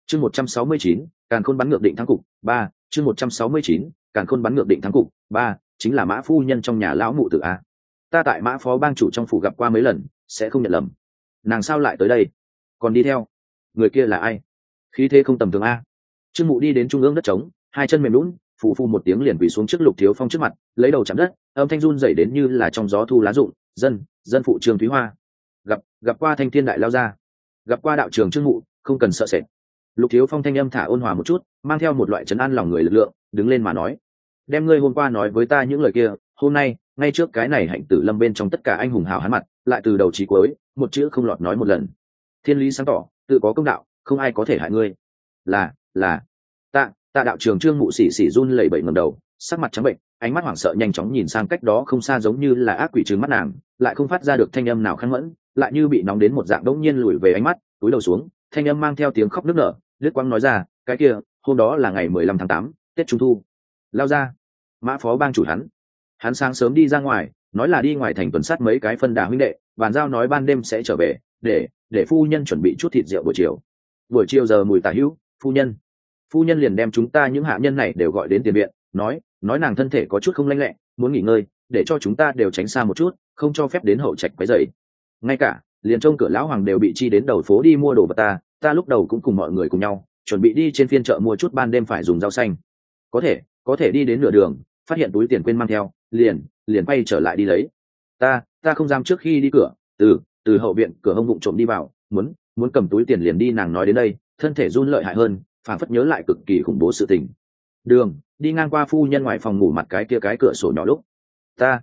Chương 169, Càn Khôn bắn ngược định thắng cục 3, chương 169, Càn Khôn bắn ngược định thắng cục 3, chính là Mã phu nhân trong nhà lão mụ tử a. Ta tại Mã phó bang chủ trong phủ gặp qua mấy lần, sẽ không nhận lầm. Nàng sao lại tới đây? Còn đi theo? Người kia là ai? Khí thế không tầm thường a. Trương Mụ đi đến trung ương đất trống, hai chân mềm nhũn, phù phù một tiếng liền quỳ xuống trước Lục Thiếu Phong trước mặt, lấy đầu chạm đất, âm thanh run rẩy đến như là trong gió thu lá rụng. Dân phụ Trương Thúy Hoa. Gặp qua Thanh Thiên đại lao ra. Gặp qua đạo trưởng Trương Mụ, không cần sợ sệt. Lục Thiếu Phong thanh âm thả ôn hòa một chút, mang theo một loại trấn an lòng người lực lượng, đứng lên mà nói: đem ngươi hôm qua nói với ta những lời kia, hôm nay ngay trước cái này Hạnh Tử Lâm bên trong tất cả anh hùng hào hán mặt, lại từ đầu chí cuối một chữ không lọt nói một lần. Thiên lý sáng tỏ, tự có công đạo, không ai có thể hại ngươi. Là ta đạo trường Trương Mụ xỉ run lẩy bẩy ngẩng đầu, sắc mặt trắng bệnh, ánh mắt hoảng sợ nhanh chóng nhìn sang cách đó không xa, giống như là ác quỷ trừng mắt nàng, lại không phát ra được thanh âm nào khăn mẫn, lại như bị nóng đến một dạng đống nhiên lùi về ánh mắt, cúi đầu xuống, thanh âm mang theo tiếng khóc nức nở, lướt quang nói ra: cái kia, hôm đó là ngày 15 tháng 8, Tết Trung thu. Lao ra. Mã phó bang chủ hắn sáng sớm đi ra ngoài, nói là đi ngoài thành tuần sát mấy cái phân đà huynh đệ, bàn giao nói ban đêm sẽ trở về, để phu nhân chuẩn bị chút thịt rượu buổi chiều giờ mùi tả hữu, phu nhân liền đem chúng ta những hạ nhân này đều gọi đến tiền viện, nói nàng thân thể có chút không lanh lẹ, muốn nghỉ ngơi, để cho chúng ta đều tránh xa một chút, không cho phép đến hậu trạch quấy rầy. Ngay cả liền trông cửa lão hoàng đều bị chi đến đầu phố đi mua đồ vật, ta lúc đầu cũng cùng mọi người cùng nhau chuẩn bị đi trên phiên chợ mua chút ban đêm phải dùng rau xanh, có thể đi đến nửa đường phát hiện túi tiền quên mang theo, liền quay trở lại đi lấy. Ta không dám trước khi đi cửa, từ hậu viện cửa hông vụng trộm đi vào, muốn cầm túi tiền liền đi. Nàng nói đến đây, thân thể run lợi hại hơn, phảng phất nhớ lại cực kỳ khủng bố sự tình. Đường đi ngang qua phu nhân ngoài phòng ngủ mặt cái cửa sổ nhỏ lúc, ta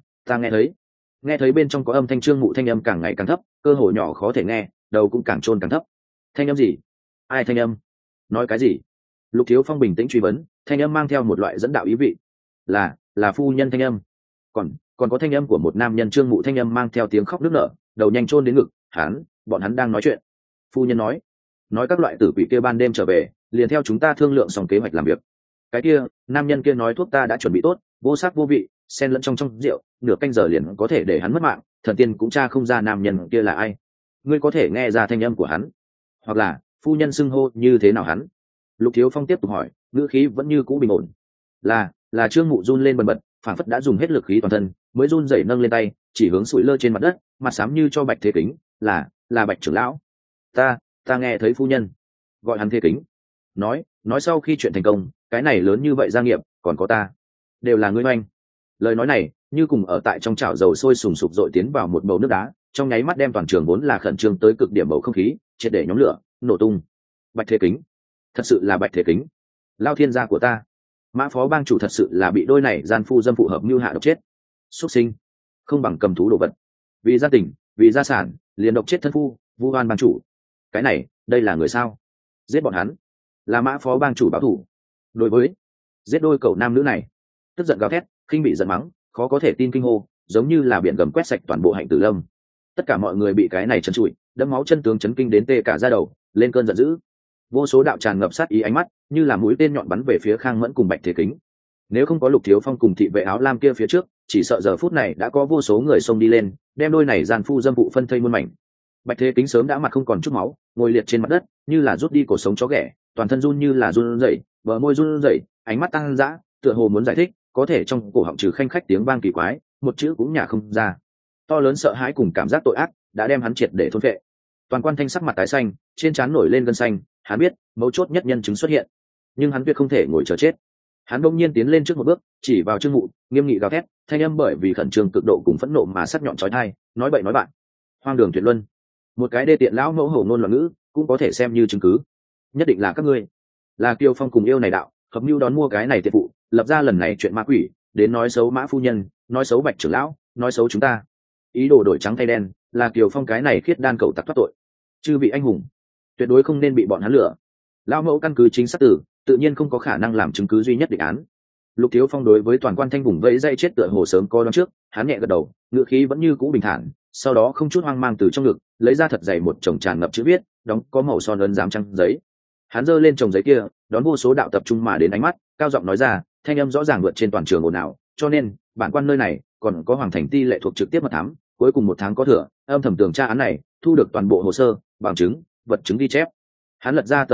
nghe thấy bên trong có âm thanh Trương Mụ thanh âm càng ngày càng thấp, cơ hồ nhỏ khó thể nghe, đầu cũng càng chôn càng thấp. Thanh âm gì? Ai thanh âm? Nói cái gì? Lục Thiếu Phong bình tĩnh truy vấn, thanh âm mang theo một loại dẫn đạo ý vị. Là phu nhân thanh âm. Còn có thanh âm của một nam nhân. Trương Mụ thanh âm mang theo tiếng khóc nức nở, đầu nhanh chôn đến ngực. Bọn hắn đang nói chuyện. Phu nhân nói các loại tử quỷ kia ban đêm trở về, liền theo chúng ta thương lượng xong kế hoạch làm việc. Cái kia nam nhân kia nói thuốc ta đã chuẩn bị tốt, vô sắc vô vị, xen lẫn trong rượu, nửa canh giờ liền có thể để hắn mất mạng. Thần tiên cũng tra không ra nam nhân kia là ai. Ngươi có thể nghe ra thanh âm của hắn, hoặc là phu nhân xưng hô như thế nào hắn? Lục Thiếu Phong tiếp tục hỏi, ngữ khí vẫn như cũ bình ổn. Là Trương Mụ run lên bần bật, phản phất đã dùng hết lực khí toàn thân, mới run rẩy nâng lên tay, chỉ hướng sủi lơ trên mặt đất, mặt xám như cho Bạch Thế Kính. Là Bạch trưởng lão. Ta nghe thấy phu nhân gọi hắn Thế Kính. Nói sau khi chuyện thành công, cái này lớn như vậy gia nghiệp, còn có ta, đều là ngươi oanh. Lời nói này như cùng ở tại trong chảo dầu sôi sùng sục dội tiến vào một bầu nước đá, trong nháy mắt đem toàn trường vốn là khẩn trương tới cực điểm bầu không khí triệt để nhóm lửa, nổ tung. Bạch Thế Kính, thật sự là Bạch Thế Kính, lao thiên gia của ta. Mã phó bang chủ thật sự là bị đôi này gian phu dâm phụ hợp mưu hạ độc chết. Xuất sinh, không bằng cầm thú đồ vật, vì gia tình, vì gia sản, liền độc chết thân phu, vu oan bang chủ. Cái này, đây là người sao? Giết bọn hắn, là Mã phó bang chủ báo thù. Đối với giết đôi cậu nam nữ này, tức giận gào thét, khinh bị giận mắng, khó có thể tin kinh hô, giống như là biển gầm quét sạch toàn bộ Hạnh Tử Lâm. Tất cả mọi người bị cái này trấn trụi, đẫm máu chân tướng chấn kinh đến tê cả da đầu, lên cơn giận dữ. Vô số đạo tràn ngập sát ý ánh mắt, như là mũi tên nhọn bắn về phía Khang Mẫn cùng Bạch Thế Kính. Nếu không có Lục Thiếu Phong cùng thị vệ áo lam kia phía trước, chỉ sợ giờ phút này đã có vô số người xông đi lên, đem đôi này gian phu dâm vụ phân thây muôn mảnh. Bạch Thế Kính sớm đã mặt không còn chút máu, ngồi liệt trên mặt đất, như là rút đi cổ sống chó ghẻ, toàn thân run như là run rẩy, bờ môi run rẩy, ánh mắt tăng dã, tựa hồ muốn giải thích, có thể trong cổ họng trừ khanh khách tiếng vang kỳ quái, một chữ cũng nhả không ra. To lớn sợ hãi cùng cảm giác tội ác đã đem hắn triệt để thôn phệ. Toàn Quan Thanh sắc mặt tái xanh, trên trán nổi lên gân xanh, hắn biết mấu chốt nhất nhân chứng xuất hiện, nhưng hắn tuyệt không thể ngồi chờ chết. Hắn bỗng nhiên tiến lên trước một bước, chỉ vào Trương Mụ, nghiêm nghị gào thét, thanh âm bởi vì khẩn trương cực độ cùng phẫn nộ mà sắc nhọn chói tai, nói bậy nói bạn, hoang đường tuyệt luân. Một cái đê tiện lão mẫu hổ ngôn loạn ngữ, cũng có thể xem như chứng cứ. Nhất định là các ngươi, là Kiều Phong cùng yêu này đạo, hợp mưu đón mua cái này tiện phụ, lập ra lần này chuyện ma quỷ, đến nói xấu Mã phu nhân, nói xấu Bạch trưởng lão, nói xấu chúng ta. Ý đồ đổi trắng thay đen, là Kiều Phong cái này khiết đan cậu tặc thoát tội. Chư vị anh hùng, tuyệt đối không nên bị bọn hắn lừa. Lão mẫu căn cứ chính xác tử, tự nhiên không có khả năng làm chứng cứ duy nhất định án. Lục Thiếu Phong đối với Toàn Quan Thanh vùng vẫy dây chết tựa hồ sớm có đoán trước, hắn nhẹ gật đầu, ngữ khí vẫn như cũ bình thản, sau đó không chút hoang mang từ trong ngực lấy ra thật dày một chồng tràn ngập chữ viết, đóng có màu son ấn giám trăng giấy. Hắn giơ lên chồng giấy kia, đón vô số đạo tập trung mà đến ánh mắt, cao giọng nói ra, thanh âm rõ ràng vượt trên toàn trường ồn ào, cho nên bản quan nơi này còn có Hoàng Thành Ti lệ thuộc trực tiếp mật thám, cuối cùng 1 tháng có thừa, âm thầm tường tra án này, thu được toàn bộ hồ sơ, bằng chứng, vật chứng ghi chép. Hắn lật ra tờ thứ nhất,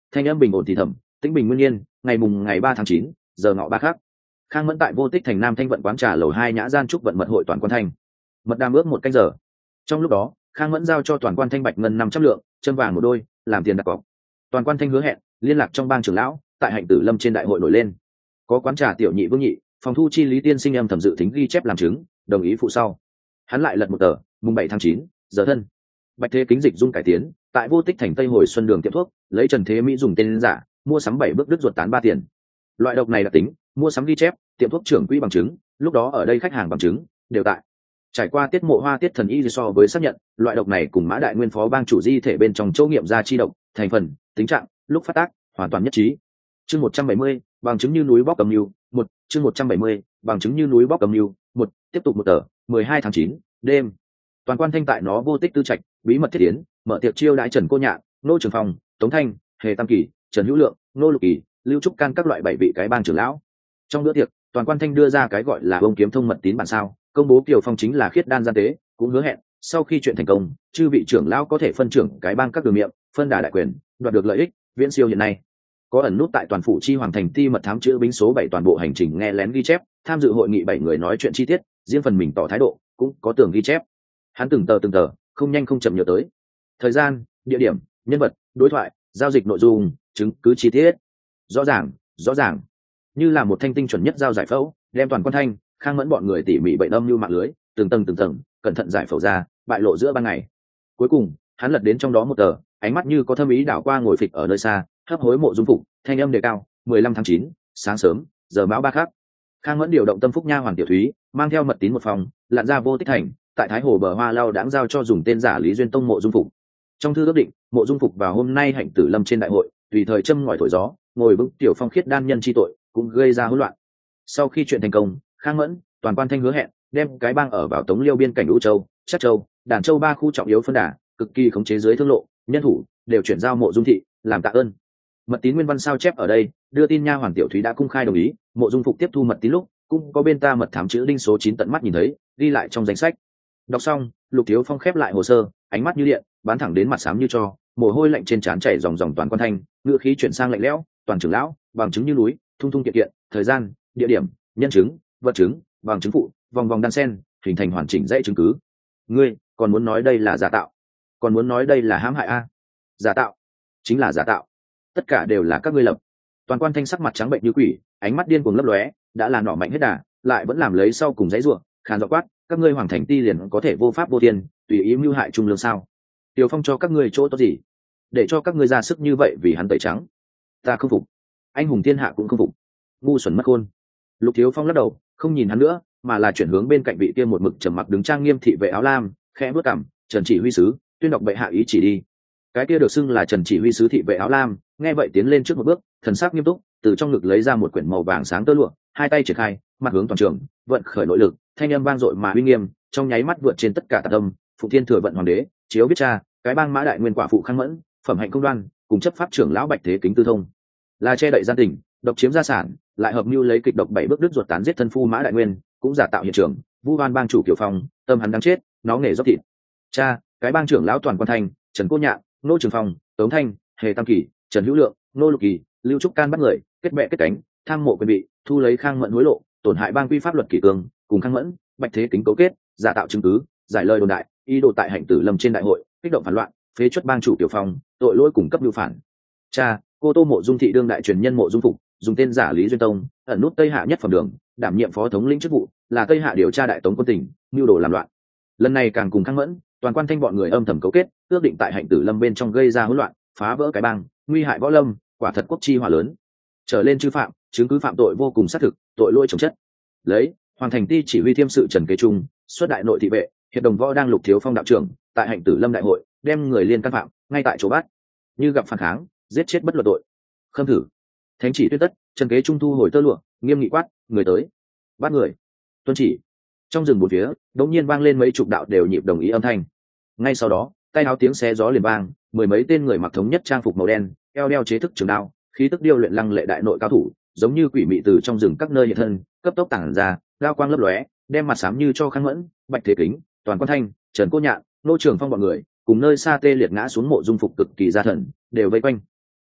thanh âm bình ổn thì thầm, tĩnh bình nguyên nhiên, ngày 3 tháng 9, giờ ngọ ba khắc. Khang Mẫn tại Vô Tích Thành Nam Thanh vận quán trà lầu 2 nhã gian trúc vận mật hội toàn quan thanh. Mật đàm ước 1 canh giờ. Trong lúc đó, Khang Mẫn giao cho toàn quan thanh bạch ngân 500 lượng, châm vàng 1 đôi, làm tiền đặt cọc. Toàn quan thanh hứa hẹn liên lạc trong bang trưởng lão, tại Hạnh Tử Lâm trên đại hội nổi lên. Có quán trà tiểu nhị Vương Nhị, phòng thu chi Lý Tiên Sinh âm thẩm dự tính ghi chép làm chứng, đồng ý phụ sau. Hắn lại lật một tờ, mùng 7 tháng 9, giờ thân. Bạch Thế Kính dịch dung cải tiến, tại Vô Tích Thành Tây Hồi Xuân đường tiệm thuốc, lấy Trần Thế Mỹ dùng tên giả, mua sắm 7 bước đứt ruột tán 3 tiền. Loại độc này đặc tính, mua sắm ghi chép, tiệm thuốc trưởng quỹ bằng chứng, lúc đó ở đây khách hàng bằng chứng đều tại. Trải qua tiết mộ hoa tiết thần y so với xác nhận, loại độc này cùng Mã Đại Nguyên phó bang chủ di thể bên trong châu nghiệm ra chi độc, thành phần, tính trạng, lúc phát tác, hoàn toàn nhất trí. Chương 170, bằng chứng như núi bóc cầm lưu, 1, chương 170, bằng chứng như núi bóc cầm lưu, 1, tiếp tục một tờ, 12 tháng 9, đêm. Toàn quan thanh tại nó Vô Tích tư trạch, bí mật thiết tiến, mở tiệc chiêu đãi Trần Cô Nhạn, Nô Trường Phong, Tống Thanh, Hề Tam Kỳ, Trần Hữu Lượng, Nô Lục Kỳ, Lưu Trúc Can các loại 7 vị cái bang trưởng lão. Trong bữa tiệc, toàn quan thanh đưa ra cái gọi là ông kiếm thông mật tín bản sao, công bố Kiều Phong chính là khiết đan gian tế, cũng hứa hẹn sau khi chuyện thành công, chư vị trưởng lão có thể phân trưởng cái bang các đường miệng, phân đà đại quyền, đoạt được lợi ích viễn siêu hiện nay. Có ẩn nút tại toàn phủ chi hoàng thành ti mật thám chữ binh số 7 toàn bộ hành trình nghe lén ghi chép, tham dự hội nghị 7 người nói chuyện chi tiết, riêng phần mình tỏ thái độ, cũng có tường ghi chép. Hắn từng tờ, không nhanh không chậm nhớ tới. Thời gian, địa điểm, nhân vật, đối thoại, giao dịch nội dung, chứng cứ chi tiết. Rõ ràng, như là một thanh tinh chuẩn nhất giao giải phẫu, đem toàn quan thanh, Khang Mẫn bọn người tỉ mỉ bệnh âm như mạng lưới, từng tầng, cẩn thận giải phẫu ra, bại lộ giữa ban ngày. Cuối cùng, hắn lật đến trong đó một tờ, ánh mắt như có thâm ý đảo qua ngồi phịch ở nơi xa, hấp hối Mộ Dung Phục, thanh âm đề cao, 15 tháng 9, sáng sớm, giờ mão ba khắc. Khang Mẫn điều động tâm phúc nha hoàng tiểu thúy, mang theo mật tín một phòng, lặn ra Vô Tích Thành, tại Thái Hồ bờ hoa lao đãng giao cho dùng tên giả Lý Duyên Tông Mộ Dung Phục. Trong thư ước định, Mộ Dung Phục vào hôm nay Hạnh Tử Lâm trên đại hội, tùy thời châm ngòi thổi gió, ngồi vững tiểu phong khiết đan nhân chi tội, cũng gây ra hỗn loạn. Sau khi chuyện thành công, Khang Mẫn, toàn quan thanh hứa hẹn đem cái bang ở vào Tống Liêu biên cảnh U Châu, Chắc Châu, Đàn Châu 3 khu trọng yếu phân đà, cực kỳ khống chế dưới thương lộ, nhân thủ đều chuyển giao Mộ Dung thị, làm tạ ơn. Mật tín nguyên văn sao chép ở đây, đưa tin nha hoàng tiểu thúy đã công khai đồng ý, Mộ Dung Phục tiếp thu mật tín lúc, cũng có bên ta mật thám chữ đinh số 9 tận mắt nhìn thấy, ghi lại trong danh sách. Đọc xong, Lục Thiếu Phong khép lại hồ sơ, ánh mắt như điện, bắn thẳng đến mặt xám như tro, mồ hôi lạnh trên trán chảy ròng ròng. Toàn quan thanh, ngữ khí chuyển sang lạnh lẽo, toàn trưởng lão, bằng chứng như núi, thung thung kiện kiện, thời gian, địa điểm, nhân chứng, vật chứng, bằng chứng phụ, vòng vòng đan sen, hình thành hoàn chỉnh dãy chứng cứ. Ngươi còn muốn nói đây là giả tạo, còn muốn nói đây là hãm hại a? Giả tạo, chính là giả tạo, tất cả đều là các ngươi lập. Toàn quan thanh sắc mặt trắng bệnh như quỷ, ánh mắt điên cuồng lấp lóe, đã là nỏ mạnh hết đà, lại vẫn làm lấy sau cùng dãy rủa, khàn giọng quát, các ngươi hoàng thành ti liền có thể vô pháp vô thiên, tùy ý mưu hại trung lương sao? Tiểu Phong cho các ngươi chỗ tốt gì, để cho các ngươi ra sức như vậy vì hắn tẩy trắng? Ta không phục, anh hùng thiên hạ cũng không phục, ngu xuẩn mất khôn. Lục Thiếu Phong lắc đầu, không nhìn hắn nữa, mà là chuyển hướng bên cạnh vị kia một mực trầm mặc đứng trang nghiêm thị vệ áo lam, khẽ bước cằm, Trần chỉ huy sứ, tuyên đọc bệ hạ ý chỉ đi. Cái kia được xưng là Trần chỉ huy sứ thị vệ áo lam, nghe vậy tiến lên trước một bước, thần sắc nghiêm túc, từ trong ngực lấy ra một quyển màu vàng sáng tơ lụa, hai tay triển khai, mặt hướng toàn trường, vận khởi nội lực, thanh âm vang dội mà uy nghiêm, trong nháy mắt vượt trên tất cả tạp âm. Phụ Thiên Thừa vận hoàng đế, chiếu biết cha, cái bang Mã Đại Nguyên quả phụ Khang Mẫn, phẩm hạnh công đoan, cùng chấp pháp trưởng lão Bạch Thế Kính tư thông, là che đậy gian tình, độc chiếm gia sản, lại hợp mưu lấy kịch độc 7 bước đứt ruột tán giết thân phu Mã Đại Nguyên, cũng giả tạo hiện trường, vu oan bang chủ Kiều Phong, tâm hắn đang chết, nó nghề dốc thịt. Cha, cái bang trưởng lão Toàn Quan Thành, Trần Cô Nhạn, Nô Trường Phong, Tống Thanh, Hề Tam Kỳ, Trần Hữu Lượng, Nô Lục Kỳ, Lưu Trúc Can bắt người, kết bè kết cánh, tham mộ quyền bị, thu lấy Khang Mẫn hối lộ, tổn hại bang quy pháp luật kỷ cương, cùng Khang Mẫn, Bạch Thế Kính cấu kết, giả tạo chứng cứ, giải lời đồn đại, ý đồ tại Hạnh Tử Lâm trên đại hội, kích động phản loạn, phế truất bang chủ Kiều Phong, tội lỗi cùng cấp mưu phản. Cha, cô Tô Mộ Dung thị đương đại truyền nhân Mộ Dung Phục, dùng tên giả Lý Duyên Tông, ẩn nút Tây Hạ nhất phẩm đường, đảm nhiệm phó thống lĩnh chức vụ, là Tây Hạ điều tra đại tống quân tỉnh, mưu đồ làm loạn. Lần này càng cùng Khang Mẫn, Toàn Quan Thanh bọn người âm thầm cấu kết, ước định tại Hạnh Tử Lâm bên trong gây ra hỗn loạn, phá vỡ cái bang, nguy hại võ lâm, quả thật quốc chi hỏa lớn. Trở lên chư phạm, chứng cứ phạm tội vô cùng xác thực, tội lỗi chồng chất. Lấy hoàng thành ti chỉ huy thiêm sự Trần Kế Trung, xuất đại nội thị vệ, hiệp đồng võ đang Lục Thiếu Phong đạo trưởng, tại Hạnh Tử Lâm đại hội, đem người liên can phạm ngay tại chỗ bắt, như gặp phản kháng, giết chết bất luận tội. Khâm thử. Thánh chỉ tuyên tất, Trần Kế Trung thu hồi tơ lụa, nghiêm nghị quát, người tới, bắt người. Tuân chỉ. Trong rừng bốn phía, đột nhiên vang lên mấy chục đạo đều nhịp đồng ý âm thanh. Ngay sau đó, tay áo tiếng xé gió liền vang, mười mấy tên người mặc thống nhất trang phục màu đen, eo đeo chế thức trường đao, khí tức điêu luyện lăng lệ đại nội cao thủ, giống như quỷ mị từ trong rừng các nơi hiện thân, cấp tốc tản ra, đao quang lấp lóe, đem mặt xám như cho Khang Mẫn, Bạch Thế Kính, Toàn Quan Thanh, Trần Cô Nhạn, Nô Trường Phong bọn người, cùng nơi xa tê liệt ngã xuống Mộ Dung Phục cực kỳ gia thần, đều vây quanh.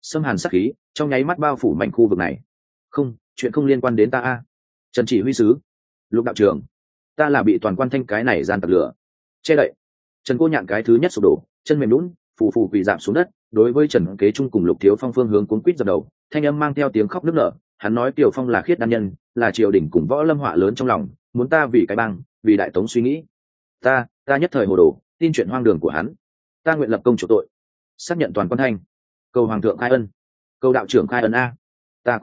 xâm hàn sắc khí trong nháy mắt bao phủ mảnh khu vực này. Không, chuyện không liên quan đến ta a. Trần chỉ huy sứ, Lục đạo trưởng, ta là bị toàn quan thanh cái này gian tặc lửa che đậy. Trần Cô Nhạn cái thứ nhất sụp đổ, chân mềm lún phù phù quỳ rạp xuống đất, đối với Trần Kế Trung cùng Lục Thiếu Phong phương hướng cuống quýt dập đầu, thanh âm mang theo tiếng khóc nức nở. Hắn nói Kiều Phong là khiết đan nhân, là triều đình cùng võ lâm họa lớn trong lòng, muốn ta vì cái bang, vì đại tống suy nghĩ. Ta nhất thời hồ đồ, tin chuyện hoang đường của hắn. Ta nguyện lập công chủ tội, xác nhận toàn quan thanh, cầu hoàng thượng khai ân, cầu đạo trưởng khai ân a. Ta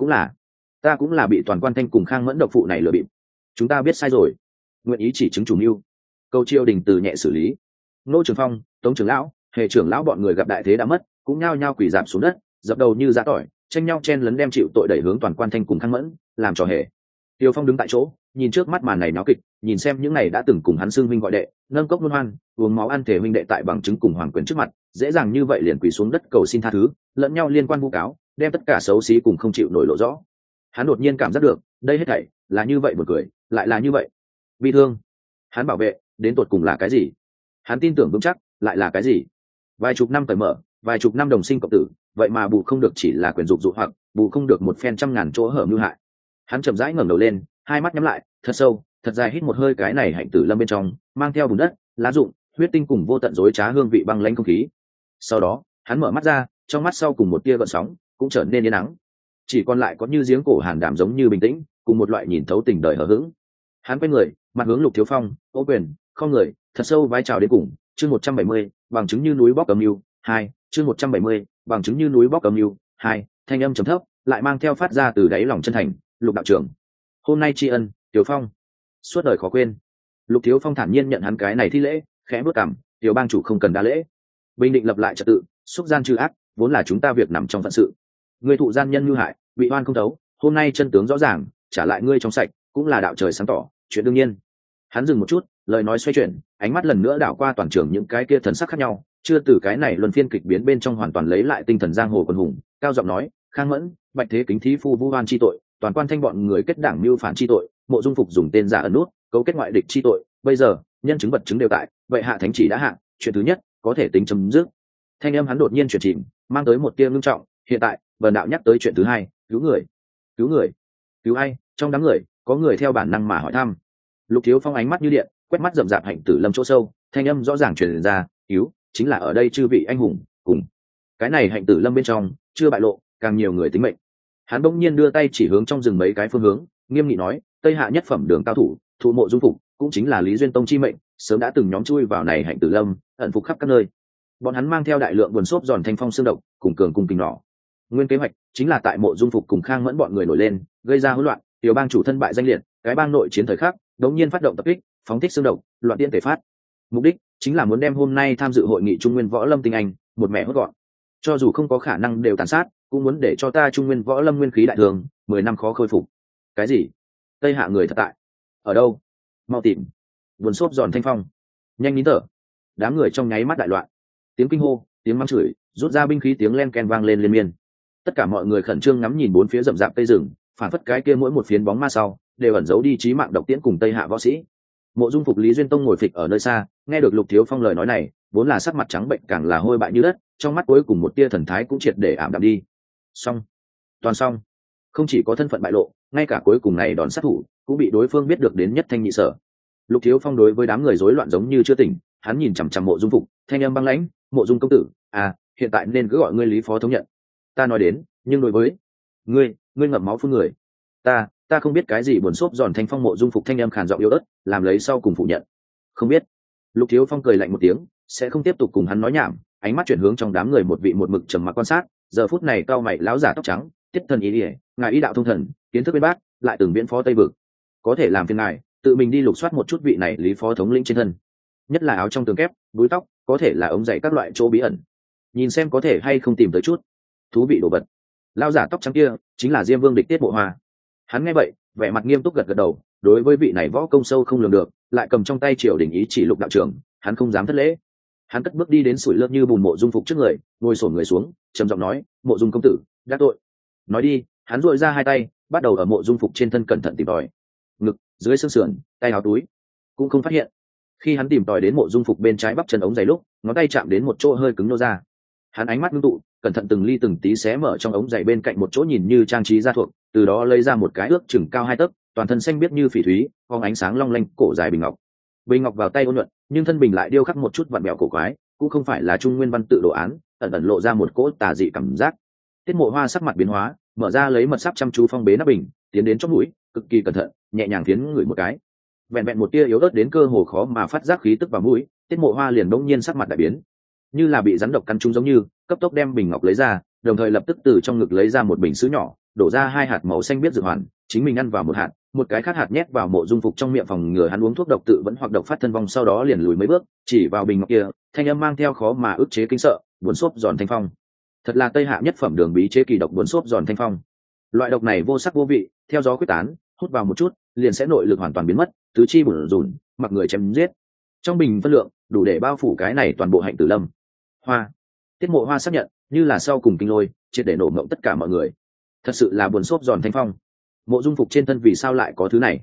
cũng là bị toàn quan thanh cùng Khang Mẫn độc phụ này lừa bịp. Chúng ta biết sai rồi, nguyện ý chỉ chứng chủ mưu, cầu triều đình từ nhẹ xử lý. Nô Trường Phong, Tống trưởng lão, Hề trưởng lão bọn người gặp đại thế đã mất, cũng nhao nhao quỳ rạp xuống đất, dập đầu như giã tỏi, tranh nhau chen lấn đem chịu tội đẩy hướng toàn quan thanh cùng Khang Mẫn, làm trò hề. Tiêu Phong đứng tại chỗ, nhìn trước mắt màn này náo kịch, nhìn xem những này đã từng cùng hắn xưng huynh gọi đệ, nâng cốc luân hoan, uống máu ăn thể huynh đệ tại bằng chứng cùng hoàng quyền trước mặt, dễ dàng như vậy liền quỳ xuống đất cầu xin tha thứ, lẫn nhau liên quan vu cáo, đem tất cả xấu xí cùng không chịu nổi lộ rõ. Hắn đột nhiên cảm giác được, đây hết thảy là như vậy một cười, lại là như vậy. Bi thương, hắn bảo vệ, đến tột cùng là cái gì? Hắn tin tưởng vững chắc, lại là cái gì? Vài chục năm cởi mở, vài chục năm đồng sinh cộng tử, vậy mà bù không được chỉ là quyền dục dụ hoặc, bù không được một phen trăm ngàn chỗ hở mưu hại. Hắn chậm rãi ngẩng đầu lên, hai mắt nhắm lại, thật sâu, thật dài hít một hơi cái này hạnh tử lâm bên trong, mang theo bùn đất, lá rụng, huyết tinh cùng vô tận rối trá hương vị băng lãnh không khí. Sau đó, hắn mở mắt ra, trong mắt sau cùng một tia gợn sóng, cũng trở nên yên ắng. Chỉ còn lại có như giếng cổ hàn đảm giống như bình tĩnh, cùng một loại nhìn thấu tình đời hờ hững. Hắn quay người, mặt hướng Lục Thiếu Phong, ô quyền, không người, thật sâu vái chào đến cùng. Chương 170, bằng chứng như núi bóc âm mưu 2, chương 170, bằng chứng như núi bóc âm mưu 2, thanh âm trầm thấp, lại mang theo phát ra từ đáy lòng chân thành, Lục đạo trưởng, hôm nay tri ân, Thiếu Phong, suốt đời khó quên. Lục Thiếu Phong thản nhiên nhận hắn cái này thi lễ, khẽ bước cằm, Tiểu bang chủ không cần đa lễ. Bình định lập lại trật tự, xúc gian trừ ác, vốn là chúng ta việc nằm trong phận sự. Người thụ gian nhân như hại, bị oan không thấu, hôm nay chân tướng rõ ràng, trả lại ngươi trong sạch, cũng là đạo trời sáng tỏ, chuyện đương nhiên. Hắn dừng một chút, lời nói xoay chuyển, ánh mắt lần nữa đảo qua toàn trường những cái kia thần sắc khác nhau, chưa từ cái này luân phiên kịch biến bên trong hoàn toàn lấy lại tinh thần giang hồ quần hùng, cao giọng nói, Khang Mẫn, Bạch Thế Kính thí phu vu oan chi tội, toàn quan thanh bọn người kết đảng mưu phản chi tội, Mộ Dung Phục dùng tên giả ẩn nút, cấu kết ngoại địch chi tội, bây giờ nhân chứng vật chứng đều tại, vậy hạ thánh chỉ đã hạ, chuyện thứ nhất có thể tính chấm dứt. Thanh âm hắn đột nhiên chuyển chìm, mang tới một tia ngưng trọng, hiện tại Bần đạo nhắc tới chuyện thứ hai, cứu người, cứu người, cứu ai? Trong đám người có người theo bản năng mà hỏi thăm. Lục Thiếu Phong ánh mắt như điện, quét mắt rậm rạp hạnh tử lâm chỗ sâu, thanh âm rõ ràng truyền ra, cứu chính là ở đây chư vị anh hùng cùng cái này hạnh tử lâm bên trong chưa bại lộ càng nhiều người tính mệnh. Hắn bỗng nhiên đưa tay chỉ hướng trong rừng mấy cái phương hướng, nghiêm nghị nói, tây hạ nhất phẩm đường cao thủ thụ Mộ Dung Phục, cũng chính là Lý Duyên Tông chi mệnh, sớm đã từng nhóm chui vào này hạnh tử lâm, ẩn phục khắp các nơi. Bọn hắn mang theo đại lượng buồn xốp giòn thanh phong xương độc cùng cường cùng kình nỏ. Nguyên kế hoạch chính là tại Mộ Dung Phục cùng Khang Mẫn bọn người nổi lên, gây ra hỗn loạn, tiểu bang chủ thân bại danh liệt, cái bang nội chiến thời khắc đống nhiên phát động tập kích, phóng thích xương độc, loạn tiên tề phát. Mục đích chính là muốn đem hôm nay tham dự hội nghị Trung Nguyên Võ Lâm tinh anh một mẹ hốt gọn. Cho dù không có khả năng đều tàn sát, cũng muốn để cho ta Trung Nguyên Võ Lâm nguyên khí đại thường, 10 năm khó khôi phục. Cái gì? Tây hạ người thật tại ở đâu? Mau tìm. Buồn xốp giòn thanh phong, nhanh nín thở. Đám người trong nháy mắt đại loạn, tiếng kinh hô, tiếng mắng chửi, rút ra binh khí tiếng len ken vang lên liên miên. Tất cả mọi người khẩn trương ngắm nhìn bốn phía rậm rạp cây rừng, phản phất cái kia mỗi một phiến bóng ma sau đều ẩn giấu đi chí mạng độc tiễn cùng Tây hạ võ sĩ. Mộ Dung Phục Lý Duyên Tông ngồi phịch ở nơi xa, nghe được Lục Thiếu Phong lời nói này, vốn là sắc mặt trắng bệnh càng là hôi bại như đất, trong mắt cuối cùng một tia thần thái cũng triệt để ảm đạm đi. Xong, toàn xong. Không chỉ có thân phận bại lộ, ngay cả cuối cùng này đòn sát thủ cũng bị đối phương biết được đến nhất thanh nhị sở. Lục Thiếu Phong đối với đám người rối loạn giống như chưa tỉnh, hắn nhìn chằm chằm Mộ Dung Phục, thanh âm băng lãnh, "Mộ Dung công tử, à, hiện tại nên cứ gọi ngươi Lý phó thống nhận. Ta nói đến, nhưng đối với ngươi ngậm máu phun người. Ta không biết cái gì." Buồn xốp giòn thanh phong Mộ Dung Phục thanh âm khàn giọng yếu ớt, làm lấy sau cùng phủ nhận. "Không biết." Lục Thiếu Phong cười lạnh một tiếng, sẽ không tiếp tục cùng hắn nói nhảm, ánh mắt chuyển hướng trong đám người một vị một mực trầm mặc quan sát, giờ phút này cao mày lão giả tóc trắng, "Tiết thần ý ỉa, ngài ý đạo thông thần, kiến thức bên bác, lại từng viễn phó Tây vực, có thể làm phiền ngài tự mình đi lục soát một chút vị này Lý phó thống lĩnh trên thân, nhất là áo trong tường kép, búi tóc, có thể là ống giày các loại chỗ bí ẩn, nhìn xem có thể hay không tìm tới chút thú vị đồ vật." Lão giả tóc trắng kia chính là Diêm Vương địch Tiết Bộ Hoa. Hắn nghe vậy, vẻ mặt nghiêm túc gật gật đầu, đối với vị này võ công sâu không lường được, lại cầm trong tay triều đình ý chỉ Lục đạo trưởng, hắn không dám thất lễ. Hắn cất bước đi đến sủi lớp như bùn Mộ Dung Phục trước người, ngồi xổm người xuống, trầm giọng nói, "Mộ Dung công tử, đắc tội." Nói đi, hắn duỗi ra hai tay, bắt đầu ở Mộ Dung Phục trên thân cẩn thận tìm tòi, ngực, dưới xương sườn, tay áo túi, cũng không phát hiện. Khi hắn tìm tòi đến Mộ Dung Phục bên trái bắp chân ống giày lúc, ngón tay chạm đến một chỗ hơi cứng nô ra. Hắn ánh mắt ngưng tụ, cẩn thận từng ly từng tí xé mở trong ống giày bên cạnh một chỗ nhìn như trang trí da thuộc, từ đó lấy ra một cái ước chừng cao 2 tấc, toàn thân xanh biếc như phỉ thúy, phóng ánh sáng long lanh cổ dài bình ngọc. Bình ngọc vào tay ôn nhuận, nhưng thân bình lại điêu khắc một chút vặn bẹo cổ quái, cũng không phải là trung nguyên văn tự đồ án, ẩn ẩn lộ ra một cỗ tà dị cảm giác. Tiết Mộ Hoa sắc mặt biến hóa, mở ra lấy mật sáp chăm chú phong bế nắp bình, tiến đến chóp mũi, cực kỳ cẩn thận, nhẹ nhàng phiến ngửi một cái. Vẹn vẹn một tia yếu ớt đến cơ hồ khó mà phát giác khí tức vào mũi, Tiết Mộ Hoa liền bỗng nhiên sắc mặt đại biến, như là bị rắn độc cắn trúng giống như, cấp tốc đem bình ngọc lấy ra, đồng thời lập tức từ trong ngực lấy ra một bình sứ nhỏ, đổ ra 2 hạt màu xanh biếc dược hoàn, chính mình ăn vào một hạt, một cái khác hạt nhét vào Mộ Dung Phục trong miệng phòng ngừa hắn uống thuốc độc tự vẫn hoặc độc phát thân vong, sau đó liền lùi mấy bước, chỉ vào bình ngọc kia, thanh âm mang theo khó mà ức chế kinh sợ, buồn xốp giòn thanh phong. Thật là Tây Hạ nhất phẩm đường bí chế kỳ độc buồn xốp giòn thanh phong. Loại độc này vô sắc vô vị, theo gió quyết tán, hút vào một chút, liền sẽ nội lực hoàn toàn biến mất, tứ chi bủn rủn, mặc người chém giết. Trong bình phân lượng, đủ để bao phủ cái này toàn bộ Hạnh Tử Lâm. Hoa. Tiết Mộ Hoa xác nhận, như là sau cùng kinh lôi, triệt để nổ ngộng tất cả mọi người. Thật sự là buồn xốp giòn thanh phong. Mộ Dung Phục trên thân vì sao lại có thứ này?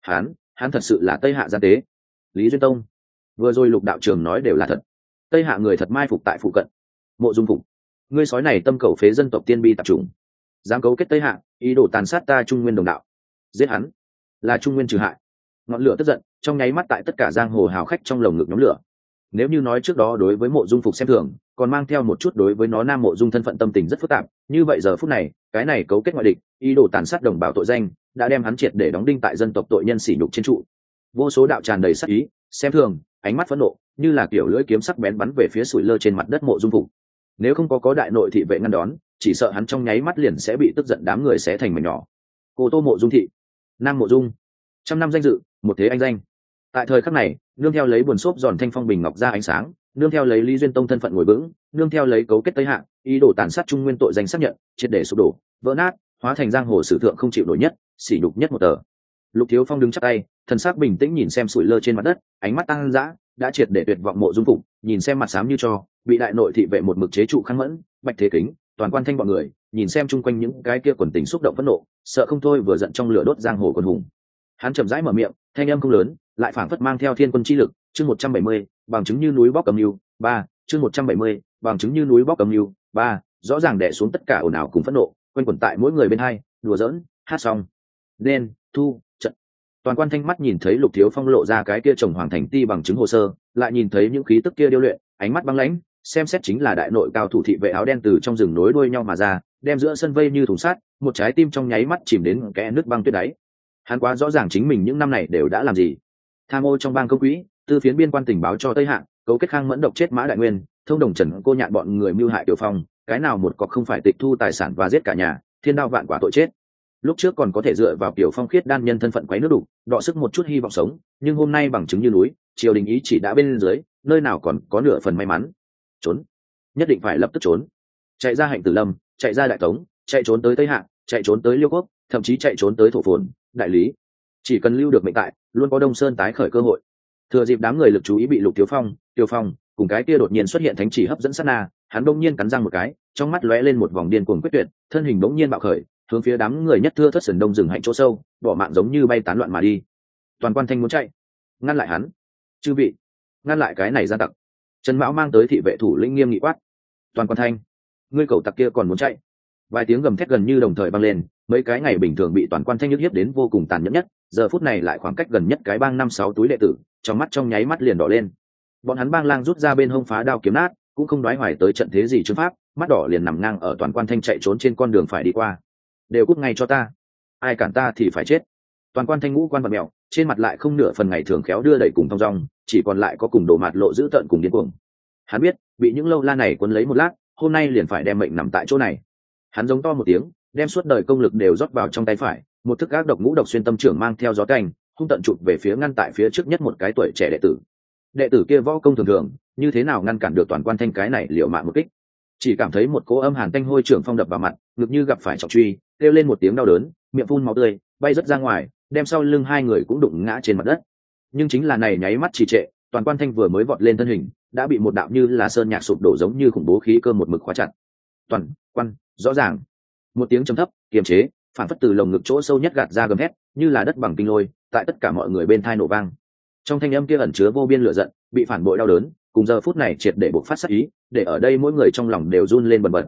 Hắn thật sự là Tây Hạ gian tế. Lý Duyên Tông, vừa rồi Lục đạo trưởng nói đều là thật. Tây Hạ người thật mai phục tại phụ cận. Mộ Dung Phục, ngươi sói này tâm cầu phế dân tộc tiên bi tạp chủng, dám cấu kết Tây Hạ, ý đồ tàn sát ta Trung Nguyên đồng đạo. Giết hắn, là Trung Nguyên trừ hại. Ngọn lửa tức giận, trong nháy mắt tại tất cả giang hồ hào khách trong lồng ngực nhóm lửa. Nếu như nói trước đó đối với Mộ Dung Phục xem thường, còn mang theo một chút đối với nó Nam Mộ Dung thân phận tâm tình rất phức tạp, như vậy giờ phút này, cái này cấu kết ngoại địch, ý đồ tàn sát đồng bào tội danh, đã đem hắn triệt để đóng đinh tại dân tộc tội nhân sỉ nhục trên trụ. Vô số đạo tràn đầy sát ý, xem thường, ánh mắt phẫn nộ, như là kiểu lưỡi kiếm sắc bén bắn về phía sủi lơ trên mặt đất Mộ Dung Phục. Nếu không có đại nội thị vệ ngăn đón, chỉ sợ hắn trong nháy mắt liền sẽ bị tức giận đám người xé thành mảnh nhỏ. Cô Tô Mộ Dung thị, Nam Mộ Dung, trăm năm danh dự, một thế anh danh. Tại thời khắc này, nương theo lấy buồn xốp giòn thanh phong bình ngọc ra ánh sáng, nương theo lấy Lý Duyên Tông thân phận ngồi vững, nương theo lấy cấu kết Tây Hạ, ý đồ tàn sát Trung Nguyên tội danh xác nhận, triệt để sụp đổ, vỡ nát, hóa thành giang hồ sử thượng không chịu nổi nhất, sỉ nhục nhất một tờ. Lục Thiếu Phong đứng chắp tay, thần sắc bình tĩnh nhìn xem sủi lơ trên mặt đất, ánh mắt tăng dã, đã triệt để tuyệt vọng Mộ Dung Phục, nhìn xem mặt xám như tro, bị đại nội thị vệ một mực chế trụ khăn mẫn, Bạch Thế Kính, Toàn Quan Thanh bọn người, nhìn xem chung quanh những cái kia quần tình xúc động phẫn nộ, sợ không thôi vừa giận trong lửa đốt giang hồ quần hùng. Hắn chậm rãi mở miệng, thanh âm không lớn, lại phảng phất mang theo thiên quân chi lực, chương 170, bằng chứng như núi bóc cầm lưu, 3, chương 170, bằng chứng như núi bóc cầm lưu, 3, rõ ràng đè xuống tất cả ồn ào cùng phẫn nộ, quanh quẩn tại mỗi người bên hai, đùa giỡn, hát xong. Đen, thu, trận. Toàn Quan Thanh mắt nhìn thấy Lục Thiếu Phong lộ ra cái kia chồng hoàng thành ti bằng chứng hồ sơ, lại nhìn thấy những khí tức kia điêu luyện, ánh mắt băng lãnh, xem xét chính là đại nội cao thủ thị vệ áo đen từ trong rừng nối đuôi nhau mà ra, đem giữa sân vây như thùng sắt, một trái tim trong nháy mắt chìm đến kẽ nước băng tuyết đáy. Hắn quá rõ ràng chính mình những năm này đều đã làm gì. Tham ô trong bang công quỹ, tư phiến biên quan tình báo cho Tây Hạ, cấu kết Khang Mẫn độc chết Mã Đại Nguyên, thông đồng Trần Cô Nhạn bọn người mưu hại Tiểu Phong, cái nào một cọc không phải tịch thu tài sản và giết cả nhà, thiên đao vạn quả tội chết. Lúc trước còn có thể dựa vào Tiểu Phong khiết đan nhân thân phận quấy nước đủ, đọ sức một chút hy vọng sống, nhưng hôm nay bằng chứng như núi, triều đình ý chỉ đã bên dưới, nơi nào còn có nửa phần may mắn. Trốn, nhất định phải lập tức trốn. Chạy ra Hạnh Tử Lâm, chạy ra Đại Tống, chạy trốn tới Tây Hạ, chạy trốn tới Liêu Quốc, thậm chí chạy trốn tới Thổ Phồn, Đại Lý. Chỉ cần lưu được mệnh tại, luôn có Đông Sơn tái khởi cơ hội. Thừa dịp đám người lực chú ý bị Lục Thiếu Phong, Tiêu Phong cùng cái kia đột nhiên xuất hiện thánh chỉ hấp dẫn sát na, hắn bỗng nhiên cắn răng một cái, trong mắt lóe lên một vòng điên cuồng quyết tuyệt, thân hình bỗng nhiên bạo khởi, hướng phía đám người nhất thưa thất sườn đông rừng hạnh chỗ sâu, bỏ mạng giống như bay tán loạn mà đi. Toàn Quan Thanh muốn chạy, ngăn lại hắn. Chư vị, ngăn lại cái này gian tặc. Trần Mão mang tới thị vệ thủ lĩnh nghiêm nghị quát. Toàn Quan Thanh, ngươi cẩu tặc kia còn muốn chạy? Vài tiếng gầm thét gần như đồng thời vang lên, mấy cái ngày bình thường bị Toàn Quan Thanh nhức hiếp đến vô cùng tàn nhẫn nhất, giờ phút này lại khoảng cách gần nhất cái bang 5-6 túi đệ tử, trong mắt trong nháy mắt liền đỏ lên. Bọn hắn bang lang rút ra bên hông phá đao kiếm nát, cũng không đoái hoài tới trận thế gì chứng pháp, mắt đỏ liền nằm ngang ở Toàn Quan Thanh chạy trốn trên con đường phải đi qua. Đều cút ngay cho ta, ai cản ta thì phải chết. Toàn Quan Thanh ngũ quan vật mèo, trên mặt lại không nửa phần ngày thường khéo đưa đẩy cùng thong dong, chỉ còn lại có cùng đồ mặt lộ dữ tợn cùng điên cuồng. Hắn biết, bị những lâu la này quấn lấy một lát, hôm nay liền phải đem mệnh nằm tại chỗ này. Hắn giống to một tiếng, đem suốt đời công lực đều rót vào trong tay phải, một thức ác độc ngũ độc xuyên tâm trưởng mang theo gió canh, hung tận chụp về phía ngăn tại phía trước nhất một cái tuổi trẻ đệ tử. Đệ tử kia võ công thường thường, như thế nào ngăn cản được Toàn Quan Thanh cái này liều mạng một kích. Chỉ cảm thấy một cỗ âm hàn tanh hôi trưởng phong đập vào mặt, ngực như gặp phải trọng truy, kêu lên một tiếng đau đớn, miệng phun máu tươi, bay rất ra ngoài, đem sau lưng hai người cũng đụng ngã trên mặt đất. Nhưng chính là này nháy mắt trì trệ, Toàn Quan Thanh vừa mới vọt lên thân hình, đã bị một đạo như là sơn nhạc sụp đổ giống như khủng bố khí cơ một mực khóa chặt. Toàn Quan, rõ ràng. Một tiếng trầm thấp, kiềm chế, phản phất từ lồng ngực chỗ sâu nhất gạt ra gầm hét, như là đất bằng kinh lôi, tại tất cả mọi người bên tai nổ vang. Trong thanh âm kia ẩn chứa vô biên lửa giận, bị phản bội đau đớn, cùng giờ phút này triệt để bộc phát sát ý, để ở đây mỗi người trong lòng đều run lên bần bật,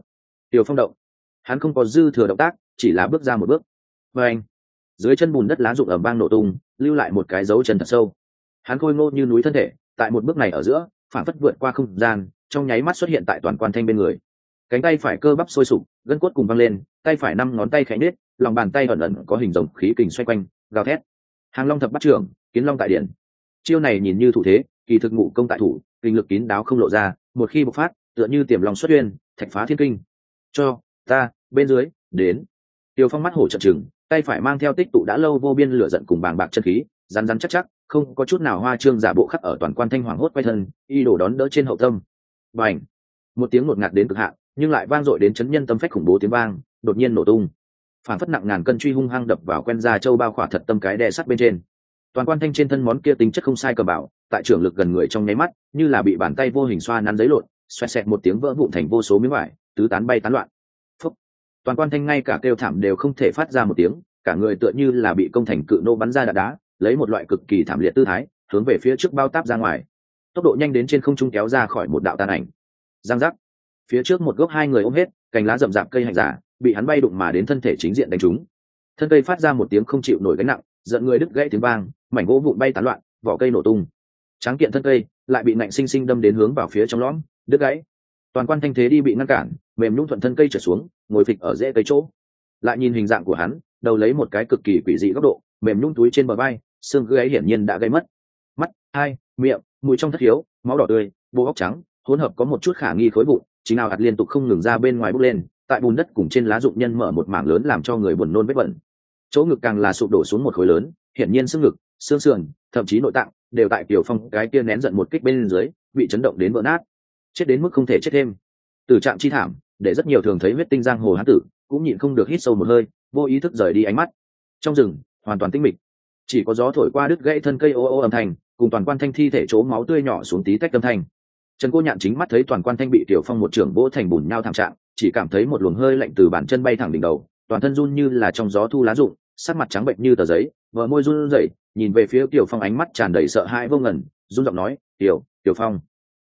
Tiểu Phong động, hắn không có dư thừa động tác, chỉ là bước ra một bước. Và anh, dưới chân bùn đất lá rụng ầm vang nổ tung, lưu lại một cái dấu chân thật sâu. Hắn khôi ngô như núi thân thể, tại một bước này ở giữa, phản phất vượt qua không gian, trong nháy mắt xuất hiện tại Toàn Quan Thanh bên người. Cánh tay phải cơ bắp sôi sục, gân cốt cùng văng lên, tay phải 5 ngón tay khẽ nết, lòng bàn tay ẩn ẩn có hình rồng khí kình xoay quanh, gào thét. Hàng Long thập bắt trưởng, Kiến Long tại điện. Chiêu này nhìn như thủ thế, kỳ thực ngụ công tại thủ, kinh lực kín đáo không lộ ra, một khi bộc phát, tựa như tiềm long xuất uyên, thạch phá thiên kinh. Cho ta, bên dưới, đến. Tiêu Phong mắt hổ trợn trừng, tay phải mang theo tích tụ đã lâu vô biên lửa giận cùng bàng bạc chân khí, rắn rắn chắc chắc, không có chút nào hoa trương giả bộ khắc ở Toàn Quan Thanh hoảng hốt quay thân, y đổ đón đỡ trên hậu tâm. Bành! Một tiếng ngột ngạt đến cực hạn, nhưng lại vang dội đến chấn nhân tâm phách khủng bố tiếng vang, đột nhiên nổ tung. Phản phất nặng ngàn cân truy hung hăng đập vào quen da châu bao khỏa thật tâm cái đè sắt bên trên. Toàn Quan Thanh trên thân món kia tính chất không sai cầm bảo, tại trưởng lực gần người trong nháy mắt, như là bị bàn tay vô hình xoa nắn giấy lộn, xoẹt xẹt một tiếng vỡ vụn thành vô số miếng vải, tứ tán bay tán loạn. Phúc! Toàn Quan Thanh ngay cả kêu thảm đều không thể phát ra một tiếng, cả người tựa như là bị công thành cự nô bắn ra đạn đá, lấy một loại cực kỳ thảm liệt tư thái, hướng về phía trước bao táp ra ngoài. Tốc độ nhanh đến trên không trung kéo ra khỏi một đạo tàn ảnh. Giang giác! Phía trước một gốc hai người ôm hết, cành lá rậm rạp cây hành giả, bị hắn bay đụng mà đến thân thể chính diện đánh trúng. Thân cây phát ra một tiếng không chịu nổi gánh nặng, giận người đứt gãy tiếng vang, mảnh gỗ vụn bay tán loạn, vỏ cây nổ tung. Tráng kiện thân cây lại bị nạnh sinh sinh đâm đến hướng vào phía trong lõm, đứt gãy. Toàn Quan Thanh thế đi bị ngăn cản, mềm nhũn thuận thân cây trở xuống, ngồi phịch ở rễ cây chỗ. Lại nhìn hình dạng của hắn, đầu lấy một cái cực kỳ quỷ dị góc độ, mềm nhũn túi trên bờ vai, xương gáy hiển nhiên đã gây mất. Mắt, hai, miệng, mũi trong thất hiếu, máu đỏ tươi, bộ óc trắng, hỗn hợp có một chút khả nghi khối vụn, chính nào ạt liên tục không ngừng ra bên ngoài bốc lên, tại bùn đất cùng trên lá rụng nhân mở một mảng lớn làm cho người buồn nôn vết bẩn. Chỗ ngực càng là sụp đổ xuống một khối lớn, hiển nhiên xương ngực, xương sườn, thậm chí nội tạng đều tại Kiều Phong cái kia nén giận một kích bên dưới, bị chấn động đến vỡ nát. Chết đến mức không thể chết thêm. Tử trạng chi thảm, để rất nhiều thường thấy huyết tinh giang hồ hán tử cũng nhịn không được hít sâu một hơi, vô ý thức rời đi ánh mắt. Trong rừng hoàn toàn tĩnh mịch, chỉ có gió thổi qua đứt gãy thân cây ô ô âm thanh, cùng Toàn Quan Thanh thi thể chỗ máu tươi nhỏ xuống tí tách âm thanh. Trần Cô Nhạn chính mắt thấy Toàn Quan Thanh bị Tiểu Phong một trưởng vỗ thành bùn nhau thảm trạng, chỉ cảm thấy một luồng hơi lạnh từ bàn chân bay thẳng đỉnh đầu, toàn thân run như là trong gió thu lá rụng, sắc mặt trắng bệnh như tờ giấy, vợ môi run rẩy, nhìn về phía Tiểu Phong ánh mắt tràn đầy sợ hãi vô ngần, run giọng nói: "Tiểu Phong,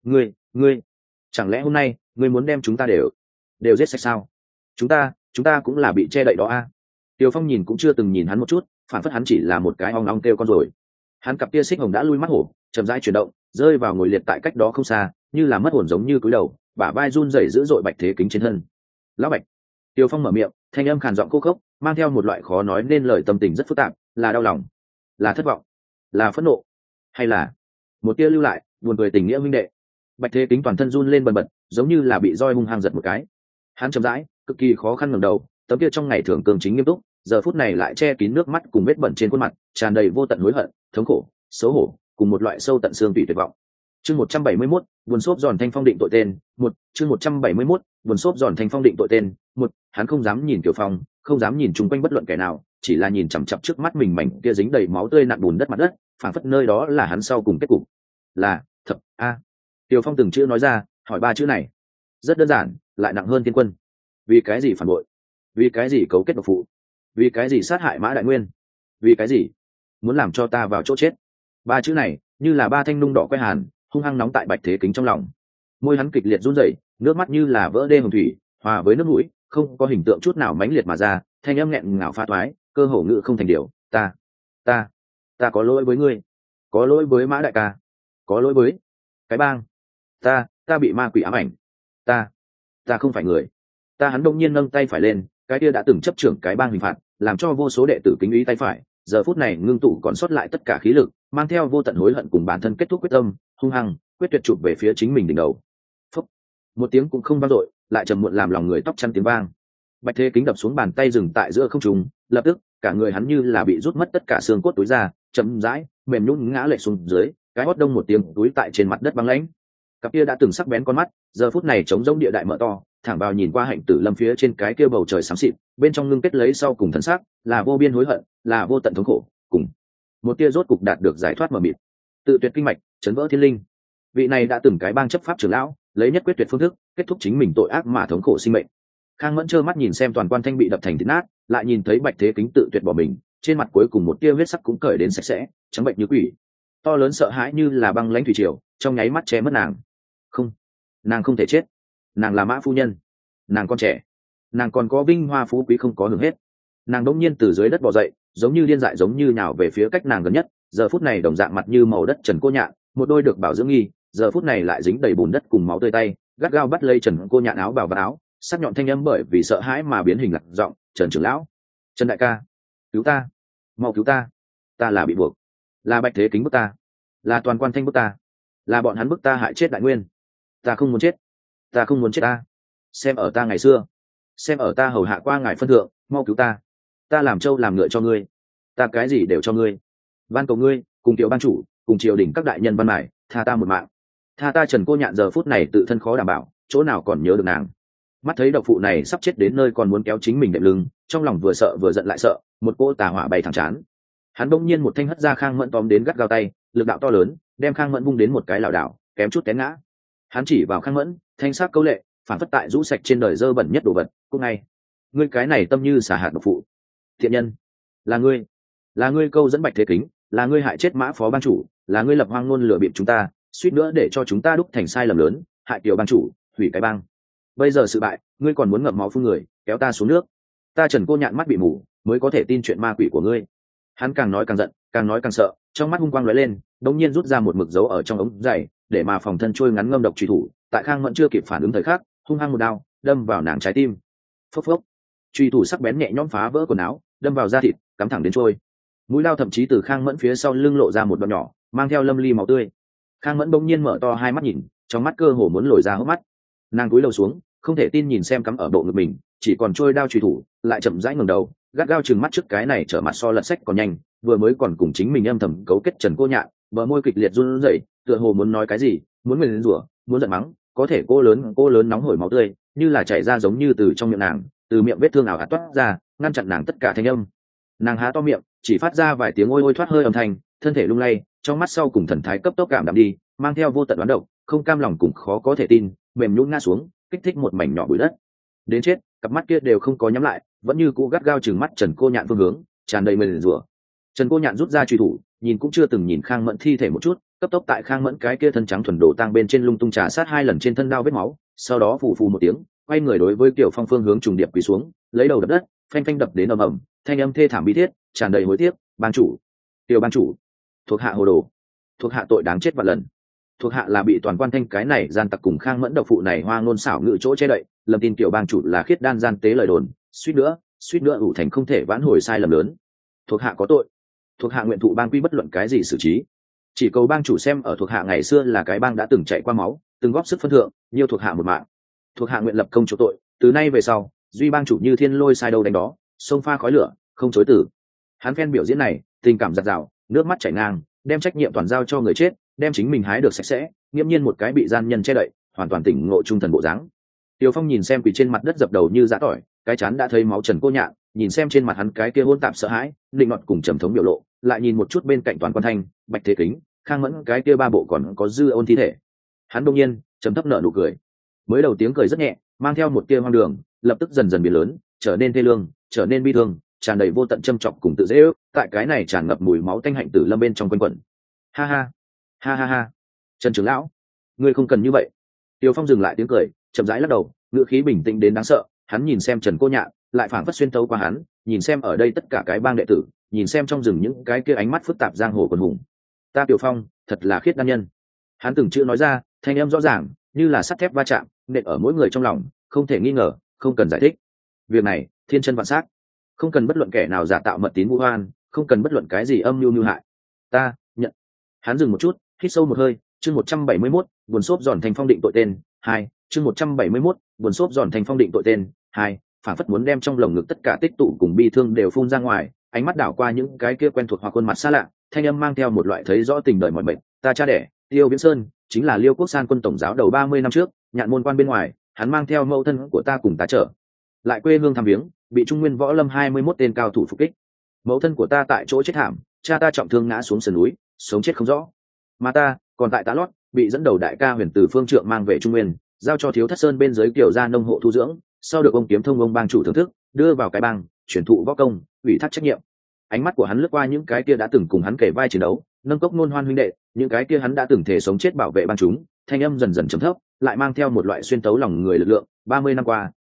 ngươi, chẳng lẽ hôm nay ngươi muốn đem chúng ta đều giết sạch sao? Chúng ta cũng là bị che đậy đó a." Tiểu Phong nhìn cũng chưa từng nhìn hắn một chút, phản phất hắn chỉ là một cái ong ong kêu con rồi. Hắn cặp tia xích hồng đã lui mắt hổ, chậm rãi chuyển động, rơi vào ngồi liệt tại cách đó không xa, như là mất hồn giống như cúi đầu, bả vai run rẩy dữ dội Bạch Thế Kính trên thân. "Lão Bạch." Tiểu Phong mở miệng, thanh âm khàn giọng khô khốc, mang theo một loại khó nói nên lời tâm tình rất phức tạp, là đau lòng, là thất vọng, là phẫn nộ, hay là một tia lưu lại buồn cười tình nghĩa huynh đệ. Bạch Thế Kính toàn thân run lên bần bật, giống như là bị roi hung hăng giật một cái. Hắn chậm rãi, cực kỳ khó khăn ngẩng đầu, tấm kia trong ngày thường cường chính nghiêm túc, giờ phút này lại che kín nước mắt cùng vết bẩn trên khuôn mặt, tràn đầy vô tận hối hận, thống khổ, xấu hổ, cùng một loại sâu tận xương tủy tuyệt vọng. Chương 171, buồn xốp giòn thanh phong định tội tên, một chương 171, buồn xốp giòn thanh phong định tội tên, một hắn không dám nhìn Tiểu Phong, không dám nhìn chung quanh bất luận kẻ nào, chỉ là nhìn chằm chằm trước mắt mình mảnh kia dính đầy máu tươi nặn bùn đất mặt đất, phảng phất nơi đó là hắn sau cùng kết cục. Là, thập a. Tiểu Phong từng chữ nói ra, hỏi ba chữ này. Rất đơn giản, lại nặng hơn Thiên Quân. Vì cái gì phản bội? Vì cái gì cấu kết độc phụ? Vì cái gì sát hại Mã Đại Nguyên? Vì cái gì muốn làm cho ta vào chỗ chết? Ba chữ này như là ba thanh nung đỏ que hàn, hung hăng nóng tại Bạch Thế Kính trong lòng. Môi hắn kịch liệt run rẩy, nước mắt như là vỡ đê hồng thủy, hòa với nước mũi, không có hình tượng chút nào mãnh liệt mà ra, thanh âm nghẹn ngào pha toái, cơ hồ ngữ không thành điều. Ta có lỗi với ngươi, có lỗi với Mã đại ca, có lỗi với cái bang, ta bị ma quỷ ám ảnh, ta không phải người. Hắn đông nhiên nâng tay phải lên, cái kia đã từng chấp trưởng cái bang hình phạt, làm cho vô số đệ tử kính ý tay phải, giờ phút này ngưng tụ còn sót lại tất cả khí lực, mang theo vô tận hối hận cùng bản thân kết thúc quyết tâm, hung hăng quyết tuyệt chụp về phía chính mình đỉnh đầu. Phúc, một tiếng cũng không vang dội, lại trầm muộn làm lòng người tóc chăn tiếng vang. Bạch Thế Kính đập xuống bàn tay dừng tại giữa không trung, lập tức cả người hắn như là bị rút mất tất cả xương cốt túi ra, chậm rãi mềm nhũn ngã lệch xuống dưới, cái hót đông một tiếng túi tại trên mặt đất băng lãnh. Cặp kia đã từng sắc bén con mắt, giờ phút này trống rỗng địa đại mở to, thẳng vào nhìn qua Hạnh Tử Lâm phía trên cái kia bầu trời xám xịt, bên trong ngưng kết lấy sau cùng thần sắc, là vô biên hối hận, là vô tận thống khổ, cùng một tia rốt cục đạt được giải thoát mờ mịt. Tự tuyệt kinh mạch, chấn vỡ thiên linh. Vị này đã từng cái bang chấp pháp trưởng lão, lấy nhất quyết tuyệt phương thức, kết thúc chính mình tội ác mà thống khổ sinh mệnh. Khang Mẫn trơ mắt nhìn xem Toàn Quan Thanh bị đập thành thịt nát, lại nhìn thấy Bạch Thế Kính tự tuyệt bỏ mình, trên mặt cuối cùng một tia huyết sắc cũng cởi đến sạch sẽ, trắng bệnh như quỷ. To lớn sợ hãi như là băng lãnh thủy triều, trong nháy mắt che mất nàng. Không, nàng không thể chết. Nàng là Mã phu nhân, nàng con trẻ, nàng còn có vinh hoa phú quý không có hưởng hết. Nàng đống nhiên từ dưới đất bò dậy, giống như điên dại, giống như nhào về phía cách nàng gần nhất. Giờ phút này đồng dạng mặt như màu đất Trần Cô Nhạn, một đôi được bảo dưỡng nghi, giờ phút này lại dính đầy bùn đất cùng máu tươi tay, gắt gao bắt lấy Trần Cô Nhạn áo bào và áo, sắc nhọn thanh âm bởi vì sợ hãi mà biến hình lạc giọng: "Trần trưởng lão, Trần đại ca, cứu ta, mau cứu ta, ta là bị buộc, là Bạch Thế Kính bức ta, là Toàn Quan Thanh bức ta, là bọn hắn bức ta hại chết Đại Nguyên, ta không muốn chết, ta không muốn chết ta, xem ở ta ngày xưa, xem ở ta hầu hạ qua ngài phân thượng, mau cứu ta làm trâu làm ngựa cho ngươi, ta cái gì đều cho ngươi, van cầu ngươi cùng tiểu ban chủ cùng triều đình các đại nhân văn mải tha ta một mạng, tha ta." Trần Cô Nhạn giờ phút này tự thân khó đảm bảo, chỗ nào còn nhớ được nàng. Mắt thấy độc phụ này sắp chết đến nơi còn muốn kéo chính mình đệm lưng, trong lòng vừa sợ vừa giận lại sợ, một cỗ tà hỏa bay thẳng chán. Hắn bỗng nhiên một thanh hất ra Khang Mẫn tóm đến gắt gao tay, lực đạo to lớn, đem Khang Mẫn vung đến một cái lảo đảo, kém chút té ngã. Hắn chỉ vào Khang Mẫn, thanh sắc câu lệ, phản phất tại rũ sạch trên đời dơ bẩn nhất đồ vật, cũng ngay, ngươi cái này tâm như xả hạt độc phụ, thiện nhân, là ngươi câu dẫn Bạch Thế Kính, là ngươi hại chết Mã phó ban chủ, là ngươi lập hoang ngôn lừa bịp chúng ta, suýt nữa để cho chúng ta đúc thành sai lầm lớn, hại tiểu ban chủ, hủy cái bang. Bây giờ sự bại, ngươi còn muốn ngậm máu phun người, kéo ta xuống nước. Ta Trần Cô Nhạn mắt bị mù, mới có thể tin chuyện ma quỷ của ngươi. Hắn càng nói càng giận, càng nói càng sợ, trong mắt hung quang lóe lên, đột nhiên rút ra một mực dấu ở trong ống giày, để mà phòng thân trôi ngắn ngâm độc truy thủ, tại Khang Mẫn chưa kịp phản ứng thời khắc, hung hăng một đao, đâm vào nàng trái tim. Phốc phốc. Truy thủ sắc bén nhẹ nhõm phá vỡ quần áo, đâm vào da thịt, cắm thẳng đến trôi. Mũi lao thậm chí từ Khang Mẫn phía sau lưng lộ ra một đoạn nhỏ, mang theo lâm ly máu tươi. Khang Mẫn bỗng nhiên mở to hai mắt nhìn, trong mắt cơ hồ muốn lồi ra hốc mắt. Nàng cúi đầu xuống, không thể tin nhìn xem cắm ở bộ ngực mình, chỉ còn trôi đao truy thủ, lại chậm rãi ngẩng đầu, gắt gao trừng mắt trước cái này trở mặt so lật sách còn nhanh, vừa mới còn cùng chính mình âm thầm cấu kết Trần Cô Nhạn, bờ môi kịch liệt run rẩy, tựa hồ muốn nói cái gì, muốn nguyền rủa, muốn giận mắng, có thể cô lớn nóng hổi máu tươi, như là chảy ra giống như từ trong miệng nàng, từ miệng vết thương ảo ạt toát ra, ngăn chặn nàng tất cả thanh âm. Nàng há to miệng, chỉ phát ra vài tiếng ôi ôi thoát hơi âm thanh, thân thể lung lay, trong mắt sau cùng thần thái cấp tốc cảm đạm đi, mang theo vô tận đoán độc, không cam lòng cùng khó có thể tin, mềm nhũn ngã xuống, kích thích một mảnh nhỏ bụi đất. Đến chết, cặp mắt kia đều không có nhắm lại, vẫn như cũ gắt gao chừng mắt Trần Cô Nhạn phương hướng, tràn đầy mền rủa. Trần Cô Nhạn rút ra truy thủ, nhìn cũng chưa từng nhìn Khang Mẫn thi thể một chút, cấp tốc tại Khang Mẫn cái kia thân trắng thuần đổ tang bên trên lung tung trà sát hai lần trên thân đao vết máu, sau đó phù phù một tiếng, quay người đối với Tiểu Phong phương hướng trùng điệp quỳ xuống, lấy đầu đập đất, phanh phanh đập đến ầm ầm, thanh âm thê thảm bi thiết, tràn đầy hối tiếc. "Ban chủ, Tiểu ban chủ, thuộc hạ hồ đồ, thuộc hạ tội đáng chết vạn lần, thuộc hạ là bị Toàn Quan Thanh cái này gian tặc cùng Khang Mẫn độc phụ này hoa ngôn xảo ngữ chỗ che đậy, lầm tin Tiểu bang chủ là khiết đan gian tế lời đồn, suýt nữa ủ thành không thể vãn hồi sai lầm lớn. Thuộc hạ có tội, thuộc hạ nguyện thụ bang quy bất luận cái gì xử trí, chỉ cầu bang chủ xem ở thuộc hạ ngày xưa là cái bang đã từng chạy qua máu, từng góp sức phân thượng, nhiều thuộc hạ một mạng. Thuộc hạ nguyện lập công chỗ tội, từ nay về sau, duy bang chủ như thiên lôi sai đâu đánh đó, xông pha khói lửa, không chối từ." Hắn phen biểu diễn này, tình cảm giặt rào, nước mắt chảy ngang, đem trách nhiệm toàn giao cho người chết, đem chính mình hái được sạch sẽ, nghiễm nhiên một cái bị gian nhân che đậy, hoàn toàn tỉnh ngộ trung thần bộ dáng. Tiêu Phong nhìn xem quỳ trên mặt đất dập đầu như giã tỏi, cái chán đã thấy máu Trần Cô Nhạn, nhìn xem trên mặt hắn cái kia hỗn tạp sợ hãi, định nọt cùng trầm thống biểu lộ, lại nhìn một chút bên cạnh Toàn Quan Thanh, Bạch Thế Kính, Khang Mẫn cái kia ba bộ còn có dư ôn thi thể. Hắn đột nhiên trầm thấp nở nụ cười. Mới đầu tiếng cười rất nhẹ, mang theo một tia hoang đường, lập tức dần dần biến lớn, trở nên thê lương, trở nên bi thương, tràn đầy vô tận châm chọc cùng tự dễ ước, tại cái này tràn ngập mùi máu tanh hạnh tử lâm bên trong quanh quẩn. Ha ha, ha ha ha, Trần trưởng lão, ngươi không cần như vậy. Tiêu Phong dừng lại tiếng cười, chậm rãi lắc đầu, ngữ khí bình tĩnh đến đáng sợ. Hắn nhìn xem Trần Cô Nhạn, lại phảng phất xuyên tấu qua hắn, nhìn xem ở đây tất cả cái bang đệ tử, nhìn xem trong rừng những cái kia ánh mắt phức tạp giang hồ quần hùng. Ta Tiêu Phong, thật là khiết đan nhân. Hắn từng chữ nói ra, thanh âm rõ ràng, như là sắt thép va chạm, nện ở mỗi người trong lòng, không thể nghi ngờ, không cần giải thích. Việc này, thiên chân vạn sát, không cần bất luận kẻ nào giả tạo mật tín vu oan, không cần bất luận cái gì âm mưu mưu hại. Ta nhận. Hắn dừng một chút, hít sâu một hơi, chương 171, buồn xốp giòn thành phong định tội tên 2, chương 171, buồn xốp giòn thành phong định tội tên 2, phảng phất muốn đem trong lồng ngực tất cả tích tụ cùng bi thương đều phun ra ngoài, ánh mắt đảo qua những cái kia quen thuộc hoặc khuôn mặt xa lạ, thanh âm mang theo một loại thấy rõ tình đời mọi mệnh. Ta cha đẻ, Tiêu Viễn Sơn, chính là Liêu Quốc San quân tổng giáo đầu 30 năm trước, nhạn môn quan bên ngoài, hắn mang theo mẫu thân của ta cùng ta trở lại quê hương thăm viếng, bị Trung Nguyên Võ Lâm 21 tên cao thủ phục kích. Mẫu thân của ta tại chỗ chết thảm, cha ta trọng thương ngã xuống sườn núi, sống chết không rõ. Mà ta, còn tại Tá Lót, bị dẫn đầu đại ca Huyền Từ Phương Trượng mang về Trung Nguyên, giao cho Thiếu Thất Sơn bên dưới kiểu gia nông hộ thu dưỡng, sau được ông Kiếm Thông ông bang chủ thưởng thức, đưa vào cái bang, chuyển thụ võ công, ủy thác trách nhiệm. Ánh mắt của hắn lướt qua những cái kia đã từng cùng hắn kể vai chiến đấu, nâng cốc nôn hoan huynh đệ, những cái kia hắn đã từng thể sống chết bảo vệ bang chúng, thanh âm dần dần trầm thấp, lại mang theo một loại xuyên tấu lòng người lực lượng. 30 năm qua,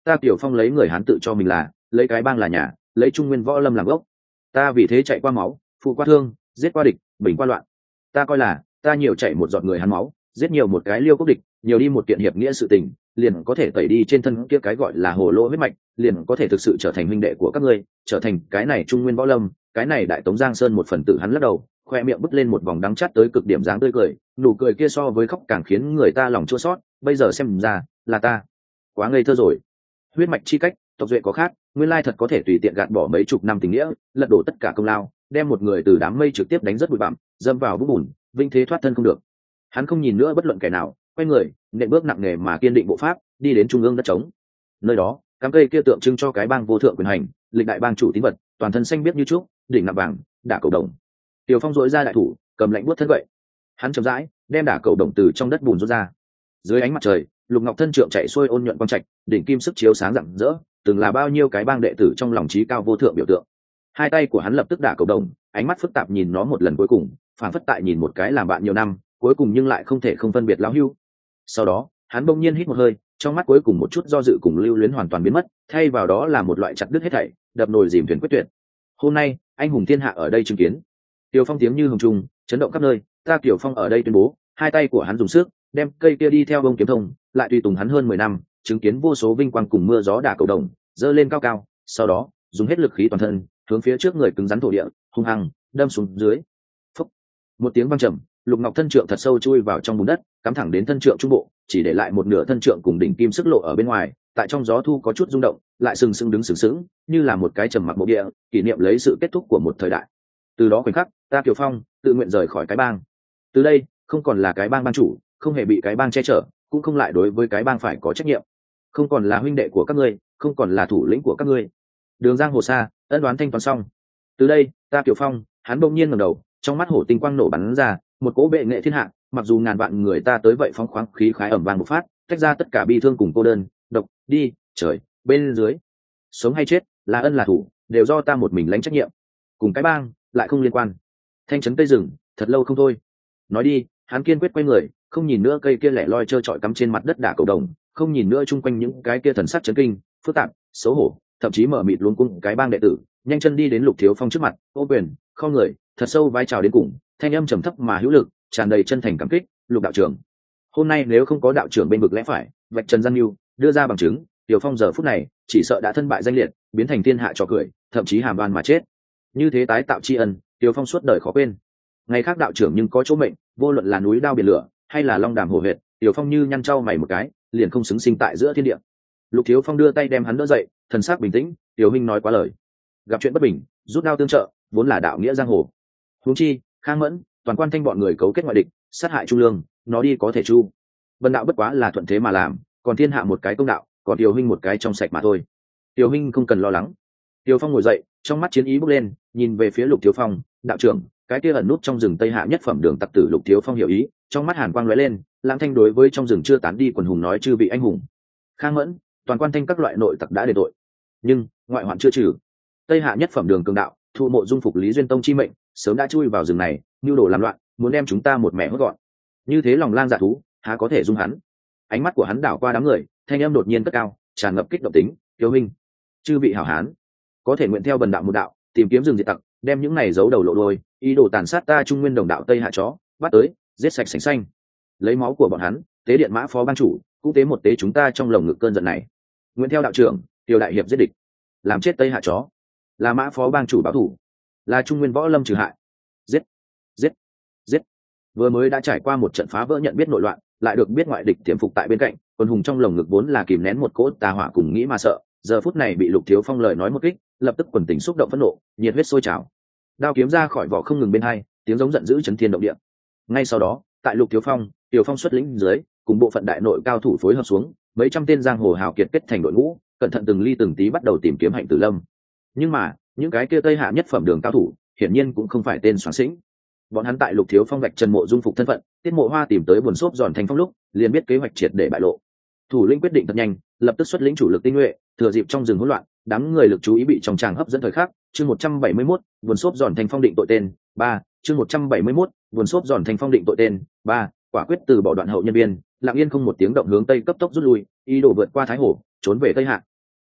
ta Kiều Phong lấy người Hán tự cho mình là lấy cái bang là nhà, lấy Trung Nguyên võ lâm làm gốc. Ta vì thế chạy qua máu, phụ qua thương, giết qua địch, bình qua loạn. Ta coi là ta nhiều chạy một giọt người Hán máu, giết nhiều một cái Liêu Quốc địch, nhiều đi một kiện hiệp nghĩa sự tình, liền có thể tẩy đi trên thân kia cái gọi là hồ lô huyết mạch, liền có thể thực sự trở thành huynh đệ của các ngươi, trở thành cái này Trung Nguyên võ lâm, cái này đại tống Giang Sơn một phần tử. Hắn lắc đầu, khoe miệng bứt lên một vòng đắng chát tới cực điểm dáng tươi cười, nụ cười kia so với khóc càng khiến người ta lòng chua xót. Bây giờ xem ra là ta quá ngây thơ rồi. Huyết mạch chi cách, tộc duệ có khác, nguyên lai thật có thể tùy tiện gạt bỏ mấy chục năm tình nghĩa, lật đổ tất cả công lao, đem một người từ đám mây trực tiếp đánh rất bụi bặm, dâm vào vũng bùn, vinh thế thoát thân không được. Hắn không nhìn nữa bất luận kẻ nào, quay người, nện bước nặng nề mà kiên định bộ pháp, đi đến trung ương đất trống. Nơi đó, cắm cây kia tượng trưng cho cái bang vô thượng quyền hành, lịch đại bang chủ tín vật, toàn thân xanh biếc như trúc, đỉnh nạm vàng, đả cầu đồng. Tiểu Phong dội ra đại thủ, cầm lạnh buốt thân vậy. Hắn chậm rãi đem đả cầu đồng từ trong đất bùn rút ra. Dưới ánh mặt trời, lục ngọc thân trượng chạy xuôi ôn nhuận quang trạch, đỉnh kim sức chiếu sáng rạng rỡ, từng là bao nhiêu cái bang đệ tử trong lòng trí cao vô thượng biểu tượng. Hai tay của hắn lập tức đả cầu đồng, ánh mắt phức tạp nhìn nó một lần cuối cùng, phản phất tại nhìn một cái làm bạn nhiều năm, cuối cùng nhưng lại không thể không phân biệt lão hưu. Sau đó, hắn bỗng nhiên hít một hơi, trong mắt cuối cùng một chút do dự cùng lưu luyến hoàn toàn biến mất, thay vào đó là một loại chặt đứt hết thảy, đập nồi dìm thuyền quyết tuyệt. Hôm nay, anh hùng thiên hạ ở đây chứng kiến. Tiểu Phong tiếng như hồng trung, chấn động khắp nơi, ta Tiểu Phong ở đây tuyên bố, hai tay của hắn dùng sức, đem cây kia đi theo bông kiếm thông, lại tùy tùng hắn hơn 10 năm, chứng kiến vô số vinh quang cùng mưa gió đả cầu đồng, dơ lên cao cao, sau đó, dùng hết lực khí toàn thân, hướng phía trước người cứng rắn thổ địa, hung hăng đâm xuống dưới. Phốc. Một tiếng vang trầm, lục ngọc thân trượng thật sâu chui vào trong bùn đất, cắm thẳng đến thân trượng trung bộ, chỉ để lại một nửa thân trượng cùng đỉnh kim sức lộ ở bên ngoài, tại trong gió thu có chút rung động, lại sừng sững đứng sừng sững, như là một cái trầm mặc bộ địa, kỷ niệm lấy sự kết thúc của một thời đại. Từ đó khoảnh khắc, ta Kiều Phong tự nguyện rời khỏi cái bang. Từ đây, không còn là cái bang ban chủ, không hề bị cái bang che chở, cũng không lại đối với cái bang phải có trách nhiệm, không còn là huynh đệ của các ngươi, không còn là thủ lĩnh của các ngươi. Đường giang hồ xa, ân đoán thanh toán xong. Từ đây, ta Kiều Phong, hắn bỗng nhiên ngẩng đầu, trong mắt hổ tinh quang nổ bắn ra, một cỗ bệ nghệ thiên hạ, mặc dù ngàn vạn người ta tới vậy phóng khoáng khí khái ẩm vang một phát, tách ra tất cả bi thương cùng cô đơn, độc, đi, trời, bên dưới. Sống hay chết, là ân là thủ, đều do ta một mình lãnh trách nhiệm. Cùng cái bang, lại không liên quan. Thanh trấn cây rừng, thật lâu không thôi. Nói đi, hắn kiên quyết quay người, không nhìn nữa cây kia lẻ loi trơ trọi cắm trên mặt đất đả cầu đồng, không nhìn nữa chung quanh những cái kia thần sắc chấn kinh, phức tạp, xấu hổ, thậm chí mở mịt luống cuống cái bang đệ tử, nhanh chân đi đến Lục Thiếu Phong trước mặt, ô quyền, không người, thật sâu vai chào đến cùng, thanh âm trầm thấp mà hữu lực, tràn đầy chân thành cảm kích. Lục đạo trưởng, hôm nay nếu không có đạo trưởng bên vực lẽ phải, vạch trần gian mưu, đưa ra bằng chứng, Tiểu Phong giờ phút này chỉ sợ đã thân bại danh liệt, biến thành thiên hạ trò cười, thậm chí hàm oan mà chết. Như thế tái tạo tri ân, Tiểu Phong suốt đời khó quên. Ngày khác đạo trưởng nhưng có chỗ mệnh, vô luận là núi đao biển lửa hay là long đàm hổ huyệt, Tiểu Phong như nhăn trau mày một cái, liền không xứng sinh tại giữa thiên địa. Lục Thiếu Phong đưa tay đem hắn đỡ dậy, thần sắc bình tĩnh, Tiểu huynh nói quá lời, gặp chuyện bất bình, rút đao tương trợ, vốn là đạo nghĩa giang hồ. Huống chi, Khang Mẫn, toàn quan thanh bọn người cấu kết ngoại địch, sát hại Trung Lương, nó đi có thể chu. Vân đạo bất quá là thuận thế mà làm, còn thiên hạ một cái công đạo, còn Tiểu huynh một cái trong sạch mà thôi. Tiểu huynh không cần lo lắng. Tiểu Phong ngồi dậy, trong mắt chiến ý bốc lên, nhìn về phía Lục Thiếu Phong, đạo trưởng, cái kia ẩn nút trong rừng Tây Hạ nhất phẩm đường tặc tử. Lục Thiếu Phong hiểu ý, trong mắt hàn quang lóe lên, lãng thanh đối với trong rừng chưa tán đi quần hùng nói: chư vị anh hùng, Khang Mẫn, toàn quan thanh các loại nội tặc đã đền tội, nhưng ngoại hoạn chưa trừ. Tây Hạ nhất phẩm đường cường đạo, thu mộ dung phục Lý Duyên Tông chi mệnh, sớm đã chui vào rừng này, nưu đồ làm loạn, muốn đem chúng ta một mẻ hốt gọn. Như thế lòng lang dạ thú, há có thể dung hắn. Ánh mắt của hắn đảo qua đám người, thanh âm đột nhiên cất cao, tràn ngập kích động tính: Thiếu huynh, chư vị hảo hán, có thể nguyện theo bần đạo một đạo, tìm kiếm rừng diệt tặc, đem những này giấu đầu lộ đôi, ý đồ tàn sát ta Trung Nguyên đồng đạo Tây Hạ chó, bắt tới, giết sạch sành xanh. Lấy máu của bọn hắn, tế điện mã phó ban chủ, cũng tế một tế chúng ta trong lồng ngực cơn giận này. Nguyện theo đạo trưởng, Tiêu đại hiệp giết địch, làm chết Tây Hạ chó, là mã phó bang chủ báo thủ, là Trung Nguyên võ lâm trừ hại. Giết, giết, giết. Vừa mới đã trải qua một trận phá vỡ nhận biết nội loạn, lại được biết ngoại địch tiềm phục tại bên cạnh, quân hùng trong lồng ngực vốn là kìm nén một cỗ tà hỏa cùng nghĩ mà sợ, giờ phút này bị Lục Thiếu Phong lời nói một kích, lập tức quần tình xúc động phẫn nộ, nhiệt huyết sôi trào. Đao kiếm ra khỏi vỏ không ngừng bên hai, tiếng giống giận dữ chấn thiên động địa. Ngay sau đó, tại Lục Thiếu Phong, Tiểu Phong xuất lĩnh dưới, cùng bộ phận đại nội cao thủ phối hợp xuống, mấy trăm tên giang hồ hào kiệt kết thành đội ngũ, cẩn thận từng ly từng tí bắt đầu tìm kiếm Hạnh Tử Lâm. Nhưng mà, những cái kia Tây Hạ nhất phẩm đường cao thủ, hiển nhiên cũng không phải tên soán xĩnh. Bọn hắn tại Lục Thiếu Phong vạch trần mộ dung phục thân phận, Tiết Mộ Hoa tìm tới buồn xốp giòn Thanh Phong lúc, liền biết kế hoạch triệt để bại lộ. Thủ lĩnh quyết định thật nhanh, lập tức xuất lĩnh chủ lực tinh nhuệ, thừa dịp trong rừng hỗn loạn, đám người lực chú ý bị trong tràng hấp dẫn thời khắc. Chương 171, buồn xốp giòn Thanh Phong định tội tên 3. Chương 171, buồn xốp giòn Thanh Phong định tội tên 3. Quả quyết từ bỏ đoạn hậu nhân viên, lặng yên không một tiếng động hướng tây cấp tốc rút lui, ý đồ vượt qua Thái Hồ, trốn về Tây Hạ.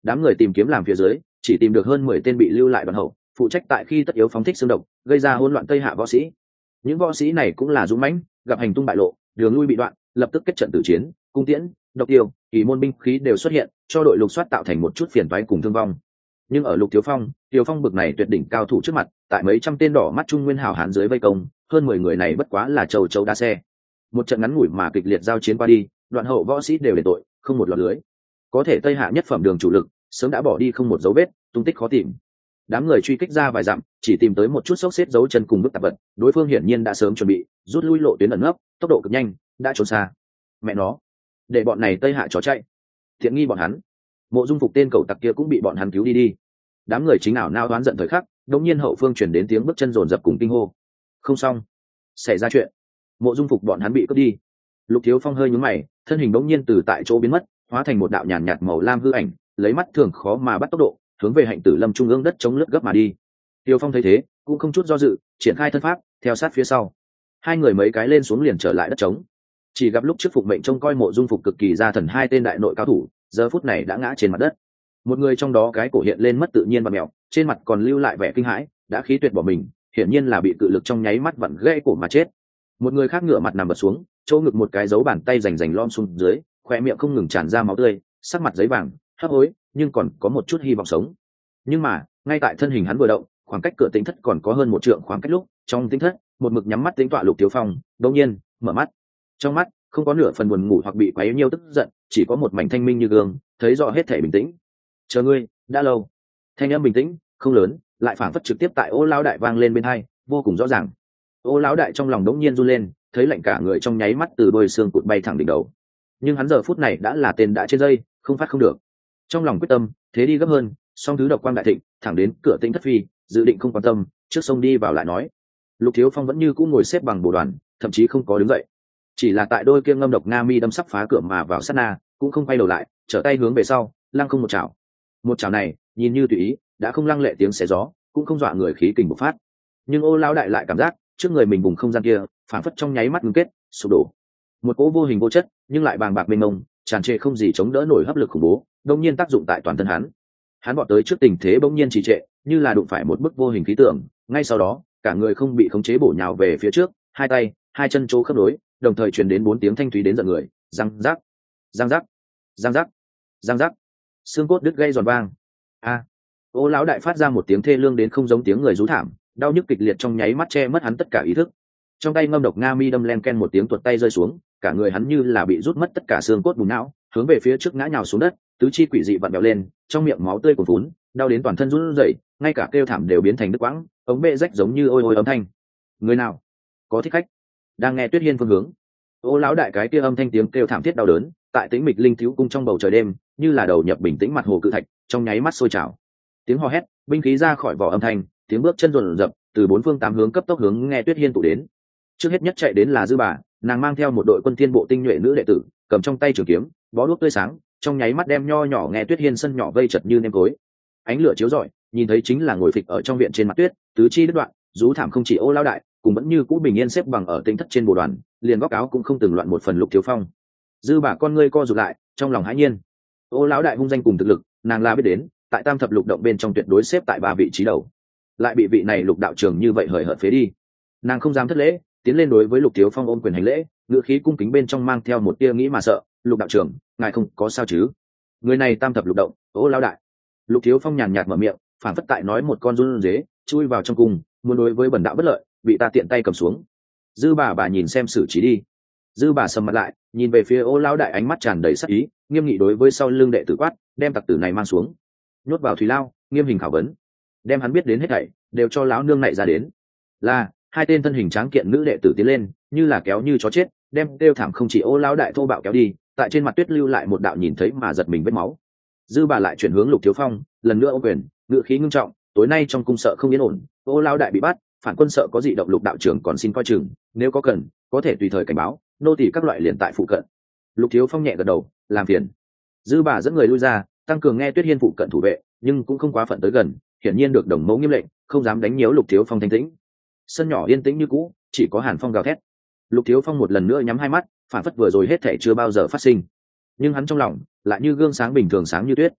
Đám người tìm kiếm làm phía dưới chỉ tìm được hơn 10 tên bị lưu lại đoàn hậu, phụ trách tại khi tất yếu phóng thích xương độc, gây ra hỗn loạn tây hạ võ sĩ. Những võ sĩ này cũng là dũng mãnh, gặp hành tung bại lộ, đường lui bị đoạn, lập tức kết trận tử chiến, cung tiễn, độc tiêu, kỳ môn binh khí đều xuất hiện, cho đội lục soát tạo thành một chút phiền toái cùng thương vong. Nhưng ở Lục Thiếu Phong, Tiều Phong bực này tuyệt đỉnh cao thủ trước mặt, tại mấy trăm tên đỏ mắt trung nguyên hào hán dưới vây công, hơn 10 người này bất quá là châu châu đa xe. Một trận ngắn ngủi mà kịch liệt giao chiến qua đi, đoạn hậu võ sĩ đều đền tội, không một lọt lưới. Có thể Tây Hạ nhất phẩm đường chủ lực, sớm đã bỏ đi không một dấu vết, tung tích khó tìm. Đám người truy kích ra vài dặm, chỉ tìm tới một chút xốc xếp dấu chân cùng bức tạp vật, đối phương hiển nhiên đã sớm chuẩn bị, rút lui lộ tuyến ẩn nấp, tốc độ cực nhanh, đã trốn xa. Mẹ nó, để bọn này Tây Hạ chó chạy, thiện nghi bọn hắn. Mộ Dung Phục tên cẩu tặc kia cũng bị bọn hắn cứu đi đi. Đám người chính ảo nao đoán giận thời khắc, đột nhiên hậu phương truyền đến tiếng bước chân rồn rập cùng kinh hô. Không xong, xảy ra chuyện. Mộ Dung Phục bọn hắn bị cướp đi. Lục Thiếu Phong hơi nhướng mày, thân hình bỗng nhiên từ tại chỗ biến mất, hóa thành một đạo nhàn nhạt màu lam hư ảnh, lấy mắt thường khó mà bắt tốc độ, hướng về Hạnh Tử Lâm trung ương đất chống lướt gấp mà đi. Tiêu Phong thấy thế, cũng không chút do dự, triển khai thân pháp, theo sát phía sau. Hai người mấy cái lên xuống liền trở lại đất trống. Chỉ gặp lúc trước phục mệnh trông coi Mộ Dung Phục cực kỳ gia thần hai tên đại nội cao thủ, giờ phút này đã ngã trên mặt đất. Một người trong đó cái cổ hiện lên mất tự nhiên và mèo, trên mặt còn lưu lại vẻ kinh hãi, đã khí tuyệt bỏ mình, hiển nhiên là bị cự lực trong nháy mắt vặn gãy cổ mà chết. Một người khác ngửa mặt nằm bật xuống, chỗ ngực một cái dấu bàn tay rành rành lom xuống dưới, khoe miệng không ngừng tràn ra máu tươi, sắc mặt giấy vàng, hấp hối, nhưng còn có một chút hy vọng sống. Nhưng mà, ngay tại thân hình hắn vừa động, khoảng cách cửa tĩnh thất còn có hơn một trượng khoảng cách lúc, trong tĩnh thất, một mực nhắm mắt tính tọa Lục Thiếu Phong, đột nhiên mở mắt. Trong mắt không có nửa phần buồn ngủ hoặc bị quấy nhiêu tức giận, chỉ có một mảnh thanh minh như gương, thấy rõ hết thể bình tĩnh. Chờ ngươi, đã lâu. Thanh âm bình tĩnh, không lớn, lại phảng phất trực tiếp tại Ô Lão đại vang lên bên tai, vô cùng rõ ràng. Ô Lão đại trong lòng đống nhiên run lên, thấy lạnh cả người trong nháy mắt từ đôi xương cụt bay thẳng đỉnh đầu. Nhưng hắn giờ phút này đã là tên đã trên dây, không phát không được. Trong lòng quyết tâm, thế đi gấp hơn, song thứ độc quang đại thịnh, thẳng đến cửa tĩnh thất phi, dự định không quan tâm, trước sông đi vào lại nói. Lục Thiếu Phong vẫn như cũ ngồi xếp bằng bồ đoàn, thậm chí không có đứng dậy, chỉ là tại đôi kia ngâm độc nga mi đâm sắp phá cửa mà vào sát na, cũng không quay đầu lại, trở tay hướng về sau, lăng không một chảo. Một chảo này nhìn như tùy ý, đã không lăng lệ tiếng xé gió, cũng không dọa người khí kình bộc phát. Nhưng Ô Lão đại lại cảm giác trước người mình vùng không gian kia phản phất trong nháy mắt ngưng kết, sụp đổ. Một cỗ vô hình vô chất nhưng lại bàng bạc mênh mông, tràn trề không gì chống đỡ nổi hấp lực khủng bố, đông nhiên tác dụng tại toàn thân hắn. Hắn vọt tới trước tình thế bỗng nhiên trì trệ, như là đụng phải một bức vô hình khí tượng, ngay sau đó cả người không bị khống chế bổ nhào về phía trước, hai tay hai chân chỗ khớp nối, đồng thời truyền đến 4 tiếng thanh thúy đến giận người, răng rắc, răng rắc, răng rắc, răng rắc, xương cốt đứt gây giòn vang. A! Ô Lão đại phát ra một tiếng thê lương đến không giống tiếng người rú thảm, đau nhức kịch liệt trong nháy mắt che mất hắn tất cả ý thức. Trong tay ngâm độc nga mi đâm len ken một tiếng tuột tay rơi xuống, cả người hắn như là bị rút mất tất cả xương cốt bùn não, hướng về phía trước ngã nhào xuống đất, tứ chi quỷ dị vặn vẹo lên, trong miệng máu tươi cuồn phún, đau đến toàn thân run rẩy, ngay cả kêu thảm đều biến thành đứt quãng, ống bệ rách giống như ôi ôi âm thanh. Người nào? Có thích khách? Đang nghe Tuyết Hiên phương hướng. Ô Lão đại cái kia âm thanh tiếng kêu thảm thiết đau đớn, tại tĩnh mịch linh thiếu cung trong bầu trời đêm, như là đầu nhập bình tĩnh mặt hồ cự thạch, trong nháy mắt sôi trào. Tiếng hò hét, binh khí ra khỏi vỏ âm thanh, tiếng bước chân rồn rập, từ 4 phương 8 hướng cấp tốc hướng nghe Tuyết Hiên tụ đến. Trước hết nhất chạy đến là Dư Bà, nàng mang theo một đội quân thiên bộ tinh nhuệ nữ đệ tử, cầm trong tay trường kiếm, bó đuốc tươi sáng, trong nháy mắt đem nho nhỏ nghe Tuyết Hiên sân nhỏ vây chật như nêm tối. Ánh lửa chiếu rọi, nhìn thấy chính là ngồi phịch ở trong viện trên mặt tuyết, tứ chi đứt đoạn, rú thảm không chỉ Ô Lão đại, cùng vẫn như cũ bình yên xếp bằng ở tĩnh thất trên bồ đoàn, liền góc áo cũng không từng loạn một phần. Lục Thiếu Phong. Dư Bà con ngươi co rụt lại, trong lòng hãi nhiên. Ô Lão đại hung danh cùng thực lực, nàng là biết đến, tại Tam thập lục động bên trong tuyệt đối xếp tại 3 vị trí đầu, lại bị vị này Lục đạo trưởng như vậy hời hợt phế đi. Nàng không dám thất lễ, tiến lên đối với Lục Thiếu Phong ôm quyền hành lễ, ngữ khí cung kính bên trong mang theo một tia nghĩ mà sợ. Lục đạo trưởng, ngài không có sao chứ? Người này Tam thập lục động, Ô Lão đại. Lục Thiếu Phong nhàn nhạt mở miệng, phản phất tại nói một con run dế, chui vào trong cung, muốn đối với bần đạo bất lợi, bị ta tiện tay cầm xuống. Dư bà nhìn xem xử trí đi. Dư bà sầm mặt lại, nhìn về phía Ô Lão đại, ánh mắt tràn đầy sắc ý, nghiêm nghị đối với sau lưng đệ tử quát, đem tặc tử này mang xuống, nhốt vào thủy lao, nghiêm hình khảo vấn, đem hắn biết đến hết thảy đều cho lão nương này ra đến. Là hai tên thân hình tráng kiện nữ đệ tử tiến lên, như là kéo như chó chết, đem kêu thảm không chỉ Ô Lão đại thô bạo kéo đi, tại trên mặt tuyết lưu lại một đạo nhìn thấy mà giật mình vết máu. Dư bà lại chuyển hướng Lục Thiếu Phong, lần nữa ô quyền, ngữ khí ngưng trọng, tối nay trong cung sợ không yên ổn, Ô Lão đại bị bắt, phản quân sợ có dị động, Lục đạo trưởng còn xin coi chừng, nếu có cần có thể tùy thời cảnh báo, nô tỳ các loại liền tại phụ cận. Lục Thiếu Phong nhẹ gật đầu, làm phiền. Dư bà dẫn người lui ra, tăng cường nghe Tuyết Hiên phụ cận thủ vệ, nhưng cũng không quá phận tới gần, hiển nhiên được đồng mẫu nghiêm lệnh, không dám đánh nhiễu Lục Thiếu Phong thanh tĩnh. Sân nhỏ yên tĩnh như cũ, chỉ có hàn phong gào thét. Lục Thiếu Phong một lần nữa nhắm hai mắt, phản phất vừa rồi hết thể chưa bao giờ phát sinh, nhưng hắn trong lòng lại như gương sáng bình thường sáng như tuyết.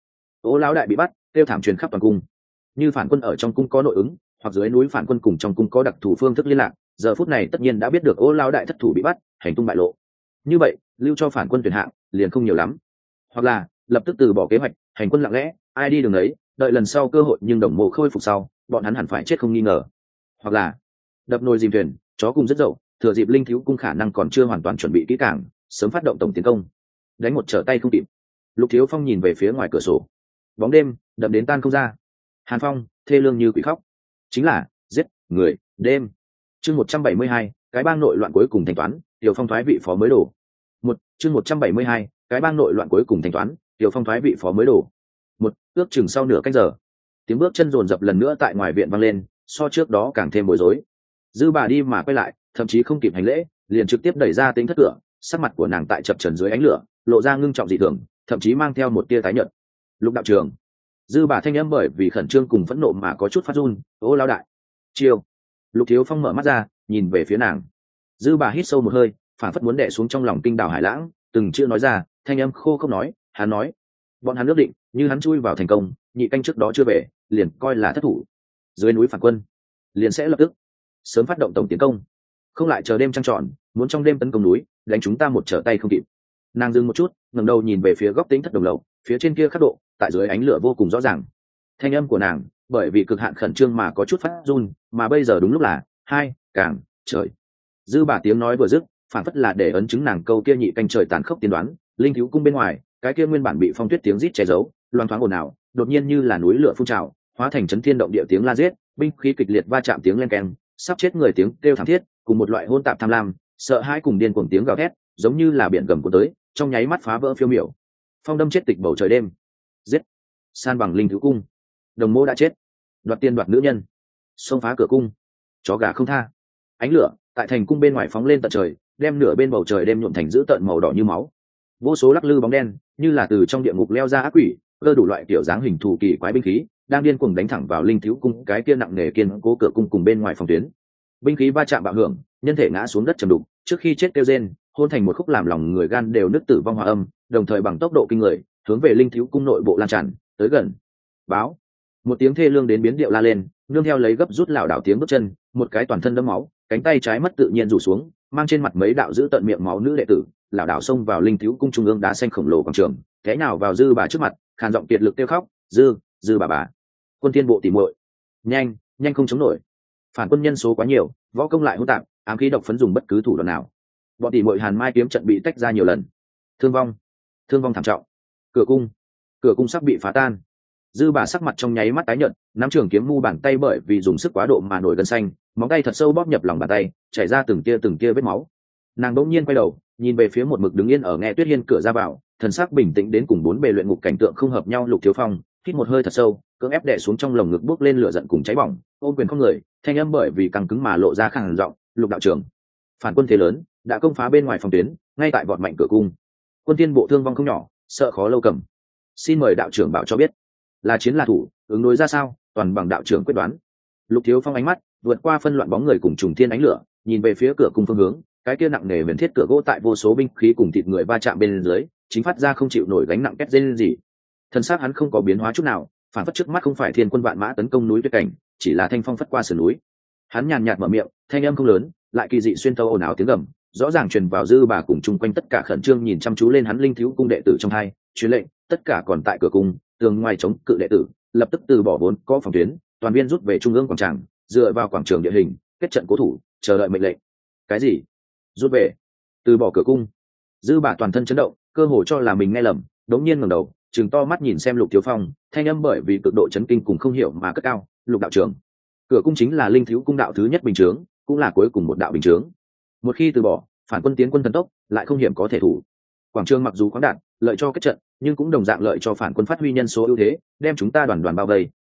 Ô lão đại bị bắt, tiêu thảm truyền khắp toàn cung. Như phản quân ở trong cung có nội ứng, hoặc dưới núi phản quân cùng trong cung có đặc thù phương thức liên lạc, giờ phút này tất nhiên đã biết được Ô lão đại thất thủ bị bắt, hành tung bại lộ. Như vậy, lưu cho phản quân tuyển hạng liền không nhiều lắm. Hoặc là lập tức từ bỏ kế hoạch, hành quân lặng lẽ, ai đi đường đấy, đợi lần sau cơ hội nhưng đồng mộ khôi phục sau, bọn hắn hẳn phải chết không nghi ngờ. Hoặc là đập nồi dìm thuyền, chó cùng rất dậu, thừa dịp linh thiếu cung khả năng còn chưa hoàn toàn chuẩn bị kỹ càng, sớm phát động tổng tiến công, đánh một trở tay không kịp. Lục Thiếu Phong nhìn về phía ngoài cửa sổ, bóng đêm đậm đến tan không ra, hàn phong thê lương như quỷ khóc, chính là giết người đêm. Chương 172, cái bang nội loạn cuối cùng thanh toán, Tiểu Phong thoái vị phó mới đổ. Chương 172, cái bang nội loạn cuối cùng thanh toán, Tiểu Phong thoái vị phó mới đổ. Ước chừng sau nửa canh giờ, tiếng bước chân rồn rập lần nữa tại ngoài viện vang lên, so trước đó càng thêm bối rối. Dư bà đi mà quay lại, thậm chí không kịp hành lễ, liền trực tiếp đẩy ra tính thất cửa, sắc mặt của nàng tại chập chờn dưới ánh lửa, lộ ra ngưng trọng dị thường, thậm chí mang theo một tia tái nhợt. Lục đạo trưởng. Dư bà thanh âm bởi vì khẩn trương cùng phẫn nộ mà có chút phát run. Ô lão đại. Chiêu. Lục Thiếu Phong mở mắt ra, nhìn về phía nàng. Dư bà hít sâu một hơi, phản phất muốn đè xuống trong lòng kinh đảo hải lãng, từng chữ nói ra, thanh âm khô không nói. Hắn nói, bọn hắn ước định, như hắn chui vào thành công, nhị canh trước đó chưa về, liền coi là thất thủ. Dưới núi phản quân, liền sẽ lập tức sớm phát động tổng tiến công, không lại chờ đêm trăng tròn, muốn trong đêm tấn công núi, đánh chúng ta một trở tay không kịp. Nàng dừng một chút, ngẩng đầu nhìn về phía góc tính thất đồng lầu, phía trên kia khắc độ, tại dưới ánh lửa vô cùng rõ ràng. Thanh âm của nàng bởi vì cực hạn khẩn trương mà có chút phát run, mà bây giờ đúng lúc là hai càng trời. Dư bà tiếng nói vừa dứt, phản phất là để ấn chứng nàng câu kia nhị canh trời tàn khốc tiên đoán. Linh thiếu cung bên ngoài, cái kia nguyên bản bị phong tuyết tiếng rít che giấu, loang thoáng ồn ào, đột nhiên như là núi lửa phun trào, hóa thành chấn thiên động địa tiếng la giết, binh khí kịch liệt va chạm tiếng len keng, sắp chết người tiếng kêu thảm thiết, cùng một loại hỗn tạp tham lam, sợ hãi cùng điên cuồng tiếng gào thét, giống như là biển gầm của tới, trong nháy mắt phá vỡ phiêu miểu. Phong đâm chết tịch bầu trời đêm. Giết. San bằng linh thiếu cung. Đồng mô đã chết. Đoạt tiên đoạt nữ nhân. Xông phá cửa cung. Chó gà không tha. Ánh lửa tại thành cung bên ngoài phóng lên tận trời, đem nửa bên bầu trời đêm nhuộm thành dữ tợn màu đỏ như máu. Vô số lắc lư bóng đen, như là từ trong địa ngục leo ra ác quỷ, cơ đủ loại kiểu dáng hình thù kỳ quái binh khí, đang điên cuồng đánh thẳng vào linh thiếu cung cái kia nặng nề kiên cố cửa cung cùng bên ngoài phòng tuyến. Binh khí va chạm bạo hưởng, nhân thể ngã xuống đất trầm đục, trước khi chết kêu rên, hôn thành một khúc làm lòng người gan đều nứt tử vong hòa âm, đồng thời bằng tốc độ kinh người, hướng về linh thiếu cung nội bộ lan tràn, tới gần. Báo. Một tiếng thê lương đến biến điệu la lên, nương theo lấy gấp rút lảo đảo tiếng bước chân, một cái toàn thân đẫm máu, cánh tay trái mất tự nhiên rủ xuống, mang trên mặt mấy đạo giữ tận miệng máu nữ đệ tử, lảo đảo xông vào linh thiếu cung trung ương đá xanh khổng lồ quảng trường, té nào vào Dư bà trước mặt, khàn giọng kiệt lực kêu khóc, "Dư bà. Quân Thiên bộ tỉ muội, nhanh, nhanh không chống nổi." Phản quân nhân số quá nhiều, võ công lại hỗn tạp, ám khí độc phấn dùng bất cứ thủ đoạn nào. Bọn tỉ muội Hàn Mai kiếm trận bị tách ra nhiều lần, thương vong thảm trọng. Cửa cung sắp bị phá tan. Dư bà sắc mặt trong nháy mắt tái nhợt, nắm trường kiếm mu bàn tay bởi vì dùng sức quá độ mà nổi gân xanh, móng tay thật sâu bóp nhập lòng bàn tay, chảy ra từng tia vết máu. Nàng bỗng nhiên quay đầu, nhìn về phía một mực đứng yên ở Nghe Tuyết Hiên cửa ra vào, thần sắc bình tĩnh đến cùng bốn bề luyện ngục cảnh tượng không hợp nhau. Lục Thiếu Phong hít một hơi thật sâu, cưỡng ép đè xuống trong lồng ngực bốc lên lửa giận cùng cháy bỏng, ôm quyền không người, thanh âm bởi vì căng cứng mà lộ ra khàn giọng, "Lục đạo trưởng, phản quân thế lớn, đã công phá bên ngoài phòng tuyến, ngay tại vọt mạnh cửa cung. Quân Tiên bộ thương vong không nhỏ, sợ khó lâu cầm. Xin mời đạo trưởng bảo cho biết, là chiến là thủ, ứng đối ra sao, toàn bằng đạo trưởng quyết đoán." Lục Thiếu Phong ánh mắt vượt qua phân loạn bóng người cùng trùng thiên ánh lửa, nhìn về phía cửa cung phương hướng, cái kia nặng nề huyền thiết cửa gỗ tại vô số binh khí cùng thịt người va chạm bên dưới, chính phát ra không chịu nổi gánh nặng két rên gì. Thân xác hắn không có biến hóa chút nào, phản phất trước mắt không phải thiên quân vạn mã tấn công núi tuyết cảnh, chỉ là thanh phong phất qua sườn núi. Hắn nhàn nhạt mở miệng, thanh âm không lớn, lại kỳ dị xuyên tấu ồn ào tiếng gầm, rõ ràng truyền vào Dư bà cùng chung quanh tất cả khẩn trương nhìn chăm chú lên hắn linh thiếu cung đệ tử trong hai, truyền lệnh, tất cả còn tại cửa cung, tường ngoài chống cự đệ tử, lập tức từ bỏ vốn có phòng tuyến, toàn viên rút về trung ương quảng trường, dựa vào quảng trường địa hình, kết trận cố thủ, chờ đợi mệnh lệnh. Cái gì? Rút về? Từ bỏ cửa cung? Dư bà toàn thân chấn động, cơ hồ cho là mình nghe lầm, đống nhiên ngẩng đầu, trừng to mắt nhìn xem Lục Thiếu Phong, thanh âm bởi vì cực độ chấn kinh cùng không hiểu mà cất cao, "Lục đạo trưởng, cửa cung chính là linh thiếu cung đạo thứ nhất bình chướng, cũng là cuối cùng một đạo bình chướng. Một khi từ bỏ, phản quân tiến quân thần tốc, lại không hiểm có thể thủ. Quảng trường mặc dù khoáng đạt, lợi cho kết trận, nhưng cũng đồng dạng lợi cho phản quân phát huy nhân số ưu thế, đem chúng ta đoàn đoàn bao vây.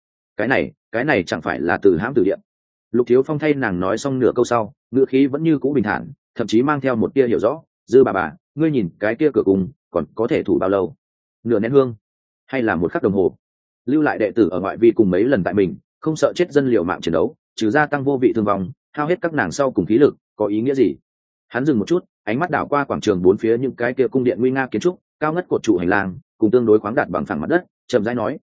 Cái này chẳng phải là từ hãm từ điện." Lục Thiếu Phong thay nàng nói xong nửa câu sau, ngữ khí vẫn như cũ bình thản, thậm chí mang theo một tia hiểu rõ, "Dư bà, ngươi nhìn cái kia cửa cung còn có thể thủ bao lâu? Nửa nén hương, hay là một khắc đồng hồ? Lưu lại đệ tử ở ngoại vi cùng mấy lần tại mình, không sợ chết dân liều mạng chiến đấu, trừ gia tăng vô vị thương vong, hao hết các nàng sau cùng khí lực, có ý nghĩa gì?" Hắn dừng một chút, ánh mắt đảo qua quảng trường bốn phía những cái kia cung điện nguy nga kiến trúc, cao ngất cột trụ hành lang, cùng tương đối khoáng đạt bằng phẳng mặt đất, chậm rãi nói,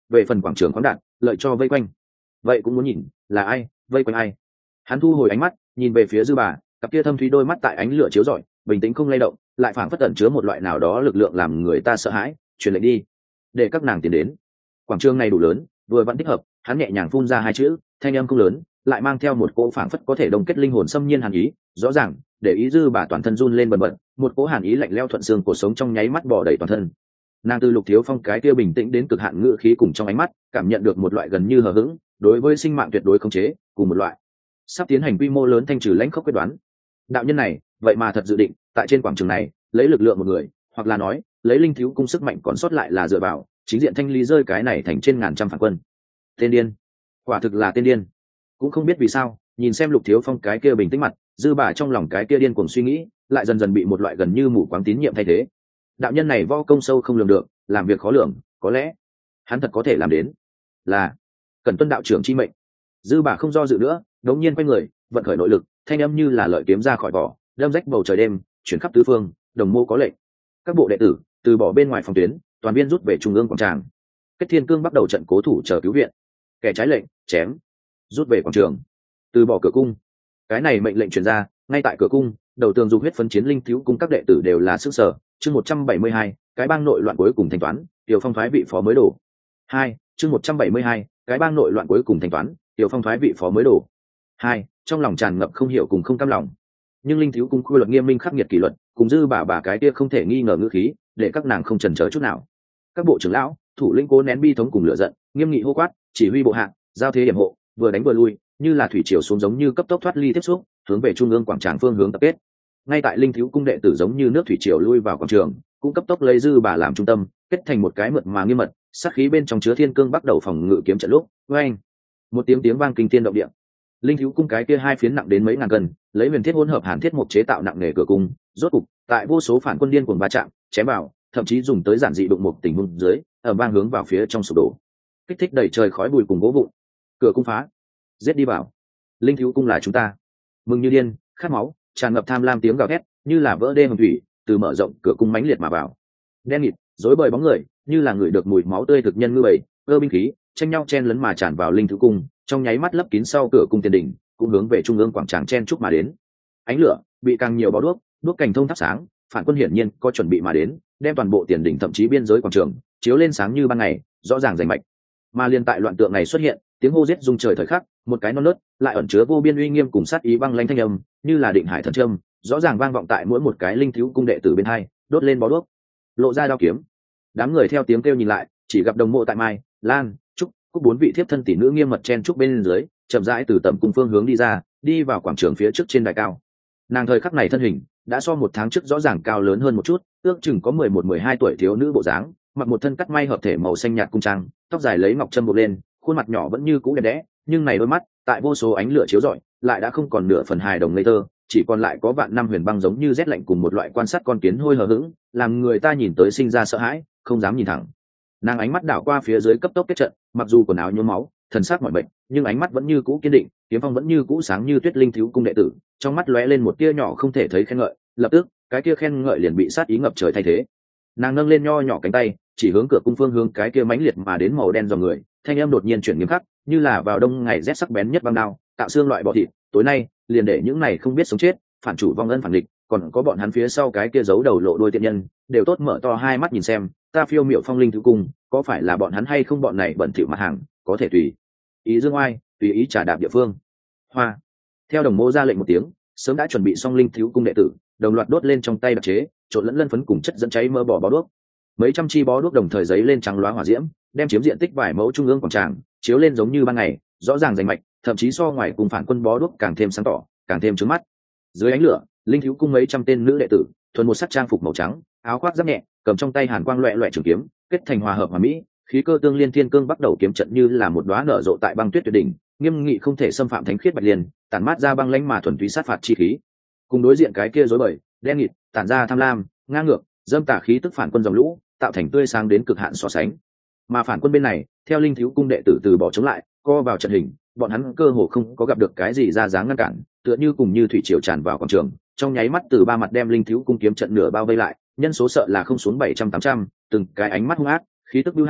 về phần quảng trường khoáng đạt lợi cho vây quanh. Vậy cũng muốn nhìn là ai vây quanh ai. Hắn thu hồi ánh mắt nhìn về phía dư bà, cặp kia thâm thúy đôi mắt tại ánh lửa chiếu rọi bình tĩnh không lay động, lại phảng phất tẩn chứa một loại nào đó lực lượng làm người ta sợ hãi. Truyền lệnh đi, để các nàng tiến đến. Quảng trường này đủ lớn, vừa vẫn thích hợp. Hắn nhẹ nhàng phun ra hai chữ, thanh âm không lớn, lại mang theo một cỗ phảng phất có thể đồng kết linh hồn xâm nhiên hàn ý. Rõ ràng để ý dư bà toàn thân run lên bần bật, một cỗ hàn ý lạnh lẽo thuận xương cuộc sống trong nháy mắt bò đầy toàn thân. Nàng từ Lục Thiếu Phong cái kia bình tĩnh đến cực hạn ngữ khí cùng trong ánh mắt cảm nhận được một loại gần như hờ hững đối với sinh mạng tuyệt đối khống chế, cùng một loại sắp tiến hành quy mô lớn thanh trừ lãnh khốc quyết đoán. Đạo nhân này vậy mà thật dự định tại trên quảng trường này lấy lực lượng một người, hoặc là nói lấy Linh Thiếu cung sức mạnh còn sót lại là dựa vào chính diện thanh lý rơi cái này thành trên ngàn trăm phản quân. Tên điên, quả thực là tên điên. Cũng không biết vì sao, nhìn xem Lục Thiếu Phong cái kia bình tĩnh mặt, dư bà trong lòng cái kia điên cuồng suy nghĩ lại dần dần bị một loại gần như mù quáng tín nhiệm thay thế. Đạo nhân này võ công sâu không lường được, làm việc khó lường, có lẽ hắn thật có thể làm đến là cần tuân đạo trưởng chi mệnh. Dư bà không do dự nữa, đống nhiên quay người vận khởi nội lực, thanh âm như là lợi kiếm ra khỏi vỏ, đâm rách bầu trời đêm, chuyển khắp tứ phương. Đồng mô có lệnh, các bộ đệ tử từ bỏ bên ngoài phòng tuyến, toàn viên rút về trung ương quảng trường. Kết Thiên Cương bắt đầu trận cố thủ chờ cứu viện. Kẻ trái lệnh chém, rút về quảng trường, từ bỏ cửa cung. Cái này mệnh lệnh truyền ra, ngay tại cửa cung, đầu tường dục huyết phấn chiến Linh Thiếu cung các đệ tử đều là sức sở. Chương 172, cái bang nội loạn cuối cùng thanh toán, Tiểu Phong thoái vị phó mới đổ. Chương 172, cái bang nội loạn cuối cùng thanh toán, Tiểu Phong thoái vị phó mới đổ. Trong lòng tràn ngập không hiểu cùng không cam lòng. Nhưng Linh Thiếu cung quy luật nghiêm minh khắc nghiệt kỷ luật, cùng dư bà cái kia không thể nghi ngờ ngữ khí, để các nàng không chần chờ chút nào. Các bộ trưởng lão, thủ lĩnh cố nén bi thống cùng lửa giận, nghiêm nghị hô quát, chỉ huy bộ hạ, giao thế điểm hộ, vừa đánh vừa lui, như là thủy triều xuống giống như cấp tốc thoát ly tiếp xúc, hướng về trung ương quảng trường phương hướng tập kết. Ngay tại Linh Thiếu cung đệ tử giống như nước thủy triều lui vào quảng trường, cũng cấp tốc lấy dư bà làm trung tâm, kết thành một cái mượt mà nghiêm mật, sát khí bên trong chứa thiên cương bắt đầu phòng ngự kiếm trận lúc, oeng, một tiếng vang kinh thiên động địa. Linh Thiếu cung cái kia hai phiến nặng đến mấy ngàn cân, lấy huyền thiết hỗn hợp hàn thiết mục chế tạo nặng nghề cửa cung, rốt cục tại vô số phản quân điên cuồng va chạm, chém vào, thậm chí dùng tới giản dị đụng một tình huống dưới, ở vang hướng vào phía trong sụp đổ, kích thích đầy trời khói bụi cùng gỗ vụn. Cửa cung phá, giết đi vào. Linh Thiếu cung là chúng ta. Mừng như điên, khát máu, tràn ngập tham lam tiếng gào thét, như là vỡ đê hồng thủy, từ mở rộng cửa cung mãnh liệt mà vào. Đen nghịt, rối bời bóng người, như là người được mùi máu tươi thực nhân ngư bầy, cơ binh khí, tranh nhau chen lấn mà tràn vào Linh Thiếu cung, trong nháy mắt lấp kín sau cửa cung tiền đỉnh, cũng hướng về trung ương quảng trường chen chúc mà đến. Ánh lửa bị càng nhiều bó đuốc, đuốc cảnh thông thắp sáng, phản quân hiển nhiên có chuẩn bị mà đến, đem toàn bộ tiền đỉnh thậm chí biên giới quảng trường chiếu lên sáng như ban ngày, rõ ràng rành mạch. Mà liên tại loạn tượng này xuất hiện, tiếng hô giết rung trời thời khắc, một cái non nớt lại ẩn chứa vô biên uy nghiêm cùng sát ý băng lãnh thanh âm, như là định hải thần châm, rõ ràng vang vọng tại mỗi một cái Linh Thiếu cung đệ tử bên hai, đốt lên bó đuốc, lộ ra đao kiếm. Đám người theo tiếng kêu nhìn lại, chỉ gặp đồng mộ tại Mai, Lan, Trúc, Cúc bốn vị thiếp thân tỷ nữ nghiêm mật chen trúc bên dưới, chậm rãi từ tầm cung phương hướng đi ra, đi vào quảng trường phía trước trên đài cao. Nàng thời khắc này thân hình đã so một tháng trước rõ ràng cao lớn hơn một chút, ước chừng có 11-12 tuổi thiếu nữ bộ dáng, mặc một thân cắt may hợp thể màu xanh nhạt cung trang, tóc dài lấy ngọc trâm buộc lên, khuôn mặt nhỏ vẫn như cũ đẹp đẽ, nhưng này đôi mắt tại vô số ánh lửa chiếu rọi lại đã không còn nửa phần hài đồng ngây thơ, chỉ còn lại có vạn năm huyền băng giống như rét lạnh cùng một loại quan sát con kiến hôi hờ hững, làm người ta nhìn tới sinh ra sợ hãi, không dám nhìn thẳng. Nàng ánh mắt đảo qua phía dưới cấp tốc kết trận, mặc dù quần áo nhuốm máu, thần sắc mỏi mệt, nhưng ánh mắt vẫn như cũ kiên định, kiếm phong vẫn như cũ sáng như tuyết. Linh Thiếu cung đệ tử trong mắt lóe lên một tia nhỏ không thể thấy khen ngợi, lập tức cái kia khen ngợi liền bị sát ý ngập trời thay thế. Nàng nâng lên nho nhỏ cánh tay, chỉ hướng cửa cung phương hướng cái kia mãnh liệt mà đến màu đen dòng người, thanh âm đột nhiên chuyển nghiêm khắc, như là vào đông ngày rét sắc bén nhất băng đao, tạo xương loại bọ thịt, tối nay liền để những này không biết sống chết, phản chủ vong ân phản địch, còn có bọn hắn phía sau cái kia giấu đầu lộ đuôi tiện nhân, đều tốt mở to hai mắt nhìn xem, ta phiêu miệu phong Linh Thiếu cung, có phải là bọn hắn hay không, bọn này bẩn thỉu mặt hàng, có thể tùy ý dương oai, tùy ý trả đạp địa phương. Hoa. Theo đồng mô ra lệnh một tiếng, sớm đã chuẩn bị xong Linh Thiếu cung đệ tử đồng loạt đốt lên trong tay đặc chế trộn lẫn lân phấn cùng chất dẫn cháy mơ bỏ bó đuốc. Mấy trăm chi bó đuốc đồng thời giấy lên trắng loá hỏa diễm, đem chiếm diện tích vài mẫu trung ương quảng trường chiếu lên giống như ban ngày, rõ ràng rành mạch, thậm chí so ngoài cùng phản quân bó đuốc càng thêm sáng tỏ, càng thêm chói mắt. Dưới ánh lửa, Linh Thiếu cung mấy trăm tên nữ đệ tử thuần một sắc trang phục màu trắng, áo khoác giáp nhẹ, cầm trong tay hàn quang loẹt loẹt trường kiếm, kết thành hòa hợp hòa mỹ, khí cơ tương liên thiên cương bắt đầu kiếm trận như là một đóa nở rộ tại băng tuyết tuyệt đỉnh, nghiêm nghị không thể xâm phạm thánh khiết bạch liên, tản mát ra băng lãnh mà thuần túy sát phạt chi khí. Cùng đối diện cái kia rối bời, đen nghịt, tản ra tham lam, ngang ngược, dâm tà khí tức phản quân dòng lũ, tạo thành tươi sáng đến cực hạn so sánh. Mà phản quân bên này, theo Linh Thiếu cung đệ tử từ bỏ chống lại, co vào trận hình, bọn hắn cơ hồ không có gặp được cái gì ra dáng ngăn cản, tựa như cùng như thủy triều tràn vào quảng trường, trong nháy mắt từ ba mặt đem Linh Thiếu cung kiếm trận nửa bao vây lại, nhân số sợ là không xuống 700-800, từng cái ánh mắt hung ác, khí tức bưu hãn,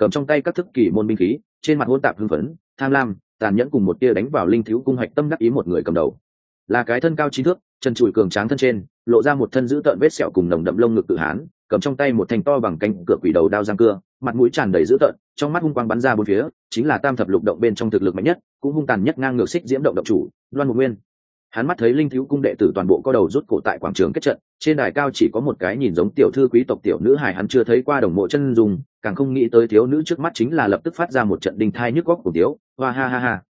cầm trong tay các thức kỳ môn binh khí, trên mặt hỗn tạp hưng phấn, tham lam, tàn nhẫn cùng một tia đánh vào linh thiếu cung hạch tâm đắc ý một người cầm đầu. Là cái thân cao 9 thước, chân chùi cường tráng thân trên, lộ ra một thân dữ tợn vết sẹo cùng nồng đậm lông ngực tự hán, cầm trong tay một thanh to bằng cánh cửa quỷ đầu đao giang cưa, mặt mũi tràn đầy dữ tợn, trong mắt hung quang bắn ra bốn phía, chính là tam thập lục động bên trong thực lực mạnh nhất, cũng hung tàn nhất ngang ngược xích diễm động động chủ, Đoan Mục Nguyên. Hắn mắt thấy linh thiếu cung đệ tử toàn bộ có đầu rút cổ tại quảng trường kết trận, trên đài cao chỉ có một cái nhìn giống tiểu thư quý tộc tiểu nữ hài, hắn chưa thấy qua đồng mộ chân dùng, càng không nghĩ tới thiếu nữ trước mắt chính là lập tức phát ra một trận đinh thai nhức góc của tiếu, hoa ha ha ha.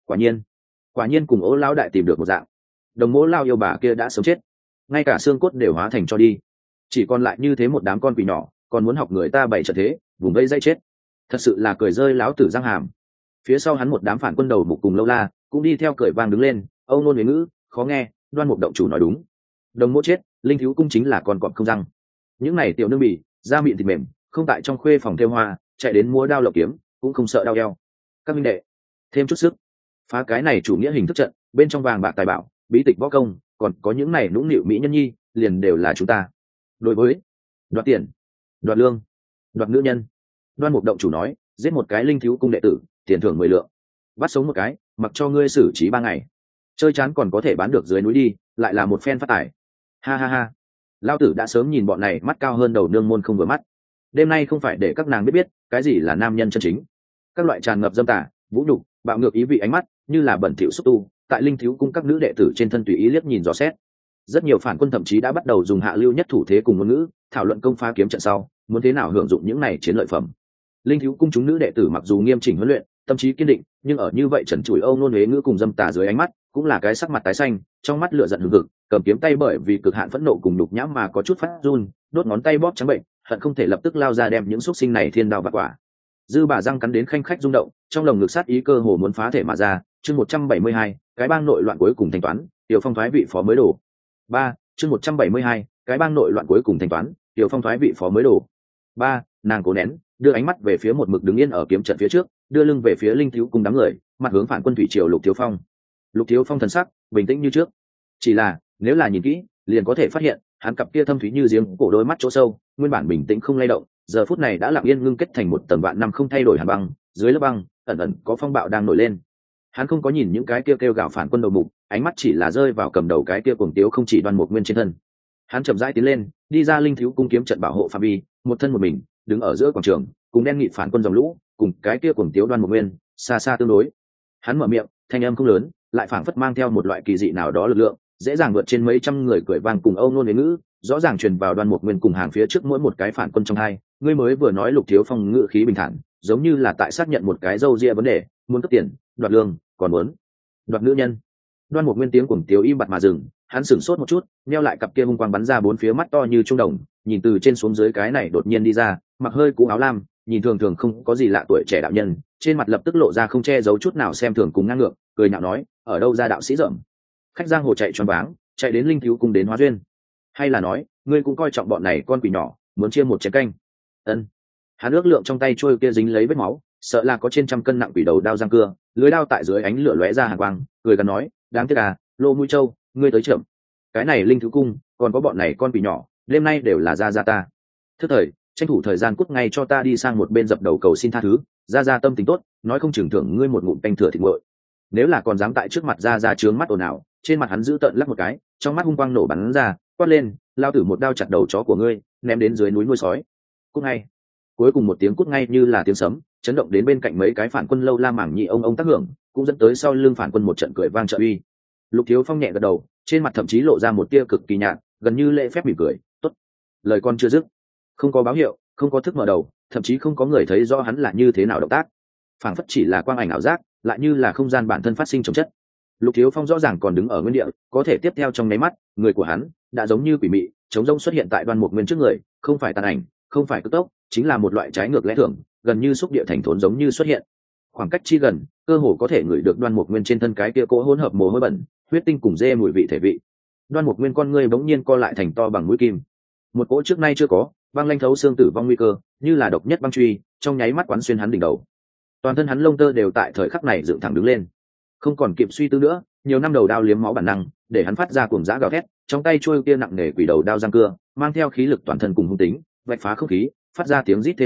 Quả nhiên cùng Ố lão đại tìm được một dạng. Đồng mộ lao yêu bà kia đã sống chết, ngay cả xương cốt đều hóa thành cho đi, chỉ còn lại như thế một đám con quỷ nhỏ, còn muốn học người ta bày trận thế, vùng vây dây chết, thật sự là cười rơi láo tử răng hàm. Phía sau hắn một đám phản quân đầu mục cùng Lâu La cũng đi theo cười vang đứng lên, âu nôn huế ngữ khó nghe, Đoan Mục động chủ nói đúng, đồng mỗ chết, linh thiếu cung chính là con cọp không răng. Những này tiểu nương bỉ da mịn thịt mềm, không tại trong khuê phòng thêu hoa, chạy đến múa đao lộng kiếm cũng không sợ đau eo. Các minh đệ thêm chút sức, phá cái này chủ nghĩa hình thức trận, bên trong vàng bạc tài bảo, bí tịch võ công, còn có những này nũng nịu mỹ nhân nhi, liền đều là chúng ta. Đối với đoạt tiền, đoạt lương, đoạt nữ nhân, Đoan Mục động chủ nói, giết một cái linh thiếu cung đệ tử, tiền thưởng 10 lượng, bắt sống một cái, mặc cho ngươi xử trí 3 ngày, chơi chán còn có thể bán được dưới núi đi, lại là một phen phát tài. Ha ha ha, lao tử đã sớm nhìn bọn này mắt cao hơn đầu nương môn không vừa mắt, đêm nay không phải để các nàng biết cái gì là nam nhân chân chính. Các loại tràn ngập dâm tả, vũ nhục, bạo ngược ý vị ánh mắt, như là bẩn thỉu xúc tu, tại linh thiếu cung các nữ đệ tử trên thân tùy ý liếc nhìn dò xét. Rất nhiều phản quân thậm chí đã bắt đầu dùng hạ lưu nhất thủ thế cùng ngôn ngữ thảo luận công phá kiếm trận sau muốn thế nào hưởng dụng những này chiến lợi phẩm. Linh thiếu cung chúng nữ đệ tử mặc dù nghiêm chỉnh huấn luyện, tâm trí kiên định, nhưng ở như vậy trần trụi âu nôn huế ngữ cùng dâm tà dưới ánh mắt, cũng là cái sắc mặt tái xanh, trong mắt lửa giận hừng hực, cầm kiếm tay bởi vì cực hạn phẫn nộ cùng nhục nhãm mà có chút phát run, đốt ngón tay bóp trắng bệnh, hận không thể lập tức lao ra đem những xúc sinh này thiên đao vạn quả. Dư bà răng cắn đến khanh khách rung động, trong lồng ngực sát ý cơ hồ muốn phá thể mà ra. Chương 172, cái bang nội loạn cuối cùng thanh toán, Tiểu Phong thoái vị phó mới đổ. 3. Chương 172, cái bang nội loạn cuối cùng thanh toán, Tiểu Phong thoái vị phó mới đổ. 3. Nàng cố nén, đưa ánh mắt về phía một mực đứng yên ở kiếm trận phía trước, đưa lưng về phía linh thiếu cùng đám người, mặt hướng phản quân thủy triều Lục Thiếu Phong. Lục Thiếu Phong thần sắc bình tĩnh như trước, chỉ là nếu là nhìn kỹ, liền có thể phát hiện, hắn cặp kia thâm thúy như giếng cổ đôi mắt chỗ sâu, nguyên bản bình tĩnh không lay động, giờ phút này đã lặng yên ngưng kết thành một tầng vạn năm không thay đổi hàn băng, dưới lớp băng ẩn ẩn có phong bạo đang nổi lên. Hắn không có nhìn những cái kia kêu gào phản quân đầu mục, ánh mắt chỉ là rơi vào cầm đầu cái kia cuồng tiếu không chỉ Đoan Mục Nguyên trên thân. Hắn chậm rãi tiến lên, đi ra linh thiếu cung kiếm trận bảo hộ phạm vi, một thân một mình đứng ở giữa quảng trường, cùng đen nghị phản quân dòng lũ, cùng cái kia cuồng tiếu Đoan Mục Nguyên xa xa tương đối. Hắn mở miệng, thanh âm không lớn, lại phảng phất mang theo một loại kỳ dị nào đó lực lượng, dễ dàng vượt trên mấy trăm người cười vang cùng âu nôn huế ngữ, rõ ràng truyền vào Đoan Mục Nguyên cùng hàng phía trước mỗi một cái phản quân trong hai. Ngươi mới vừa nói Lục Thiếu Phong ngữ khí bình thản, giống như là tại xác nhận một cái râu ria vấn đề, muốn cướp tiền, đoạt lương, còn muốn đoạt nữ nhân. Đoan Mục Nguyên tiếng cuồng tiếu im bặt mà dừng, hắn sửng sốt một chút, neo lại cặp kia hung quang bắn ra bốn phía mắt to như trung đồng, nhìn từ trên xuống dưới cái này đột nhiên đi ra, mặc hơi cũ áo lam, nhìn thường thường không có gì lạ tuổi trẻ đạo nhân, trên mặt lập tức lộ ra không che giấu chút nào xem thường cùng ngang ngược, cười nhạo nói, ở đâu ra đạo sĩ rậm, khách giang hồ chạy choáng váng, chạy đến linh thiếu cung đến hóa duyên, hay là nói ngươi cũng coi trọng bọn này con quỷ nhỏ, muốn chia một chén canh? Ân. Hắn ước lượng trong tay trôi kia dính lấy vết máu, sợ là có trên trăm cân nặng quỷ đầu đao răng cưa, lưới đao tại dưới ánh lửa lóe ra hàn quang, cười gần nói, đáng tiếc à, Lô Mũi Châu, ngươi tới chậm. Cái này linh thứ cung, còn có bọn này con quỷ nhỏ, đêm nay đều là gia ta. Thứ thời, tranh thủ thời gian cút ngay cho ta đi sang một bên dập đầu cầu xin tha thứ, gia tâm tính tốt, nói không chừng thưởng ngươi một ngụm canh thừa thịt nguội. Nếu là còn dám tại trước mặt gia trướng mắt ồn ào, trên mặt hắn giữ tợn lắc một cái, trong mắt hung quang nổ bắn ra, quát lên, lao tử một đao chặt đầu chó của ngươi, ném đến dưới núi nuôi sói. Cút ngay. Cuối cùng một tiếng cút ngay như là tiếng sấm, chấn động đến bên cạnh mấy cái phản quân Lâu La mảng nhị ông tác hưởng, cũng dẫn tới sau lưng phản quân một trận cười vang trợ uy. Lục Thiếu Phong nhẹ gật đầu, trên mặt thậm chí lộ ra một tia cực kỳ nhạt, gần như lễ phép mỉm cười, tốt. Lời con chưa dứt, không có báo hiệu, không có thức mở đầu, thậm chí không có người thấy rõ hắn là như thế nào động tác, phảng phất chỉ là quang ảnh ảo giác, lại như là không gian bản thân phát sinh trong chất. Lục Thiếu Phong rõ ràng còn đứng ở nguyên địa, có thể tiếp theo trong nháy mắt, người của hắn đã giống như quỷ mị, chống rông xuất hiện tại Đoan Mục Nguyên trước người, không phải tàn ảnh, không phải cực tốc, chính là một loại trái ngược lẽ thường, gần như xúc địa thành thốn giống như xuất hiện. Khoảng cách chi gần, cơ hồ có thể ngửi được Đoan Mục Nguyên trên thân cái kia cỗ hỗn hợp mồ hôi bẩn, huyết tinh cùng dê mùi vị thể vị. Đoan Mục Nguyên con ngươi bỗng nhiên co lại thành to bằng mũi kim. Một cỗ trước nay chưa có, băng lanh thấu xương tử vong nguy cơ, như là độc nhất băng truy, trong nháy mắt quán xuyên hắn đỉnh đầu. Toàn thân hắn lông tơ đều tại thời khắc này dựng thẳng đứng lên. Không còn kịp suy tư nữa, nhiều năm đầu đao liếm máu bản năng, để hắn phát ra cuồng dã gào thét, trong tay chuôi kia nặng nề quỷ đầu đao giang cưa, mang theo khí lực toàn thân cùng hung tính, vạch phá không khí, phát ra tiếng rít thê lương,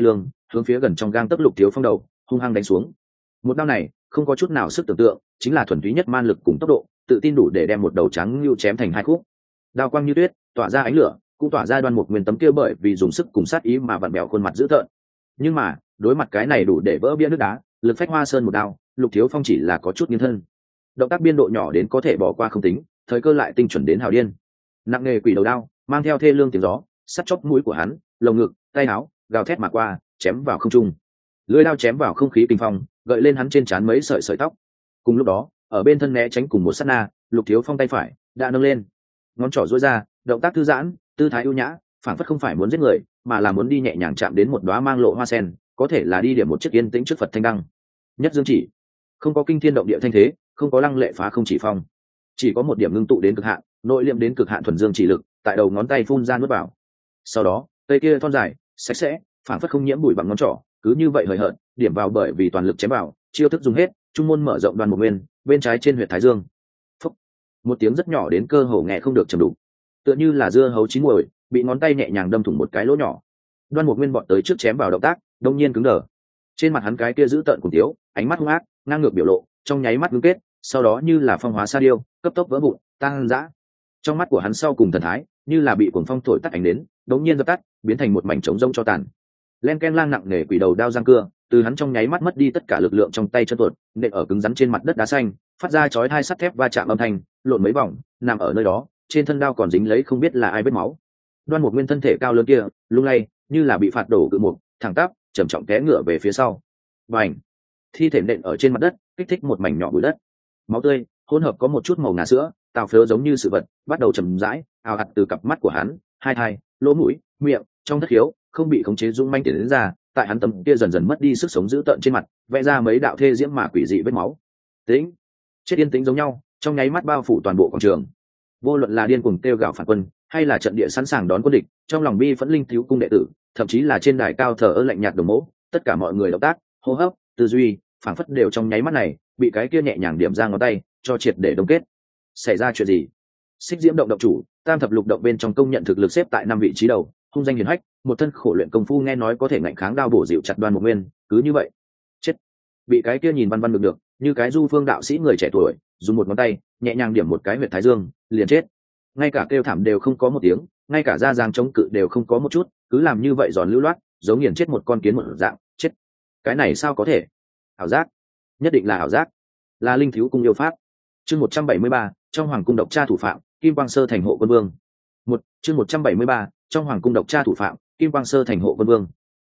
hướng phía gần trong gang tấc Lục Thiếu Phong đầu hung hăng đánh xuống. Một đao này không có chút nào sức tưởng tượng, chính là thuần túy nhất man lực cùng tốc độ, tự tin đủ để đem một đầu trắng lưu chém thành hai khúc. Đao quang như tuyết, tỏa ra ánh lửa, cũng tỏa ra Đoan Mục Nguyên tấm kia bởi vì dùng sức cùng sát ý mà vặn bèo khuôn mặt dữ tợn. Nhưng mà đối mặt cái này đủ để vỡ bia nước đá, lực phách hoa sơn một đao, Lục Thiếu Phong chỉ là có chút nghiêng thân. Động tác biên độ nhỏ đến có thể bỏ qua không tính, thời cơ lại tinh chuẩn đến hào điên. Nặng nghề quỷ đầu đao mang theo thê lương tiếng gió, sắt chóp mũi của hắn, lồng ngực, tay áo, gào thét mà qua, chém vào không trung. Lưỡi đao chém vào không khí kinh phong, gợi lên hắn trên trán mấy sợi sợi tóc. Cùng lúc đó, ở bên thân né tránh cùng một sát na, Lục Thiếu Phong tay phải đã nâng lên, ngón trỏ duỗi ra, động tác thư giãn, tư thái ưu nhã, phản phất không phải muốn giết người, mà là muốn đi nhẹ nhàng chạm đến một đóa mang lộ hoa sen, có thể là đi điểm một chiếc yên tĩnh trước Phật thanh đăng. Nhất dương chỉ, không có kinh thiên động địa thanh thế, không có lăng lệ phá không chỉ phong, chỉ có một điểm ngưng tụ đến cực hạn, nội liệm đến cực hạn thuần dương chỉ lực, tại đầu ngón tay phun ra nuốt vào. Sau đó, tay kia thon dài, sạch sẽ, phản phất không nhiễm bụi bằng ngón trỏ, cứ như vậy hời hợt, điểm vào bởi vì toàn lực chém vào, chiêu thức dùng hết, trung môn mở rộng Đoan Mục Nguyên, bên trái trên huyệt thái dương. Phúc. Một tiếng rất nhỏ đến cơ hồ nghe không được trầm đục, tựa như là dưa hấu chín muồi, bị ngón tay nhẹ nhàng đâm thủng một cái lỗ nhỏ. Đoan Mục Nguyên bọn tới trước chém vào động tác, đông nhiên cứng đờ. Trên mặt hắn cái kia giữ tợn cùng tiếu, ánh mắt hung ác, ngang ngược biểu lộ, trong nháy mắt ngưng kết, sau đó như là phong hóa sa điêu, cấp tốc vỡ vụn, tăng dã. Trong mắt của hắn sau cùng thần thái, như là bị cuồng phong thổi tắt ánh đến, đống nhiên dập tắt, biến thành một mảnh trống rỗng cho tàn. Len ken lang nặng nề quỷ đầu đao giang cưa, từ hắn trong nháy mắt mất đi tất cả lực lượng trong tay chân tuột, nện ở cứng rắn trên mặt đất đá xanh, phát ra chói tai sắt thép va chạm âm thanh, lộn mấy vòng, nằm ở nơi đó, trên thân đao còn dính lấy không biết là ai vết máu. Đoan Mục Nguyên thân thể cao lớn kia, lung lay, như là bị phạt đổ cự mục, thẳng tắp, trầm trọng té ngửa về phía sau. Bành! Thi thể nện ở trên mặt đất, kích thích một mảnh nhỏ bụi đất. Máu tươi, hỗn hợp có một chút màu ngà sữa, tào phớ giống như sự vật, bắt đầu chậm rãi, ào ạt từ cặp mắt của hắn, hai thai, lỗ mũi, miệng, trong thất khiếu, không bị khống chế dũng manh tiến đến ra, tại hắn tấm kia dần dần mất đi sức sống dữ tợn trên mặt, vẽ ra mấy đạo thê diễm mà quỷ dị vết máu. Tĩnh, chết yên tĩnh giống nhau, trong nháy mắt bao phủ toàn bộ quảng trường. Vô luận là điên cuồng kêu gào phản quân, hay là trận địa sẵn sàng đón quân địch, trong lòng bi phẫn linh thiếu cung đệ tử, thậm chí là trên đài cao thờ ơ lạnh nhạt đồng mẫu, tất cả mọi người động tác, hô hấp, tư duy, phảng phất đều trong nháy mắt này bị cái kia nhẹ nhàng điểm ra ngón tay cho triệt để đông kết. Xảy ra chuyện gì? Xích Diễm động động chủ, Tam thập lục động bên trong công nhận thực lực xếp tại 5 vị trí đầu, hung danh hiển hách, một thân khổ luyện công phu nghe nói có thể ngạnh kháng đao bổ dịu chặt Đoan Mục Nguyên, cứ như vậy chết. Bị cái kia nhìn văn văn được, như cái du phương đạo sĩ người trẻ tuổi, dùng một ngón tay nhẹ nhàng điểm một cái huyệt thái dương, liền chết. Ngay cả kêu thảm đều không có một tiếng, ngay cả da giang chống cự đều không có một chút, cứ làm như vậy giòn lưu loát, giống nghiền chết một con kiến một dạng, chết. Cái này sao có thể? Ảo giác, nhất định là ảo giác, là linh thiếu cung yêu pháp. Chương 173, trong hoàng cung độc tra thủ phạm, Kim Quang Sơ thành hộ quân vương. Chương 173, trong hoàng cung độc tra thủ phạm, Kim Quang Sơ thành hộ quân vương.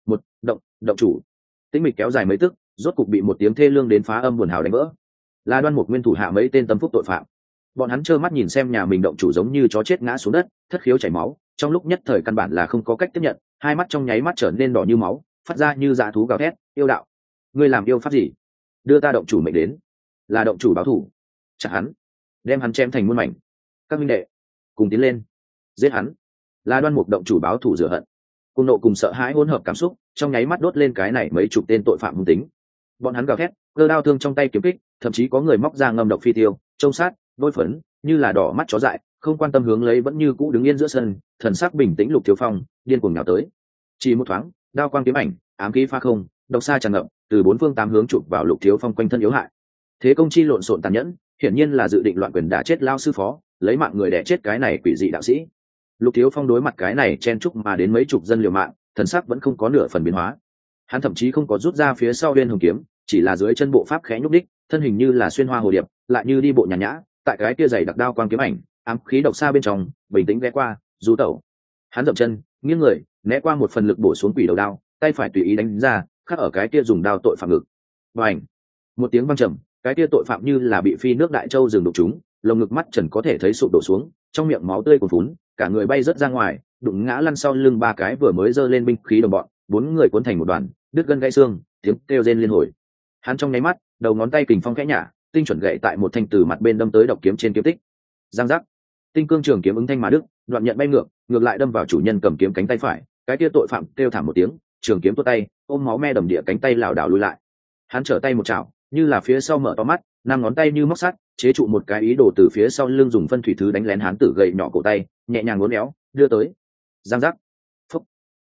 Động chủ. Tĩnh mịch kéo dài mấy tức, rốt cục bị một tiếng thê lương đến phá âm buồn hào đánh vỡ. Là Đoan Mục Nguyên thủ hạ mấy tên tâm phúc tội phạm. Bọn hắn trơ mắt nhìn xem nhà mình động chủ giống như chó chết ngã xuống đất, thất khiếu chảy máu, trong lúc nhất thời căn bản là không có cách tiếp nhận, hai mắt trong nháy mắt trở nên đỏ như máu, phát ra như dã thú gào thét, yêu đạo, ngươi làm yêu pháp gì? Đưa ta động chủ mệnh đến. Là động chủ báo thù. Chặt hắn, đem hắn chém thành muôn mảnh. Các minh đệ, cùng tiến lên, giết hắn. Là Đoan Mục động chủ báo thù rửa hận. Cùng nộ cùng sợ hãi hỗn hợp cảm xúc, trong nháy mắt đốt lên cái này mấy chục tên tội phạm hung tính. Bọn hắn gào thét, cơ đao thương trong tay kiếm kích, thậm chí có người móc ra ngâm độc phi tiêu, trông sát, đôi phấn, như là đỏ mắt chó dại, không quan tâm hướng lấy vẫn như cũ đứng yên giữa sân, thần sắc bình tĩnh Lục Thiếu Phong, điên cuồng nhào tới. Chỉ một thoáng, đao quang kiếm ảnh, ám khí pha không, độc xa tràn ngập, từ bốn phương tám hướng chụp vào Lục Thiếu Phong quanh thân yếu hại. Thế công chi lộn xộn tàn nhẫn, hiển nhiên là dự định loạn quyền đã chết lao sư phó, lấy mạng người đẻ chết cái này quỷ dị đạo sĩ. Lục Thiếu Phong đối mặt cái này chen chúc mà đến mấy chục dân liều mạng, thần sắc vẫn không có nửa phần biến hóa. Hắn thậm chí không có rút ra phía sau Uyên Hồng kiếm, chỉ là dưới chân bộ pháp khẽ nhúc đích, thân hình như là xuyên hoa hồ điệp, lại như đi bộ nhàn nhã, tại cái kia dày đặc đao quang kiếm ảnh, ám khí độc xa bên trong, bình tĩnh ghé qua, du tẩu. Hắn dậm chân, nghiêng người, né qua một phần lực bổ xuống quỷ đầu đao, tay phải tùy ý đánh ra, khắc ở cái kia dùng đao tội phạm ngực. Bành! Một tiếng vang trầm, cái kia tội phạm như là bị phi nước đại châu dừng đục chúng, lồng ngực mắt trần có thể thấy sụp đổ xuống, trong miệng máu tươi cuồn phún, cả người bay rớt ra ngoài, đụng ngã lăn sau lưng ba cái vừa mới giơ lên binh khí đồng bọn, bốn người cuốn thành một đoàn, đứt gân gãy xương, tiếng kêu rên liên hồi. Hắn trong nháy mắt, đầu ngón tay kình phong khẽ nhả, tinh chuẩn gậy tại một thanh từ mặt bên đâm tới độc kiếm trên kiếm tích. Giang giác, tinh cương trường kiếm ứng thanh mà đứt, đoạn nhận bay ngược lại đâm vào chủ nhân cầm kiếm cánh tay phải, cái kia tội phạm kêu thảm một tiếng, trường kiếm tuột tay, ôm máu me đầm địa cánh tay lảo đảo lùi lại. Hắn trở tay một chảo, như là phía sau mở to mắt, năm ngón tay như móc sắt, chế trụ một cái ý đồ từ phía sau lưng dùng phân thủy thứ đánh lén hắn tử gậy nhỏ cổ tay, nhẹ nhàng uốn éo, đưa tới. Giang giác, phúc,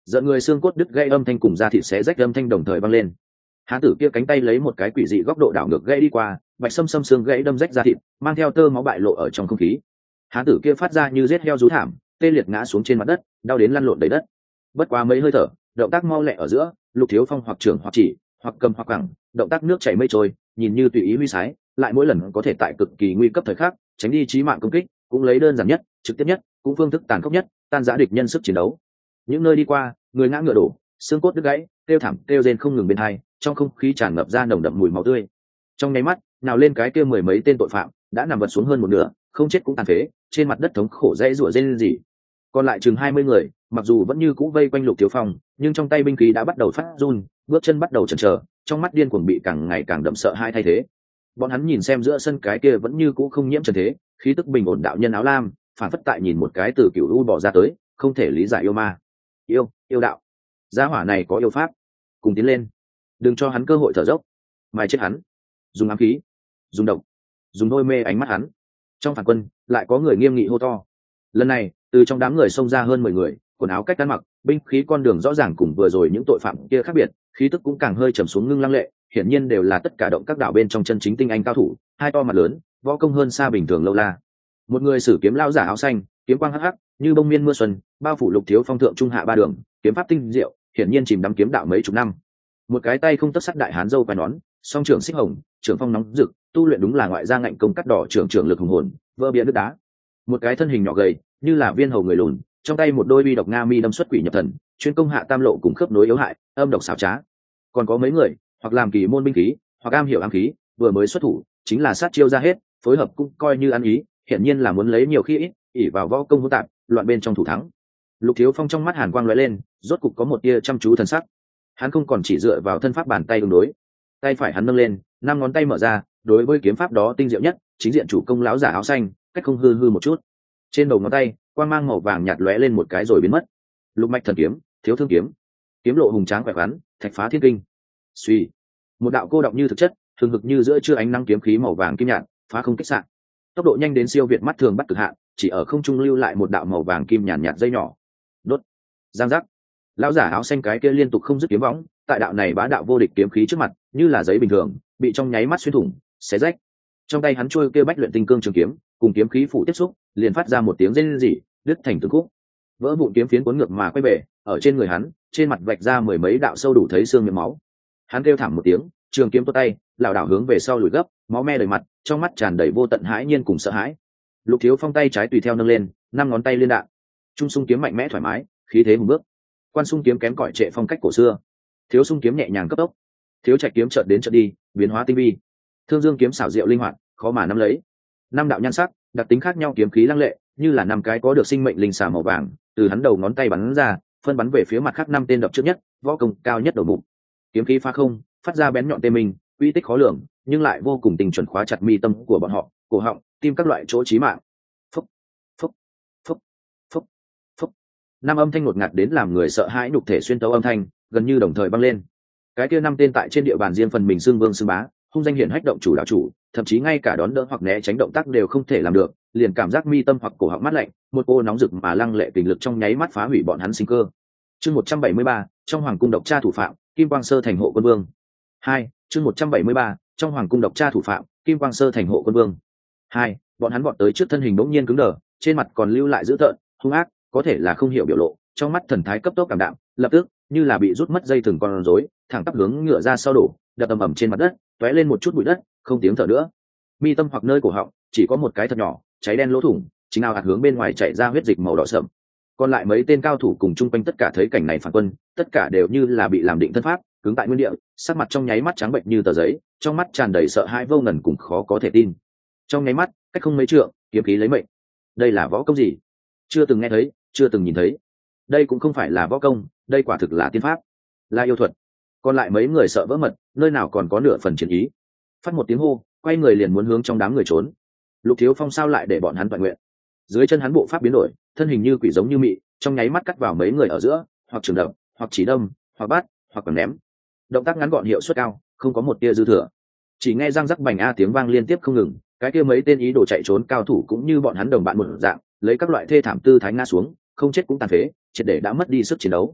giận người xương cốt đứt gãy âm thanh cùng da thịt xé rách âm thanh đồng thời vang lên. Hán tử kia cánh tay lấy một cái quỷ dị góc độ đảo ngược gãy đi qua, bạch xâm xương gãy đâm rách da thịt, mang theo tơ máu bại lộ ở trong không khí. Hán tử kia phát ra như rết heo rú thảm, tê liệt ngã xuống trên mặt đất, đau đến lăn lộn đầy đất. Bất quá mấy hơi thở, động tác mau lẹ ở giữa, Lục Thiếu Phong hoặc trưởng hoặc chỉ, hoặc cầm hoặc cẳng, động tác nước chảy mây trôi, nhìn như tùy ý huy sái, lại mỗi lần có thể tại cực kỳ nguy cấp thời khắc tránh đi chí mạng công kích, cũng lấy đơn giản nhất, trực tiếp nhất, cũng phương thức tàn khốc nhất, tan rã địch nhân sức chiến đấu. Những nơi đi qua, người ngã ngựa đổ, xương cốt đứt gãy, kêu thảm kêu rên không ngừng bên hai, trong không khí tràn ngập ra nồng đậm mùi máu tươi. Trong nháy mắt, nào lên cái kia mười mấy tên tội phạm đã nằm vật xuống hơn một nửa, không chết cũng tàn phế, trên mặt đất thống khổ dãy rủa rên rỉ. Còn lại chừng 20 người, mặc dù vẫn như cũ vây quanh Lục Thiếu Phong, nhưng trong tay binh khí đã bắt đầu phát run, bước chân bắt đầu chần chờ, trong mắt điên cuồng bị càng ngày càng đậm sợ hai thay thế. Bọn hắn nhìn xem giữa sân cái kia vẫn như cũ không nhiễm trần thế, khí tức bình ổn đạo nhân áo lam, phản phất tại nhìn một cái từ cựu u bỏ ra tới, không thể lý giải yêu ma. Yêu đạo. Gia hỏa này có yêu pháp, cùng tiến lên, đừng cho hắn cơ hội thở dốc, mài chết hắn. Dùng ám khí, dùng độc, dùng đôi mê ánh mắt hắn. Trong phản quân lại có người nghiêm nghị hô to. Lần này, từ trong đám người xông ra hơn 10 người, quần áo cách ăn mặc, binh khí con đường rõ ràng cùng vừa rồi những tội phạm kia khác biệt, khí tức cũng càng hơi trầm xuống ngưng lăng lệ, hiển nhiên đều là tất cả động các đạo bên trong chân chính tinh anh cao thủ, hai to mặt lớn, võ công hơn xa bình thường lâu la. Một người sử kiếm lao giả áo xanh, kiếm quang hắc hắc, như bông miên mưa xuân, bao phủ Lục Thiếu Phong thượng trung hạ ba đường, kiếm pháp tinh diệu, hiển nhiên chìm đắm kiếm đạo mấy chục năm. Một cái tay không tất sắt đại hán dâu quai nón, song trưởng xích hồng, trưởng phong nóng rực, tu luyện đúng là ngoại gia ngạnh công cắt đỏ trưởng lực hùng hồn, vỡ bia nước đá. Một cái thân hình nhỏ gầy, như là viên hầu người lùn, trong tay một đôi bi độc nga mi đâm xuất quỷ nhập thần, chuyên công hạ tam lộ cùng khớp nối yếu hại, âm độc xảo trá. Còn có mấy người, hoặc làm kỳ môn binh khí, hoặc am hiểu ám khí, vừa mới xuất thủ, chính là sát chiêu ra hết, phối hợp cũng coi như ăn ý, hiển nhiên là muốn lấy nhiều khi ít, ỷ vào võ công hỗn tạp, loạn bên trong thủ thắng. Lục Thiếu Phong trong mắt hàn quang lóe lên, rốt cục có một tia chăm chú thần sắc. Hắn không còn chỉ dựa vào thân pháp bàn tay ứng đối, tay phải hắn nâng lên, 5 ngón tay mở ra, đối với kiếm pháp đó tinh diệu nhất, chính diện chủ công lão giả áo xanh, cách không hư một chút. Trên đầu ngón tay, quang mang màu vàng nhạt lóe lên một cái rồi biến mất. Lục mạch thần kiếm, thiếu thương kiếm, kiếm lộ hùng tráng khỏe khoắn, thạch phá thiên kinh. Suy, một đạo cô động như thực chất, thường hực như giữa trưa ánh nắng kiếm khí màu vàng kim nhạt, phá không kích xạ, tốc độ nhanh đến siêu việt mắt thường bắt cực hạn, chỉ ở không trung lưu lại một đạo màu vàng kim nhàn nhạt dây nhỏ. Đốt, giang giác, lão giả áo xanh cái kia liên tục không dứt kiếm võng, tại đạo này bá đạo vô địch kiếm khí trước mặt, như là giấy bình thường, bị trong nháy mắt xuyên thủng, xé rách. Trong tay hắn trôi kia bách luyện tinh cương trường kiếm, cùng kiếm khí phụ tiếp xúc, liền phát ra một tiếng rên rỉ, đứt thành từng khúc. Vỡ vụn kiếm phiến cuốn ngược mà quay về, ở trên người hắn, trên mặt vạch ra mười mấy đạo sâu đủ thấy xương miệng máu. Hắn kêu thảm một tiếng, trường kiếm tuột tay, lảo đảo hướng về sau lùi gấp, máu me đầy mặt, trong mắt tràn đầy vô tận hãi nhiên cùng sợ hãi. Lục Thiếu Phong tay trái tùy theo nâng lên, 5 ngón tay liên đạn, trung sung kiếm mạnh mẽ thoải mái, khí thế hùng bước. Quan sung kiếm kém cỏi trệ phong cách cổ xưa, thiếu sung kiếm nhẹ nhàng cấp tốc, thiếu trạch kiếm chợt đến chợt đi, biến hóa tinh vi. Thương dương kiếm xảo diệu linh hoạt, khó mà nắm lấy. 5 đạo nhan sắc, đặc tính khác nhau kiếm khí lăng lệ, như là 5 cái có được sinh mệnh linh xà màu vàng, từ hắn đầu ngón tay bắn ra, phân bắn về phía mặt khác 5 tên đập trước nhất, võ công cao nhất đầu bụng. Kiếm khí phá không, phát ra bén nhọn tê mình, uy tích khó lường, nhưng lại vô cùng tình chuẩn khóa chặt mi tâm của bọn họ, cổ họng, tim các loại chỗ chí mạng. Phúc, phúc, phúc, phúc, phúc. 5 âm thanh ngột ngạt đến làm người sợ hãi nhục thể xuyên tấu âm thanh, gần như đồng thời vang lên. Cái kia 5 tên tại trên địa bàn riêng phần mình xưng vương xưng bá, hung danh hiển hách động chủ đạo chủ, thậm chí ngay cả đón đỡ hoặc né tránh động tác đều không thể làm được, liền cảm giác mi tâm hoặc cổ họng mát lạnh, một cô nóng rực mà lăng lệ tình lực trong nháy mắt phá hủy bọn hắn sinh cơ. Chương 173, trong hoàng cung độc tra thủ phạm, Kim Quang Sơ thành hộ quân vương. 2, chương 173, trong hoàng cung độc tra thủ phạm, Kim Quang Sơ thành hộ quân vương. 2, bọn hắn vọt tới trước thân hình bỗng nhiên cứng đờ, trên mặt còn lưu lại dữ tợn, hung ác, có thể là không hiểu biểu lộ, trong mắt thần thái cấp tốc cảm đạm, lập tức như là bị rút mất dây thừng con rối, thẳng tắp hướng ngựa ra sau đổ, đập ầm ầm trên mặt đất, tóe lên một chút bụi đất, không tiếng thở nữa. Mi tâm hoặc nơi cổ họng chỉ có một cái thật nhỏ, cháy đen lỗ thủng, chính nào hạt hướng bên ngoài chảy ra huyết dịch màu đỏ sẫm. Còn lại mấy tên cao thủ cùng chung quanh tất cả thấy cảnh này phản quân, tất cả đều như là bị làm định thân pháp, cứng tại nguyên địa, sắc mặt trong nháy mắt trắng bệnh như tờ giấy, trong mắt tràn đầy sợ hãi vô ngần cùng khó có thể tin. Trong nháy mắt, cách không mấy trượng, kiếm khí lấy mệnh. Đây là võ công gì? Chưa từng nghe thấy, chưa từng nhìn thấy. Đây cũng không phải là võ công, đây quả thực là tiên pháp, là yêu thuật. Còn lại mấy người sợ vỡ mật, nơi nào còn có nửa phần chiến ý. Phát một tiếng hô, quay người liền muốn hướng trong đám người trốn. Lục Thiếu Phong sao lại để bọn hắn toàn nguyện? Dưới chân hắn bộ pháp biến đổi, thân hình như quỷ giống như mị, trong nháy mắt cắt vào mấy người ở giữa, hoặc trường đập, hoặc chỉ đâm, hoặc bắt, hoặc còn ném. Động tác ngắn gọn hiệu suất cao, không có một tia dư thừa. Chỉ nghe răng rắc bành a tiếng vang liên tiếp không ngừng, cái kia mấy tên ý đồ chạy trốn cao thủ cũng như bọn hắn đồng bạn một dạng, lấy các loại thê thảm tư thái ngã xuống, không chết cũng tàn phế, triệt để đã mất đi sức chiến đấu.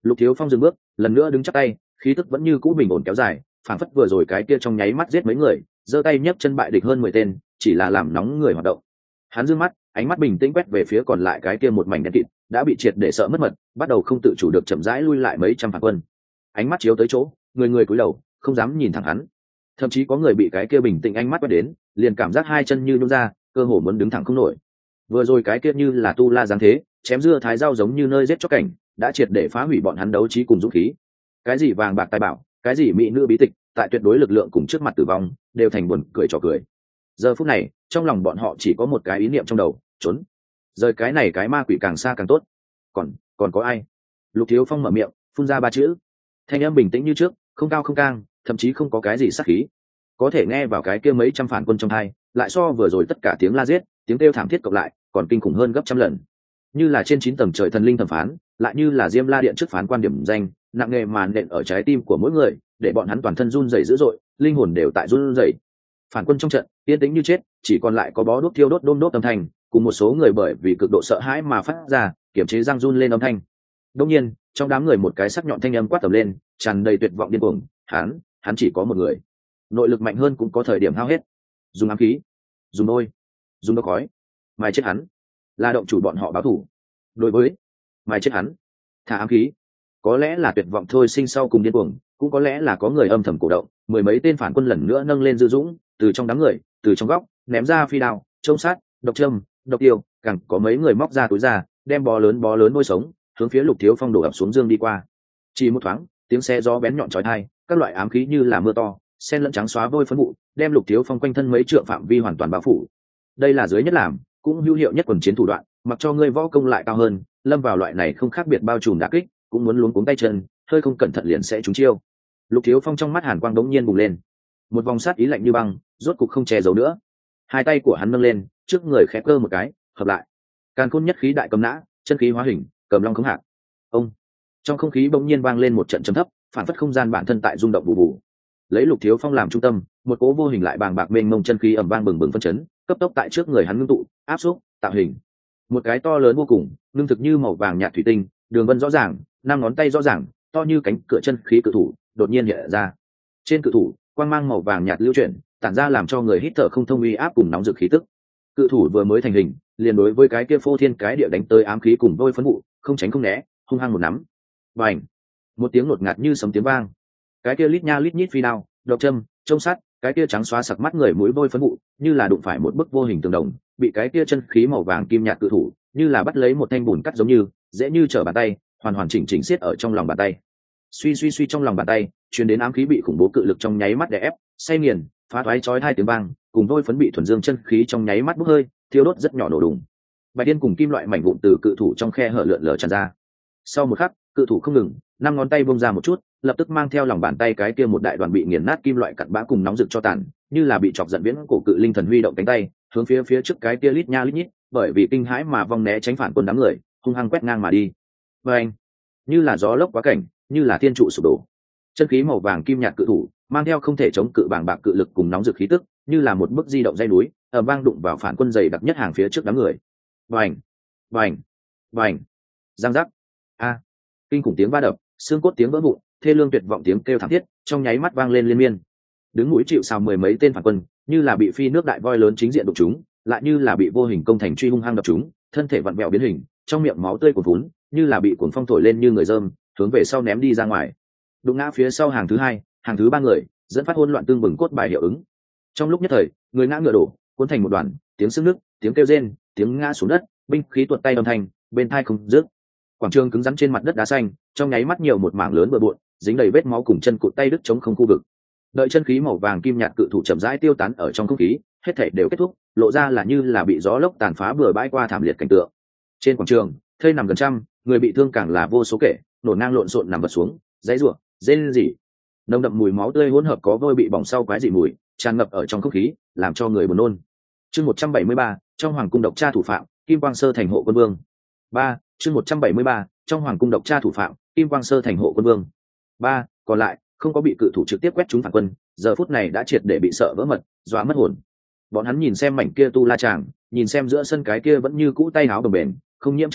Lục Thiếu Phong dừng bước, lần nữa đứng chắp tay, khí tức vẫn như cũ bình ổn kéo dài, phảng phất vừa rồi cái kia trong nháy mắt giết mấy người, giơ tay nhấc chân bại địch hơn 10 tên, chỉ là làm nóng người hoạt động. Hắn dương mắt, ánh mắt bình tĩnh quét về phía còn lại cái kia một mảnh đen kịt, đã bị triệt để sợ mất mật, bắt đầu không tự chủ được chậm rãi lui lại mấy trăm phản quân. Ánh mắt chiếu tới chỗ, người người cúi đầu, không dám nhìn thẳng hắn. Thậm chí có người bị cái kia bình tĩnh ánh mắt quét đến, liền cảm giác hai chân như nhũn ra, cơ hồ muốn đứng thẳng không nổi. Vừa rồi cái kia như là tu la giáng thế, chém dưa thái rau giống như nơi giết chóc cảnh, đã triệt để phá hủy bọn hắn đấu trí cùng dũng khí. Cái gì vàng bạc tài bảo, cái gì mỹ nữ bí tịch, tại tuyệt đối lực lượng cùng trước mặt tử vong, đều thành buồn cười trò cười. Giờ phút này, trong lòng bọn họ chỉ có một cái ý niệm trong đầu, trốn. Rời cái này cái ma quỷ càng xa càng tốt. Còn có ai? Lục Thiếu Phong mở miệng, phun ra ba chữ. Thanh âm bình tĩnh như trước, không cao không cang, thậm chí không có cái gì sát khí. Có thể nghe vào cái kia mấy trăm phản quân trong tai, lại so vừa rồi tất cả tiếng la giết, tiếng kêu thảm thiết cộng lại, còn kinh khủng hơn gấp trăm lần. Như là trên 9 tầng trời thần linh thẩm phán, lại như là Diêm La Điện trước phán quan điểm danh, nặng nề màn nện ở trái tim của mỗi người, để bọn hắn toàn thân run rẩy dữ dội, linh hồn đều tại run rẩy. Phản quân trong trận, yên tĩnh như chết, chỉ còn lại có bó đuốc thiêu đốt đôm đốt âm thanh, cùng một số người bởi vì cực độ sợ hãi mà phát ra, kiềm chế răng run lên âm thanh. Đương nhiên, trong đám người một cái sắc nhọn thanh âm quát tầm lên, tràn đầy tuyệt vọng điên cuồng, hắn chỉ có một người. Nội lực mạnh hơn cũng có thời điểm hao hết. Dùng ám khí, dùng đôi, dùng độc khói, mài chết hắn. Là động chủ bọn họ báo thủ. Đối với mài chết hắn, thả ám khí. Có lẽ là tuyệt vọng thôi sinh sau cùng điên cuồng, cũng có lẽ là có người âm thầm cổ động, mười mấy tên phản quân lần nữa nâng lên dư dũng, từ trong đám người, từ trong góc, ném ra phi đao, trông sát, độc châm, độc tiêu, càng có mấy người móc ra túi ra, đem bó lớn nuôi sống, hướng phía Lục Thiếu Phong đổ ập xuống dương đi qua. Chỉ một thoáng, tiếng xe gió bén nhọn chói tai, các loại ám khí như là mưa to, sen lẫn trắng xóa vôi phấn vụ, đem Lục Thiếu Phong quanh thân mấy trượng phạm vi hoàn toàn bao phủ. Đây là dưới nhất làm, cũng hữu hiệu nhất quần chiến thủ đoạn, mặc cho ngươi võ công lại cao hơn, lâm vào loại này không khác biệt bao trùm đả kích, cũng muốn luống cuống tay chân, hơi không cẩn thận liền sẽ trúng chiêu. Lục Thiếu Phong trong mắt hàn quang đống nhiên bùng lên, một vòng sát ý lạnh như băng, rốt cục không che giấu nữa. Hai tay của hắn nâng lên, trước người khẽ cơ một cái, hợp lại. Càn khôn nhất khí đại cầm nã, chân khí hóa hình, cầm long khống hạc. Ông. Trong không khí bỗng nhiên vang lên một trận trầm thấp, phản phất không gian bản thân tại rung động bù bù. Lấy Lục Thiếu Phong làm trung tâm, một cỗ vô hình lại bàng bạc mênh mông chân khí ầm vang bừng bừng phân chấn, cấp tốc tại trước người hắn ngưng tụ, áp xúc, tạo hình. Một cái to lớn vô cùng, ngưng thực như màu vàng nhạt thủy tinh, đường vân rõ ràng, năm ngón tay rõ ràng, to như cánh cửa chân khí cự thủ, đột nhiên hiện ra. Trên cự thủ, quang mang màu vàng nhạt lưu chuyển, tản ra làm cho người hít thở không thông uy áp cùng nóng rực khí tức. Cự thủ vừa mới thành hình, liền đối với cái kia phô thiên cái địa đánh tới ám khí cùng vôi phấn vụ, không tránh không né, hung hăng một nắm. Bành! Một tiếng ngột ngạt như sấm tiếng vang. Cái kia lít nha lít nhít phi đao, độc châm, chông sắt, cái kia trắng xóa sặc mắt người mũi vôi phấn vụ, như là đụng phải một bức vô hình tường đồng, bị cái kia chân khí màu vàng kim nhạt cự thủ, như là bắt lấy một thanh bùn cắt giống như, dễ như trở bàn tay, hoàn hoàn chỉnh chỉnh siết ở trong lòng bàn tay. Suy suy suy trong lòng bàn tay, truyền đến ám khí bị khủng bố cự lực trong nháy mắt đè ép, say nghiền, phá toái chói hai tiếng vang, cùng vôi phấn bị thuần dương chân khí trong nháy mắt bốc hơi, thiêu đốt rất nhỏ nổ đùng. Bạch Điên cùng kim loại mảnh vụn từ cự thủ trong khe hở lượn lờ tràn ra. Sau một khắc, cự thủ không ngừng, năm ngón tay bung ra một chút, lập tức mang theo lòng bàn tay cái kia một đại đoàn bị nghiền nát kim loại cặn bã cùng nóng rực cho tàn, như là bị chọc giận viễn cổ cự linh thần huy động cánh tay, hướng phía trước cái kia lít nha lít nhít, bởi vì kinh hãi mà vong né tránh phản quân đám người, hung hăng quét ngang mà đi. Và anh, như là gió lốc quá cảnh, như là thiên trụ sụp đổ. Chân khí màu vàng kim nhạt cự thủ, mang theo không thể chống cự bàng bạc cự lực cùng nóng rực khí tức, như là một bức di động dây núi, ầm vang đụng vào phản quân dày đặc nhất hàng phía trước đám người. Bành, bành, bành, giang giác. A, kinh khủng tiếng va đập, xương cốt tiếng vỡ vụn, thê lương tuyệt vọng tiếng kêu thảm thiết, trong nháy mắt vang lên liên miên. Đứng mũi chịu sào mười mấy tên phản quân, như là bị phi nước đại voi lớn chính diện đụng chúng, lại như là bị vô hình công thành truy hung hăng đập chúng, thân thể vặn vẹo biến hình, trong miệng máu tươi cuồn vốn, như là bị cuồng phong thổi lên như người dơm, hướng về sau ném đi ra ngoài. Đụng ngã phía sau hàng thứ hai, hàng thứ ba người, dẫn phát hỗn loạn tương bừng cốt bài hiệu ứng. Trong lúc nhất thời, người ngã ngựa đổ, cuốn thành một đoàn, tiếng sưng nức, tiếng kêu rên, tiếng ngã xuống đất, binh khí tuột tay âm thanh, bên tai không dứt. Quảng trường cứng rắn trên mặt đất đá xanh, trong nháy mắt nhiều một mảng lớn bừa bộn, dính đầy vết máu cùng chân cụt tay đứt chống không khu vực. Đợi chân khí màu vàng kim nhạt cự thủ chậm rãi tiêu tán ở trong không khí, hết thảy đều kết thúc, lộ ra là như là bị gió lốc tàn phá bừa bãi qua thảm liệt cảnh tượng. Trên quảng trường, thây nằm gần trăm, người bị thương càng là vô số kể, nổ ngang lộn xộn nằm vật xuống, dãy rủa, rên rỉ. Nồng đậm mùi máu tươi hỗn hợp có vôi bị bỏng sau quái dị mùi, tràn ngập ở trong không khí, làm cho người buồn nôn. Chương 173, trong hoàng cung độc tra thủ phạm, Kim Quang Sơ thành hộ quân vương. 3, chương 173, trong hoàng cung độc tra thủ phạm, Kim Quang Sơ thành hộ quân vương. 3, còn lại, không có bị cự thủ trực tiếp quét trúng phản quân, giờ phút này đã triệt để bị sợ vỡ mật, dọa mất hồn. Bọn hắn nhìn xem mảnh kia tu la tràng, nhìn xem giữa sân cái kia vẫn như cũ tay áo bồng bềnh, không nhiễm trần thế,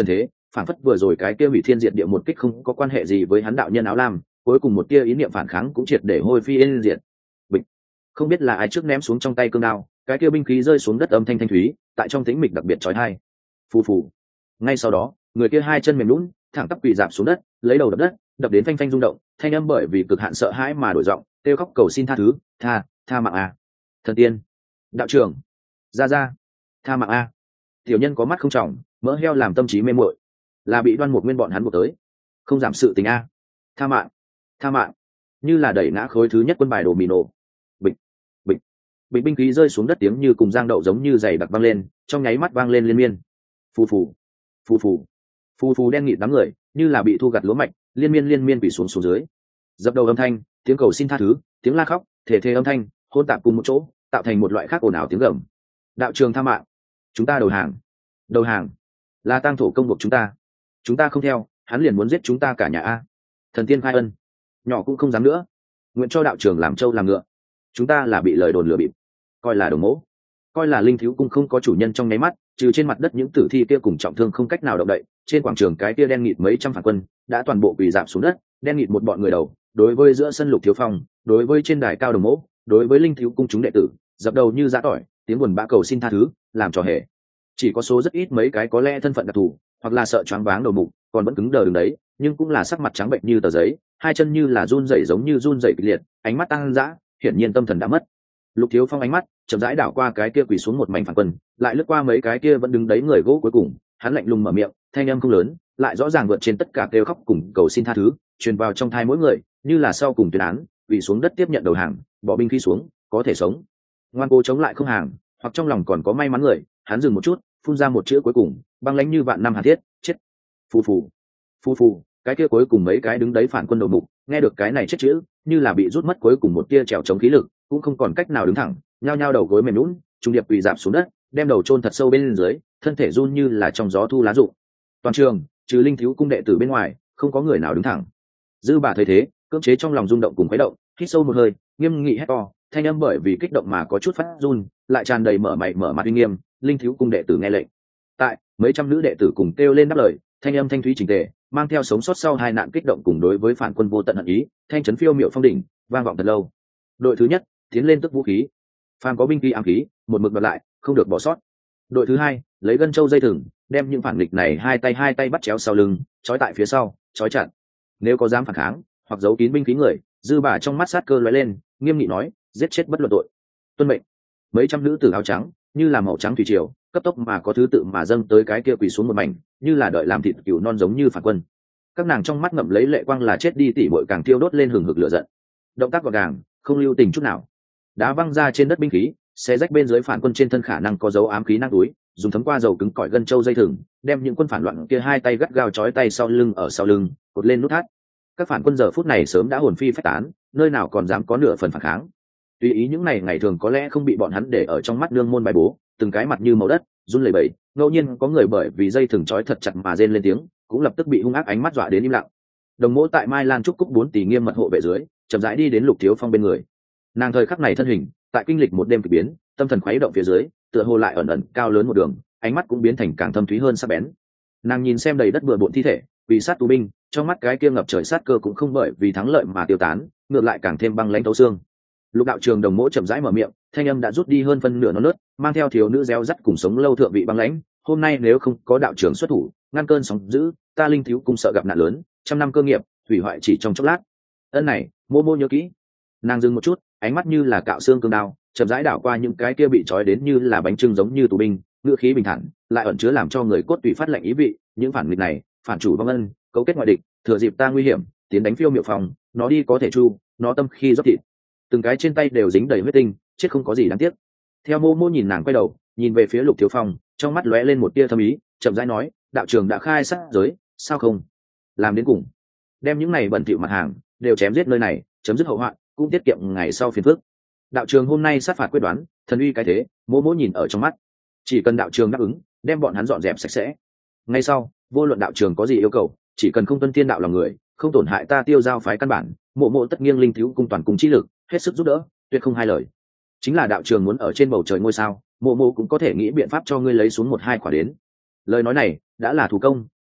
phản phất vừa rồi cái kia hủy thiên diệt địa một kích không có quan hệ gì với hắn đạo nhân áo lam, cuối cùng một tia ý niệm phản kháng cũng triệt để hôi phi yên diệt. Bịch. Không biết là ai trước ném xuống trong tay cương đao, cái kia binh khí rơi xuống đất âm thanh thanh thúy, tại trong tĩnh mịch đặc biệt chói tai. Phù phù. Ngay sau đó, người kia hai chân mềm nhũn, thẳng tắp quỳ rạp xuống đất, lấy đầu đập đất, đập đến phanh phanh rung động, thanh âm bởi vì cực hạn sợ hãi mà đổi giọng, kêu khóc cầu xin tha thứ, tha mạng a. Thần tiên, đạo trưởng, ra, tha mạng a. Tiểu nhân có mắt không tròng, mỡ heo làm tâm trí mê muội, là bị Đoan Mục Nguyên bọn hắn buộc tới, không giảm sự tình a. Tha mạng, như là đẩy ngã khối thứ nhất quân bài đồ mì nổ. Bịch, bịch, bịch, binh khí rơi xuống đất tiếng như cùng giang đậu giống như giày đặc vang lên, trong nháy mắt vang lên liên miên. Phù phù, phù phù, phù phù, đen nghịt đám người như là bị thu gặt lúa mạch, liên miên bị xuống dưới. Dập đầu âm thanh, tiếng cầu xin tha thứ, tiếng la khóc, thể âm thanh hỗn tạp cùng một chỗ, tạo thành một loại khác ồn ào tiếng gầm. Đạo trường tha mạng, chúng ta đầu hàng, là tang thổ công buộc chúng ta không theo, hắn liền muốn giết chúng ta cả nhà a. Thần tiên khai ân, nhỏ cũng không dám nữa, nguyện cho đạo trường làm trâu làm ngựa, chúng ta là bị lời đồn lừa bịp, coi là đồng mẫu, coi là linh thiếu cung không có chủ nhân trong nháy mắt, trừ trên mặt đất những tử thi kia cùng trọng thương không cách nào động đậy, trên quảng trường cái kia đen nghịt mấy trăm phản quân đã toàn bộ quỳ rạp xuống đất, đen nghịt một bọn người đầu, đối với giữa sân Lục Thiếu Phong, đối với trên đài cao đồng mẫu, đối với linh thiếu cung chúng đệ tử, dập đầu như giã tỏi, tiếng buồn bã cầu xin tha thứ, làm trò hề. Chỉ có số rất ít mấy cái có lẽ thân phận đặc thù, hoặc là sợ choáng váng đầu mục, còn vẫn cứng đờ đứng đấy, nhưng cũng là sắc mặt trắng bệnh như tờ giấy, hai chân như là run rẩy giống như run rẩy kịch liệt, ánh mắt tăng dã, hiển nhiên tâm thần đã mất. Lục Thiếu Phong ánh mắt chậm rãi đảo qua cái kia quỳ xuống một mảnh phản quân, lại lướt qua mấy cái kia vẫn đứng đấy người gỗ cuối cùng, hắn lạnh lùng mở miệng, thanh âm không lớn, lại rõ ràng vượt trên tất cả kêu khóc cùng cầu xin tha thứ, truyền vào trong tai mỗi người, như là sau cùng tuyên án, quỳ xuống đất tiếp nhận đầu hàng, bỏ binh khí xuống, có thể sống. Ngoan cố chống lại không hàng, hoặc trong lòng còn có may mắn người, hắn dừng một chút, phun ra một chữ cuối cùng, băng lãnh như vạn năm hàn thiết, chết. Phù phù, cái kia cuối cùng mấy cái đứng đấy phản quân đầu mục, nghe được cái này chết chữ, như là bị rút mất cuối cùng một tia trèo chống khí lực, cũng không còn cách nào đứng thẳng, nhao nhao đầu gối mềm nhũn, trung điệp quỳ rạp xuống đất, đem đầu chôn thật sâu bên dưới, thân thể run như là trong gió thu lá rụng. Toàn trường, trừ linh thiếu cung đệ tử bên ngoài, không có người nào đứng thẳng. Dư Bà thấy thế, cưỡng chế trong lòng rung động cùng khuấy động, hít sâu một hơi, nghiêm nghị hét to, thanh âm bởi vì kích động mà có chút phát run, lại tràn đầy mở mặt uy nghiêm. Linh thiếu cung đệ tử nghe lệnh. Tại mấy trăm nữ đệ tử cùng kêu lên đáp lời, thanh âm thanh thúy chỉnh tề, mang theo sống sót sau hai nạn kích động cùng đối với phản quân vô tận hận ý, thanh chấn phiêu miệu phong đỉnh, vang vọng thật lâu. Đội thứ nhất, tiến lên tức vũ khí, phàm có binh khí ám khí, một mực đoạt lại, không được bỏ sót. Đội thứ hai, lấy gân châu dây thừng, đem những phản nghịch này hai tay bắt chéo sau lưng, trói tại phía sau, trói chặt. Nếu có dám phản kháng hoặc giấu kín binh khí người, Dư Bà trong mắt sát cơ lóe lên, nghiêm nghị nói, giết chết bất luận tội. Tuân mệnh. Mấy trăm nữ tử áo trắng, như là màu trắng thủy triều, cấp tốc mà có thứ tự mà dâng tới cái kia quỳ xuống một mảnh, như là đợi làm thịt cừu non giống như phản quân. Các nàng trong mắt ngậm lấy lệ quang là chết đi tỉ muội càng thiêu đốt lên hừng hực lửa giận. Động tác gọn gàng, không lưu tình chút nào. Đá văng ra trên đất binh khí, xé rách bên dưới phản quân trên thân khả năng có dấu ám khí nang túi, dùng thấm qua dầu cứng cỏi gân châu dây thừng, đem những quân phản loạn kia hai tay gắt gao trói tay sau lưng, cột lên nút thắt. Các phản quân giờ phút này sớm đã hồn phi phách tán, nơi nào còn dám có nửa phần phản kháng. Tùy ý những ngày thường có lẽ không bị bọn hắn để ở trong mắt nương môn bài bố, từng cái mặt như màu đất, run lẩy bẩy, ngẫu nhiên có người bởi vì dây thừng trói thật chặt mà rên lên tiếng, cũng lập tức bị hung ác ánh mắt dọa đến im lặng. Đồng Mỗ tại Mai Lan trúc cúc 4 tỷ nghiêm mật hộ vệ dưới, chậm rãi đi đến Lục Thiếu Phong bên người. Nàng thời khắc này thân hình, tại kinh lịch một đêm kỳ biến, tâm thần khuấy động phía dưới, tựa hồ lại ẩn ẩn cao lớn một đường, ánh mắt cũng biến thành càng thâm thúy hơn sắc bén. Nàng nhìn xem đầy đất bừa bộn thi thể, vì sát tù binh, trong mắt cái kia ngập trời sát cơ cũng không bởi vì thắng lợi mà tiêu tán, ngược lại càng thêm băng lãnh thấu xương. Lục đạo trường Đồng Mỗ chậm rãi mở miệng, thanh âm đã rút đi hơn phân nửa non nớt, mang theo thiếu nữ réo rắt cùng sống lâu thượng vị băng lãnh. Hôm nay nếu không có đạo trường xuất thủ, ngăn cơn sóng dữ, ta Linh thiếu cung sợ gặp nạn lớn, trăm năm cơ nghiệp hủy hoại chỉ trong chốc lát. Ân này, Mô nhớ kỹ. Nàng dừng một chút, ánh mắt như là cạo xương cương đao, chậm rãi đảo qua những cái kia bị trói đến như là bánh trưng giống như tù binh, ngữ khí bình thản, lại ẩn chứa làm cho người cốt tùy phát lệnh ý vị. Những phản nghịch này, phản chủ vong ân, cấu kết ngoại địch, thừa dịp ta nguy hiểm, tiến đánh phiêu miệu phòng, nó đi có thể chu, nó tâm khi dốc thịt. Từng cái trên tay đều dính đầy huyết tinh, chết không có gì đáng tiếc. Theo Mô nhìn nàng quay đầu, nhìn về phía Lục Thiếu Phong, trong mắt lóe lên một tia thâm ý, chậm rãi nói, đạo trường đã khai sát giới, sao không làm đến cùng, đem những này bẩn thỉu mặt hàng đều chém giết nơi này, chấm dứt hậu hoạn, cũng tiết kiệm ngày sau phiền phức. Đạo trường hôm nay sát phạt quyết đoán, thần uy cái thế, Mô nhìn ở trong mắt, chỉ cần đạo trường đáp ứng, đem bọn hắn dọn dẹp sạch sẽ. Ngay sau, vô luận đạo trường có gì yêu cầu, chỉ cần không tuân thiên đạo lòng người, không tổn hại ta Tiêu Giao phái căn bản, Mộ tất nghiêng Linh thiếu cung toàn cùng trí lực, hết sức giúp đỡ, tuyệt không hai lời. Chính là đạo trường muốn ở trên bầu trời ngôi sao, Mộ cũng có thể nghĩ biện pháp cho ngươi lấy xuống một hai quả đến. Lời nói này đã là thủ công,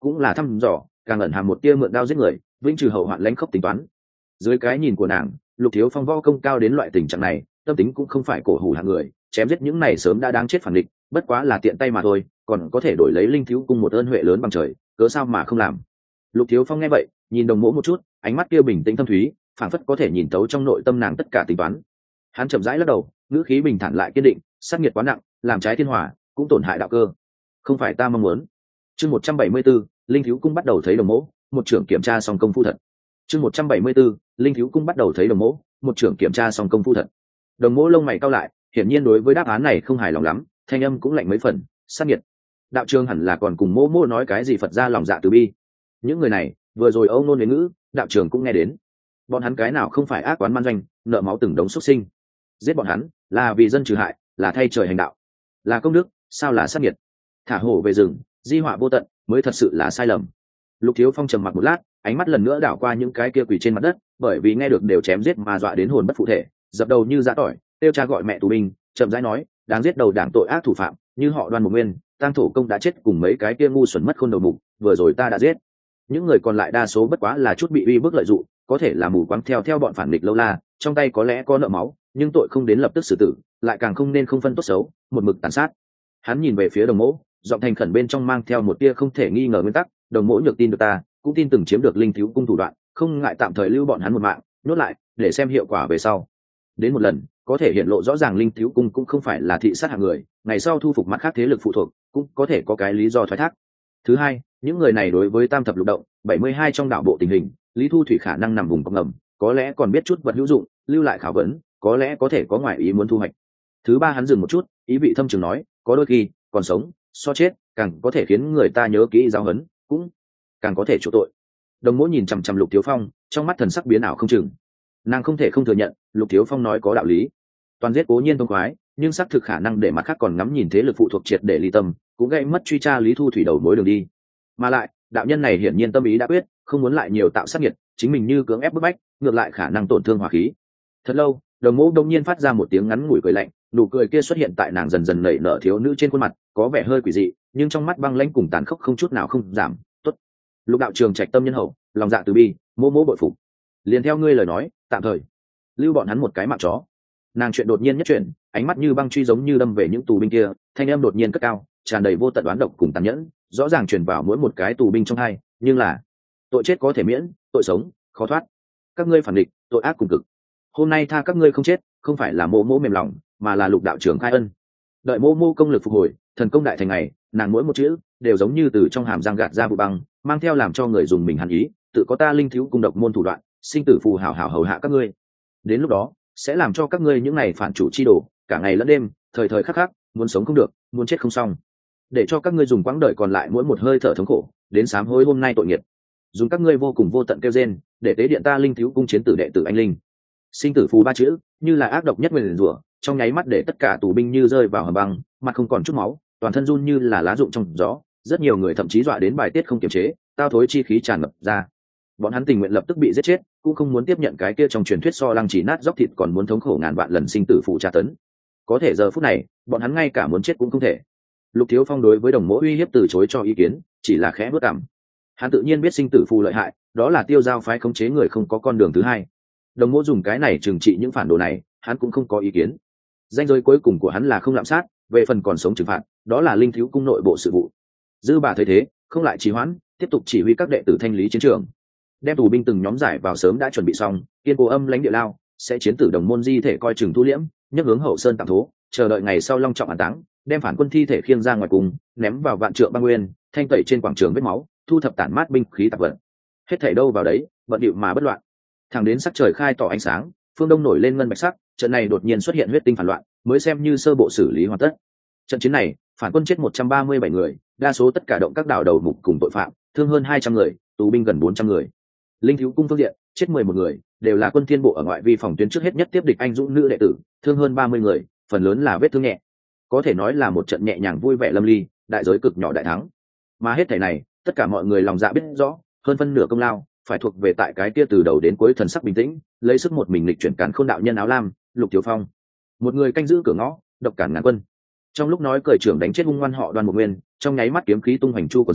cũng là thăm dò, càng ẩn hàm một tia mượn đao giết người, vĩnh trừ hậu hoạn lãnh khốc tính toán. Dưới cái nhìn của nàng, Lục Thiếu Phong võ công cao đến loại tình trạng này, tâm tính cũng không phải cổ hủ hạng người, chém giết những này sớm đã đáng chết phản địch, bất quá là tiện tay mà thôi, còn có thể đổi lấy linh thiếu cung một ơn huệ lớn bằng trời, cớ sao mà không làm. Lục Thiếu Phong nghe vậy, nhìn Đồng Mỗ một chút, ánh mắt kia bình tĩnh thâm thúy, phảng phất có thể nhìn tấu trong nội tâm nàng tất cả tính toán. Hắn chậm rãi lắc đầu, ngữ khí bình thản lại kiên định, sát nghiệt quá nặng, làm trái thiên hòa, cũng tổn hại đạo cơ, không phải ta mong muốn. Chương 174, linh thiếu cung bắt đầu thấy Đồng Mỗ, một trưởng kiểm tra xong công phu thật. Chương 174, linh thiếu cung bắt đầu thấy Đồng Mỗ, một trưởng kiểm tra xong công phu thật. Đồng Mỗ lông mày cau lại, hiển nhiên đối với đáp án này không hài lòng lắm, thanh âm cũng lạnh mấy phần, sát nghiệt. Đạo trường hẳn là còn cùng Mỗ nói cái gì Phật gia lòng dạ từ bi. Những người này, vừa rồi âu nôn đến ngữ, đạo trường cũng nghe đến. Bọn hắn cái nào không phải ác quán man doanh, nợ máu từng đống xuất sinh. Giết bọn hắn, là vì dân trừ hại, là thay trời hành đạo, là công đức, sao là sát nghiệt. Thả hổ về rừng, di họa vô tận, mới thật sự là sai lầm. Lục Thiếu Phong trầm mặc một lát, ánh mắt lần nữa đảo qua những cái kia quỳ trên mặt đất, bởi vì nghe được đều chém giết mà dọa đến hồn bất phụ thể, dập đầu như dã tỏi, kêu cha gọi mẹ tù binh, chậm rãi nói, đáng giết đầu đảng tội ác thủ phạm, như họ Đoan Mục Nguyên, Tang Thổ Công đã chết cùng mấy cái kia ngu xuẩn mất khôn đầu mục, vừa rồi ta đã giết. Những người còn lại đa số bất quá là chút bị uy bức lợi dụng, có thể là mù quáng theo bọn phản nghịch lâu la, trong tay có lẽ có nợ máu, nhưng tội không đến lập tức xử tử, lại càng không nên không phân tốt xấu, một mực tàn sát. Hắn nhìn về phía Đồng Mỗ, giọng thành khẩn bên trong mang theo một tia không thể nghi ngờ nguyên tắc. Đồng Mỗ nhược tin được ta, cũng tin từng chiếm được linh thiếu cung thủ đoạn, không ngại tạm thời lưu bọn hắn một mạng, nhốt lại để xem hiệu quả về sau. Đến một lần có thể hiện lộ rõ ràng linh thiếu cung cũng không phải là thị sát hạng người, ngày sau thu phục mặt khác thế lực phụ thuộc cũng có thể có cái lý do thoái thác. Thứ hai, những người này đối với tam thập lục động 72 trong đạo bộ tình hình, Lý Thu Thủy khả năng nằm vùng cọc ngầm, có lẽ còn biết chút vật hữu dụng, lưu lại khảo vấn, có lẽ có thể có ngoại ý muốn thu hoạch. Thứ ba, hắn dừng một chút, ý vị thâm trường nói, có đôi khi còn sống so chết càng có thể khiến người ta nhớ kỹ giáo huấn, cũng càng có thể chỗ tội. Đồng Mỗ nhìn chằm chằm Lục Thiếu Phong, trong mắt thần sắc biến ảo không chừng. Nàng không thể không thừa nhận, Lục Thiếu Phong nói có đạo lý. Toàn giết cố nhiên thông khoái, nhưng xác thực khả năng để mặt khác còn ngắm nhìn thế lực phụ thuộc triệt để ly tâm, cũng gây mất truy tra Lý Thu Thủy đầu mối đường đi. Mà lại, đạo nhân này hiển nhiên tâm ý đã quyết, không muốn lại nhiều tạo sát nhiệt, chính mình như cưỡng ép bức bách, ngược lại khả năng tổn thương hòa khí. Thật lâu, Đồng Mỗ đông nhiên phát ra một tiếng ngắn ngủi cười lạnh, nụ cười kia xuất hiện tại nàng dần dần nảy nở thiếu nữ trên khuôn mặt, có vẻ hơi quỷ dị, nhưng trong mắt băng lãnh cùng tàn khốc không chút nào không giảm. Tốt, Lục đạo trường trạch tâm nhân hậu, lòng dạ từ bi, Mỗ bội phục. Liền theo ngươi lời nói, tạm thời lưu bọn hắn một cái mạng chó. Nàng chuyện đột nhiên nhất chuyện, ánh mắt như băng truy giống như đâm về những tù binh kia, thanh âm đột nhiên cất cao, tràn đầy vô tận đoán độc cùng tàn nhẫn, rõ ràng truyền vào mỗi một cái tù binh trong hai, nhưng là tội chết có thể miễn, tội sống khó thoát. Các ngươi phản địch, tội ác cùng cực. Hôm nay tha các ngươi không chết, không phải là Mỗ mềm lòng, mà là Lục đạo trưởng khai ân. Đợi Mỗ công lực phục hồi, thần công đại thành ngày, nàng mỗi một chữ đều giống như từ trong hàm răng gạt ra vụ băng, mang theo làm cho người dùng mình hàn ý, tự có ta linh thiếu cung độc môn thủ đoạn, sinh tử phù hảo hảo hầu hạ các ngươi. Đến lúc đó sẽ làm cho các ngươi những này phản chủ chi đồ, cả ngày lẫn đêm, thời thời khắc khắc, muốn sống không được, muốn chết không xong, để cho các ngươi dùng quãng đời còn lại mỗi một hơi thở thống khổ đến sám hối hôm nay tội nghiệp, dùng các ngươi vô cùng vô tận kêu rên để tế điện ta linh thiếu cung chiến tử đệ tử anh linh. Sinh tử phù ba chữ như là ác độc nhất nguyền rủa, trong nháy mắt để tất cả tù binh như rơi vào hầm băng, mặt không còn chút máu, toàn thân run như là lá rụng trong gió, rất nhiều người thậm chí dọa đến bài tiết không kiềm chế, tao thối chi khí tràn ngập ra. Bọn hắn tình nguyện lập tức bị giết chết, cũng không muốn tiếp nhận cái kia trong truyền thuyết so lăng chỉ nát dốc thịt còn muốn thống khổ ngàn vạn lần sinh tử phụ tra tấn. Có thể giờ phút này, bọn hắn ngay cả muốn chết cũng không thể. Lục Thiếu Phong đối với Đồng Mỗ uy hiếp từ chối cho ý kiến, chỉ là khẽ bước cằm. Hắn tự nhiên biết sinh tử phù lợi hại, đó là tiêu giao phái khống chế người không có con đường thứ hai. Đồng Mỗ dùng cái này trừng trị những phản đồ này, hắn cũng không có ý kiến. Danh giới cuối cùng của hắn là không lạm sát, về phần còn sống trừng phạt, đó là linh thiếu cung nội bộ sự vụ. Dư Bà thấy thế, không lại trì hoãn, tiếp tục chỉ huy các đệ tử thanh lý chiến trường, đem tù binh từng nhóm giải vào sớm đã chuẩn bị xong, kiên cố âm lãnh địa lao, sẽ chiến tử đồng môn di thể coi chừng thu liễm, nhấc hướng hậu sơn tạm thố, chờ đợi ngày sau long trọng an táng, đem phản quân thi thể khiêng ra ngoài cùng, ném vào vạn trượng băng nguyên, thanh tẩy trên quảng trường vết máu, thu thập tản mát binh khí tạp vật. Hết thảy đâu vào đấy, bận điệu mà bất loạn. Thẳng đến sắc trời khai tỏ ánh sáng, phương đông nổi lên ngân bạch sắc, trận này đột nhiên xuất hiện huyết tinh phản loạn, mới xem như sơ bộ xử lý hoàn tất. Trận chiến này, phản quân chết 137 người, đa số tất cả động các đảo đầu mục cùng tội phạm, thương hơn 200 người, tù binh gần 400 người. Linh thiếu cung phương diện, chết 11 người, đều là quân thiên bộ ở ngoại vi phòng tuyến trước hết nhất tiếp địch anh dũng nữ đệ tử, thương hơn 30 người, phần lớn là vết thương nhẹ. Có thể nói là một trận nhẹ nhàng vui vẻ lâm ly, đại giới cực nhỏ đại thắng. Mà hết thảy này, tất cả mọi người lòng dạ biết rõ, hơn phân nửa công lao phải thuộc về tại cái kia từ đầu đến cuối thần sắc bình tĩnh, lấy sức một mình lịch chuyển càn khôn đạo nhân áo lam, Lục Thiếu Phong. Một người canh giữ cửa ngõ, độc cản ngàn quân. Trong lúc nói cởi trưởng đánh chết hung ngoan họ Đoan Mục Nguyên, trong nháy mắt kiếm khí tung hoành chu quần xỉu,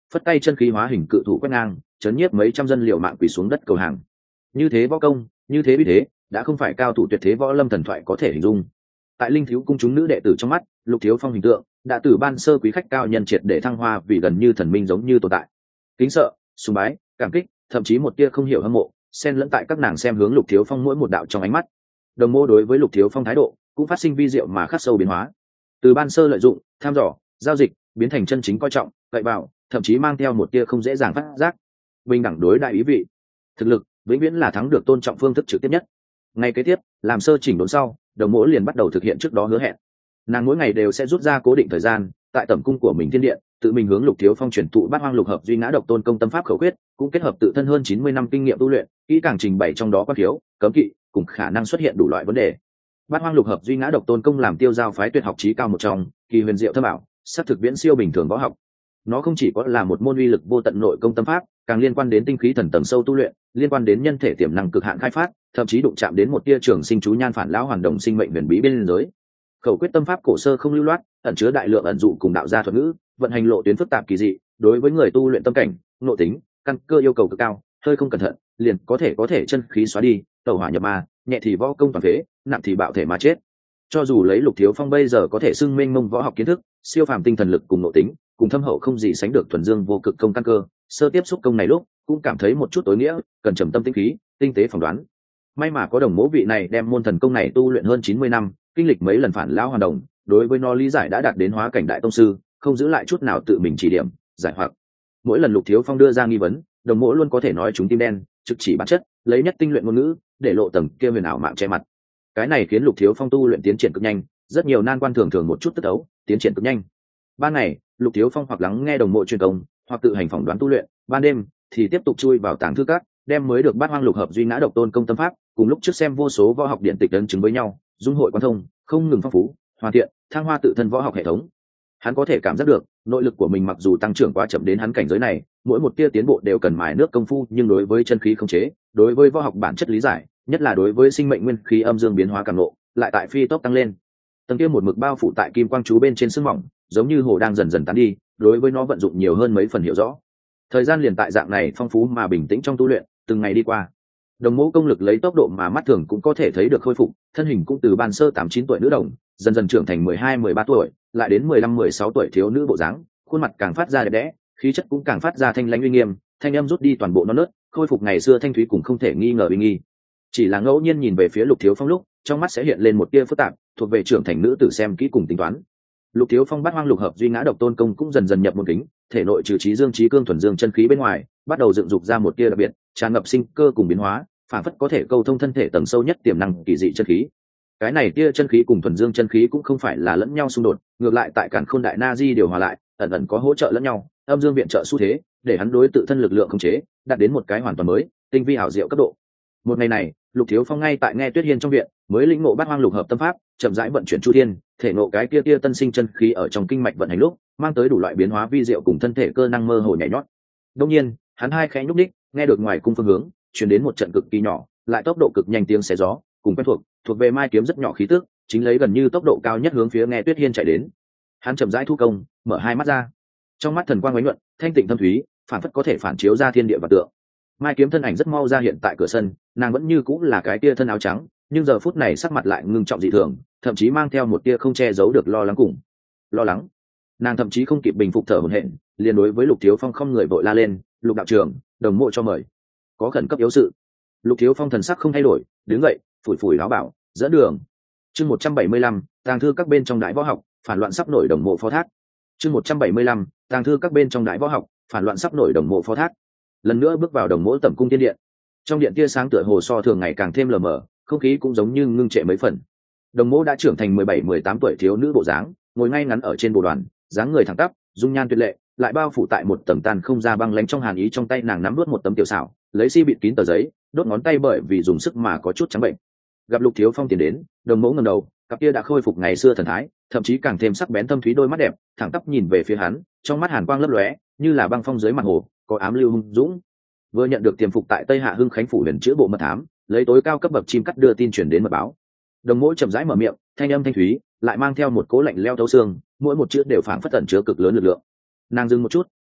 phất tay chân khí hóa hình cự thủ quét ngang, chấn nhiếp mấy trăm dân liệu mạng quỳ xuống đất cầu hàng. Như thế võ công, như thế uy thế, đã không phải cao thủ tuyệt thế võ lâm thần thoại có thể hình dung. Tại linh thiếu cung chúng nữ đệ tử trong mắt, Lục Thiếu Phong hình tượng đã từ ban sơ quý khách cao nhân triệt để thăng hoa vì gần như thần minh giống như tồn tại. Kính sợ, sùng bái, cảm kích, thậm chí một tia không hiểu hâm mộ, xen lẫn tại các nàng xem hướng Lục Thiếu Phong mỗi một đạo trong ánh mắt. Đồng mô đối với Lục Thiếu Phong thái độ cũng phát sinh vi diệu mà khắc sâu biến hóa. Từ ban sơ lợi dụng, tham dò, giao dịch, biến thành chân chính coi trọng, cậy vào, thậm chí mang theo một tia không dễ dàng phát giác. Bình đẳng đối đại ý vị. Thực lực vĩnh viễn là thắng được tôn trọng phương thức trực tiếp nhất. Ngay kế tiếp, làm sơ chỉnh đốn sau, Đồng mỗ liền bắt đầu thực hiện trước đó hứa hẹn. Nàng mỗi ngày đều sẽ rút ra cố định thời gian, tại tẩm cung của mình thiên điện, tự mình hướng Lục Thiếu Phong truyền thụ Bát Hoang Lục Hợp Duy Ngã Độc Tôn Công tâm pháp khẩu quyết, cũng kết hợp tự thân hơn 90 năm kinh nghiệm tu luyện, kỹ càng trình bày trong đó quan thiếu, cấm kỵ, cùng khả năng xuất hiện đủ loại vấn đề. Bát Hoang Lục Hợp Duy Ngã Độc Tôn Công làm tiêu giao phái tuyệt học chí cao một trong, kỳ huyền diệu thâm ảo, sát thực viễn siêu bình thường võ học. Nó không chỉ có là một môn uy lực vô tận nội công tâm pháp, càng liên quan đến tinh khí thần tầng sâu tu luyện, liên quan đến nhân thể tiềm năng cực hạn khai phát, thậm chí đụng chạm đến một tia trường sinh chú nhan phản lão hoàn đồng sinh mệnh huyền bí bên giới. Khẩu quyết tâm pháp cổ sơ không lưu loát, ẩn chứa đại lượng ẩn dụ cùng đạo gia thuật ngữ, vận hành lộ tuyến phức tạp kỳ dị, đối với người tu luyện tâm cảnh, nội tính, căn cơ yêu cầu cực cao, hơi không cẩn thận, liền có thể chân khí xóa đi, tẩu hỏa nhập ma, nhẹ thì võ công toàn phế, nặng thì bạo thể mà chết. Cho dù lấy Lục Thiếu Phong bây giờ có thể xưng mênh mông võ học kiến thức, siêu phàm tinh thần lực cùng nội tính, cùng thâm hậu không gì sánh được thuần dương vô cực công căn cơ, sơ tiếp xúc công này lúc cũng cảm thấy một chút tối nghĩa, cần trầm tâm tinh khí, tinh tế phỏng đoán. May mà có Đồng mỗ vị này đem môn thần công này tu luyện hơn 90 năm, kinh lịch mấy lần phản lão hoàn đồng, đối với nó lý giải đã đạt đến hóa cảnh đại tông sư, không giữ lại chút nào tự mình chỉ điểm, giải hoặc. Mỗi lần Lục Thiếu Phong đưa ra nghi vấn, Đồng mỗ luôn có thể nói chúng tim đen, trực chỉ bản chất, lấy nhất tinh luyện ngôn ngữ, để lộ tầng kia huyền ảo mạng che mặt. Cái này khiến Lục Thiếu Phong tu luyện tiến triển cực nhanh, rất nhiều nan quan thường thường một chút tức đấu, tiến triển cực nhanh. Ban ngày, Lục Thiếu Phong hoặc lắng nghe đồng mộ truyền công, hoặc tự hành phỏng đoán tu luyện, ban đêm thì tiếp tục chui vào tàng thư các, đem mới được Bát Hoang Lục Hợp Duy Ngã Độc Tôn Công tâm pháp, cùng lúc trước xem vô số võ học điện tịch ấn chứng với nhau, dung hội quan thông, không ngừng phong phú, hoàn thiện, thăng hoa tự thân võ học hệ thống. Hắn có thể cảm giác được, nội lực của mình mặc dù tăng trưởng quá chậm đến hắn cảnh giới này, mỗi một tia tiến bộ đều cần mài nước công phu, nhưng đối với chân khí khống chế, đối với võ học bản chất lý giải, nhất là đối với sinh mệnh nguyên khí âm dương biến hóa cảm ngộ, lại tại phi tốc tăng lên. Tầng kia một mực bao phủ tại kim quang chú bên trên sương mỏng, giống như hồ đang dần dần tán đi, đối với nó vận dụng nhiều hơn mấy phần hiểu rõ. Thời gian liền tại dạng này phong phú mà bình tĩnh trong tu luyện, từng ngày đi qua. Đồng mẫu công lực lấy tốc độ mà mắt thường cũng có thể thấy được khôi phục, thân hình cũng từ ban sơ 8-9 tuổi nữ đồng, dần dần trưởng thành 12-13 tuổi, lại đến 15-16 tuổi thiếu nữ bộ dáng, khuôn mặt càng phát ra đẹp đẽ, khí chất cũng càng phát ra thanh lãnh uy nghiêm, thanh âm rút đi toàn bộ non nớt, khôi phục ngày xưa thanh thúy cũng không thể nghi ngờ uy nghi. Chỉ là ngẫu nhiên nhìn về phía Lục Thiếu Phong lúc, trong mắt sẽ hiện lên một tia phức tạp, thuộc về trưởng thành nữ tử xem kỹ cùng tính toán. Lục Thiếu Phong Bát Hoang Lục Hợp Duy Ngã Độc Tôn Công cũng dần dần nhập môn kính, thể nội trừ trí dương trí cương thuần dương chân khí bên ngoài, bắt đầu dựng dục ra một tia đặc biệt, tràn ngập sinh cơ cùng biến hóa, phản phất có thể câu thông thân thể tầng sâu nhất tiềm năng kỳ dị chân khí. Cái này tia chân khí cùng thuần dương chân khí cũng không phải là lẫn nhau xung đột, ngược lại tại Càn Khôn Đại Na Di điều hòa lại, ẩn ẩn có hỗ trợ lẫn nhau, âm dương viện trợ xu thế, để hắn đối tự thân lực lượng khống chế, đạt đến một cái hoàn toàn mới, tinh vi ảo diệu cấp độ. Một ngày này, Lục Thiếu Phong ngay tại nghe Tuyết Hiên trong viện, mới lĩnh ngộ Bát Hoang Lục Hợp tâm pháp, chậm rãi vận chuyển chu thiên, thể ngộ cái tia tân sinh chân khí ở trong kinh mạch vận hành lúc, mang tới đủ loại biến hóa vi diệu cùng thân thể cơ năng mơ hồ nhảy nhót. Đương nhiên, hắn hai khẽ nhúc nhích, nghe được ngoài cung phương hướng, truyền đến một trận cực kỳ nhỏ, lại tốc độ cực nhanh tiếng xé gió, cùng quen thuộc về mai kiếm rất nhỏ khí tức, chính lấy gần như tốc độ cao nhất hướng phía nghe Tuyết Hiên chạy đến. Hắn chậm rãi thu công, mở hai mắt ra. Trong mắt thần quang ánh nhuận, thanh tịnh thâm thúy, phản phất có thể phản chiếu ra thiên địa và tượng. Mai kiếm thân ảnh rất mau ra hiện tại cửa sân, nàng vẫn như cũng là cái tia thân áo trắng, nhưng giờ phút này sắc mặt lại ngưng trọng dị thường, thậm chí mang theo một tia không che giấu được lo lắng cùng lo lắng. Nàng thậm chí không kịp bình phục thở hổn hển, liền đối với Lục Thiếu Phong không người vội la lên, "Lục đạo trưởng, đồng mộ cho mời, có khẩn cấp yếu sự." Lục Thiếu Phong thần sắc không thay đổi, đứng dậy, phủi phủi áo bảo, dẫn đường. Chương 175, tàng thư các bên trong đại võ học, phản loạn sắp nổi đồng mộ phó thác. Chương 175, tàng thư các bên trong đại võ học, phản loạn sắp nổi đồng mộ phó thác. Lần nữa bước vào đồng mộ tẩm cung tiên điện. Trong điện tia sáng tựa hồ so thường ngày càng thêm lờ mờ, không khí cũng giống như ngưng trệ mấy phần. Đồng mộ đã trưởng thành 17-18 tuổi thiếu nữ bộ dáng, ngồi ngay ngắn ở trên bồ đoàn, dáng người thẳng tắp, dung nhan tuyệt lệ, lại bao phủ tại một tầng tàn không ra băng lãnh trong hàn ý, trong tay nàng nắm nuốt một tấm tiểu xảo, lấy si bịt kín tờ giấy, đốt ngón tay bởi vì dùng sức mà có chút trắng bệnh. Gặp Lục Thiếu Phong tiến đến, đồng mẫu ngẩng đầu, cặp kia đã khôi phục ngày xưa thần thái, thậm chí càng thêm sắc bén thâm thúy đôi mắt đẹp, thẳng tắp nhìn về phía hắn, trong mắt hàn quang lấp lóe, như là băng phong dưới mặt hồ, có ám lưu hung dũng. Vừa nhận được tiềm phục tại Tây Hạ Hưng Khánh phủ huyền chữa bộ mật thám, lấy tối cao cấp bậc chim cắt đưa tin truyền đến mật báo. Đồng mẫu chậm rãi mở miệng, thanh âm thanh thúy, lại mang theo một cố lạnh lẽo thấu xương, mỗi một chữ đều phảng phất tẩn chứa cực lớn lực lượng. Nàng dừng một chút,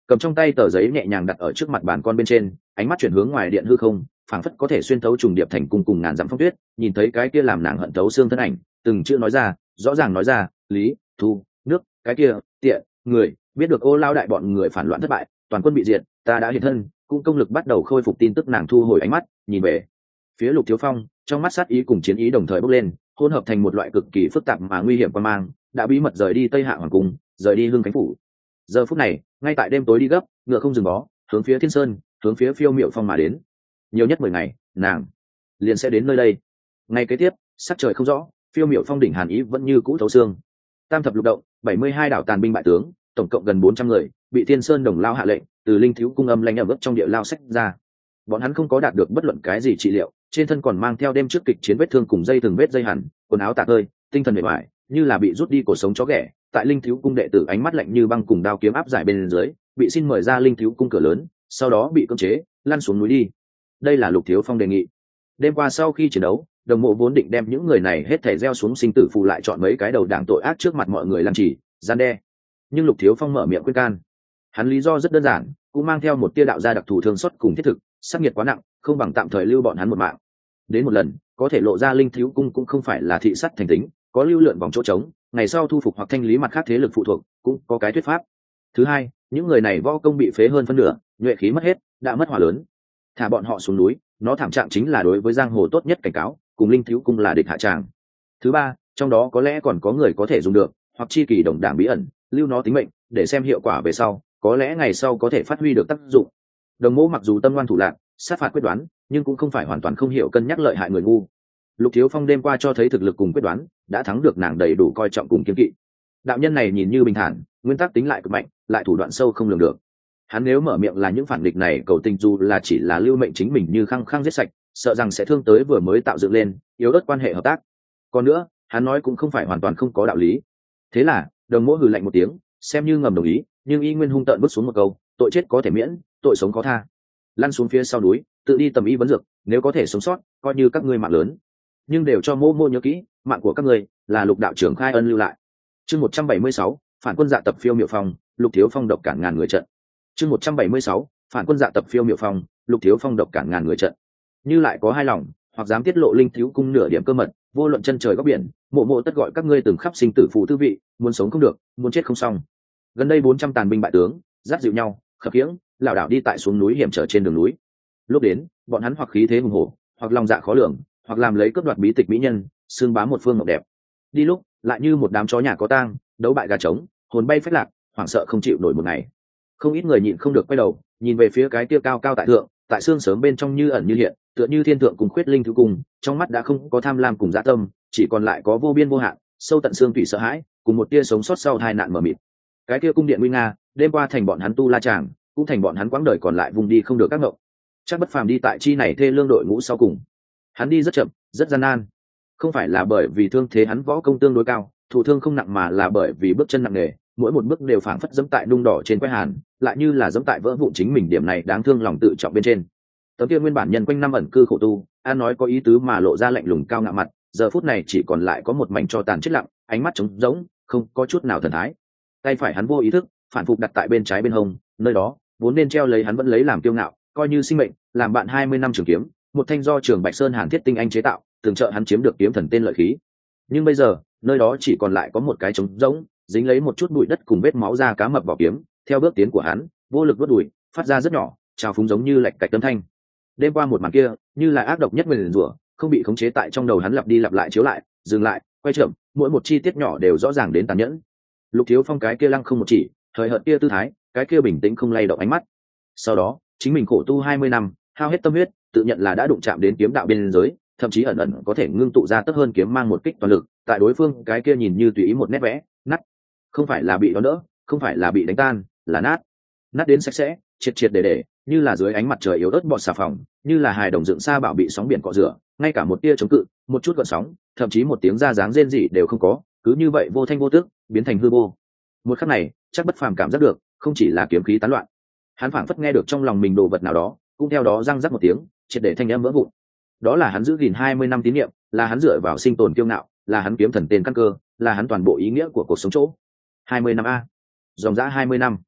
cầm trong tay tờ giấy nhẹ nhàng đặt ở trước mặt bàn con bên trên, ánh mắt chuyển hướng ngoài điện hư không, phảng phất có thể xuyên thấu trùng điệp thành cung cùng ngàn dặm phong tuyết, nhìn thấy cái kia làm nàng hận thấu xương thân ảnh, từng chữ nói ra, rõ ràng nói ra, lý thu nước, cái kia tiện người, biết được Ô Lao đại bọn người phản loạn thất bại, toàn quân bị diệt, ta đã hiện thân, cũng công lực bắt đầu khôi phục. Tin tức nàng thu hồi ánh mắt, nhìn về phía Lục Thiếu Phong, trong mắt sát ý cùng chiến ý đồng thời bốc lên, hỗn hợp thành một loại cực kỳ phức tạp mà nguy hiểm quan mang, đã bí mật rời đi Tây Hạ hoàng cung, rời đi Hưng Khánh phủ. Giờ phút này, ngay tại đêm tối đi gấp, ngựa không dừng bó, hướng phía Thiên Sơn, hướng phía Phiêu Miệu Phong mà đến. Nhiều nhất 10 ngày, nàng liền sẽ đến nơi đây. Ngày kế tiếp, sắc trời không rõ, Phiêu Miệu Phong đỉnh hàn ý vẫn như cũ thấu xương. Tam thập lục động, 72 đảo tàn binh bại tướng, tổng cộng gần 400 người, bị Thiên Sơn đồng lao hạ lệnh, từ linh thiếu cung âm lãnh ẩm ướt trong địa lao sách ra. Bọn hắn không có đạt được bất luận cái gì trị liệu, trên thân còn mang theo đêm trước kịch chiến vết thương cùng dây từng vết dây hẳn, quần áo tạc hơi, tinh thần mệt mỏi, như là bị rút đi cổ sống chó ghẻ. Tại linh thiếu cung đệ tử ánh mắt lạnh như băng cùng đao kiếm áp giải bên dưới, bị xin mời ra linh thiếu cung cửa lớn, sau đó bị cưỡng chế lăn xuống núi đi. Đây là Lục Thiếu Phong đề nghị. Đêm qua sau khi chiến đấu, Đồng Mộ vốn định đem những người này hết thảy gieo xuống sinh tử phù, lại chọn mấy cái đầu đảng tội ác trước mặt mọi người làm chỉ gian đe, nhưng Lục Thiếu Phong mở miệng khuyên can. Hắn lý do rất đơn giản, cũng mang theo một tia đạo gia đặc thù thương xót cùng thiết thực, sát nghiệt quá nặng, không bằng tạm thời lưu bọn hắn một mạng. Đến một lần, có thể lộ ra linh thiếu cung cũng không phải là thị sắt thành tính, có lưu lượn vòng chỗ trống, ngày sau thu phục hoặc thanh lý mặt khác thế lực phụ thuộc, cũng có cái thuyết pháp. Thứ hai, những người này võ công bị phế hơn phân nửa, nhuệ khí mất hết, đã mất hỏa lớn. Thả bọn họ xuống núi, nó thảm trạng chính là đối với giang hồ tốt nhất cảnh cáo, cùng linh thiếu cung là địch hạ tràng. Thứ ba, trong đó có lẽ còn có người có thể dùng được, hoặc chi kỳ đồng đảng bí ẩn, lưu nó tính mệnh, để xem hiệu quả về sau, có lẽ ngày sau có thể phát huy được tác dụng. Đồng Mộ mặc dù tâm ngoan thủ lạc, sát phạt quyết đoán, nhưng cũng không phải hoàn toàn không hiểu cân nhắc lợi hại người ngu. Lục Thiếu Phong đêm qua cho thấy thực lực cùng quyết đoán, đã thắng được nàng đầy đủ coi trọng cùng kiên kỵ. Đạo nhân này nhìn như bình thản, nguyên tắc tính lại cực mạnh, lại thủ đoạn sâu không lường được. Hắn nếu mở miệng là những phản địch này cầu tình, dù là chỉ là lưu mệnh chính mình như khăng khăng giết sạch, sợ rằng sẽ thương tới vừa mới tạo dựng lên yếu ớt quan hệ hợp tác. Còn nữa, hắn nói cũng không phải hoàn toàn không có đạo lý. Thế là, Đồng Mộ hừ lạnh một tiếng, xem như ngầm đồng ý, nhưng y nguyên hung tợn bước xuống một câu, tội chết có thể miễn, tội sống có tha. Lăn xuống phía sau núi, tự đi tầm y vấn dược, nếu có thể sống sót, coi như các ngươi mạng lớn. Nhưng đều cho Mô nhớ kỹ, mạng của các ngươi là Lục đạo trưởng khai ân lưu lại. Chương 176, phản quân dạ tập Phiêu Miệu Phong, Lục Thiếu Phong độc cản ngàn người trận. Chương 176, phản quân dạ tập Phiêu Miệu Phong, Lục Thiếu Phong độc cản ngàn người trận. Như lại có hai lòng, hoặc dám tiết lộ linh thiếu cung nửa điểm cơ mật, vô luận chân trời góc biển, Mộ tất gọi các ngươi từng khắp sinh tử phụ tư vị, muốn sống không được, muốn chết không xong. Gần đây 400 tàn binh bại tướng, dắt dịu nhau, khập khiễng, lảo đảo đi tại xuống núi hiểm trở trên đường núi. Lúc đến, bọn hắn hoặc khí thế hùng hổ, hoặc lòng dạ khó lường, hoặc làm lấy cướp đoạt bí tịch mỹ nhân, xương bám một phương ngọc đẹp. Đi lúc, lại như một đám chó nhà có tang, đấu bại gà trống, hồn bay phách lạc, hoảng sợ không chịu nổi một ngày. Không ít người nhịn không được quay đầu, nhìn về phía cái kia cao cao tại thượng, tại xương sớm bên trong như ẩn như hiện, tựa như thiên thượng cùng khuyết linh thứ cùng, trong mắt đã không có tham lam cùng dã tâm, chỉ còn lại có vô biên vô hạn, sâu tận xương tủy sợ hãi, cùng một tia sống sót sau tai nạn mờ mịt. Cái kia cung điện nguy nga, đêm qua thành bọn hắn tu la tràng, cũng thành bọn hắn quãng đời còn lại vùng đi không được các ngộng. Chắc Bất Phàm đi tại chi này thê lương đội ngũ sau cùng. Hắn đi rất chậm, rất gian nan. Không phải là bởi vì thương thế hắn võ công tương đối cao, thụ thương không nặng, mà là bởi vì bước chân nặng nề, mỗi một bước đều phảng phất dẫm tại nung đỏ trên que hàn, lại như là dẫm tại vỡ vụn chính mình. Điểm này đáng thương lòng tự trọng bên trên. Tấm kia nguyên bản nhân quanh năm ẩn cư khổ tu, an nói có ý tứ mà lộ ra lạnh lùng cao ngạo mặt, giờ phút này chỉ còn lại có một mảnh tro tàn chết lặng, ánh mắt trống rỗng, không có chút nào thần thái. Tay phải hắn vô ý thức phản phục đặt tại bên trái bên hông, nơi đó vốn nên treo lấy hắn vẫn lấy làm kiêu ngạo, coi như sinh mệnh, làm bạn 20 năm trường kiếm, một thanh do Trường Bạch Sơn Hàn Thiết tinh anh chế tạo, từng trợ hắn chiếm được kiếm thần tên lợi khí. Nhưng bây giờ, nơi đó chỉ còn lại có một cái trống rỗng, dính lấy một chút bụi đất cùng vết máu ra cá mập vào kiếm. Theo bước tiến của hắn, vô lực vớt đùi, phát ra rất nhỏ, trào phúng giống như lạch cạch âm thanh. Đêm qua một màn kia, như là ác độc nhất nguyền rủa, không bị khống chế tại trong đầu hắn lặp đi lặp lại chiếu lại, dừng lại, quay chậm, mỗi một chi tiết nhỏ đều rõ ràng đến tàn nhẫn. Lục Thiếu Phong cái kia lăng không một chỉ, hời hợt kia tư thái, cái kia bình tĩnh không lay động ánh mắt. Sau đó, chính mình khổ tu 20 năm, hao hết tâm huyết, tự nhận là đã đụng chạm đến kiếm đạo biên giới, thậm chí ẩn ẩn có thể ngưng tụ ra tấp hơn kiếm mang một kích toàn lực, tại đối phương cái kia nhìn như tùy ý một nét vẽ, nát. Không phải là bị đón đỡ, không phải là bị đánh tan, là nát. Nát đến sạch sẽ, triệt triệt để, như là dưới ánh mặt trời yếu ớt bọt xà phòng, như là hài đồng dựng xa bảo bị sóng biển cọ rửa, ngay cả một tia chống cự, một chút gợn sóng, thậm chí một tiếng ra dáng rên rỉ đều không có, cứ như vậy vô thanh vô tức, biến thành hư vô. Một khắc này, Chắc Bất Phàm cảm giác được, không chỉ là kiếm khí tán loạn, hắn phảng phất nghe được trong lòng mình đồ vật nào đó, cũng theo đó răng rắc một tiếng, triệt để thanh âm vỡ vụn. Đó là hắn giữ gìn 20 năm tín niệm, là hắn dựa vào sinh tồn kiêu ngạo, là hắn kiếm thần tên căn cơ, là hắn toàn bộ ý nghĩa của cuộc sống chỗ. 20 năm a, dòng dã 20 năm.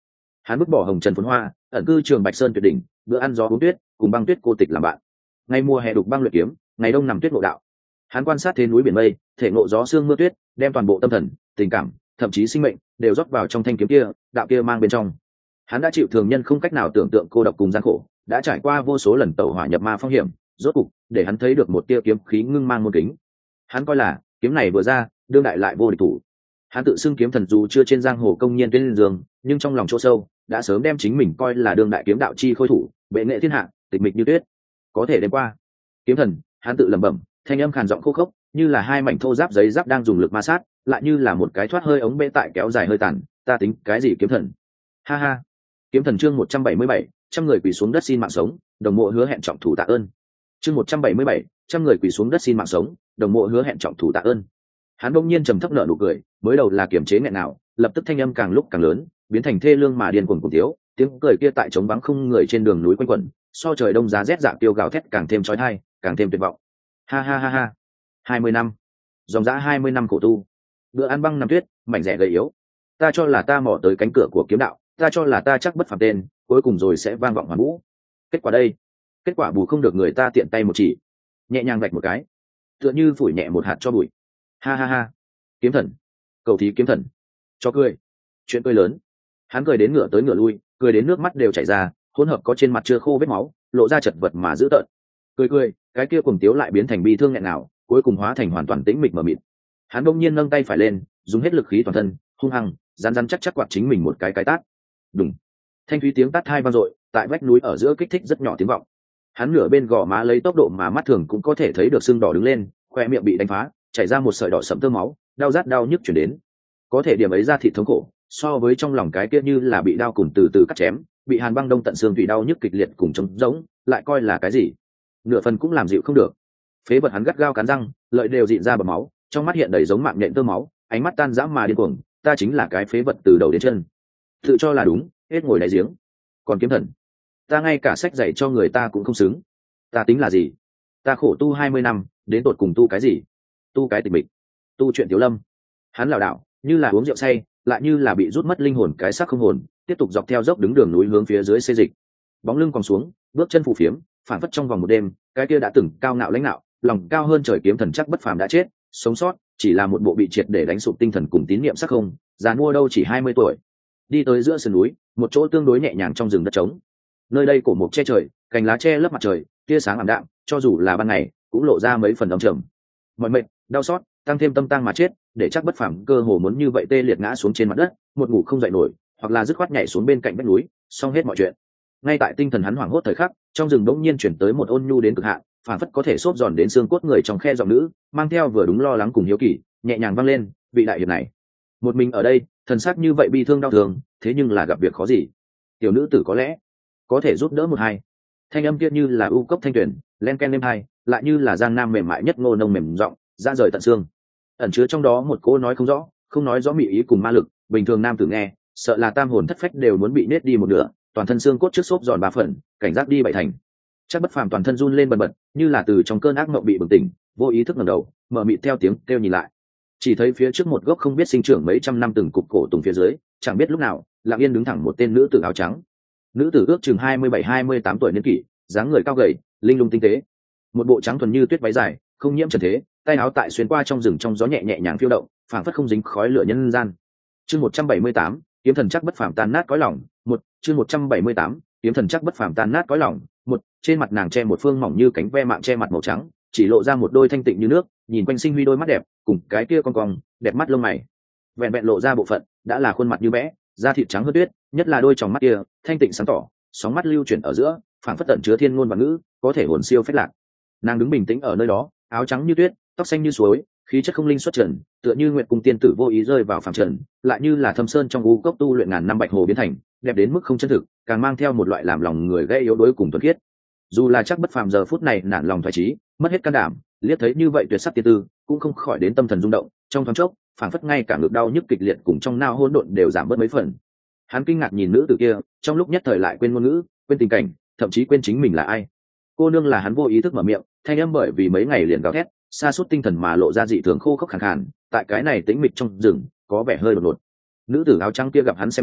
Hắn vứt bỏ hồng trần phồn hoa, ẩn cư trường Bạch Sơn tuyệt đỉnh, bữa ăn gió uống tuyết, cùng băng tuyết cô tịch làm bạn. Ngày mùa hè đục băng luyện kiếm, ngày đông nằm tuyết ngộ đạo. Hắn quan sát thế núi biển mây, thể ngộ gió sương mưa tuyết, đem toàn bộ tâm thần, tình cảm, thậm chí sinh mệnh đều rót vào trong thanh kiếm kia, đạo kia mang bên trong. Hắn đã chịu thường nhân không cách nào tưởng tượng cô độc cùng gian khổ, đã trải qua vô số lần tẩu hỏa nhập ma phong hiểm, rốt cục để hắn thấy được một tia kiếm khí ngưng mang môn kính. Hắn coi là kiếm này vừa ra, đương đại lại vô địch thủ. Hắn tự xưng kiếm thần dù chưa trên giang hồ công nhiên tuyên dương, nhưng trong lòng chỗ sâu đã sớm đem chính mình coi là đương đại kiếm đạo chi khôi thủ, bệ nghệ thiên hạ, tịch mịch như tuyết. Có thể đêm qua, kiếm thần, hắn tự lẩm bẩm, thanh âm khàn giọng khô khốc, như là hai mảnh thô giáp giấy giáp đang dùng lực ma sát, lại như là một cái thoát hơi ống bê tại kéo dài hơi tàn. Ta tính cái gì kiếm thần? Ha ha. Kiếm thần chương 177, trăm người quỳ xuống đất xin mạng sống, đồng mộ hứa hẹn trọng thủ tạ ơn. Chương 177, trăm người quỳ xuống đất xin mạng sống, đồng mộ hứa hẹn trọng thủ tạ ơn. Hắn bỗng nhiên trầm thấp nở nụ cười, mới đầu là kiềm chế nghẹn nào, lập tức thanh âm càng lúc càng lớn, biến thành thê lương mà điên cuồng cùng thiếu, tiếng cười kia tại trống vắng không người trên đường núi quanh quẩn, so trời đông giá rét dạ tiêu gào thét càng thêm chói tai, càng thêm tuyệt vọng. Ha ha ha ha. 20 năm, dòng dã 20 năm khổ tu, bữa ăn băng năm tuyết, mảnh rẻ gầy yếu. Ta cho là ta mò tới cánh cửa của kiếm đạo, ta cho là ta chắc bất phàm tên, cuối cùng rồi sẽ vang vọng hoàn vũ. Kết quả đây, kết quả bù không được người ta tiện tay một chỉ, nhẹ nhàng vạch một cái, tựa như phủi nhẹ một hạt cho bụi. Ha ha ha. Kiếm thần, cầu thí kiếm thần, cho cười, chuyện cười lớn. Hắn cười đến ngửa tới ngửa lui, cười đến nước mắt đều chảy ra, hỗn hợp có trên mặt chưa khô vết máu, lộ ra chật vật mà dữ tợn. Cười, cái kia cuồng tiếu lại biến thành bi thương nghẹn nào, cuối cùng hóa thành hoàn toàn tĩnh mịch mờ mịt. Hắn bỗng nhiên nâng tay phải lên, dùng hết lực khí toàn thân, hung hăng, rắn chắc quạt chính mình một cái tát. Đùng. Thanh thúy tiếng tát hai vang dội, tại vách núi ở giữa kích thích rất nhỏ tiếng vọng. Hắn nửa bên gò má lấy tốc độ mà mắt thường cũng có thể thấy được sưng đỏ đứng lên, khoe miệng bị đánh phá, chảy ra một sợi đỏ sẫm tơ máu, đau rát đau nhức chuyển đến. Có thể điểm ấy ra thịt thống khổ, so với trong lòng cái kia như là bị đau cùng từ từ cắt chém, bị hàn băng đông tận xương tủy đau nhức kịch liệt cùng trống rỗng, lại coi là cái gì? Nửa phần cũng làm dịu không được. Phế vật hắn gắt gao cắn răng, lợi đều dịn ra bầm máu, trong mắt hiện đầy giống mạng nhện tơ máu, ánh mắt tan rã mà điên cuồng, ta chính là cái phế vật từ đầu đến chân. Tự cho là đúng, hết ngồi đáy giếng. Còn kiếm thần, ta ngay cả sách dạy cho người ta cũng không xứng. Ta tính là gì? Ta khổ tu 20 năm, đến tột cùng tu cái gì? Tu cái tịch mịch, tu chuyện thiếu lâm. Hắn lảo đảo, như là uống rượu say, lại như là bị rút mất linh hồn cái xác không hồn, tiếp tục dọc theo dốc đứng đường núi hướng phía dưới xê dịch. Bóng lưng còn xuống, bước chân phù phiếm, phản phất trong vòng một đêm, cái kia đã từng cao ngạo lãnh nạo, lòng cao hơn trời kiếm thần chắc bất phàm đã chết, sống sót chỉ là một bộ bị triệt để đánh sụp tinh thần cùng tín niệm sắc không, già mua đâu chỉ 20 tuổi. Đi tới giữa sườn núi, một chỗ tương đối nhẹ nhàng trong rừng đất trống. Nơi đây cổ mục che trời, cành lá che lấp mặt trời, tia sáng ảm đạm, cho dù là ban ngày cũng lộ ra mấy phần âm trầm. Mọi mệt, đau xót, tăng thêm tâm tang mà chết, để chắc bất phàm cơ hồ muốn như vậy tê liệt ngã xuống trên mặt đất, một ngủ không dậy nổi, hoặc là dứt khoát nhảy xuống bên cạnh vách núi, xong hết mọi chuyện. Ngay tại tinh thần hắn hoảng hốt thời khắc, trong rừng đống nhiên chuyển tới một ôn nhu đến cực hạn, phản phất có thể xốp giòn đến xương cốt người trong khe giọng nữ, mang theo vừa đúng lo lắng cùng hiếu kỳ, nhẹ nhàng vang lên, vị đại hiệp này, một mình ở đây, thần sắc như vậy bi thương đau thương, thế nhưng là gặp việc khó gì? Tiểu nữ tử có lẽ có thể giúp đỡ một hai. Thanh âm kia như là u cốc thanh tuyển, len ken êm hai, lại như là giang nam mềm mại nhất ngô nông mềm giọng, ra rời tận xương. Ẩn chứa trong đó một cô nói không nói rõ mị ý cùng ma lực, bình thường nam tử nghe, sợ là tam hồn thất phách đều muốn bị nết đi một nửa, toàn thân xương cốt trước xốp giòn 3 phần, cảnh giác đi bảy thành. Chắc bất phàm toàn thân run lên bần bật, như là từ trong cơn ác mộng bị bừng tỉnh, vô ý thức ngẩng đầu, mở mịt theo tiếng kêu nhìn lại. Chỉ thấy phía trước một gốc không biết sinh trưởng mấy trăm năm từng cục cổ tùng phía dưới, chẳng biết lúc nào, lặng yên đứng thẳng một tên nữ tử áo trắng. Nữ tử ước chừng 27-28 tuổi niên kỷ, dáng người cao gầy, linh lung tinh tế. Một bộ trắng thuần như tuyết váy dài, không nhiễm trần thế, tay áo tại xuyên qua trong rừng trong gió nhẹ nhẹ nhàng phiêu động, phảng phất không dính khói lửa nhân gian. Chương 178, kiếm thần chắc bất phàm tan nát cõi lòng. Chương 178, kiếm thần chắc bất phàm tan nát cõi lòng. Trên mặt nàng che một phương mỏng như cánh ve mạng che mặt màu trắng, chỉ lộ ra một đôi thanh tịnh như nước, nhìn quanh sinh huy đôi mắt đẹp, cùng cái kia cong đẹp mắt lông mày. Vẹn vẹn lộ ra bộ phận, đã là khuôn mặt như vẽ, da thịt trắng hơn tuyết, nhất là đôi tròng mắt kia, thanh tịnh sáng tỏ, sóng mắt lưu chuyển ở giữa, phảng phất tận chứa thiên ngôn và ngữ, có thể hồn siêu phách lạc. Nàng đứng bình tĩnh ở nơi đó, áo trắng như tuyết, tóc xanh như suối, khí chất không linh xuất trần, tựa như nguyệt cung tiên tử vô ý rơi vào phàm trần, lại như là thâm sơn trong u cốc tu luyện ngàn năm bạch hồ biến thành, đẹp đến mức không chân thực, càng mang theo một loại làm lòng người gây yếu đuối cùng thuần khiết. Dù là chắc bất phàm giờ phút này nản lòng thoái trí, mất hết can đảm, liếc thấy như vậy tuyệt sắc tiên tư, cũng không khỏi đến tâm thần rung động, trong thoáng chốc, phảng phất ngay cả ngực đau nhức kịch liệt cùng trong nao hỗn độn đều giảm bớt mấy phần. Hắn kinh ngạc nhìn nữ tử kia, trong lúc nhất thời lại quên ngôn ngữ, quên tình cảnh, thậm chí quên chính mình là ai. Cô nương là hắn vô ý thức mở miệng, thanh âm bởi vì mấy ngày liền gào thét, sa sút tinh thần mà lộ ra dị thường khô khốc khàn khàn, tại cái này tĩnh mịch trong rừng, có vẻ hơi đột ngột. Nữ tử áo trắng kia gặp hắn xem ra,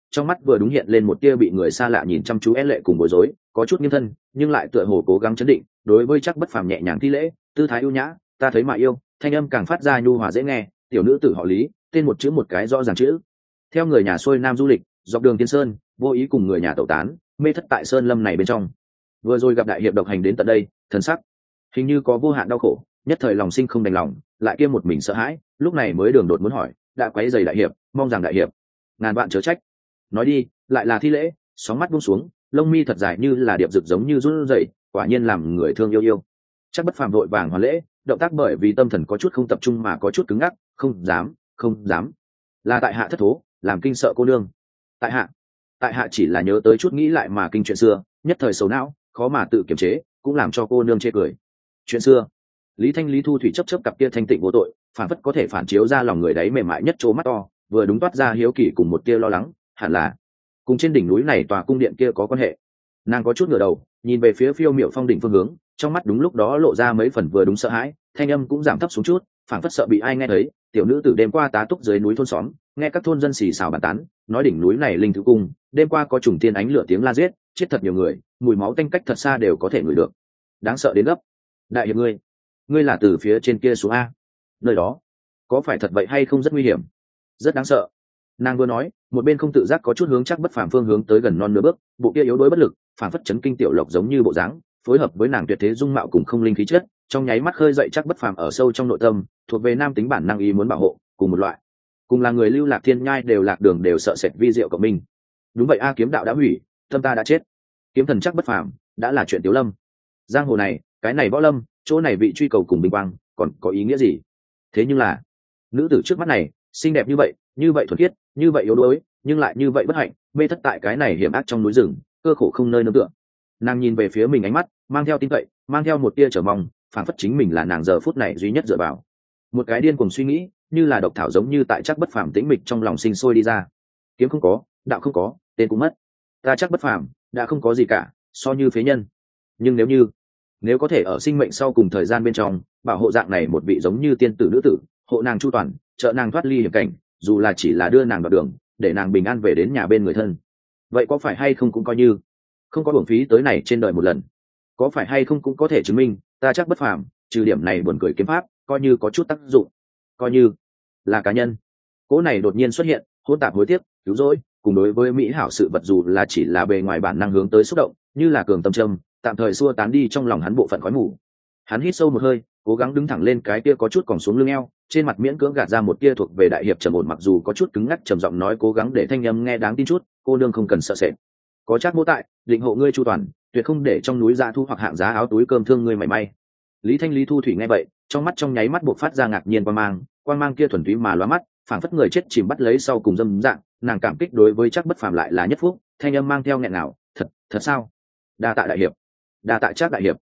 trong mắt vừa đúng hiện lên một tia bị người xa lạ nhìn chăm chú é lệ cùng bối rối, có chút nghiêm thân nhưng lại tựa hồ cố gắng chấn định, đối với Trác Bất Phàm nhẹ nhàng thi lễ, tư thái ưu nhã, ta thấy mà yêu, thanh âm càng phát ra nhu hòa dễ nghe, tiểu nữ tử họ Lý, tên một chữ một cái rõ ràng chữ. Theo người nhà xuôi nam du lịch, dọc đường Tiên Sơn, vô ý cùng người nhà tẩu tán, mê thất tại sơn lâm này bên trong. Vừa rồi gặp đại hiệp độc hành đến tận đây, thần sắc hình như có vô hạn đau khổ, nhất thời lòng sinh không đành lòng, lại kia một mình sợ hãi, lúc này mới đường đột muốn hỏi, đã quấy rầy đại hiệp, mong rằng đại hiệp ngàn vạn chớ trách. Nói đi, lại là thi lễ, sóng mắt buông xuống, lông mi thật dài như là điệp rực giống như run rẩy, quả nhiên làm người thương yêu yêu. Chắc Bất Phàm vội vàng hoàn lễ, động tác bởi vì tâm thần có chút không tập trung mà có chút cứng ngắc, không dám, không dám, là tại hạ thất thố, làm kinh sợ cô nương. Tại hạ chỉ là nhớ tới chút nghĩ lại mà kinh chuyện xưa, nhất thời xấu não, khó mà tự kiềm chế, cũng làm cho cô nương chê cười. Chuyện xưa. Lý Thanh Lý Thu Thủy chấp chấp cặp kia thanh tịnh vô tội, phản phất có thể phản chiếu ra lòng người đấy mềm mại nhất chỗ mắt to, vừa đúng toát ra hiếu kỳ cùng một tia lo lắng, hẳn là cùng trên đỉnh núi này tòa cung điện kia có quan hệ. Nàng có chút ngửa đầu, nhìn về phía phiêu miểu phong đỉnh phương hướng, trong mắt đúng lúc đó lộ ra mấy phần vừa đúng sợ hãi, thanh âm cũng giảm thấp xuống chút, phản phất sợ bị ai nghe thấy. Tiểu nữ tử đêm qua tá túc dưới núi thôn xóm, nghe các thôn dân xì xào bàn tán, nói đỉnh núi này linh thứ cung, đêm qua có trùng tiên ánh lửa tiếng la giết, chết thật nhiều người, mùi máu tanh cách thật xa đều có thể ngửi được, đáng sợ đến gấp. Đại hiệp ngươi là từ phía trên kia xuống a? Nơi đó có phải thật vậy hay không rất nguy hiểm, rất đáng sợ? Nàng vừa nói, một bên không tự giác có chút hướng Chắc Bất Phàm phương hướng tới gần non nửa bước, bộ kia yếu đuối bất lực, phản phất chấn kinh tiểu lộc giống như bộ dáng, phối hợp với nàng tuyệt thế dung mạo cùng không linh khí chất, trong nháy mắt khơi dậy Chắc Bất Phàm ở sâu trong nội tâm, thuộc về nam tính bản năng ý muốn bảo hộ, cùng một loại, cùng là người lưu lạc thiên nhai đều lạc đường đều sợ sệt vi diệu của mình. Đúng vậy a, kiếm đạo đã hủy, tâm ta đã chết, kiếm thần Chắc Bất Phàm đã là chuyện tiểu lâm. Giang hồ này, cái này võ lâm, chỗ này vị truy cầu cùng bình quang, còn có ý nghĩa gì? Thế nhưng là, nữ tử trước mắt này, xinh đẹp như vậy thuần khiết, như vậy yếu đuối, nhưng lại như vậy bất hạnh, mê thất tại cái này hiểm ác trong núi rừng, cơ khổ không nơi nương tựa. Nàng nhìn về phía mình, ánh mắt mang theo tin cậy, mang theo một tia trở mong, phảng phất chính mình là nàng giờ phút này duy nhất dựa vào. Một cái điên cuồng suy nghĩ, như là độc thảo giống như tại Chắc Bất Phàm tĩnh mịch trong lòng sinh sôi đi ra. Kiếm không có, đạo không có, tên cũng mất. Ta Chắc Bất Phàm đã không có gì cả, so như phế nhân. Nhưng nếu có thể ở sinh mệnh sau cùng thời gian bên trong bảo hộ dạng này một vị giống như tiên tử nữ tử, hộ nàng chu toàn, trợ nàng thoát ly hiểm cảnh, dù là chỉ là đưa nàng vào đường, để nàng bình an về đến nhà bên người thân, vậy có phải hay không cũng coi như không có uổng phí tới này trên đời một lần? Có phải hay không cũng có thể chứng minh ta Chắc Bất Phàm trừ điểm này buồn cười kiếm pháp coi như có chút tác dụng, coi như là cá nhân. Cỗ này đột nhiên xuất hiện, hỗn tạp hối tiếc, cứu rỗi, cùng đối với mỹ hảo sự vật dù là chỉ là bề ngoài bản năng hướng tới xúc động, như là cường tâm châm, tạm thời xua tán đi trong lòng hắn bộ phận khói mù. Hắn hít sâu một hơi, cố gắng đứng thẳng lên, cái kia có chút còn xuống lưng eo, trên mặt miễn cưỡng gạt ra một tia thuộc về đại hiệp trầm ổn, mặc dù có chút cứng ngắc, trầm giọng nói, cố gắng để thanh âm nghe đáng tin chút, cô nương không cần sợ sệt, có Trác mỗ tại, định hộ ngươi chu toàn, tuyệt không để trong núi dạ thu hoặc hạng giá áo túi cơm thương ngươi mảy may. Lý Thanh Lý Thu Thủy nghe vậy, trong mắt trong nháy mắt buộc phát ra ngạc nhiên quang mang kia thuần túy mà lóa mắt, phảng phất người chết chìm bắt lấy sau cùng dâm dạng, nàng cảm kích đối với Trác Bất Phàm lại là nhất phúc, thanh âm mang theo nghẹn ngào, thật sao? Đa tạ đại hiệp, đa tạ Trác đại hiệp.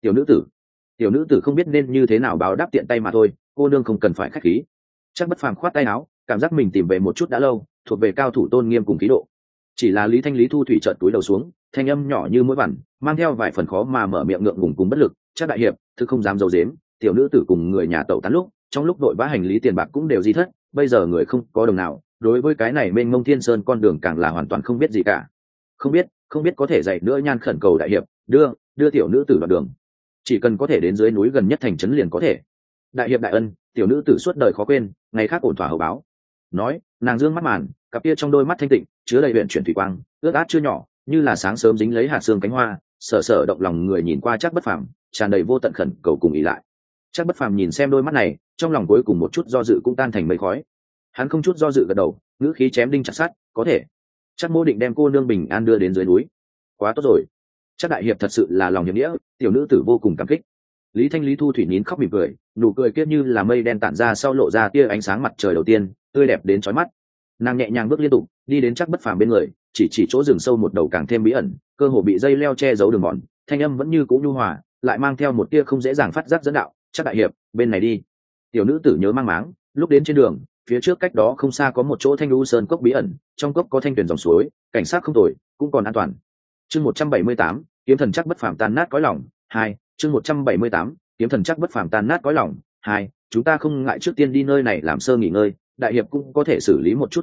Tiểu nữ tử không biết nên như thế nào báo đáp, tiện tay mà thôi, cô nương không cần phải khách khí. Trác Bất Phàm khoát tay áo, cảm giác mình tìm về một chút đã lâu thuộc về cao thủ tôn nghiêm cùng khí độ. Chỉ là Lý Thanh Lý Thu Thủy chợt túi đầu xuống, thanh âm nhỏ như mũi vằn, mang theo vài phần khó mà mở miệng ngượng ngùng cùng bất lực. Trác đại hiệp, thực không dám giấu giếm, tiểu nữ tử cùng người nhà tẩu tán lúc, trong lúc đội vã hành lý tiền bạc cũng đều di thất, bây giờ người không có đồng nào, đối với cái này mênh mông thiên sơn con đường càng là hoàn toàn không biết gì cả. Không biết có thể dạy nữa nhan khẩn cầu đại hiệp, đưa tiểu nữ tử đoạn đường, chỉ cần có thể đến dưới núi gần nhất thành trấn liền có thể. Đại hiệp đại ân, tiểu nữ tử suốt đời khó quên, ngày khác ổn thỏa hậu báo. Nói, nàng dương mắt màn, cặp kia trong đôi mắt thanh tịnh chứa đầy huyện chuyển thủy quang, ướt át chưa nhỏ, như là sáng sớm dính lấy hạt sương cánh hoa, sở động lòng người, nhìn qua Trác Bất Phàm tràn đầy vô tận khẩn cầu cùng ý lại. Trác Bất Phàm nhìn xem đôi mắt này, trong lòng cuối cùng một chút do dự cũng tan thành mây khói. Hắn không chút do dự gật đầu, ngữ khí chém đinh chặt sắt, có thể. Trác mỗ định đem cô nương bình an đưa đến dưới núi. Quá tốt rồi, Trác đại hiệp thật sự là lòng hiệp nghĩa, tiểu nữ tử vô cùng cảm kích. Lý Thanh Lý Thu Thủy nín khóc mỉm cười, nụ cười kia như là mây đen tản ra sau lộ ra tia ánh sáng mặt trời đầu tiên, tươi đẹp đến chói mắt. Nàng nhẹ nhàng bước liên tục đi đến Trác Bất Phàm bên người, chỉ chỗ rừng sâu một đầu càng thêm bí ẩn, cơ hồ bị dây leo che giấu đường mòn, thanh âm vẫn như cũ nhu hòa, lại mang theo một tia không dễ dàng phát giác dẫn đạo. Trác đại hiệp, bên này đi. Tiểu nữ tử nhớ mang máng, lúc đến trên đường, phía trước cách đó không xa có một chỗ thanh lưu sơn cốc bí ẩn, trong cốc có thanh tuyển dòng suối, cảnh sát không tồi, cũng còn an toàn. Chương 178, kiếm thần Trác Bất Phàm tan nát cõi lòng 2. Chương 178, kiếm thần Trác Bất Phàm tan nát cõi lòng 2. Chúng ta không ngại trước tiên đi nơi này làm sơ nghỉ ngơi, đại hiệp cũng có thể xử lý một chút thương thế,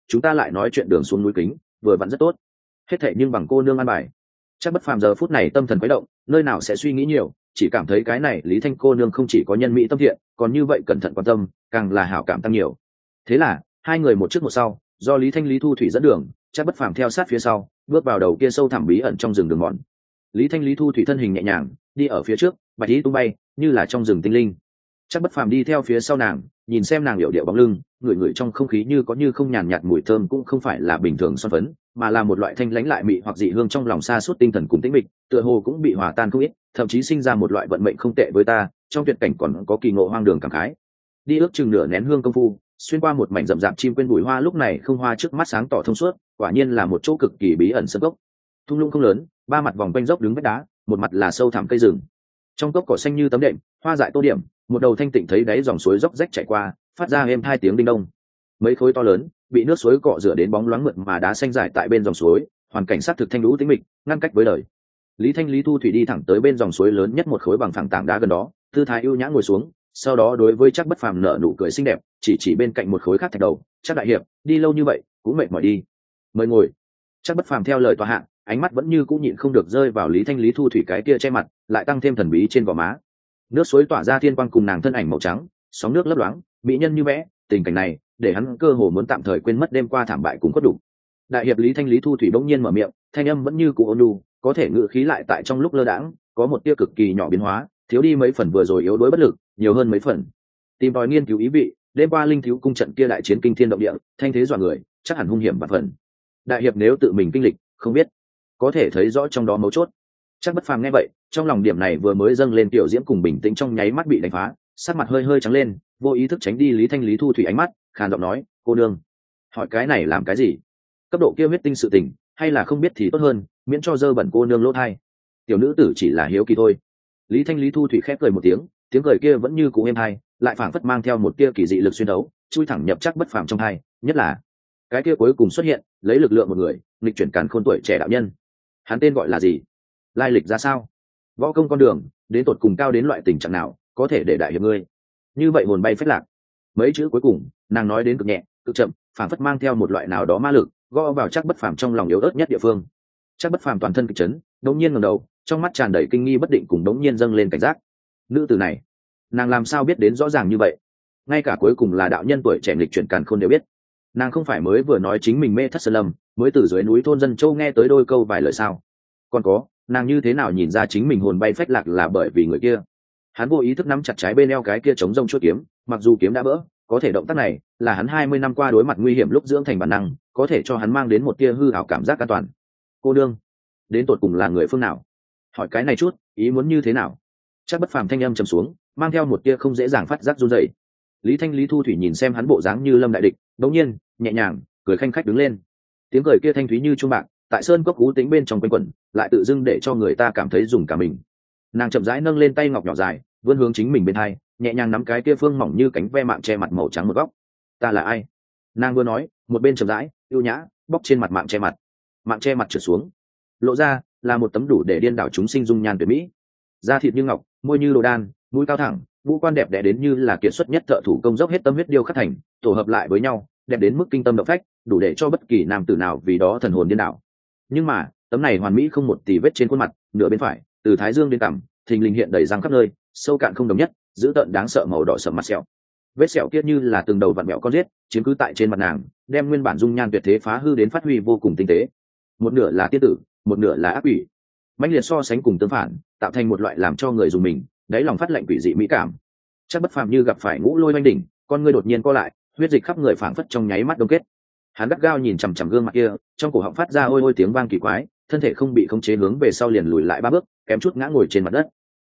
chúng ta lại nói chuyện đường xuống núi kính vừa vặn rất tốt. Hết thệ nhưng bằng cô nương an bài. Chắc Bất Phàm giờ phút này tâm thần khuấy động, nơi nào sẽ suy nghĩ nhiều, chỉ cảm thấy cái này Lý Thanh cô nương không chỉ có nhân mỹ tâm thiện, còn như vậy cẩn thận quan tâm, càng là hảo cảm tăng nhiều. Thế là hai người một trước một sau, do Lý Thanh Lý Thu Thủy dẫn đường, Chắc Bất Phàm theo sát phía sau, bước vào đầu kia sâu thẳm bí ẩn trong rừng đường mòn. Lý Thanh Lý Thu Thủy thân hình nhẹ nhàng đi ở phía trước, bạch ý tung bay như là trong rừng tinh linh. Chắc Bất Phàm đi theo phía sau nàng, nhìn xem nàng điệu điệu bóng lưng, ngửi ngửi trong không khí như có như không nhàn nhạt mùi thơm, cũng không phải là bình thường son phấn, mà là một loại thanh lãnh lại mị hoặc dị hương trong lòng xa suốt tinh thần cùng tĩnh mịch, tựa hồ cũng bị hòa tan không ít, thậm chí sinh ra một loại vận mệnh không tệ với ta, trong tuyệt cảnh còn có kỳ ngộ hoang đường cảm khái. Đi ước chừng nửa nén hương công phu, xuyên qua một mảnh rậm rạp chim quên bụi hoa, lúc này không hoa trước mắt sáng tỏ thông suốt, quả nhiên là một chỗ cực kỳ bí ẩn sân cốc. Thung lũng không lớn, ba mặt vòng quanh dốc đứng vách đá, một mặt là sâu thẳm cây rừng. Trong cốc cỏ xanh như tấm đệm, hoa dại tô điểm, một đầu thanh tịnh thấy đáy dòng suối róc rách chảy qua, phát ra êm hai tiếng đinh đông. Mấy khối to lớn bị nước suối cọ rửa đến bóng loáng mượt mà đá xanh dài tại bên dòng suối, hoàn cảnh sắc thực thanh lũ tĩnh mịch, ngăn cách với đời. Lý Thanh Lý Thu Thủy đi thẳng tới bên dòng suối lớn nhất một khối bằng phẳng tảng đá gần đó, tư thái ưu nhã ngồi xuống, sau đó đối với Chắc Bất Phàm nở nụ cười xinh đẹp, chỉ bên cạnh một khối khác thạch đầu, Chắc đại hiệp, đi lâu như vậy cũng mệt mỏi đi, mời ngồi. Chắc Bất Phàm theo lời tòa hạ, ánh mắt vẫn như cũng nhịn không được rơi vào Lý Thanh Lý Thu Thủy cái kia che mặt, lại tăng thêm thần bí trên gò má. Nước suối tỏa ra thiên quang cùng nàng thân ảnh màu trắng, sóng nước lấp loáng, mỹ nhân như vẽ, tình cảnh này để hắn cơ hồ muốn tạm thời quên mất đêm qua thảm bại cùng khuất đủ. Đại hiệp Lý Thanh Lý Thu Thủy bỗng nhiên mở miệng, thanh âm vẫn như cũ ôn nhu, có thể ngự khí lại tại trong lúc lơ đãng có một tia cực kỳ nhỏ biến hóa, thiếu đi mấy phần vừa rồi yếu đuối bất lực, nhiều hơn mấy phần tìm tòi nghiên cứu ý vị. Đêm qua linh thiếu cung trận kia đại chiến kinh thiên động địa, thanh thế dọa người, chắc hẳn hung hiểm và phần. Đại hiệp nếu tự mình kinh lịch, không biết có thể thấy rõ trong đó mấu chốt. Chắc Bất Phàm nghe vậy, trong lòng điểm này vừa mới dâng lên tiểu diễm cùng bình tĩnh trong nháy mắt bị đánh phá, sắc mặt hơi hơi trắng lên, vô ý thức tránh đi Lý Thanh Lý Thu Thủy ánh mắt, khàn giọng nói, cô nương, hỏi cái này làm cái gì? Cấp độ kia huyết tinh sự tình, hay là không biết thì tốt hơn, miễn cho dơ bẩn cô nương lỗ thai. Tiểu nữ tử chỉ là hiếu kỳ thôi. Lý Thanh Lý Thu Thủy khép cười một tiếng, tiếng cười kia vẫn như cũ êm hay, lại phảng phất mang theo một tia kỳ dị lực xuyên đấu, chui thẳng nhập Chắc Bất Phàm trong hai, nhất là cái kia cuối cùng xuất hiện, lấy lực lượng một người, nghịch chuyển càn khôn tuổi trẻ đạo nhân. Hắn tên gọi là gì? Lai lịch ra sao? Võ công con đường, đến tột cùng cao đến loại tình trạng nào, có thể để đại hiệp ngươi như vậy hồn bay phách lạc. Mấy chữ cuối cùng, nàng nói đến cực nhẹ, cực chậm, phảng phất mang theo một loại nào đó ma lực, gõ vào Chắc Bất Phàm trong lòng yếu ớt nhất địa phương. Chắc Bất Phàm toàn thân kịch chấn, đống nhiên ngẩng đầu, trong mắt tràn đầy kinh nghi bất định cùng đống nhiên dâng lên cảnh giác. Nữ tử này, nàng làm sao biết đến rõ ràng như vậy? Ngay cả cuối cùng là đạo nhân tuổi trẻ nghịch chuyển càn khôn đều biết. Nàng không phải mới vừa nói chính mình mê thất sơn lâm, mới từ dưới núi thôn dân châu nghe tới đôi câu vài lời sao? Còn có, nàng như thế nào nhìn ra chính mình hồn bay phách lạc là bởi vì người kia? Hắn vô ý thức nắm chặt trái bên eo cái kia chống rông chuôi kiếm, mặc dù kiếm đã vỡ, có thể động tác này là hắn 20 năm qua đối mặt nguy hiểm lúc dưỡng thành bản năng, có thể cho hắn mang đến một tia hư ảo cảm giác an toàn. Cô đương, đến tột cùng là người phương nào? Hỏi cái này chút, ý muốn như thế nào? Chắc Bất Phàm thanh âm trầm xuống, mang theo một tia không dễ dàng phát giác run rẩy. Lý Thanh Lý Thu Thủy nhìn xem hắn bộ dáng như lâm đại địch, đống nhiên nhẹ nhàng cười khanh khách đứng lên. Tiếng cười kia thanh thúy như chuông bạc, tại sơn cốc cú tĩnh bên trong quanh quẩn, lại tự dưng để cho người ta cảm thấy dùng cả mình. Nàng chậm rãi nâng lên tay ngọc nhỏ dài, vươn hướng chính mình bên hai, nhẹ nhàng nắm cái kia phương mỏng như cánh ve mạng che mặt màu trắng một góc. Ta là ai? Nàng vừa nói, một bên chậm rãi ưu nhã bóc trên mặt mạng che mặt trượt xuống, lộ ra là một tấm đủ để điên đảo chúng sinh dung nhan tuyệt mỹ, da thịt như ngọc, môi như đồ đan, mũi cao thẳng, ngũ quan đẹp đẽ đến như là kiệt xuất nhất thợ thủ công dốc hết tâm huyết điêu khắc thành, tổ hợp lại với nhau, đẹp đến mức kinh tâm động phách, đủ để cho bất kỳ nam tử nào vì đó thần hồn điên đảo. Nhưng mà tấm này hoàn mỹ không một tì vết trên khuôn mặt, nửa bên phải, từ thái dương đến cằm, thình lình hiện đầy răng khắp nơi, sâu cạn không đồng nhất, dữ tợn đáng sợ màu đỏ sẫm mặt sẹo. Vết sẹo kia như là từng đầu vặn mẹo con giết, chiếm cứ tại trên mặt nàng, đem nguyên bản dung nhan tuyệt thế phá hư đến phát huy vô cùng tinh tế. Một nửa là tiên tử, một nửa là ác quỷ, mãnh liệt so sánh cùng tương phản, tạo thành một loại làm cho người dùng mình đáy lòng phát lạnh quỷ dị mỹ cảm. Chắc Bất Phàm như gặp phải ngũ lôi oanh đỉnh, con ngươi đột nhiên co lại, huyết dịch khắp người phảng phất trong nháy mắt đông kết. Hắn gắt gao nhìn chằm chằm gương mặt kia, trong cổ họng phát ra ôi ôi tiếng vang kỳ quái, thân thể không bị khống chế hướng về sau liền lùi lại 3 bước, kém chút ngã ngồi trên mặt đất.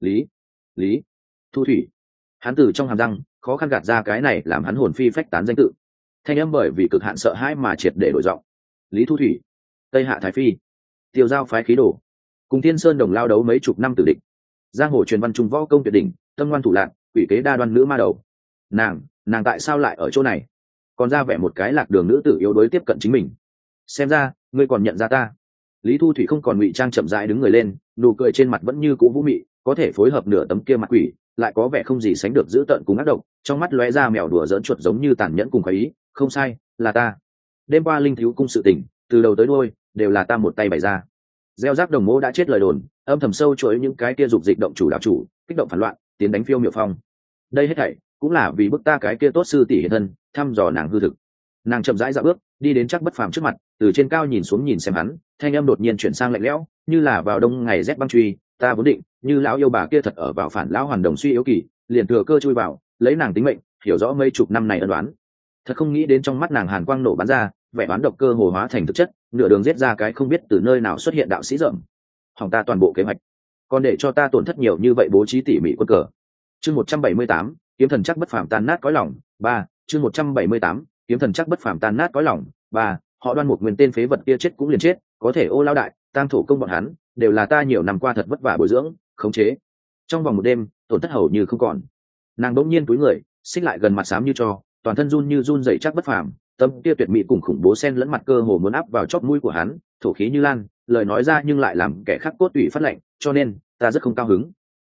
Lý Thu Thủy. Hắn từ trong hàm răng khó khăn gạt ra cái này làm hắn hồn phi phách tán danh tự. Thanh âm bởi vì cực hạn sợ hãi mà triệt để đổi giọng. Lý Thu Thủy, Tây Hạ Thái Phi, Tiêu Giao phái khí đồ, cùng Thiên Sơn đồng lao đấu mấy chục năm tử địch, giang hồ truyền văn trung võ công tuyệt đỉnh, tâm ngoan thủ lạc, quỷ kế đa đoan nữ ma đầu. Nàng tại sao lại ở chỗ này? Còn ra vẻ một cái lạc đường nữ tử yếu đuối tiếp cận chính mình. Xem ra ngươi còn nhận ra ta. Lý Thu Thủy không còn ngụy trang, chậm rãi đứng người lên, nụ cười trên mặt vẫn như cũ vũ mị, có thể phối hợp nửa tấm kia mặt quỷ, lại có vẻ không gì sánh được dữ tợn cùng ác độc, trong mắt lóe ra mèo đùa giỡn chuột giống như tàn nhẫn cùng khoái ý. Không sai, là ta. đêm qua linh thiếu cung sự tình từ đầu tới đuôi đều là ta một tay bày ra. Gieo rắc đồng mô đã chết lời đồn, âm thầm sâu chuỗi những cái kia dục dịch động chủ đạo chủ, kích động phản loạn, tiến đánh Phiêu Miểu Phong. Đây hết thảy cũng là vì bức ta cái kia tốt sư tỷ hiện thân, thăm dò nàng hư thực. Nàng chậm rãi dạo bước, đi đến Trác Bất Phàm trước mặt, từ trên cao nhìn xuống nhìn xem hắn, thanh âm đột nhiên chuyển sang lạnh lẽo, như là vào đông ngày rét băng truy. Ta vốn định, như lão yêu bà kia thật ở vào phản lão hoàn đồng suy yếu kỳ, liền thừa cơ chui vào, lấy nàng tính mệnh, hiểu rõ mấy chục năm này ân đoán. Thật không nghĩ đến trong mắt nàng hàn quang nổ bắn ra, vẻ đoán độc cơ hồ hóa thành thực chất, nửa đường giết ra cái không biết từ nơi nào xuất hiện đạo sĩ rợm. Hỏng ta toàn bộ kế hoạch, còn để cho ta tổn thất nhiều như vậy bố trí tỉ mỉ quân cờ. Chương 178, kiếm thần Trác Bất Phàm tan nát cõi lòng. 3, chương 178, kiếm thần Trác Bất Phàm tan nát cõi lòng. 3, họ Đoan một nguyên tên phế vật kia chết cũng liền chết, có thể ô lao đại, tam thủ công bọn hắn, đều là ta nhiều năm qua thật vất vả bồi dưỡng, khống chế. Trong vòng một đêm, tổn thất hầu như không còn. Nàng bỗng nhiên túi người, xích lại gần mặt xám như tro, toàn thân run như run rẩy Trác Bất Phàm, tâm kia tuyệt mỹ cùng khủng bố xen lẫn mặt cơ hồ muốn áp vào chóp mũi của hắn, thổ khí như lan, lời nói ra nhưng lại làm kẻ khác cốt tủy phát lạnh, cho nên ta rất không cao hứng,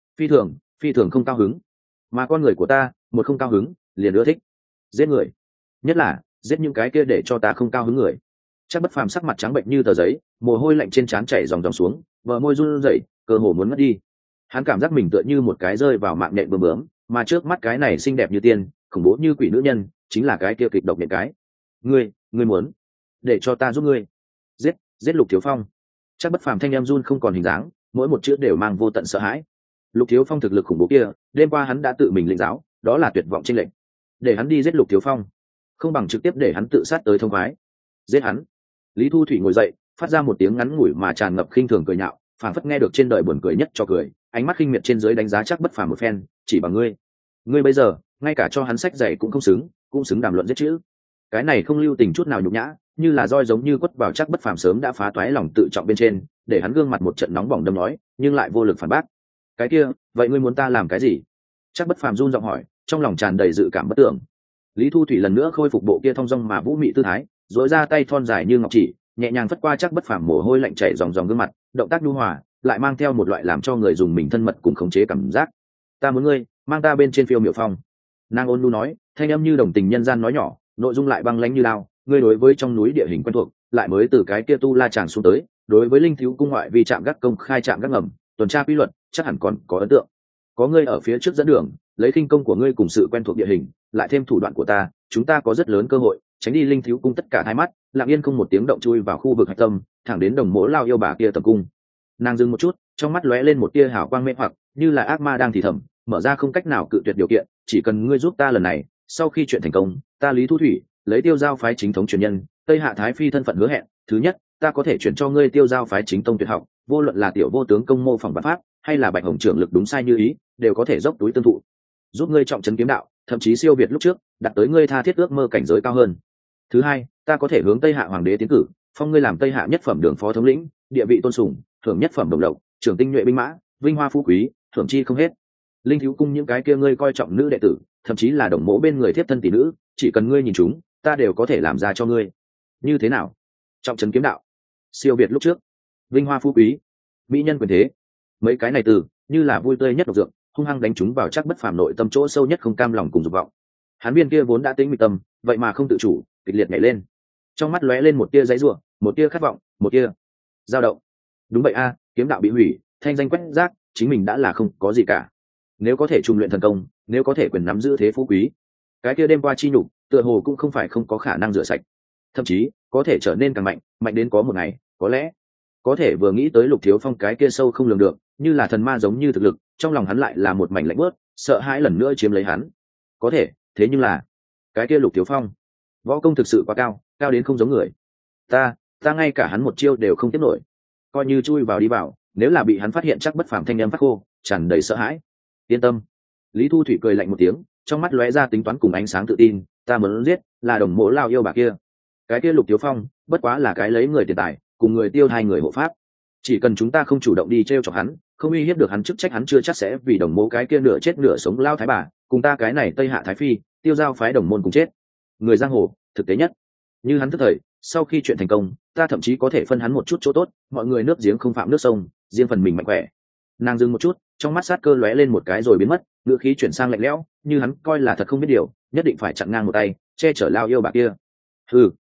phi thường không cao hứng. Mà con người của ta, một không cao hứng, liền ưa thích giết người, nhất là giết những cái kia để cho ta không cao hứng người. Trác Bất Phàm sắc mặt trắng bệnh như tờ giấy, mồ hôi lạnh trên trán chảy ròng ròng xuống, bờ môi run rẩy, cơ hồ muốn mất đi. Hắn cảm giác mình tựa như một cái rơi vào mạng nhện bướm bướm, mà trước mắt cái này xinh đẹp như tiên, khủng bố như quỷ nữ nhân, chính là cái kia kịch độc nhện cái. Ngươi muốn để cho ta giúp ngươi giết Lục Thiếu Phong? Trác Bất Phàm thanh em run không còn hình dáng, mỗi một chữ đều mang vô tận sợ hãi. Lục Thiếu Phong thực lực khủng bố kia, đêm qua hắn đã tự mình lĩnh giáo, đó là tuyệt vọng chênh lệch. Để hắn đi giết Lục Thiếu Phong, không bằng trực tiếp để hắn tự sát tới thông khoái. Giết hắn. Lý Thu Thủy ngồi dậy, phát ra một tiếng ngắn ngủi mà tràn ngập khinh thường cười nhạo, phảng phất nghe được trên đời buồn cười nhất cho cười, ánh mắt khinh miệt trên dưới đánh giá Trác Bất Phàm một phen, chỉ bằng ngươi bây giờ, ngay cả cho hắn sách dạy cũng không xứng đàm luận giết chữ. Cái này không lưu tình chút nào nhục nhã, như là roi giống như quất vào Trác Bất Phàm sớm đã phá toái lòng tự trọng bên trên, để hắn gương mặt một trận nóng bỏng đâm nói, nhưng lại vô lực phản bác. Cái kia, vậy ngươi muốn ta làm cái gì? Trác Bất Phàm run giọng hỏi, trong lòng tràn đầy dự cảm bất tưởng. Lý Thu Thủy lần nữa khôi phục bộ kia thong dong mà vũ mị tư thái, duỗi ra tay thon dài như ngọc chỉ, nhẹ nhàng phất qua Trác Bất Phàm mồ hôi lạnh chảy ròng ròng gương mặt, động tác nhu hòa, lại mang theo một loại làm cho người dùng mình thân mật cùng khống chế cảm giác. Ta muốn ngươi mang ta bên trên Phiêu Miểu Phong. Nàng ôn nhu nói, thanh âm như đồng tình nhân gian nói nhỏ, nội dung lại băng lãnh như lao. Ngươi đối với trong núi địa hình quen thuộc, lại mới từ cái kia tu la tràng xuống tới, đối với linh thiếu cung ngoại vi trạm gác công khai trạm gác ngầm, tuần tra quy luật, chắc hẳn còn có ấn tượng. Có ngươi ở phía trước dẫn đường, lấy khinh công của ngươi cùng sự quen thuộc địa hình, lại thêm thủ đoạn của ta, chúng ta có rất lớn cơ hội tránh đi linh thiếu cung tất cả hai mắt, lặng yên không một tiếng động chui vào khu vực hạch tâm, thẳng đến đồng mỗ lao yêu bà kia tập cung. Nàng dừng một chút, trong mắt lóe lên một tia hào quang mê hoặc, như là ác ma đang thì thầm, mở ra không cách nào cự tuyệt điều kiện, chỉ cần ngươi giúp ta lần này, sau khi chuyện thành công, ta Lý Thu Thủy lấy Tiêu Giao phái chính thống truyền nhân, Tây Hạ Thái Phi thân phận hứa hẹn, thứ nhất, ta có thể chuyển cho ngươi Tiêu Giao phái chính tông tuyệt học, vô luận là tiểu vô tướng công mô phỏng bản pháp, hay là Bạch Hồng trưởng lực đúng sai như ý, đều có thể dốc túi tương thụ, giúp ngươi trọng trấn kiếm đạo, thậm chí siêu việt lúc trước, đạt tới ngươi tha thiết ước mơ cảnh giới cao hơn. Thứ hai, ta có thể hướng Tây Hạ hoàng đế tiến cử, phong ngươi làm Tây Hạ nhất phẩm đường phó thống lĩnh, địa vị tôn sùng, thưởng nhất phẩm đồng lộc, trưởng tinh nhuệ binh mã, vinh hoa phú quý, thưởng chi không hết. Linh thiếu cung những cái kia ngươi coi trọng nữ đệ tử, thậm chí là đồng mỗ bên người thiếp thân tỷ nữ, chỉ cần ngươi nhìn chúng, ta đều có thể làm ra cho ngươi. Như thế nào? Trọng trấn kiếm đạo, siêu việt lúc trước, vinh hoa phú quý, mỹ nhân quyền thế, mấy cái này từ như là vui tươi nhất độc dược, hung hăng đánh chúng vào Trác Bất Phàm nội tâm chỗ sâu nhất không cam lòng cùng dục vọng. Hắn viên kia vốn đã tĩnh mịch tâm, vậy mà không tự chủ, kịch liệt nhảy lên, trong mắt lóe lên một tia giãy giụa, một tia khát vọng, một tia dao động. Đúng vậy a, kiếm đạo bị hủy, thanh danh quét rác, chính mình đã là không có gì cả. Nếu có thể trung luyện thần công, nếu có thể quyền nắm giữ thế phú quý, cái kia đêm qua chi nhục, tựa hồ cũng không phải không có khả năng rửa sạch, thậm chí có thể trở nên càng mạnh, mạnh đến có một ngày, có lẽ có thể vừa nghĩ tới Lục Thiếu Phong cái kia sâu không lường được, như là thần ma giống như thực lực, trong lòng hắn lại là một mảnh lạnh bớt, sợ hãi lần nữa chiếm lấy hắn. Có thể, thế nhưng là cái kia Lục Thiếu Phong, võ công thực sự quá cao, cao đến không giống người. Ta ngay cả hắn một chiêu đều không tiếp nổi, coi như chui vào đi vào, nếu là bị hắn phát hiện chắc Bất Phàm thanh âm phát khô, tràn đầy sợ hãi. Yên tâm. Lý Thu Thủy cười lạnh một tiếng, trong mắt lóe ra tính toán cùng ánh sáng tự tin, ta muốn giết là đồng mỗ lao yêu bà kia. Cái kia Lục Thiếu Phong, bất quá là cái lấy người tiền tài, cùng người tiêu hai người hộ pháp. Chỉ cần chúng ta không chủ động đi trêu chọc hắn, không uy hiếp được hắn, chức trách hắn chưa chắc sẽ vì đồng mỗ cái kia nửa chết nửa sống lao thái bà, cùng ta cái này Tây Hạ Thái Phi, Tiêu Giao phái đồng môn cùng chết. Người giang hồ, thực tế nhất. Như hắn tức thời, sau khi chuyện thành công, ta thậm chí có thể phân hắn một chút chỗ tốt, mọi người nước giếng không phạm nước sông, riêng phần mình mạnh khỏe. Nàng dừng một chút, trong mắt sát cơ lóe lên một cái rồi biến mất, ngữ khí chuyển sang lạnh lẽo, như hắn coi là thật không biết điều, nhất định phải chặn ngang một tay, che chở lao yêu bà kia.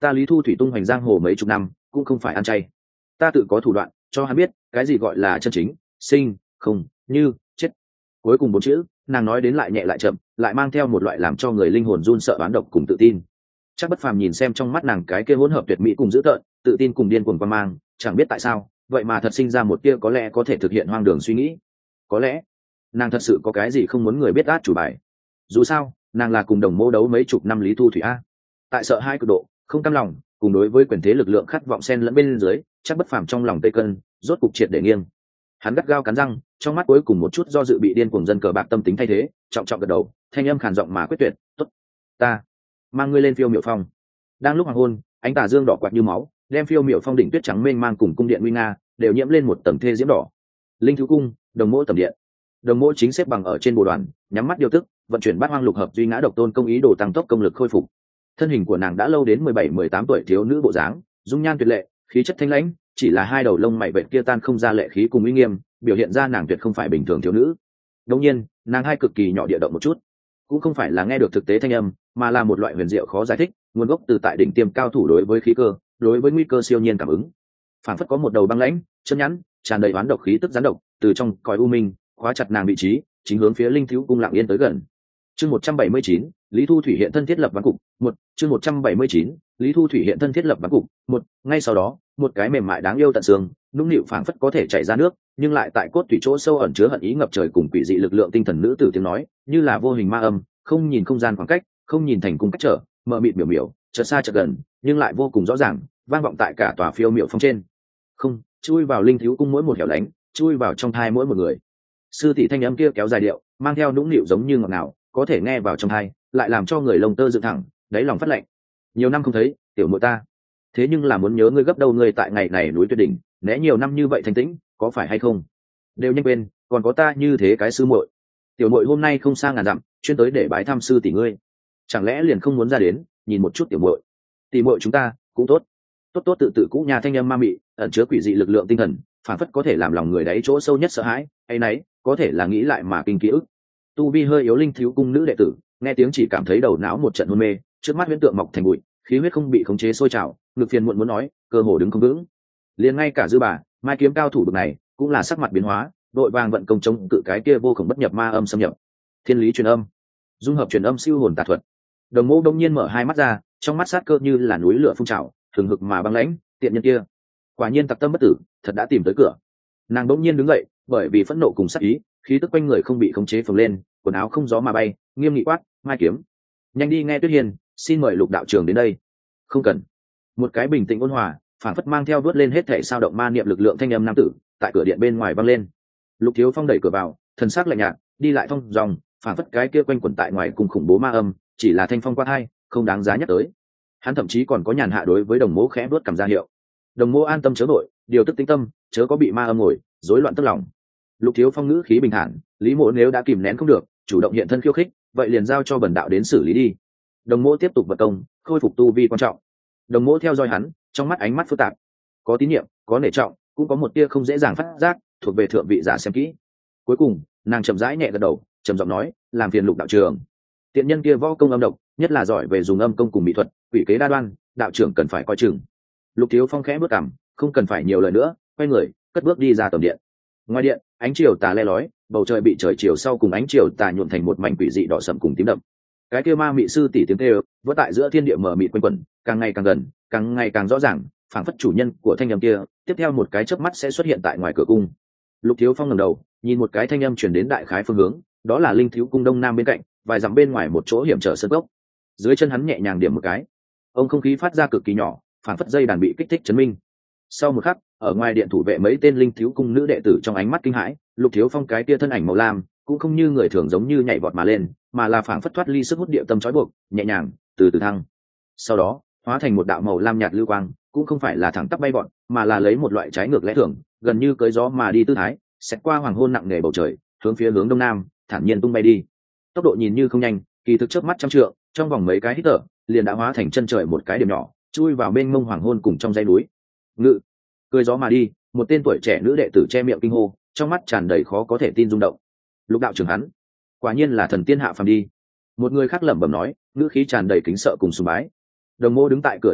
ta Lý Thu Thủy tung hoành giang hồ mấy chục năm cũng không phải ăn chay. Ta tự có thủ đoạn cho hắn biết cái gì gọi là chân chính, sinh không như chết. Cuối cùng 4 chữ nàng nói đến lại nhẹ lại chậm, lại mang theo một loại làm cho người linh hồn run sợ oán độc cùng tự tin. Chắc Bất Phàm nhìn xem trong mắt nàng cái kia hỗn hợp tuyệt mỹ cùng dữ tợn, tự tin cùng điên cuồng quan mang, chẳng biết tại sao vậy mà thật sinh ra một tia có lẽ có thể thực hiện hoang đường suy nghĩ. Có lẽ nàng thật sự có cái gì không muốn người biết át chủ bài. Dù sao nàng là cùng đồng mô đấu mấy chục năm Lý Thu Thủy a. Tại sợ hai cực độ không cam lòng cùng đối với quyền thế lực lượng khát vọng xen lẫn bên dưới, Chắc Bất Phàm trong lòng tê cân rốt cục triệt để nghiêng. Hắn gắt gao cắn răng, trong mắt cuối cùng một chút do dự bị điên cuồng dân cờ bạc tâm tính thay thế, trọng trọng gật đầu, thanh âm khàn giọng mà quyết tuyệt, "Tốt, ta mang ngươi lên Phiêu Miểu Phong." Đang lúc hoàng hôn, ánh tà dương đỏ quạt như máu, đem Phiêu Miểu Phong đỉnh tuyết trắng mênh mang cùng cung điện nguy nga đều nhiễm lên một tầng thê diễm đỏ. Linh Thiếu Cung, Đồng Mỗ tầm điện. Đồng Mỗ chính xếp bằng ở trên bồ đoàn, nhắm mắt điều tức, vận chuyển bát hoang lục hợp duy ngã độc tôn công ý đồ tăng tốc công lực khôi phục. Thân hình của nàng đã lâu đến 17-18 tuổi thiếu nữ bộ dáng, dung nhan tuyệt lệ, khí chất thanh lãnh, chỉ là hai đầu lông mày vệt kia tan không ra lệ khí cùng uy nghiêm, biểu hiện ra nàng tuyệt không phải bình thường thiếu nữ. Đương nhiên, nàng hai cực kỳ nhỏ địa động một chút, cũng không phải là nghe được thực tế thanh âm, mà là một loại huyền diệu khó giải thích, nguồn gốc từ tại đỉnh tiêm cao thủ đối với khí cơ, đối với nguy cơ siêu nhiên cảm ứng. Phản phất có một đầu băng lãnh, chân nhẵn, tràn đầy oán độc khí tức gián độc, từ trong cõi u minh, khóa chặt nàng vị trí, chính hướng phía Linh Thiếu Cung lặng yên tới gần. Chương 179, Lý Thu Thủy hiện thân thiết lập ván cục, chương 179, Lý Thu Thủy hiện thân thiết lập ván cục, ngay sau đó, một cái mềm mại đáng yêu tận xương, nũng nịu phảng phất có thể chảy ra nước, nhưng lại tại cốt tủy chỗ sâu ẩn chứa hận ý ngập trời cùng quỷ dị lực lượng tinh thần nữ tử tiếng nói, như là vô hình ma âm, không nhìn không gian khoảng cách, không nhìn thành cung cách trở, mờ mịt miểu miểu, chợt xa chợt gần, nhưng lại vô cùng rõ ràng, vang vọng tại cả tòa Phiêu Miểu Phong trên. Không, chui vào Linh Thiếu Cung mỗi một hẻo lánh, chui vào trong thai mỗi một người. Sư tỷ thanh âm kia kéo dài điệu, mang theo nũng nịu giống như ngọt ngào, có thể nghe vào trong thai, lại làm cho người lông tơ dựng thẳng, đáy lòng phát lạnh. Nhiều năm không thấy, tiểu muội ta, thế nhưng là muốn nhớ ngươi gấp đâu, ngươi tại ngày này núi Tuyết Đỉnh, né nhiều năm như vậy thanh tĩnh, có phải hay không? Đều nhanh quên, còn có ta như thế cái sư muội. Tiểu muội hôm nay không xa ngàn dặm, chuyên tới để bái thăm sư tỷ ngươi. Chẳng lẽ liền không muốn ra đến, nhìn một chút tiểu muội? Tỷ muội chúng ta cũng tốt. Tốt tự tự cũ nhà thanh âm ma mị, ẩn chứa quỷ dị lực lượng tinh thần, phản phất có thể làm lòng người đáy chỗ sâu nhất sợ hãi, hay nấy, có thể là nghĩ lại mà kinh ký ức. Tu vi hơi yếu Linh Thiếu Cung nữ đệ tử, nghe tiếng chỉ cảm thấy đầu não một trận hôn mê, trước mắt huyễn tượng mọc thành bụi, khí huyết không bị khống chế sôi trào, ngực phiền muộn muốn nói, cơ hồ đứng không vững. Liền ngay cả Dư Bà, Mai kiếm cao thủ bậc này, cũng là sắc mặt biến hóa, đội vàng vận công chống cự cái kia vô cùng bất nhập ma âm xâm nhập. Thiên lý truyền âm, dung hợp truyền âm siêu hồn tà thuật. Đồng Mộ đông nhiên mở hai mắt ra, trong mắt sát cơ như là núi lửa phun trào, thường hực mà băng lãnh, tiện nhân kia, quả nhiên tặc tâm bất tử, thật đã tìm tới cửa. Nàng đột nhiên đứng dậy, bởi vì phẫn nộ cùng sát ý, khí tức quanh người không bị khống chế phồng lên, quần áo không gió mà bay, nghiêm nghị quát, Mai kiếm, nhanh đi nghe Tuyết Hiền, xin mời Lục đạo trưởng đến đây. Không cần. Một cái bình tĩnh ôn hòa, phản phất mang theo vớt lên hết thể sao động ma niệm lực lượng thanh âm nam tử, tại cửa điện bên ngoài vang lên. Lục Thiếu Phong đẩy cửa vào, thần sắc lạnh nhạt, đi lại thong dòng, phản phất cái kia quanh quẩn tại ngoài cùng khủng bố ma âm, chỉ là thanh phong qua thai, không đáng giá nhắc tới. Hắn thậm chí còn có nhàn hạ đối với Đồng Mỗ khẽ bước cầm ra hiệu. Đồng Mỗ an tâm chớ vội, điều tức tĩnh tâm, chớ có bị ma âm ngồi, rối loạn tức lòng. Lục Thiếu Phong ngữ khí bình thản, Lý Mỗ nếu đã kìm nén không được, chủ động hiện thân khiêu khích, vậy liền giao cho bần đạo đến xử lý đi. Đồng Mỗ tiếp tục vận công, khôi phục tu vi quan trọng. Đồng Mỗ theo dõi hắn, trong mắt ánh mắt phức tạp, có tín nhiệm, có nể trọng, cũng có một tia không dễ dàng phát giác, thuộc về thượng vị giả xem kỹ. Cuối cùng, nàng chậm rãi nhẹ gật đầu, trầm giọng nói, làm phiền Lục đạo trưởng. Tiện nhân kia võ công âm độc, nhất là giỏi về dùng âm công cùng mỹ thuật, quỷ kế đa đoan, đạo trưởng cần phải coi chừng. Lục Thiếu Phong khẽ bước cằm, không cần phải nhiều lời nữa, quay người, cất bước đi ra tầm điện. Ngoài điện, ánh chiều tà le lói, bầu trời bị trời chiều sau cùng ánh chiều tà nhuộm thành một mảnh quỷ dị đỏ sậm cùng tím đậm. Cái kia ma mị sư tỷ tiếng kêu vỡ tại giữa thiên địa mờ mịt quanh quẩn, càng ngày càng gần, càng ngày càng rõ ràng, phảng phất chủ nhân của thanh âm kia, tiếp theo một cái chớp mắt sẽ xuất hiện tại ngoài cửa cung. Lục Thiếu Phong ngẩng đầu, nhìn một cái thanh âm truyền đến đại khái phương hướng, đó là Linh Thiếu Cung đông nam bên cạnh, vài dặm bên ngoài một chỗ hiểm trở sơn cốc. Dưới chân hắn nhẹ nhàng điểm một cái, ông không khí phát ra cực kỳ nhỏ, phảng phất dây đàn bị kích thích chấn minh. Sau một khắc, ở ngoài điện thủ vệ mấy tên Linh Thiếu Cung nữ đệ tử trong ánh mắt kinh hãi, Lục Thiếu Phong cái tia thân ảnh màu lam cũng không như người thường giống như nhảy vọt mà lên, mà là phảng phất thoát ly sức hút địa tâm trói buộc, nhẹ nhàng từ từ thăng. Sau đó, hóa thành một đạo màu lam nhạt lưu quang, cũng không phải là thẳng tắp bay vọt, mà là lấy một loại trái ngược lẽ thường, gần như cưỡi gió mà đi tư thái, xét qua hoàng hôn nặng nề bầu trời, hướng phía hướng đông nam, thản nhiên tung bay đi. Tốc độ nhìn như không nhanh, kỳ thực chớp mắt trăm trượng, trong vòng mấy cái hít thở, liền đã hóa thành chân trời một cái điểm nhỏ, chui vào bên mông hoàng hôn cùng trong dãy núi. Ngự, cưỡi gió mà đi, một tên tuổi trẻ nữ đệ tử che miệng kinh hô, trong mắt tràn đầy khó có thể tin rung động. Lục đạo trưởng hắn, quả nhiên là thần tiên hạ phàm đi. Một người khác lẩm bẩm nói, ngữ khí tràn đầy kính sợ cùng sùng bái. Đồng Mô đứng tại cửa đại điện,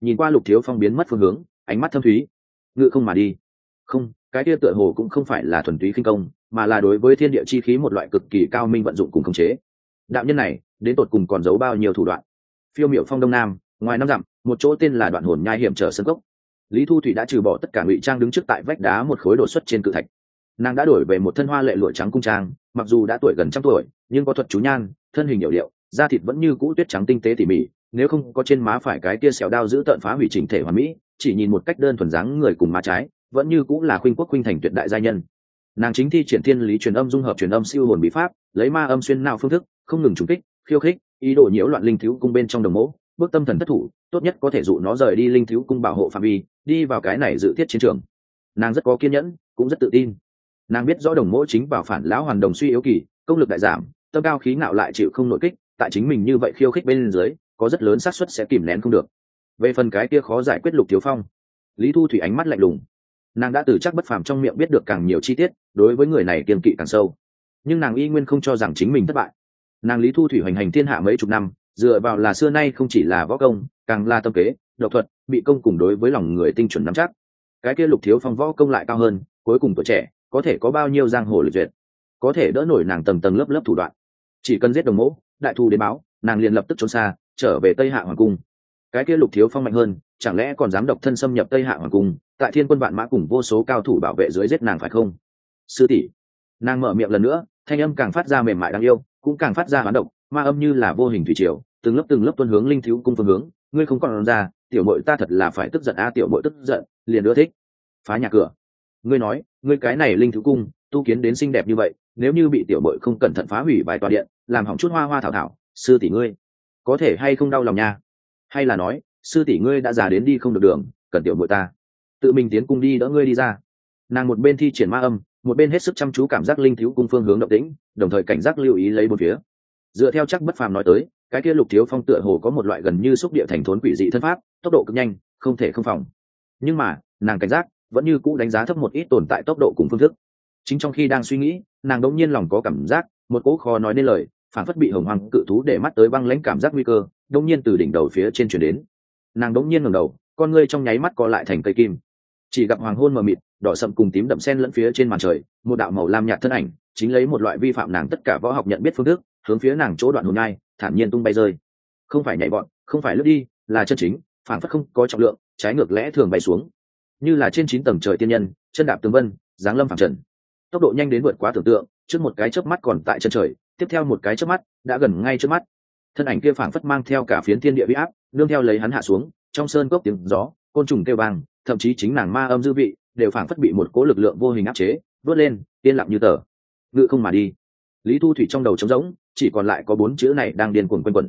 nhìn qua Lục Thiếu Phong biến mất phương hướng, ánh mắt thâm thúy. Ngự không mà đi. Không, cái kia tựa hồ cũng không phải là thuần túy khinh công, mà là đối với thiên địa chi khí một loại cực kỳ cao minh vận dụng cùng khống chế. Đạo nhân này đến tột cùng còn giấu bao nhiêu thủ đoạn. Phiêu miểu phong đông nam, ngoài năm dặm, một chỗ tên là Đoạn Hồn Nhai hiểm trở sân cốc. Lý Thu Thủy đã trừ bỏ tất cả ngụy trang đứng trước tại vách đá một khối đổ xuất trên cự thạch. Nàng đã đổi về một thân hoa lệ lụa trắng cung trang, mặc dù đã tuổi gần trăm tuổi, nhưng có thuật chú nhan, thân hình hiểu điệu, da thịt vẫn như cũ tuyết trắng tinh tế tỉ mỉ, nếu không có trên má phải cái kia sẹo đao giữ tợn phá hủy chỉnh thể hoàn mỹ, chỉ nhìn một cách đơn thuần dáng người cùng má trái, vẫn như cũng là khuynh quốc khuynh thành tuyệt đại gia nhân. Nàng chính thi triển thiên lý truyền âm dung hợp truyền âm siêu hồn bí pháp, lấy ma âm xuyên nào phương thức, không ngừng trùng kích, khiêu khích, ý đồ nhiễu loạn linh thiếu cung bên trong đồng mộ, bước tâm thần thất thủ, tốt nhất có thể dụ nó rời đi linh thiếu cung bảo hộ phạm vi, đi vào cái này dự thiết chiến trường. Nàng rất có kiên nhẫn, cũng rất tự tin. Nàng biết rõ đồng mộ chính vào phản lão hoàn đồng suy yếu kỳ, công lực đại giảm, tâm cao khí ngạo lại chịu không nội kích, tại chính mình như vậy khiêu khích bên dưới, có rất lớn xác suất sẽ kìm nén không được. Về phần cái kia khó giải quyết Lục Thiếu Phong, Lý Thu Thủy ánh mắt lạnh lùng. Nàng đã từ chắc bất phàm trong miệng biết được càng nhiều chi tiết, đối với người này kiên kỵ càng sâu, nhưng nàng y nguyên không cho rằng chính mình thất bại. Nàng Lý Thu Thủy hoành hành thiên hạ mấy chục năm, dựa vào là xưa nay không chỉ là võ công, càng là tâm kế, độc thuật, bị công cùng đối với lòng người tinh chuẩn nắm chắc. Cái kia Lục Thiếu Phong võ công lại cao hơn, cuối cùng tuổi trẻ, có thể có bao nhiêu giang hồ lịch duyệt, có thể đỡ nổi nàng tầng tầng lớp lớp thủ đoạn. Chỉ cần giết đồng mẫu, đại thù đến báo, nàng liền lập tức trốn xa, trở về Tây Hạ hoàng cung. Cái kia Lục Thiếu Phong mạnh hơn, chẳng lẽ còn dám độc thân xâm nhập Tây Hạ hoàng cung, tại thiên quân vạn mã cùng vô số cao thủ bảo vệ dưới giết nàng phải không? Sư tỷ. Nàng mở miệng lần nữa, thanh âm càng phát ra mềm mại đáng yêu, cũng càng phát ra hoán độc, ma âm như là vô hình thủy triều, từng lớp tuôn hướng linh thiếu cung phương hướng. Ngươi không còn ra, tiểu muội ta thật là phải tức giận a. Tiểu muội tức giận, liền ưa thích phá nhà cửa. Ngươi nói, ngươi cái này linh thiếu cung tu kiến đến xinh đẹp như vậy, nếu như bị tiểu muội không cẩn thận phá hủy vài tòa điện, làm hỏng chút hoa hoa thảo thảo, sư tỷ ngươi có thể hay không đau lòng nha? Hay là nói, sư tỷ ngươi đã già đến đi không được đường, cần tiểu muội ta tự mình tiến cung đi đỡ ngươi đi ra? Nàng một bên thi triển ma âm, một bên hết sức chăm chú cảm giác linh thiếu cung phương hướng động tĩnh, đồng thời cảnh giác lưu ý lấy bốn phía. Dựa theo chắc bất phàm nói tới, cái kia Lục Thiếu Phong tựa hồ có một loại gần như xúc địa thành thốn quỷ dị thân pháp, tốc độ cực nhanh, không thể không phòng. Nhưng mà nàng cảnh giác vẫn như cũ đánh giá thấp một ít tồn tại tốc độ cùng phương thức. Chính trong khi đang suy nghĩ, nàng đột nhiên lòng có cảm giác một cỗ khó nói nên lời, phản phất bị hồng hoàng cự thú để mắt tới băng lãnh cảm giác nguy cơ, đột nhiên từ đỉnh đầu phía trên truyền đến. Nàng đột nhiên ngẩng đầu, con ngươi trong nháy mắt co lại thành cây kim. Chỉ gặp hoàng hôn mờ mịt, đỏ sậm cùng tím đậm xen lẫn phía trên màn trời, một đạo màu lam nhạt thân ảnh, chính lấy một loại vi phạm nàng tất cả võ học nhận biết phương thức, hướng phía nàng chỗ Đoạn Hồn Nhai thản nhiên tung bay rơi. Không phải nhảy vọt, không phải lướt đi, là chân chính, phản phất không có trọng lượng, trái ngược lẽ thường bay xuống, như là trên 9 tầng trời tiên nhân, chân đạp tường vân, giáng lâm phàm trần. Tốc độ nhanh đến vượt quá tưởng tượng, trước một cái chớp mắt còn tại chân trời, tiếp theo một cái chớp mắt đã gần ngay trước mắt. Thân ảnh kia phảng phất mang theo cả phiến thiên địa uy áp, nương theo lấy hắn hạ xuống, trong sơn cốc tiếng gió, côn trùng kêu vang, thậm chí chính nàng ma âm dư vị đều phảng phất bị một cỗ lực lượng vô hình áp chế, vớt lên, yên lặng như tờ. Ngự không mà đi. Lý Thu Thủy trong đầu trống rỗng, chỉ còn lại có 4 chữ này đang điên cuồng quanh quẩn.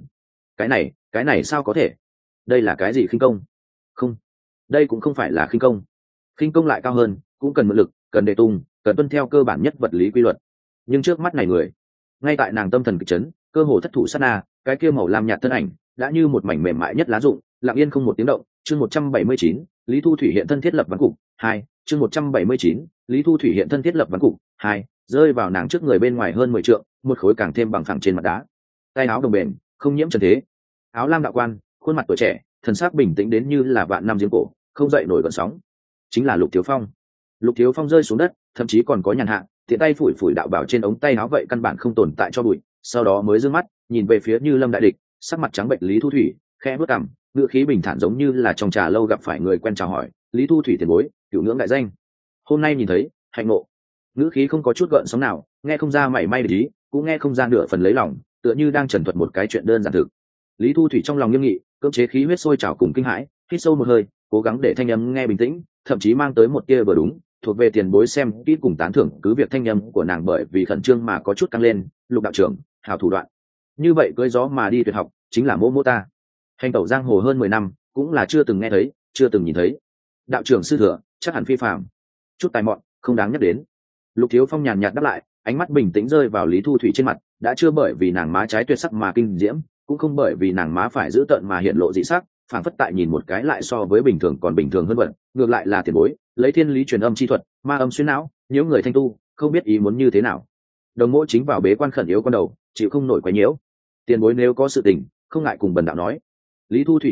Cái này sao có thể? Đây là cái gì khinh công? Không, đây cũng không phải là khinh công. Khinh công lại cao hơn, cũng cần mượn lực, cần đề tung, cần tuân theo cơ bản nhất vật lý quy luật. Nhưng trước mắt này người, ngay tại nàng tâm thần kịch chấn, cơ hồ thất thủ sát na, cái kia màu lam nhạt thân ảnh đã như một mảnh mềm mại nhất lá rụng, lặng yên không một tiếng động. Chương 179, Lý Thu Thủy hiện thân thiết lập ván cục 2. Chương 179, Lý Thu Thủy hiện thân thiết lập ván cục 2, rơi vào nàng trước người bên ngoài hơn 10 trượng, một khối càng thêm bằng phẳng trên mặt đá. Tay áo đồng bền, không nhiễm trần thế, áo lam đạo quan, khuôn mặt tuổi trẻ, thần sắc bình tĩnh đến như là vạn năm giếng cổ, không dậy nổi gợn sóng. Chính là Lục Thiếu Phong. Lục Thiếu Phong rơi xuống đất, thậm chí còn có nhàn hạ, tiện tay phủi phủi đạo bảo trên ống tay áo vậy căn bản không tồn tại cho bụi, sau đó mới dương mắt nhìn về phía Như Lâm đại địch, sắc mặt trắng bệnh Lý Thu Thủy, khẽ bước cằm, ngữ khí bình thản giống như là trong trà lâu gặp phải người quen chào hỏi. Lý Thu Thủy tiền bối, cửu ngưỡng đại danh, hôm nay nhìn thấy hạnh ngộ. Ngữ khí không có chút gợn sóng nào, nghe không ra mảy may để ý, cũng nghe không ra nửa phần lấy lòng, tựa như đang trần thuật một cái chuyện đơn giản thực. Lý Thu Thủy trong lòng nghiêm nghị, cưỡng chế khí huyết sôi trào cùng kinh hãi, hít sâu một hơi, cố gắng để thanh âm nghe bình tĩnh, thậm chí mang tới một tia vừa đúng, thuộc về tiền bối xem kỹ cùng tán thưởng cứ việc thanh âm của nàng bởi vì khẩn trương mà có chút căng lên. Lục đạo trưởng, hào thủ đoạn. Như vậy cưỡi gió mà đi tuyệt học, chính là mô mô ta. Hành tẩu giang hồ hơn 10 năm, cũng là chưa từng nghe thấy, chưa từng nhìn thấy. Đạo trưởng sư thừa, chắc hẳn phi phàm. Chút tài mọn, không đáng nhắc đến. Lục Thiếu Phong nhàn nhạt đáp lại, ánh mắt bình tĩnh rơi vào Lý Thu Thủy trên mặt, đã chưa bởi vì nàng má trái tuyệt sắc mà kinh diễm, cũng không bởi vì nàng má phải giữ tợn mà hiện lộ dị sắc, phản phất tại nhìn một cái lại so với bình thường còn bình thường hơn vậy. Ngược lại là tiền bối, lấy thiên lý truyền âm chi thuật, ma âm xuyên não, nhiễu người thanh tu, không biết ý muốn như thế nào. Đồng mỗ chính vào bế quan khẩn yếu con đầu, chịu không nổi quấy nhiễu. Tiền bối nếu có sự tình, không ngại cùng bần đạo nói. Lý Thu Thủy nghe vậy,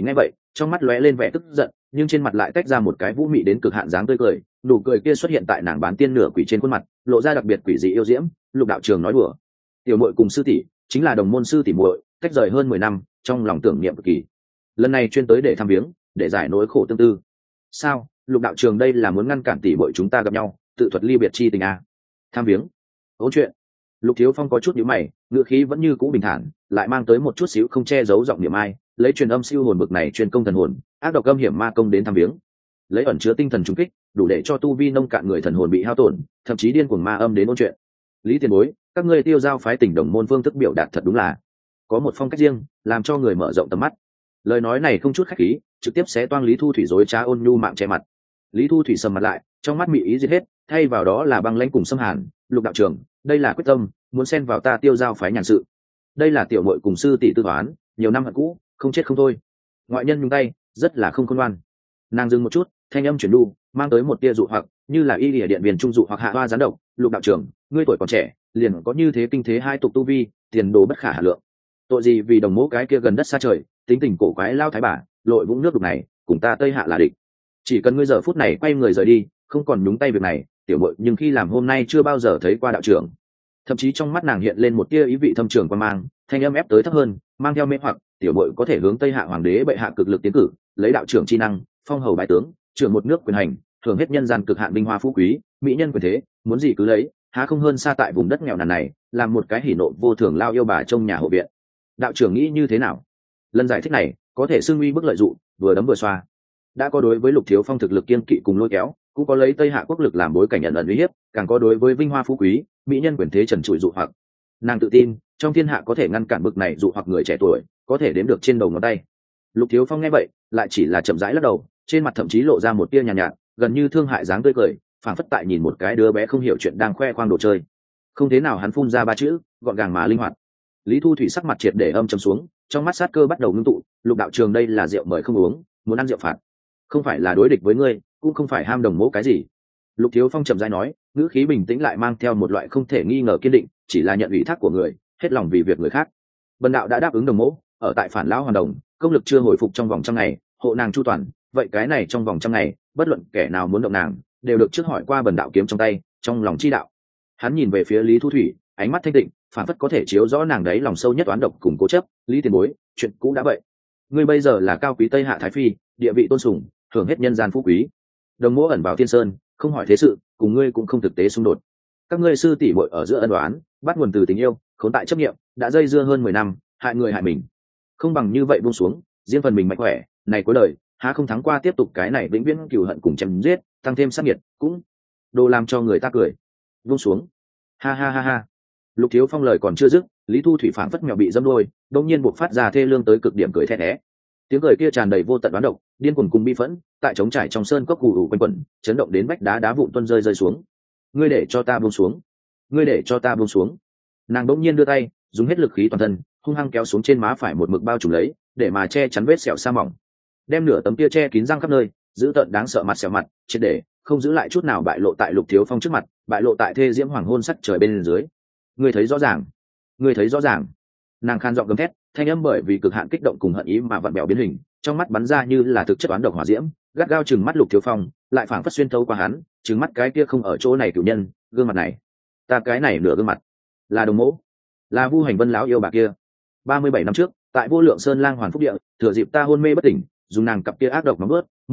trong mắt lóe lên vẻ tức giận, nhưng trên mặt lại tách ra một cái vũ mị đến cực hạn dáng tươi cười, nụ cười kia xuất hiện tại nàng bán tiên nửa quỷ trên khuôn mặt, lộ ra đặc biệt quỷ dị yêu diễm. Lục đạo trường nói đùa, tiểu muội cùng sư tỷ chính là đồng môn sư tỷ muội, cách rời hơn 10 năm, trong lòng tưởng niệm cực kỳ. Lần này chuyên tới để thăm viếng, để giải nỗi khổ tương tư. Sao, Lục đạo trường đây là muốn ngăn cản tỷ muội chúng ta gặp nhau, tự thuật ly biệt chi tình à? Thăm viếng, ôn chuyện. Lục Thiếu Phong có chút nhíu mày, ngữ khí vẫn như cũ bình thản, lại mang tới một chút xíu không che giấu giọng niệm ai, lấy truyền âm siêu hồn bực này truyền công thần hồn, ác độc âm hiểm ma công đến thăm viếng, lấy ẩn chứa tinh thần trùng kích, đủ để cho tu vi nông cạn người thần hồn bị hao tổn, thậm chí điên cuồng ma âm đến ôn chuyện. Lý tiền bối, các ngươi tiêu giao phái tình đồng môn phương thức biểu đạt thật đúng là có một phong cách riêng, làm cho người mở rộng tầm mắt. Lời nói này không chút khách khí, trực tiếp xé toang Lý Thu Thủy dối trá ôn nhu mạng che mặt. Lý Thu Thủy sầm mặt lại, trong mắt mị ý giết hết, thay vào đó là băng lãnh cùng xâm hàn. Lục đạo trưởng, đây là quyết tâm muốn xen vào ta tiêu giao phái nhàn sự. Đây là tiểu muội cùng sư tỷ tư toán, nhiều năm hận cũ, không chết không thôi. Ngoại nhân nhúng tay, rất là không khôn ngoan. Nàng dừng một chút, thanh âm chuyển đu, mang tới một tia dụ hoặc, như là y lìa điện viền trung dụ hoặc hạ hoa gián độc. Lục đạo trưởng, ngươi tuổi còn trẻ, liền có như thế kinh thế hai tục tu vi, tiền đồ bất khả hà lượng. Tội gì vì đồng mẫu cái kia gần đất xa trời, tính tình cổ quái lao thái bà, lội vũng nước đục này, cùng ta tây hạ là địch. Chỉ cần ngươi giờ phút này quay người rời đi, không còn nhúng tay việc này, tiểu muội nhưng khi làm hôm nay chưa bao giờ thấy qua đạo trưởng. Thậm chí trong mắt nàng hiện lên một tia ý vị thâm trường quan mang, thanh âm ép tới thấp hơn, mang theo mê hoặc, tiểu muội có thể hướng tây hạ hoàng đế bệ hạ cực lực tiến cử, lấy đạo trưởng chi năng, phong hầu bái tướng, trưởng một nước quyền hành, thường hết nhân gian cực hạn vinh hoa phú quý, mỹ nhân quyền thế, muốn gì cứ lấy, há không hơn xa tại vùng đất nghèo nàn này, làm một cái hỉ nộ vô thường lao yêu bà trong nhà hộ viện. Đạo trưởng nghĩ như thế nào? Lần giải thích này có thể xưng uy bức lợi dụng, vừa đấm vừa xoa. Đã có đối với Lục Thiếu Phong thực lực kiên kỵ cùng lôi kéo, cũng có lấy tây hạ quốc lực làm bối cảnh ẩn ẩn uy hiếp, càng có đối với vinh hoa phú quý, mỹ nhân quyền thế trần trụi dụ hoặc. Nàng tự tin trong thiên hạ có thể ngăn cản bực này dụ hoặc người trẻ tuổi, có thể đếm được trên đầu ngón tay. Lục Thiếu Phong nghe vậy lại chỉ là chậm rãi lắc đầu, trên mặt thậm chí lộ ra một tia nhàn nhạt, gần như thương hại dáng tươi cười, phảng phất tại nhìn một cái đứa bé không hiểu chuyện đang khoe khoang đồ chơi. Không thế nào hắn phun ra ba chữ, gọn gàng mà linh hoạt. Lý Thu Thủy sắc mặt triệt để âm trầm xuống, trong mắt sát cơ bắt đầu ngưng tụ. Lục đạo trường đây là rượu mời không uống, muốn ăn rượu phạt, không phải là đối địch với ngươi, cũng không phải ham đồng mẫu cái gì. Lục Thiếu Phong trầm rãi nói, ngữ khí bình tĩnh lại mang theo một loại không thể nghi ngờ kiên định, chỉ là nhận ủy thác của người, hết lòng vì việc người khác. Bần đạo đã đáp ứng đồng mẫu, ở tại Phản Lão Hoàn Đồng, công lực chưa hồi phục trong vòng 100 ngày, hộ nàng chu toàn, vậy cái này trong vòng 100 ngày, bất luận kẻ nào muốn động nàng, đều được trước hỏi qua bần đạo kiếm trong tay, trong lòng chi đạo. Hắn nhìn về phía Lý Thu Thủy, ánh mắt thanh tịnh, phản phất có thể chiếu rõ nàng đấy lòng sâu nhất oán độc cùng cố chấp. Lý tiền bối, chuyện cũ đã vậy, ngươi bây giờ là cao quý tây hạ thái phi, địa vị tôn sùng, hưởng hết nhân gian phú quý. Đồng mẫu ẩn vào thiên sơn, không hỏi thế sự, cùng ngươi cũng không thực tế xung đột. Các ngươi sư tỷ muội ở giữa ân oán, bắt nguồn từ tình yêu, khốn tại chấp niệm, đã dây dưa hơn 10 năm, hại người hại mình. Không bằng như vậy buông xuống, riêng phần mình mạnh khỏe, này cuối đời, há không thắng qua tiếp tục cái này vĩnh viễn cừu hận cùng chém giết, tăng thêm sát nhiệt, cũng đồ làm cho người ta cười. Buông xuống. Ha ha ha ha. Lục Thiếu Phong lời còn chưa dứt, Lý Thu Thủy phảng phất mèo bị dâm đôi, đột nhiên buộc phát ra thê lương tới cực điểm cười thét thé. Tiếng cười kia tràn đầy vô tận oán độc, điên cuồng cùng bi phẫn, tại trống trải trong sơn cốc gù gù quanh quẩn, chấn động đến vách đá đá vụn tuôn rơi xuống. Ngươi để cho ta buông xuống, ngươi để cho ta buông xuống. Nàng đột nhiên đưa tay, dùng hết lực khí toàn thân, hung hăng kéo xuống trên má phải một mực bao trùm lấy, để mà che chắn vết sẹo sa mỏng. Đem nửa tấm kia che kín răng khắp nơi, giữ tận đáng sợ mặt sẹo mặt, triệt để không giữ lại chút nào bại lộ tại Lục Thiếu Phong trước mặt, bại lộ tại thê diễm hoàng hôn sắc trời bên dưới. Ngươi thấy rõ ràng, ngươi thấy rõ ràng. Nàng khan giọng gầm thét, thanh âm bởi vì cực hạn kích động cùng hận ý mà vặn bèo biến hình, trong mắt bắn ra như là thực chất oán độc hỏa diễm, gắt gao chừng mắt Lục Thiếu Phong, lại phảng phất xuyên thấu qua hắn, chừng mắt cái kia không ở chỗ này cửu nhân, gương mặt này, ta cái này nửa gương mặt, là đồng mẫu, là Vu Hành Vân lão yêu bà kia. 37 năm trước, tại Vô Lượng Sơn Lang Hoàn Phúc Địa, thừa dịp ta hôn mê bất tỉnh, dùng nàng cặp kia ác độc mà bớt, một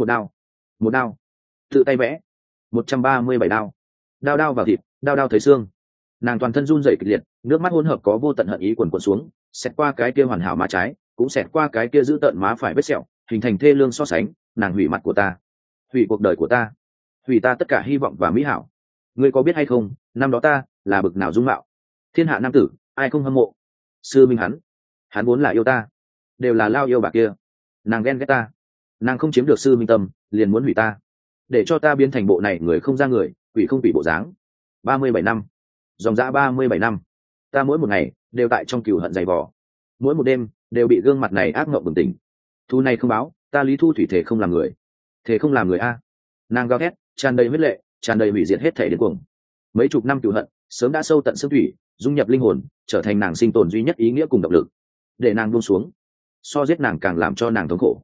đao, tự tay vẽ, 137 đao, đao đao vào thịt, đao đao thấy xương. Nàng toàn thân run rẩy kịch liệt, nước mắt hỗn hợp có vô tận hận ý quần quần xuống, xẹt qua cái kia hoàn hảo má trái, cũng xẹt qua cái kia giữ tận má phải vết sẹo, hình thành thê lương so sánh. Nàng hủy mặt của ta, hủy cuộc đời của ta, hủy ta tất cả hy vọng và mỹ hảo. Ngươi có biết hay không, năm đó ta là bực nào dung mạo, thiên hạ nam tử ai không hâm mộ. Sư minh hắn vốn là yêu ta, đều là lao yêu bà kia. Nàng ghen ghét ta, nàng không chiếm được sư minh tâm, liền muốn hủy ta, để cho ta biến thành bộ này người không ra người, quỷ không quỷ bộ dáng. 37 năm, dòng dã 37 năm, ta mỗi một ngày đều tại trong cừu hận dày vò, mỗi một đêm đều bị gương mặt này ác mộng bừng tỉnh. Thu này không báo, ta Lý Thu Thủy thể không làm người, thể không làm người a. Nàng gào thét, tràn đầy huyết lệ, tràn đầy hủy diệt hết thể đến cuồng. Mấy chục năm cừu hận sớm đã sâu tận xương thủy, dung nhập linh hồn, trở thành nàng sinh tồn duy nhất ý nghĩa cùng động lực. Để nàng buông xuống, so giết nàng càng làm cho nàng thống khổ.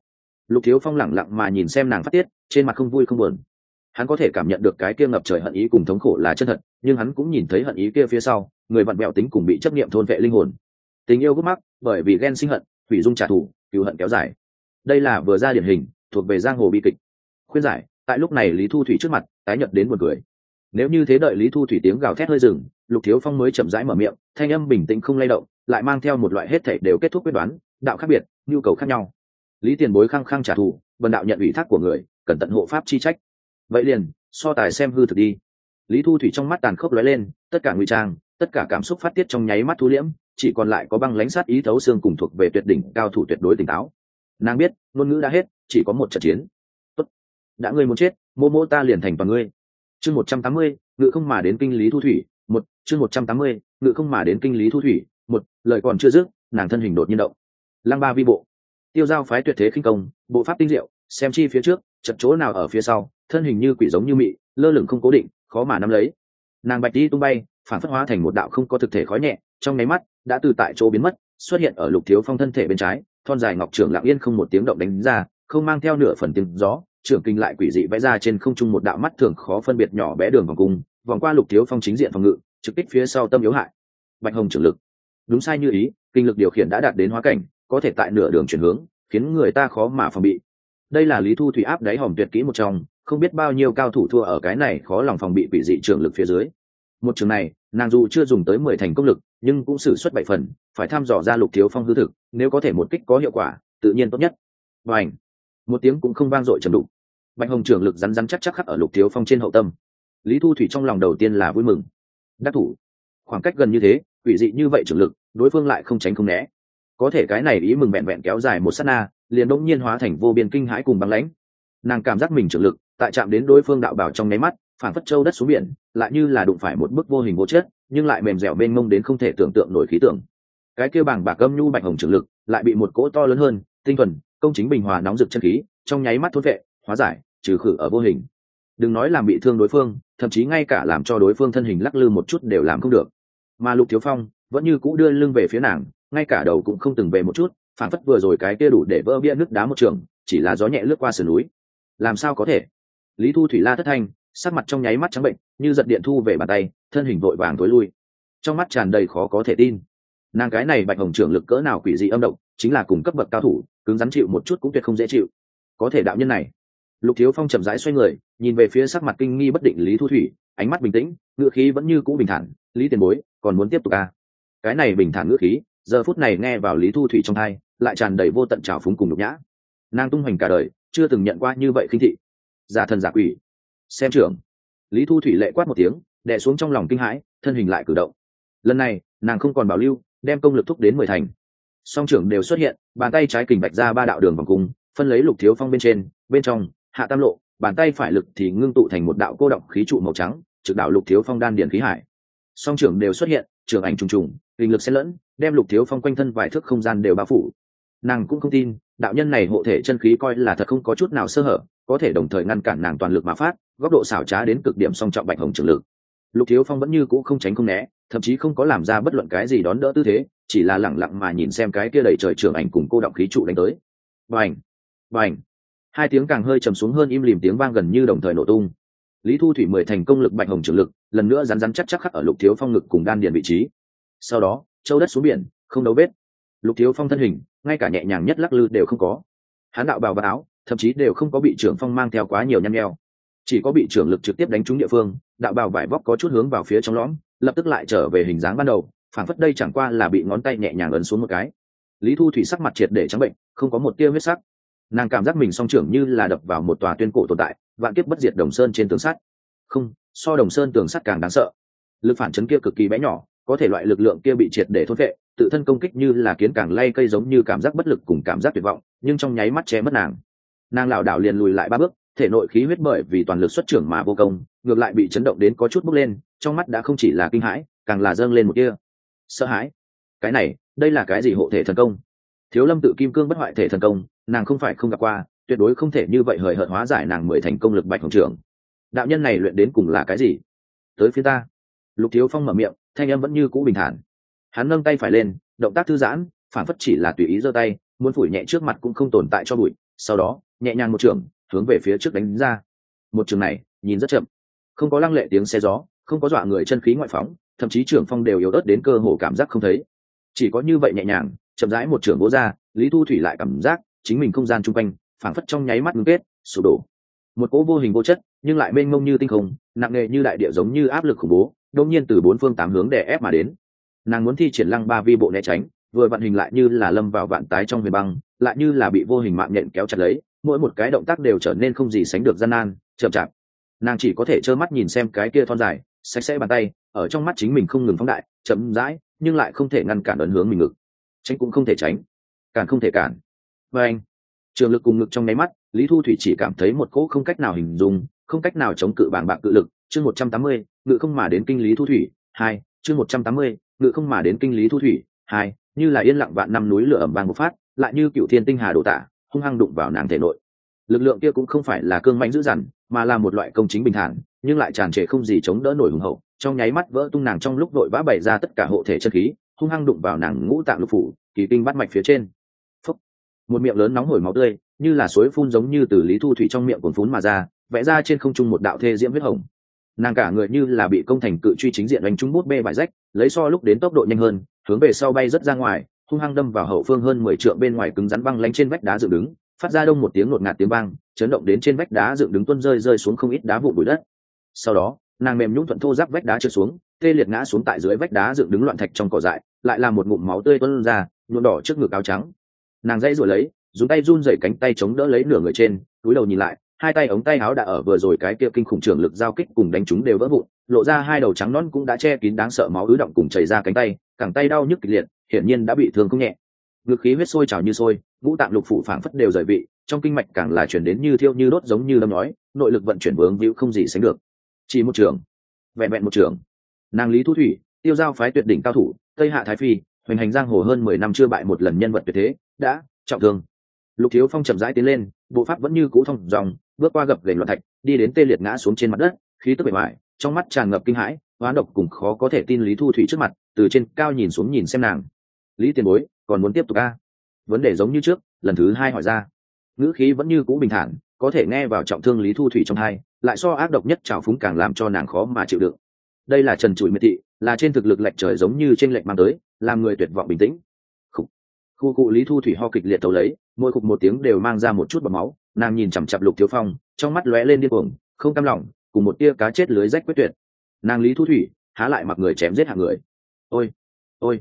Lục Thiếu Phong lẳng lặng mà nhìn xem nàng phát tiết, trên mặt không vui không buồn. Hắn có thể cảm nhận được cái kia ngập trời hận ý cùng thống khổ là chân thật, nhưng hắn cũng nhìn thấy hận ý kia phía sau người vặn bẹo tính cùng bị chấp niệm thôn vệ linh hồn. Tình yêu gút mắc bởi vì ghen sinh hận, hủy dung trả thù, cừu hận kéo dài. Đây là vừa ra điển hình thuộc về giang hồ bi kịch. Khuyên giải, tại lúc này Lý Thu Thủy trước mặt tái nhợt đến buồn cười. Nếu như thế đợi Lý Thu Thủy tiếng gào thét hơi dừng, Lục Thiếu Phong mới chậm rãi mở miệng, thanh âm bình tĩnh không lay động, lại mang theo một loại hết thảy đều kết thúc quyết đoán, đạo khác biệt, nhu cầu khác nhau. Lý tiền bối khăng khăng trả thù, bần đạo nhận ủy thác của người, cần tận hộ pháp chi trách. Vậy liền, so tài xem hư thực đi. Lý Thu Thủy trong mắt tàn khốc lóe lên, tất cả ngụy trang, tất cả cảm xúc phát tiết trong nháy mắt thu liễm, chỉ còn lại có băng lãnh sát ý thấu xương cùng thuộc về tuyệt đỉnh cao thủ tuyệt đối tỉnh táo. Nàng biết, ngôn ngữ đã hết, chỉ có một trận chiến. Tốt, đã ngươi muốn chết, mô mô ta liền thành toàn ngươi. Chương 180, ngự không mà đến kinh Lý Thu Thủy, một chương 180, ngự không mà đến kinh Lý Thu Thủy, một lời còn chưa dứt, nàng thân hình đột nhiên động. Lăng ba vi bộ, tiêu giao phái tuyệt thế khinh công, bộ pháp tinh diệu, xem chi phía trước, chật chỗ nào ở phía sau, thân hình như quỷ giống như mị, lơ lửng không cố định, khó mà nắm lấy. Nàng bạch đi tung bay, phản phất hóa thành một đạo không có thực thể khói nhẹ, trong nháy mắt đã từ tại chỗ biến mất, xuất hiện ở Lục Thiếu Phong thân thể bên trái, thon dài ngọc trưởng lặng yên không một tiếng động đánh ra, không mang theo nửa phần tiếng gió, trưởng kinh lại quỷ dị vẽ ra trên không trung một đạo mắt thường khó phân biệt nhỏ bé đường vòng cung, vòng qua Lục Thiếu Phong chính diện phòng ngự, trực kích phía sau tâm yếu hại. Bạch hồng trưởng lực, đúng sai như ý, kinh lực điều khiển đã đạt đến hóa cảnh, có thể tại nửa đường chuyển hướng, khiến người ta khó mà phòng bị. Đây là Lý Thu Thủy áp đáy hòm tuyệt kỹ một trong, không biết bao nhiêu cao thủ thua ở cái này khó lòng phòng bị quỷ dị trưởng lực phía dưới. Một trường này, nàng dù chưa dùng tới 10 thành công lực, nhưng cũng sử xuất 7 phần, phải thăm dò ra Lục Thiếu Phong hư thực, nếu có thể một kích có hiệu quả, tự nhiên tốt nhất. Bành! Một tiếng cũng không vang dội trầm đục. Bạch hồng trưởng lực rắn rắn chắc chắc khắc ở Lục Thiếu Phong trên hậu tâm. Lý Thu Thủy trong lòng đầu tiên là vui mừng. Đắc thủ. Khoảng cách gần như thế, quỷ dị như vậy trưởng lực, đối phương lại không tránh không né. Có thể cái này ý mừng vẹn vẹn kéo dài một sát na, liền đột nhiên hóa thành vô biên kinh hãi cùng băng lãnh. Nàng cảm giác mình trưởng lực, tại chạm đến đối phương đạo bảo trong nháy mắt, phản phất châu đất xuống biển, lại như là đụng phải một bức vô hình vô chất, nhưng lại mềm dẻo bên mông đến không thể tưởng tượng nổi khí tượng. Cái kia bảng bạc âm nhu bạch hồng trưởng lực, lại bị một cỗ to lớn hơn, tinh thuần, công chính bình hòa nóng rực chân khí, trong nháy mắt thôn vệ, hóa giải, trừ khử ở vô hình. Đừng nói làm bị thương đối phương, thậm chí ngay cả làm cho đối phương thân hình lắc lư một chút đều làm không được. Mà Lục Thiếu Phong vẫn như cũ đưa lưng về phía nàng, ngay cả đầu cũng không từng về một chút, phản phất vừa rồi cái kia đủ để vỡ bia nước đá một trường, chỉ là gió nhẹ lướt qua sườn núi. Làm sao có thể? Lý Thu Thủy la thất thanh, sắc mặt trong nháy mắt trắng bệnh, như giật điện thu về bàn tay, thân hình vội vàng tối lui, trong mắt tràn đầy khó có thể tin. Nàng cái này bạch hồng trưởng lực cỡ nào quỷ dị âm độc, chính là cùng cấp bậc cao thủ, cứng rắn chịu một chút cũng tuyệt không dễ chịu. Có thể đạo nhân này. Lục Thiếu Phong chậm rãi xoay người, nhìn về phía sắc mặt kinh nghi bất định Lý Thu Thủy, ánh mắt bình tĩnh, ngữ khí vẫn như cũ bình thản. Lý tiền bối, còn muốn tiếp tục à? Cái này bình thản ngữ khí, giờ phút này nghe vào Lý Thu Thủy trong tai, lại tràn đầy vô tận trào phúng cùng nhục nhã. Nàng tung hoành cả đời, chưa từng nhận qua như vậy khinh thị. Giả thần giả quỷ. Xem trưởng. Lý Thu Thủy lệ quát một tiếng, đè xuống trong lòng kinh hãi, thân hình lại cử động. Lần này, nàng không còn bảo lưu, đem công lực thúc đến 10 thành. Song trưởng đều xuất hiện, bàn tay trái kình bạch ra 3 đạo đường vòng cung, phân lấy Lục Thiếu Phong bên trên, bên trong, hạ tam lộ, bàn tay phải lực thì ngưng tụ thành một đạo cô động khí trụ màu trắng, trực đạo Lục Thiếu Phong đan điển khí hải. Song trưởng đều xuất hiện, trường ảnh trùng trùng, linh lực xen lẫn, đem Lục Thiếu Phong quanh thân vài thước không gian đều bao phủ. Nàng cũng không tin, đạo nhân này hộ thể chân khí coi là thật không có chút nào sơ hở, có thể đồng thời ngăn cản nàng toàn lực mà phát, góc độ xảo trá đến cực điểm song trọng bạch hồng trường lực. Lục Thiếu Phong vẫn như cũ không tránh không né, thậm chí không có làm ra bất luận cái gì đón đỡ tư thế, chỉ là lẳng lặng mà nhìn xem cái kia đầy trời trường ảnh cùng cô động khí trụ đánh tới. Bành, bành, hai tiếng càng hơi trầm xuống hơn im lìm tiếng vang gần như đồng thời nổ tung. Lý Thu Thủy 10 thành công lực bạch hồng trường lực, lần nữa rắn rắn chắc chắc khắc ở Lục Thiếu Phong ngực cùng đan điền vị trí. Sau đó, châu đất xuống biển, không đấu vết. Lục Thiếu Phong thân hình, ngay cả nhẹ nhàng nhất lắc lư đều không có. Hắn đạo bào và áo, thậm chí đều không có bị trưởng phong mang theo quá nhiều nhăn nheo, chỉ có bị trưởng lực trực tiếp đánh trúng địa phương, đạo bào vải vóc có chút hướng vào phía trong lõm, lập tức lại trở về hình dáng ban đầu, phản phất đây chẳng qua là bị ngón tay nhẹ nhàng ấn xuống một cái. Lý Thu Thủy sắc mặt triệt để trắng bệnh, không có một tia huyết sắc. Nàng cảm giác mình song trưởng như là đập vào một tòa tuyên cổ tồn tại, vạn kiếp bất diệt Đồng Sơn trên tường sắt. Không, so Đồng Sơn tường sắt càng đáng sợ. Lực phản chấn kia cực kỳ bé nhỏ, có thể loại lực lượng kia bị triệt để thôn phệ, tự thân công kích như là kiến càng lay cây giống như cảm giác bất lực cùng cảm giác tuyệt vọng, nhưng trong nháy mắt che mất nàng. Nàng lảo đảo liền lùi lại 3 bước, thể nội khí huyết bởi vì toàn lực xuất trưởng mà vô công, ngược lại bị chấn động đến có chút bốc lên, trong mắt đã không chỉ là kinh hãi, càng là dâng lên một tia sợ hãi. Cái này, đây là cái gì hộ thể thần công? Thiếu Lâm tự kim cương bất hoại thể thần công, nàng không phải không gặp qua, tuyệt đối không thể như vậy hời hợt hóa giải nàng 10 thành công lực bạch hồng trưởng. Đạo nhân này luyện đến cùng là cái gì? Tới phía ta. Lục Thiếu Phong mở miệng, thanh âm vẫn như cũ bình thản. Hắn nâng tay phải lên, động tác thư giãn, phản phất chỉ là tùy ý giơ tay, muốn phủi nhẹ trước mặt cũng không tồn tại cho bụi, sau đó nhẹ nhàng một trường hướng về phía trước đánh ra. Một trường này nhìn rất chậm, không có lăng lệ tiếng xe gió, không có dọa người chân khí ngoại phóng, thậm chí trưởng phong đều yếu ớt đến cơ hồ cảm giác không thấy. Chỉ có như vậy nhẹ nhàng chậm rãi một trường vỗ ra, Lý Thu Thủy lại cảm giác chính mình không gian chung quanh phảng phất trong nháy mắt ngưng kết sụp đổ. Một cỗ vô hình vô chất nhưng lại mênh mông như tinh không, nặng nề như đại địa, giống như áp lực khủng bố đột nhiên từ bốn phương tám hướng đè ép mà đến. Nàng muốn thi triển lăng ba vi bộ né tránh, vừa vận hình lại như là lâm vào vạn tái trong huyền băng, lại như là bị vô hình mạng nhện kéo chặt lấy, mỗi một cái động tác đều trở nên không gì sánh được gian nan chậm chạp. Nàng chỉ có thể trơ mắt nhìn xem cái kia thon dài sạch sẽ bàn tay ở trong mắt chính mình không ngừng phóng đại, chậm rãi nhưng lại không thể ngăn cản ấn hướng mình ngực, tránh cũng không thể tránh, cản không thể cản. Và anh trường lực cùng ngực trong nháy mắt, Lý Thu Thủy chỉ cảm thấy một cỗ không cách nào hình dung, không cách nào chống cự bàng bạc cự lực. Chương 180, ngự không mà đến kinh Lý Thu Thủy 2. Chương 180, ngự không mà đến kinh Lý Thu Thủy 2. Như là yên lặng vạn năm núi lửa ầm vang một phát, lại như cựu thiên tinh hà đổ tả, hung hăng đụng vào nàng thể nội. Lực lượng kia cũng không phải là cương mãnh dữ dằn, mà là một loại công chính bình thản, nhưng lại tràn trề không gì chống đỡ nổi hùng hậu, trong nháy mắt vỡ tung nàng trong lúc vội vã bày ra tất cả hộ thể chân khí, hung hăng đụng vào nàng ngũ tạng lục phủ, kỳ kinh bát mạch phía trên. Phốc. Một miệng lớn nóng hổi máu tươi, như là suối phun giống như từ Lý Thu Thủy trong miệng cuồn phún mà ra, vẽ ra trên không trung một đạo thê diễm huyết hồng. Nàng cả người như là bị công thành cự truy chính diện đánh trúng bút bê bại rách, lấy so lúc đến tốc độ nhanh hơn, hướng về sau bay rất ra ngoài, hung hăng đâm vào hậu phương hơn 10 trượng bên ngoài cứng rắn băng lánh trên vách đá dựng đứng, phát ra đông một tiếng ngột ngạt tiếng vang, chấn động đến trên vách đá dựng đứng tuôn rơi xuống không ít đá vụn bụi đất. Sau đó, nàng mềm nhũn thuận thô ráp vách đá trượt xuống, tê liệt ngã xuống tại dưới vách đá dựng đứng loạn thạch trong cỏ dại, lại là một ngụm máu tươi tuôn ra, nhuộm đỏ trước ngực áo trắng. Nàng dãy rủa lấy, dùng tay run rẩy cánh tay chống đỡ lấy nửa người trên, cúi đầu nhìn lại, hai tay ống tay áo đã ở vừa rồi cái kia kinh khủng trường lực giao kích cùng đánh chúng đều vỡ vụn, lộ ra hai đầu trắng nõn cũng đã che kín đáng sợ máu ứ động cùng chảy ra cánh tay, cẳng tay đau nhức kịch liệt, hiển nhiên đã bị thương không nhẹ. Ngực khí huyết sôi trào như sôi, ngũ tạng lục phủ phảng phất đều rời vị, trong kinh mạch càng là chuyển đến như thiêu như đốt giống như đâm nói, nội lực vận chuyển vướng víu không gì sánh được. Chỉ một trường, vẹn vẹn một trường, nàng Lý Thu Thủy, tiêu giao phái tuyệt đỉnh cao thủ, tây hạ thái phi, hoành hành giang hồ hơn 10 năm chưa bại một lần nhân vật tuyệt thế, đã trọng thương. Lục Thiếu Phong chậm rãi tiến lên, bộ pháp vẫn như cũ thông dòng, bước qua gập ghềnh loạn thạch, đi đến tê liệt ngã xuống trên mặt đất, khí tức bề ngoài, trong mắt tràn ngập kinh hãi, hoán độc cùng khó có thể tin Lý Thu Thủy trước mặt, từ trên cao nhìn xuống nhìn xem nàng. Lý tiền bối, còn muốn tiếp tục a? Vấn đề giống như trước, lần thứ hai hỏi ra. Ngữ khí vẫn như cũ bình thản, có thể nghe vào trọng thương Lý Thu Thủy trong tai, lại so ác độc nhất trào phúng càng làm cho nàng khó mà chịu đựng. Đây là trần trụi miệt thị, là trên thực lực lệch trời giống như trên lệch mang tới, làm người tuyệt vọng bình tĩnh. Khu cụ Lý Thu Thủy ho kịch liệt tấu lấy, mỗi khục một tiếng đều mang ra một chút bọt máu, nàng nhìn chằm chằm Lục Thiếu Phong, trong mắt lóe lên điên cuồng, không cam lòng, cùng một tia cá chết lưới rách quyết tuyệt. Nàng Lý Thu Thủy há lại mặc người chém giết hạng người. Ôi, ôi,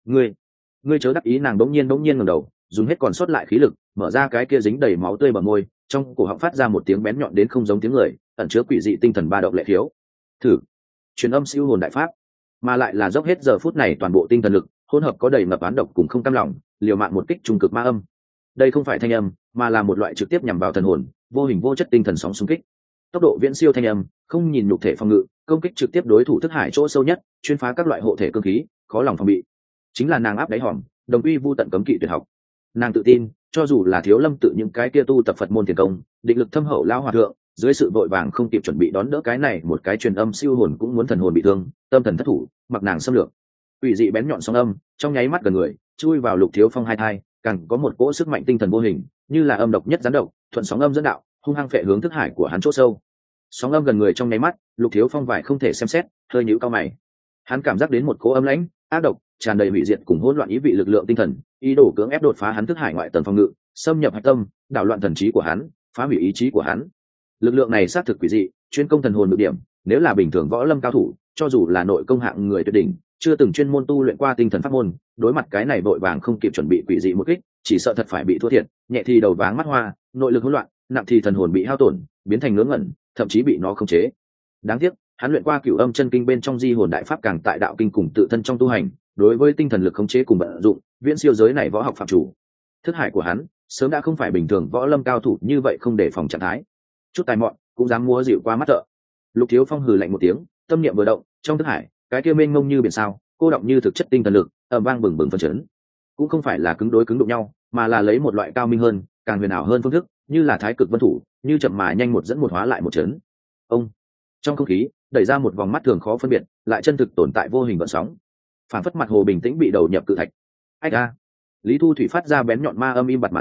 ngươi chớ đắc ý. Nàng bỗng nhiên ngẩng đầu, dùng hết còn sót lại khí lực, mở ra cái kia dính đầy máu tươi bờ môi, trong cổ họng phát ra một tiếng bén nhọn đến không giống tiếng người, ẩn chứa quỷ dị tinh thần ba động lệ thiếu. Thử truyền âm siêu hồn đại pháp, mà lại là dốc hết giờ phút này toàn bộ tinh thần lực, hỗn hợp có đầy ngập án độc cùng không cam lòng, liều mạng một kích trung cực ma âm. Đây không phải thanh âm, mà là một loại trực tiếp nhằm vào thần hồn, vô hình vô chất tinh thần sóng xung kích. Tốc độ viễn siêu thanh âm, không nhìn nhục thể phòng ngự, công kích trực tiếp đối thủ thức hải chỗ sâu nhất, chuyên phá các loại hộ thể cương khí, khó lòng phòng bị. Chính là nàng áp đáy hòm, đồng uy vu tận cấm kỵ tuyệt học. Nàng tự tin, cho dù là Thiếu Lâm tự những cái kia tu tập Phật môn thiền công, định lực thâm hậu lao hòa thượng, dưới sự vội vàng không kịp chuẩn bị đón đỡ cái này một cái truyền âm siêu hồn cũng muốn thần hồn bị thương, tâm thần thất thủ, mặc nàng xâm lược. Ủy dị bén nhọn sóng âm, trong nháy mắt gần người, chui vào Lục Thiếu Phong hai thai, càng có một cỗ sức mạnh tinh thần vô hình, như là âm độc nhất gián độc, thuận sóng âm dẫn đạo, hung hăng phệ hướng thức hải của hắn chỗ sâu. Sóng âm gần người trong nháy mắt, Lục Thiếu Phong vải không thể xem xét, hơi nhíu cao mày. Hắn cảm giác đến một cỗ âm lãnh, ác độc, tràn đầy hủy diệt cùng hỗn loạn ý vị lực lượng tinh thần, ý đồ cưỡng ép đột phá hắn thức hải ngoại tầng phòng ngự, xâm nhập hạch tâm, đảo loạn thần trí của hắn, phá hủy ý chí của hắn. Lực lượng này xác thực quỷ dị, chuyên công thần hồn nội điểm, nếu là bình thường võ lâm cao thủ, cho dù là nội công hạng người tuyệt đỉnh, chưa từng chuyên môn tu luyện qua tinh thần pháp môn, đối mặt cái này vội vàng không kịp chuẩn bị quỷ dị một kích, chỉ sợ thật phải bị thua thiệt, nhẹ thì đầu váng mắt hoa, nội lực hỗn loạn, nặng thì thần hồn bị hao tổn, biến thành ngớ ngẩn, thậm chí bị nó khống chế. Đáng tiếc, hắn luyện qua Cửu Âm Chân Kinh bên trong Di Hồn Đại Pháp càng tại đạo kinh cùng tự thân trong tu hành, đối với tinh thần lực khống chế cùng vận dụng, viễn siêu giới này võ học phạm chủ. Thức hải của hắn sớm đã không phải bình thường võ lâm cao thủ như vậy, không để phòng trạng thái. Chút tài mọn cũng dám múa dịu qua mắt thợ. Lục Thiếu Phong hừ lạnh một tiếng, tâm niệm vừa động, trong thức hải, cái kia mênh mông như biển sao, cô động như thực chất tinh thần lực, ầm vang bừng bừng phấn chấn. Cũng không phải là cứng đối cứng đụng nhau, mà là lấy một loại cao minh hơn, càng huyền ảo hơn phương thức, như là thái cực vân thủ, như chậm mà nhanh một dẫn một hóa lại một chấn. Ông trong không khí đẩy ra một vòng mắt thường khó phân biệt, lại chân thực tồn tại vô hình gợn sóng. Phản phất mặt hồ bình tĩnh bị đầu nhập cự thạch. Ách a! Lý Thu Thủy phát ra bén nhọn ma âm im bặt mà dừng,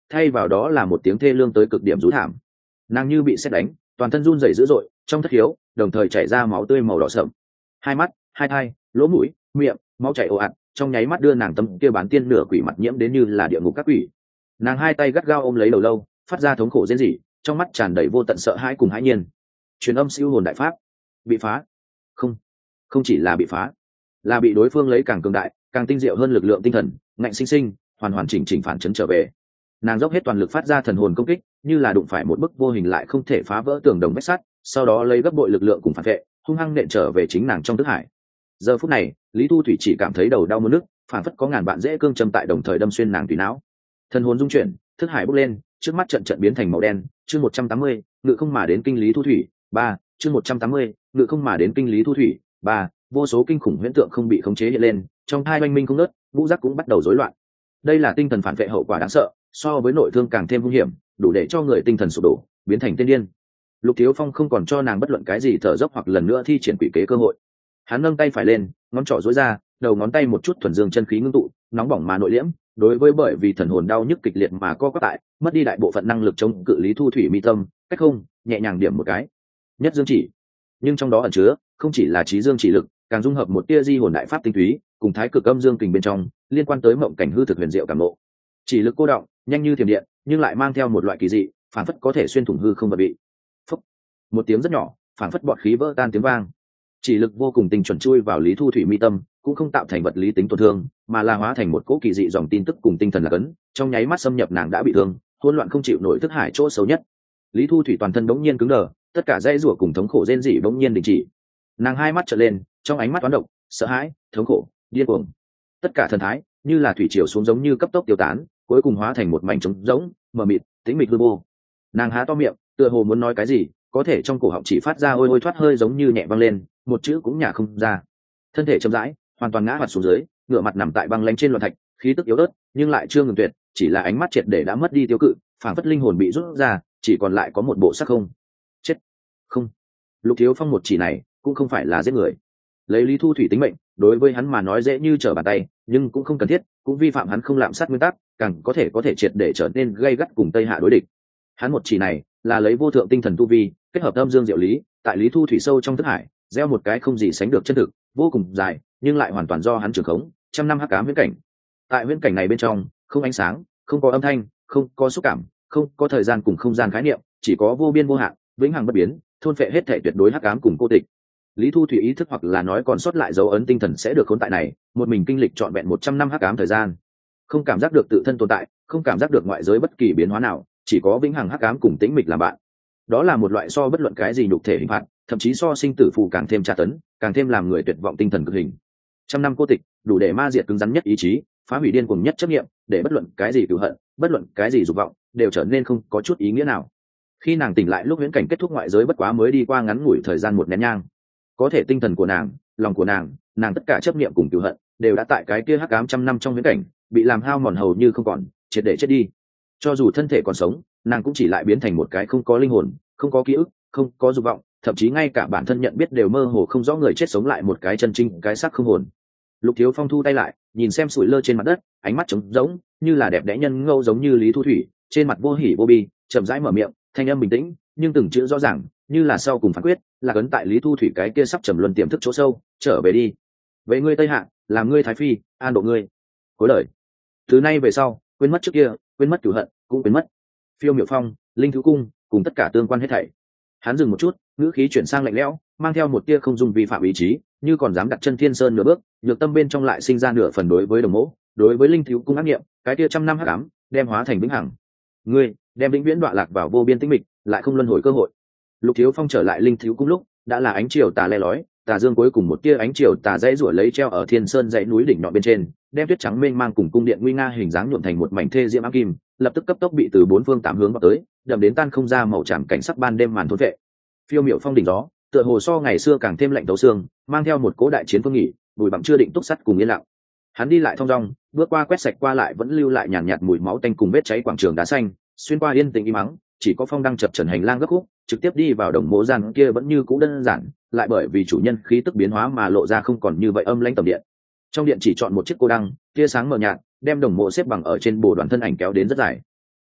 thay vào đó là một tiếng thê lương tới cực điểm rú thảm. Nàng như bị sét đánh, toàn thân run rẩy dữ dội, trong thất khiếu đồng thời chảy ra máu tươi màu đỏ sậm. Hai mắt, hai thai, lỗ mũi, miệng, máu chảy ồ ạt, trong nháy mắt đưa nàng tâm kia bán tiên nửa quỷ mặt nhiễm đến như là địa ngục các quỷ. Nàng hai tay gắt gao ôm lấy đầu lâu, phát ra thống khổ rên rỉ, trong mắt tràn đầy vô tận sợ hãi cùng hãi nhiên. Truyền âm siêu hồn đại pháp bị phá. Không, không chỉ là bị phá, là bị đối phương lấy càng cường đại, càng tinh diệu hơn lực lượng tinh thần, ngạnh sinh sinh, hoàn hoàn chỉnh chỉnh phản chấn trở về. Nàng dốc hết toàn lực phát ra thần hồn công kích, như là đụng phải một bức vô hình lại không thể phá vỡ tường đồng vách sắt, sau đó lấy gấp bội lực lượng cùng phản vệ, hung hăng nện trở về chính nàng trong thức hải. Giờ phút này, Lý Thu Thủy chỉ cảm thấy đầu đau muốn nức, phản phất có ngàn vạn dễ cương châm tại đồng thời đâm xuyên nàng tùy não. Thần hồn dung chuyển, thức hải bốc lên, trước mắt trận trận biến thành màu đen. Chương 180, ngự không mà đến kinh Lý Thu Thủy 3. Chương 180, ngự không mà đến kinh Lý Thu Thủy 3. Vô số kinh khủng huyễn tượng không bị khống chế hiện lên, trong hai oanh minh không ngớt, ngũ giác cũng bắt đầu rối loạn. Đây là tinh thần phản vệ hậu quả đáng sợ, so với nội thương càng thêm hung hiểm, đủ để cho người tinh thần sụp đổ, biến thành tiên điên. Lục Thiếu Phong không còn cho nàng bất luận cái gì thở dốc hoặc lần nữa thi triển quỷ kế cơ hội. Hắn nâng tay phải lên, ngón trỏ duỗi ra, đầu ngón tay một chút thuần dương chân khí ngưng tụ, nóng bỏng mà nội liễm. Đối với bởi vì thần hồn đau nhức kịch liệt mà co quắp tại, mất đi đại bộ phận năng lực chống cự Lý Thu Thủy mi tâm, cách không nhẹ nhàng điểm một cái. Nhất dương chỉ, nhưng trong đó ẩn chứa không chỉ là trí dương chỉ lực, càng dung hợp một tia di hồn đại pháp tinh túy, cùng thái cực âm dương kình bên trong, liên quan tới mộng cảnh hư thực huyền diệu cảm ngộ. Chỉ lực cô động, nhanh như thiểm điện, nhưng lại mang theo một loại kỳ dị, phản phất có thể xuyên thủng hư không và bị. Phốc. Một tiếng rất nhỏ, phản phất bọt khí vỡ tan tiếng vang. Chỉ lực vô cùng tinh chuẩn chui vào Lý Thu Thủy mi tâm, cũng không tạo thành vật lý tính tổn thương, mà là hóa thành một cỗ kỳ dị dòng tin tức cùng tinh thần là cấn, trong nháy mắt xâm nhập nàng đã bị thương, hỗn loạn không chịu nổi thức hải chỗ xấu nhất. Lý Thu Thủy toàn thân bỗng nhiên cứng đờ, tất cả dãy rủa cùng thống khổ rên rỉ bỗng nhiên đình chỉ. Nàng hai mắt trợn lên, trong ánh mắt toán độc, sợ hãi, thống khổ, điên cuồng. Tất cả thần thái như là thủy triều xuống giống như cấp tốc tiêu tán, cuối cùng hóa thành một mảnh trống rỗng, mờ mịt, tĩnh mịch hư vô. Nàng há to miệng, tựa hồ muốn nói cái gì, có thể trong cổ họng chỉ phát ra ôi ôi thoát hơi giống như nhẹ vang lên, một chữ cũng nhả không ra. Thân thể chậm rãi, hoàn toàn ngã mặt xuống dưới, ngửa mặt nằm tại băng lanh trên loạn thạch, khí tức yếu ớt, nhưng lại chưa ngừng tuyệt, chỉ là ánh mắt triệt để đã mất đi tiêu cự, phảng phất linh hồn bị rút ra, chỉ còn lại có một bộ xác không. Chết. Không. Lục Thiếu Phong một chỉ này, cũng không phải là giết người. Lấy Lý Thu Thủy tính mệnh, đối với hắn mà nói dễ như trở bàn tay, nhưng cũng không cần thiết, cũng vi phạm hắn không lạm sát nguyên tắc, càng có thể triệt để trở nên gây gắt cùng Tây Hạ đối địch. Hắn một chỉ này, là lấy vô thượng tinh thần tu vi, kết hợp âm dương diệu lý, tại Lý Thu Thủy sâu trong thức hải, gieo một cái không gì sánh được chân thực, vô cùng dài, nhưng lại hoàn toàn do hắn trường khống, trăm năm hắc ám huyễn cảnh. Tại huyễn cảnh này bên trong, không ánh sáng, không có âm thanh, không có xúc cảm, không có thời gian cùng không gian khái niệm, chỉ có vô biên vô hạn, vĩnh hằng bất biến, thôn phệ hết thể tuyệt đối hắc ám cùng cô tịch. Lý Thu Thủy ý thức hoặc là nói còn sót lại dấu ấn tinh thần sẽ được khốn tại này, một mình kinh lịch trọn vẹn 100 năm hắc ám thời gian, không cảm giác được tự thân tồn tại, không cảm giác được ngoại giới bất kỳ biến hóa nào, chỉ có vĩnh hằng hắc ám cùng tĩnh mịch làm bạn. Đó là một loại so bất luận cái gì nhục thể hình phạt, thậm chí so sinh tử phù càng thêm tra tấn, càng thêm làm người tuyệt vọng tinh thần cực hình. Trăm năm cô tịch, đủ để ma diệt cứng rắn nhất ý chí, phá hủy điên cuồng nhất chấp niệm, để bất luận cái gì cừu hận, bất luận cái gì dục vọng, đều trở nên không có chút ý nghĩa nào. Khi nàng tỉnh lại lúc huyễn cảnh kết thúc, ngoại giới bất quá mới đi qua ngắn ngủi thời gian một nén nhang, có thể tinh thần của nàng, lòng của nàng, tất cả chấp niệm cùng cừu hận, đều đã tại cái kia hắc ám trăm năm trong huyễn cảnh, bị làm hao mòn hầu như không còn, triệt để chết đi. Cho dù thân thể còn sống, nàng cũng chỉ lại biến thành một cái không có linh hồn, không có ký ức, không có dục vọng, thậm chí ngay cả bản thân nhận biết đều mơ hồ không rõ, người chết sống lại một cái chân trinh, cái xác không hồn. Lục Thiếu Phong thu tay lại, nhìn xem sủi lơ trên mặt đất, ánh mắt trống rỗng, như là đẹp đẽ nhân ngâu giống như Lý Thu Thủy, trên mặt vô hỉ vô bi, chậm rãi mở miệng, thanh âm bình tĩnh, nhưng từng chữ rõ ràng, như là sau cùng phán quyết, là ấn tại Lý Thu Thủy cái kia sắp trầm luân tiềm thức chỗ sâu, trở về đi. Vậy ngươi Tây Hạ, làm ngươi Thái Phi, an độ ngươi. Cuối đời. Từ nay về sau, quên mất trước kia, quên mất cửu hận, cũng quên mất Phiêu Miểu Phong, Linh Thứ Cung, cùng tất cả tương quan hết thảy. Hắn dừng một chút, ngữ khí chuyển sang lạnh lẽo, mang theo một tia không dung vi phạm ý chí, như còn dám đặt chân Thiên Sơn nửa bước, nhược tâm bên trong lại sinh ra nửa phần đối với Đồng Mỗ, đối với Linh Thiếu Cung ác nghiệm, cái tia trăm năm hắc ám, đem hóa thành vĩnh hằng. Ngươi, đem vĩnh viễn đọa lạc vào vô biên tĩnh mịch, lại không luân hồi cơ hội. Lục Thiếu Phong trở lại Linh Thiếu Cung lúc, đã là ánh chiều tà le lói, tà dương cuối cùng một tia ánh chiều tà dãy rủa lấy treo ở Thiên Sơn dãy núi đỉnh nhọn bên trên, đem tuyết trắng mênh mang cùng cung điện nguy nga hình dáng nhuộm thành một mảnh thê diễm ám kim, lập tức cấp tốc bị từ bốn phương tám hướng vào tới, đậm đến tan không ra màu tràm cảnh sắc ban đêm màn thôn vệ. Phiêu Miểu Phong đỉnh gió, tựa hồ so ngày xưa càng thêm lạnh tấu xương, mang theo một cố đại chiến phương nghỉ, bụi bặm chưa định túc sắt cùng yên lặng. Hắn đi lại thong dong, bước qua quét sạch qua lại vẫn lưu lại nhàn nhạt mùi máu tanh cùng vết cháy quảng trường đá xanh, xuyên qua yên tĩnh im mắng, chỉ có phong đang chập trần hành lang gấp khúc, trực tiếp đi vào đồng mộ gian kia vẫn như cũ đơn giản, lại bởi vì chủ nhân khí tức biến hóa mà lộ ra không còn như vậy âm lãnh tầm điện. Trong điện chỉ chọn một chiếc cô đăng, tia sáng mờ nhạt, đem đồng mộ xếp bằng ở trên bồ đoàn thân ảnh kéo đến rất dài.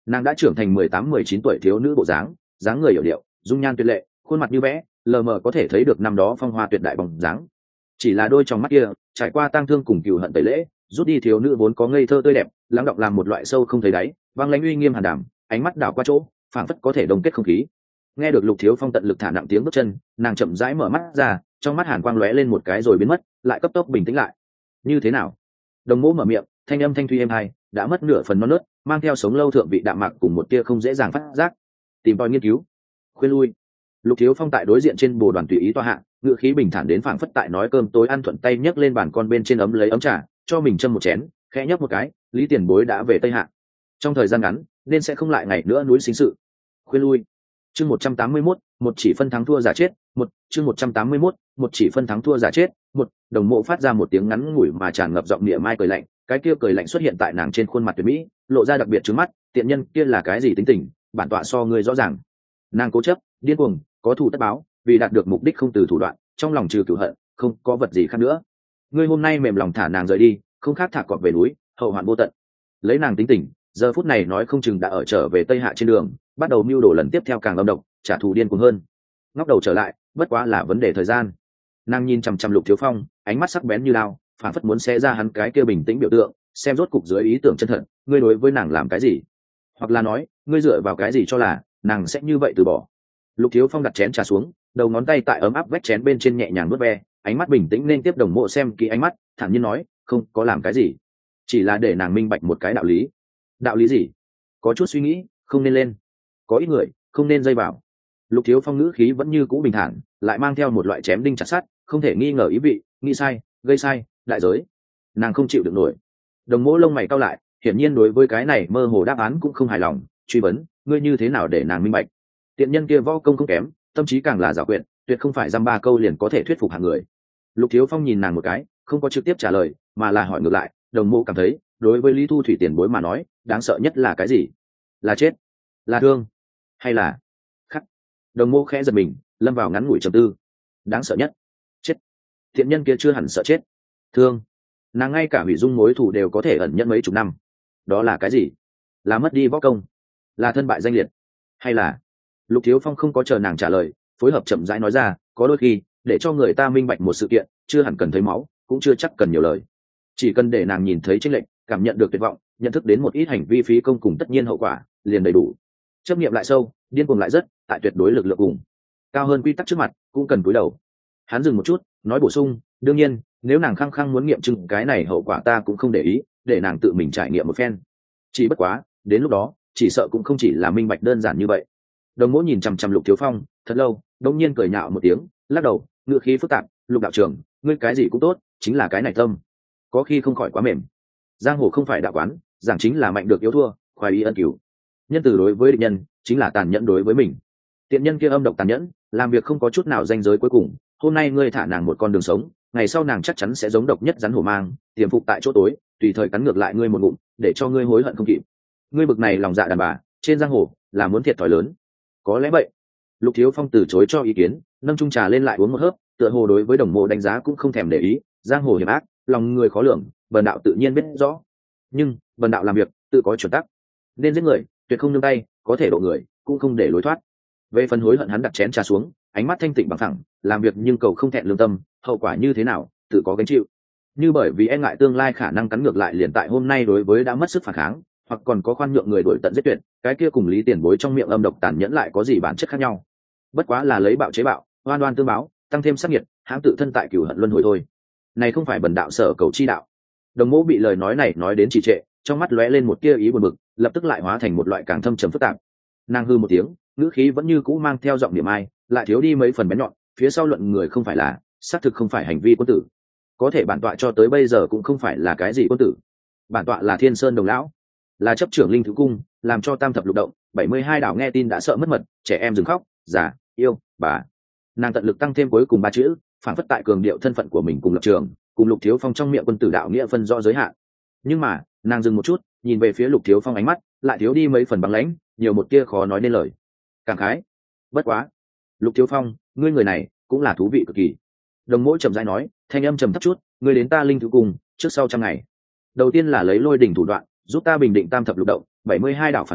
Nàng đã trưởng thành 18-19 tuổi thiếu nữ bộ dáng, dáng người hiểu điệu, dung nhan tuyệt lệ, khuôn mặt như vẽ, lờ mờ có thể thấy được năm đó phong hoa tuyệt đại bóng dáng. Chỉ là đôi trong mắt kia, trải qua tang thương cùng cừu hận tẩy lễ, rút đi thiếu nữ vốn có ngây thơ tươi đẹp, lắng đọng làm một loại sâu không thấy đáy, băng lãnh uy nghiêm hàn đảm, ánh mắt đảo qua chỗ, phảng phất có thể đông kết không khí. Nghe được Lục Thiếu Phong tận lực thả nặng tiếng bước chân, nàng chậm rãi mở mắt ra, trong mắt hàn quang lóe lên một cái rồi biến mất, lại cấp tốc bình tĩnh lại. Như thế nào? Đồng Mộ mở miệng, thanh âm thanh thuy êm hai, đã mất nửa phần non nớt, mang theo sống lâu thượng vị đạm mạc cùng một tia không dễ dàng phát giác. Tìm tòi nghiên cứu, khuyên lui. Lục Thiếu Phong tại đối diện trên bồ đoàn tùy ý tọa hạ, ngựa khí bình thản đến phảng phất tại nói cơm tối ăn thuận tay nhấc lên bàn con bên trên ấm lấy ấm trà, cho mình châm một chén, khẽ nhấp một cái, Lý Tiền Bối đã về Tây Hạ. Trong thời gian ngắn, nên sẽ không lại ngày nữa núi sinh sự. Khuyên lui. Chương 181, một chỉ phân thắng thua giả chết, chương 181, một chỉ phân thắng thua giả chết, Đồng Mộ phát ra một tiếng ngắn ngủi mà tràn ngập giọng địa mai cười lạnh, cái kia cười lạnh xuất hiện tại nàng trên khuôn mặt tuyệt mỹ, lộ ra đặc biệt trướng mắt, tiện nhân kia là cái gì tính tình, bản tọa so ngươi rõ ràng. Nàng cố chấp, điên cuồng, có thù tất báo, vì đạt được mục đích không từ thủ đoạn, trong lòng trừ cửu hận, không có vật gì khác nữa. Ngươi hôm nay mềm lòng thả nàng rời đi, không khác thả cọp về núi, hậu hoạn vô tận. Lấy nàng tính tình, giờ phút này nói không chừng đã ở trở về Tây Hạ trên đường, bắt đầu mưu đồ lần tiếp theo càng âm độc, trả thù điên cuồng hơn. Ngóc đầu trở lại, bất quá là vấn đề thời gian. Nàng nhìn chằm chằm Lục Thiếu Phong, ánh mắt sắc bén như lao, phản phất muốn xé ra hắn cái kia bình tĩnh biểu tượng, xem rốt cục dưới ý tưởng chân thật, ngươi đối với nàng làm cái gì, hoặc là nói, ngươi dựa vào cái gì cho là nàng sẽ như vậy từ bỏ. Lục Thiếu Phong đặt chén trà xuống, đầu ngón tay tại ấm áp vách chén bên trên nhẹ nhàng vuốt ve, ánh mắt bình tĩnh nên tiếp Đồng Mộ xem kỹ ánh mắt, thản nhiên nói, không có làm cái gì, chỉ là để nàng minh bạch một cái đạo lý. Đạo lý gì? Có chút suy nghĩ, không nên lên, có ít người không nên dây vào. Lục Thiếu Phong ngữ khí vẫn như cũ bình thản, lại mang theo một loại chém đinh chặt sắt, không thể nghi ngờ ý vị, nghĩ sai, gây sai, đại giới. Nàng không chịu được nổi. Đồng Mộ lông mày cau lại, hiển nhiên đối với cái này mơ hồ đáp án cũng không hài lòng, truy vấn, ngươi như thế nào để nàng minh bạch? Tiện nhân kia võ công không kém, tâm trí càng là giàu quyện, tuyệt không phải dăm ba câu liền có thể thuyết phục hạng người. Lục Thiếu Phong nhìn nàng một cái, không có trực tiếp trả lời, mà là hỏi ngược lại, Đồng Mộ cảm thấy, đối với Lý Thu Thủy tiền bối mà nói, đáng sợ nhất là cái gì? Là chết, là thương, hay là khắc? Đồng Mộ khẽ giật mình, lâm vào ngắn ngủi trầm tư. Đáng sợ nhất, chết. Thiện nhân kia chưa hẳn sợ chết. Thương, nàng ngay cả hủy dung mối thù đều có thể ẩn nhẫn mấy chục năm. Đó là cái gì? Là mất đi võ công, là thân bại danh liệt, hay là... Lục Thiếu Phong không có chờ nàng trả lời, phối hợp chậm rãi nói ra, có đôi khi để cho người ta minh bạch một sự kiện, chưa hẳn cần thấy máu, cũng chưa chắc cần nhiều lời, chỉ cần để nàng nhìn thấy chênh lệch, cảm nhận được tuyệt vọng, nhận thức đến một ít hành vi phí công cùng tất nhiên hậu quả, liền đầy đủ. Chấp niệm lại sâu, điên cuồng lại rất, tại tuyệt đối lực lượng cùng cao hơn quy tắc trước mặt, cũng cần cúi đầu. Hắn dừng một chút, nói bổ sung, đương nhiên, nếu nàng khăng khăng muốn nghiệm chứng cái này hậu quả ta cũng không để ý, để nàng tự mình trải nghiệm một phen. Chỉ bất quá, đến lúc đó, chỉ sợ cũng không chỉ là minh bạch đơn giản như vậy. Đồng Mộ nhìn chằm chằm Lục Thiếu Phong thật lâu, đột nhiên cười nhạo một tiếng, lắc đầu, ngữ khí phức tạp, Lục đạo trưởng, ngươi cái gì cũng tốt, chính là cái này tâm, có khi không khỏi quá mềm. Giang hồ không phải đạo quán, giảng chính là mạnh được yếu thua, khoái ý ân cứu. Nhân từ đối với địch nhân, chính là tàn nhẫn đối với mình. Tiện nhân kia âm độc tàn nhẫn, làm việc không có chút nào ranh giới cuối cùng. Hôm nay ngươi thả nàng một con đường sống, ngày sau nàng chắc chắn sẽ giống độc nhất rắn hổ mang, tiềm phục tại chỗ tối, tùy thời cắn ngược lại ngươi một ngụm, để cho ngươi hối hận không kịp. Ngươi bực này lòng dạ đàn bà, trên giang hồ là muốn thiệt thòi lớn. Có lẽ vậy. Lục Thiếu Phong từ chối cho ý kiến, nâng chung trà lên lại uống một hớp, tựa hồ đối với Đồng Mộ đánh giá cũng không thèm để ý. Giang hồ hiểm ác, lòng người khó lường, bần đạo tự nhiên biết rõ, nhưng bần đạo làm việc tự có chuẩn tắc, nên giết người tuyệt không nương tay, có thể độ người cũng không để lối thoát. Về phần hối hận, hắn đặt chén trà xuống, ánh mắt thanh tịnh bằng thẳng, làm việc nhưng cầu không thẹn lương tâm, hậu quả như thế nào tự có gánh chịu. Như bởi vì e ngại tương lai khả năng cắn ngược lại liền tại hôm nay đối với đã mất sức phản kháng, hoặc còn có khoan nhượng người đuổi tận giết tuyệt, cái kia cùng Lý tiền bối trong miệng âm độc tàn nhẫn lại có gì bản chất khác nhau? Bất quá là lấy bạo chế bạo, oan oan tương báo, tăng thêm sát nhiệt, hãm tự thân tại cửu hận luân hồi thôi. Này không phải bần đạo sở cầu chi đạo. Đồng Mộ bị lời nói này nói đến trì trệ, trong mắt lóe lên một tia ý buồn bực, lập tức lại hóa thành một loại càng thâm trầm phức tạp. Nàng hư một tiếng, ngữ khí vẫn như cũ mang theo giọng niệm ai, lại thiếu đi mấy phần bén nhọn, phía sau luận người không phải là, xác thực không phải hành vi quân tử. Có thể bản tọa cho tới bây giờ cũng không phải là cái gì quân tử. Bản tọa là Thiên Sơn Đồng lão, là chấp trưởng Linh Thứ Cung, làm cho tam thập lục động, 72 đảo nghe tin đã sợ mất mật, trẻ em dừng khóc, già, yêu, bà. Nàng tận lực tăng thêm cuối cùng ba chữ, phản phất tại cường điệu thân phận của mình cùng lập trường, cùng Lục Thiếu Phong trong miệng quân tử đạo nghĩa phân rõ giới hạn. Nhưng mà, nàng dừng một chút, nhìn về phía Lục Thiếu Phong ánh mắt, lại thiếu đi mấy phần băng lãnh, nhiều một tia khó nói nên lời. Cảm khái. Bất quá, Lục Thiếu Phong, ngươi người này cũng là thú vị cực kỳ. Đồng Mỗ trầm rãi nói, thanh âm trầm thấp chút, ngươi đến ta Linh Thứ Cung, trước sau trăm ngày. Đầu tiên là lấy lôi đỉnh thủ đoạn, giúp ta bình định tam thập lục động, 72 đảo phản loạn,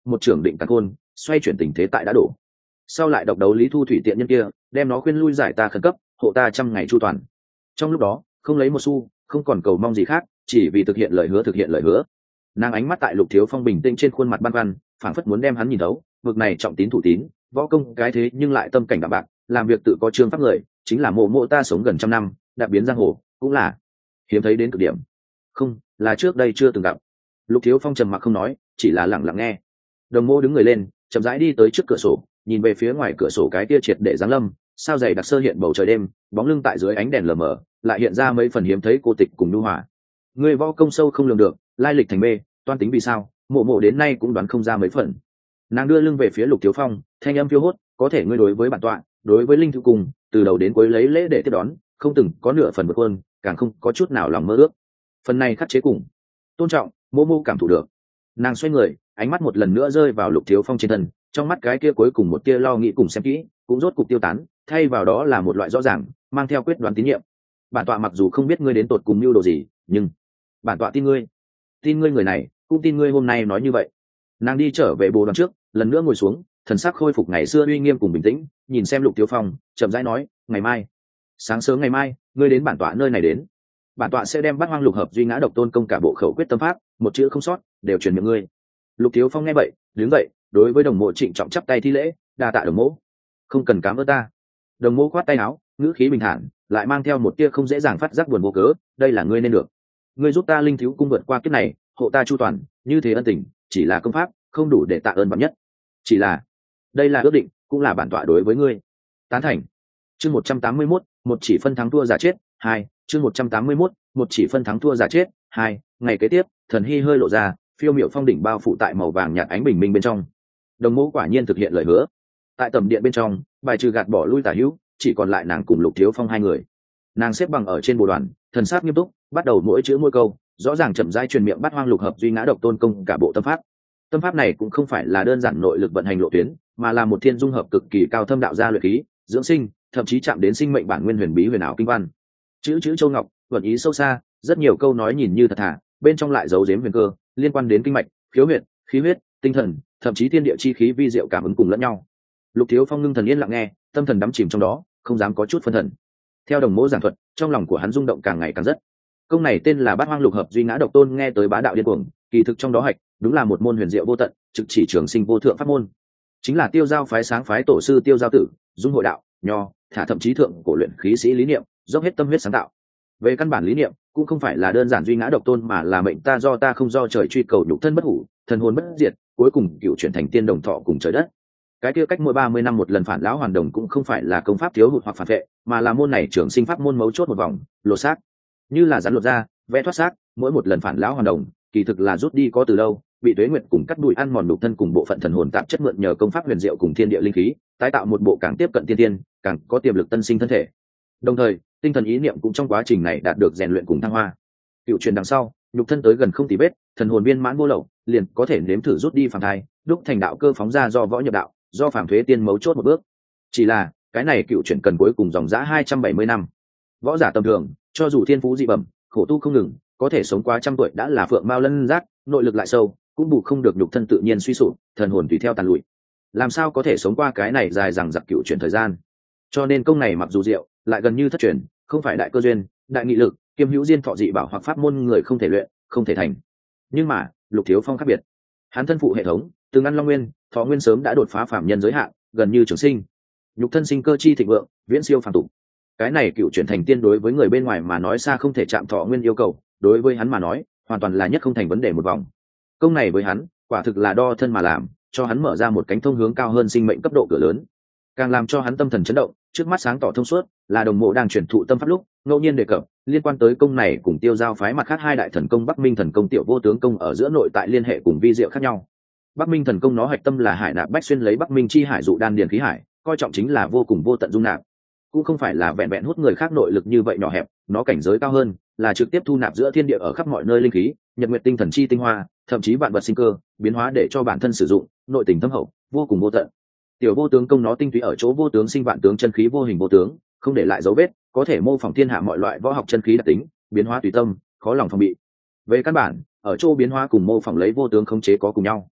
một trưởng định càn khôn, xoay chuyển tình thế tại đã đổ. Sau lại độc đấu Lý Thu Thủy tiện nhân kia, đem nó khuyên lui giải ta khẩn cấp, hộ ta 100 ngày chu toàn. Trong lúc đó, không lấy một xu, không còn cầu mong gì khác, chỉ vì thực hiện lời hứa. Nàng ánh mắt tại Lục Thiếu Phong bình tĩnh trên khuôn mặt băn khoăn, phảng phất muốn đem hắn nhìn thấu, vực này trọng tín thủ tín, võ công cái thế nhưng lại tâm cảnh đạm bạc, làm việc tự có chương pháp người, chính là mộ ta sống gần 100 năm, đã biến giang hồ, cũng là hiếm thấy đến cực điểm. Không, là trước đây chưa từng gặp. Lục Thiếu Phong trầm mặc không nói, chỉ là lặng lặng nghe. Đồng Mộ đứng người lên, chậm rãi đi tới trước cửa sổ, nhìn về phía ngoài cửa sổ cái kia triệt để giáng lâm, sao dày đặc sơ hiện bầu trời đêm, bóng lưng tại dưới ánh đèn lờ mờ, lại hiện ra mấy phần hiếm thấy cô tịch cùng nhu hòa. Người võ công sâu không lường được, lai lịch thành mê, toan tính vì sao, mộ đến nay cũng đoán không ra mấy phần. Nàng đưa lưng về phía Lục Thiếu Phong, thanh âm phiêu hốt, có thể ngươi đối với bản tọa, đối với linh thư cùng, từ đầu đến cuối lấy lễ để tiếp đón, không từng có nửa phần vượt hơn, càng không có chút nào lòng mơ ước. Phần này khắc chế cùng tôn trọng, mộ cảm thụ được. Nàng xoay người, ánh mắt một lần nữa rơi vào Lục Thiếu Phong trên thân, trong mắt cái kia cuối cùng một tia lo nghĩ cùng xem kỹ, cũng rốt cục tiêu tán, thay vào đó là một loại rõ ràng, mang theo quyết đoán tín nhiệm. Bản tọa mặc dù không biết ngươi đến tột cùng mưu đồ gì, nhưng bản tọa tin ngươi người này, cũng tin ngươi hôm nay nói như vậy. Nàng đi trở về bồ đoàn trước, lần nữa ngồi xuống, thần sắc khôi phục ngày xưa uy nghiêm cùng bình tĩnh, nhìn xem Lục Thiếu Phong, chậm rãi nói, ngày mai, sáng sớm ngày mai, ngươi đến bản tọa nơi này đến. Bản tọa sẽ đem Bát Hoang Lục Hợp Duy Ngã Độc Tôn công cả bộ khẩu quyết tâm pháp, một chữ không sót, đều truyền miệng ngươi. Lục Thiếu Phong nghe vậy, đứng dậy, đối với Đồng Mộ trịnh trọng chắp tay thi lễ, đa tạ Đồng Mộ. Không cần cám ơn ta. Đồng Mộ khoát tay áo, ngữ khí bình thản, lại mang theo một tia không dễ dàng phát giác buồn vô cớ, đây là ngươi nên được. Ngươi giúp ta linh thiếu cung vượt qua kiếp này, hộ ta chu toàn, như thế ân tình, chỉ là công pháp, không đủ để tạ ơn bậc nhất. Chỉ là, đây là ước định, cũng là bản tọa đối với ngươi. Tán thành. Chương 181, một chỉ phân thắng thua giả chết, 2, chương 181, một chỉ phân thắng thua giả chết, 2, ngày kế tiếp, thần hy hơi lộ ra, phiêu miệu phong đỉnh bao phủ tại màu vàng nhạt ánh bình minh bên trong. Đồng Mộ quả nhiên thực hiện lời hứa. Tại tầm điện bên trong, bài trừ gạt bỏ lui tả hữu, chỉ còn lại nàng cùng Lục Thiếu Phong hai người. Nàng xếp bằng ở trên bồ đoàn, thần sắc nghiêm túc, bắt đầu mỗi chữ mỗi câu, rõ ràng chậm rãi truyền miệng Bát Hoang Lục Hợp Duy Ngã Độc Tôn công cả bộ tâm pháp. Tâm pháp này cũng không phải là đơn giản nội lực vận hành lộ tuyến, mà là một thiên dung hợp cực kỳ cao thâm đạo gia luyện khí, dưỡng sinh, thậm chí chạm đến sinh mệnh bản nguyên huyền bí huyền ảo kinh văn. Chữ chữ châu ngọc, vận ý sâu xa, rất nhiều câu nói nhìn như thật thà, bên trong lại giấu giếm huyền cơ, liên quan đến kinh mạch, khiếu huyệt, khí huyết, tinh thần, thậm chí thiên địa chi khí vi diệu cảm ứng cùng lẫn nhau. Lục Thiếu Phong ngưng thần yên lặng nghe, tâm thần đắm chìm trong đó, không dám có chút phân thần. Theo Đồng Mộ giảng thuật, trong lòng của hắn rung động càng ngày càng rất. Công này tên là Bát Hoang Lục Hợp Duy Ngã Độc Tôn, nghe tới bá đạo điên cuồng, kỳ thực trong đó hạch, đúng là một môn huyền diệu vô tận, trực chỉ trường sinh vô thượng pháp môn. Chính là Tiêu Giao phái sáng phái tổ sư Tiêu Giao tử, dung hội đạo, nho, thả thậm chí thượng cổ luyện khí sĩ lý niệm, dốc hết tâm huyết sáng tạo. Về căn bản lý niệm, cũng không phải là đơn giản duy ngã độc tôn, mà là mệnh ta do ta không do trời, truy cầu nhục thân bất hủ, thần hồn bất diệt, cuối cùng cựu chuyển thành tiên đồng thọ cùng trời đất. Cái kia cách mỗi 30 năm một lần phản lão hoàn đồng cũng không phải là công pháp thiếu hụt hoặc phản vệ, mà là môn này trường sinh pháp môn mấu chốt một vòng, lột xác. Như là rắn lột da, vẽ thoát xác, mỗi một lần phản lão hoàn đồng, kỳ thực là rút đi có từ lâu, bị tuế nguyệt cùng cắt đùi ăn mòn nhục thân cùng bộ phận thần hồn tạp chất, mượn nhờ công pháp huyền diệu cùng thiên địa linh khí, tái tạo một bộ càng tiếp cận tiên tiên, càng có tiềm lực tân sinh thân thể. Đồng thời, tinh thần ý niệm cũng trong quá trình này đạt được rèn luyện cùng thăng hoa. Cựu truyền đằng sau, nhục thân tới gần không tì vết, thần hồn viên mãn vô lậu, liền có thể nếm thử rút đi phàm thai, đúc thành đạo cơ phóng ra do võ nhập đạo, do phàm thuế tiên mấu chốt một bước. Chỉ là, cái này cựu truyền cần cuối cùng dòng dã 270 năm. Võ giả tầm thường, cho dù thiên phú dị bẩm, khổ tu không ngừng, có thể sống quá trăm tuổi đã là phượng mao lân giác, nội lực lại sâu, cũng bù không được nhục thân tự nhiên suy sụp, thần hồn tùy theo tàn lụi. Làm sao có thể sống qua cái này dài dằng dặc cựu truyền thời gian? Cho nên công này mặc dù diệu, lại gần như thất truyền, không phải đại cơ duyên, đại nghị lực, kiêm hữu diên thọ dị bảo hoặc pháp môn người không thể luyện, không thể thành. Nhưng mà, Lục Thiếu Phong khác biệt. Hắn thân phụ hệ thống, từng ăn long nguyên, thọ nguyên sớm đã đột phá phàm nhân giới hạn, gần như trường sinh. Nhục thân sinh cơ chi thịnh vượng, viễn siêu phàm tục. Cái này cựu chuyển thành tiên đối với người bên ngoài mà nói xa không thể chạm thọ nguyên yêu cầu, đối với hắn mà nói, hoàn toàn là nhất không thành vấn đề một vòng. Công này với hắn, quả thực là đo thân mà làm, cho hắn mở ra một cánh thông hướng cao hơn sinh mệnh cấp độ cửa lớn. Càng làm cho hắn tâm thần chấn động, trước mắt sáng tỏ thông suốt, là Đồng Mộ đang truyền thụ tâm pháp lúc, ngẫu nhiên đề cập liên quan tới công này cùng Tiêu Giao phái mặt khác hai đại thần công Bắc Minh thần công Tiểu Vô tướng công ở giữa nội tại liên hệ cùng vi diệu khác nhau. Bắc Minh thần công nó hạch tâm là hải nạp bách xuyên lấy Bắc Minh chi hải dụ đan điền khí hải, coi trọng chính là vô cùng vô tận dung nạp, cũng không phải là vẹn vẹn hút người khác nội lực như vậy nhỏ hẹp, nó cảnh giới cao hơn, là trực tiếp thu nạp giữa thiên địa ở khắp mọi nơi linh khí, nhật nguyệt tinh thần chi tinh hoa, thậm chí vạn vật sinh cơ, biến hóa để cho bản thân sử dụng, nội tình thâm hậu, vô cùng vô tận. Tiểu Vô tướng công nó tinh túy ở chỗ vô tướng sinh vạn tướng chân khí vô hình vô tướng, không để lại dấu vết, có thể mô phỏng thiên hạ mọi loại võ học chân khí đặc tính, biến hóa tùy tâm, khó lòng phòng bị. Về căn bản, ở chỗ biến hóa cùng mô phỏng lấy vô tướng khống chế có cùng nhau.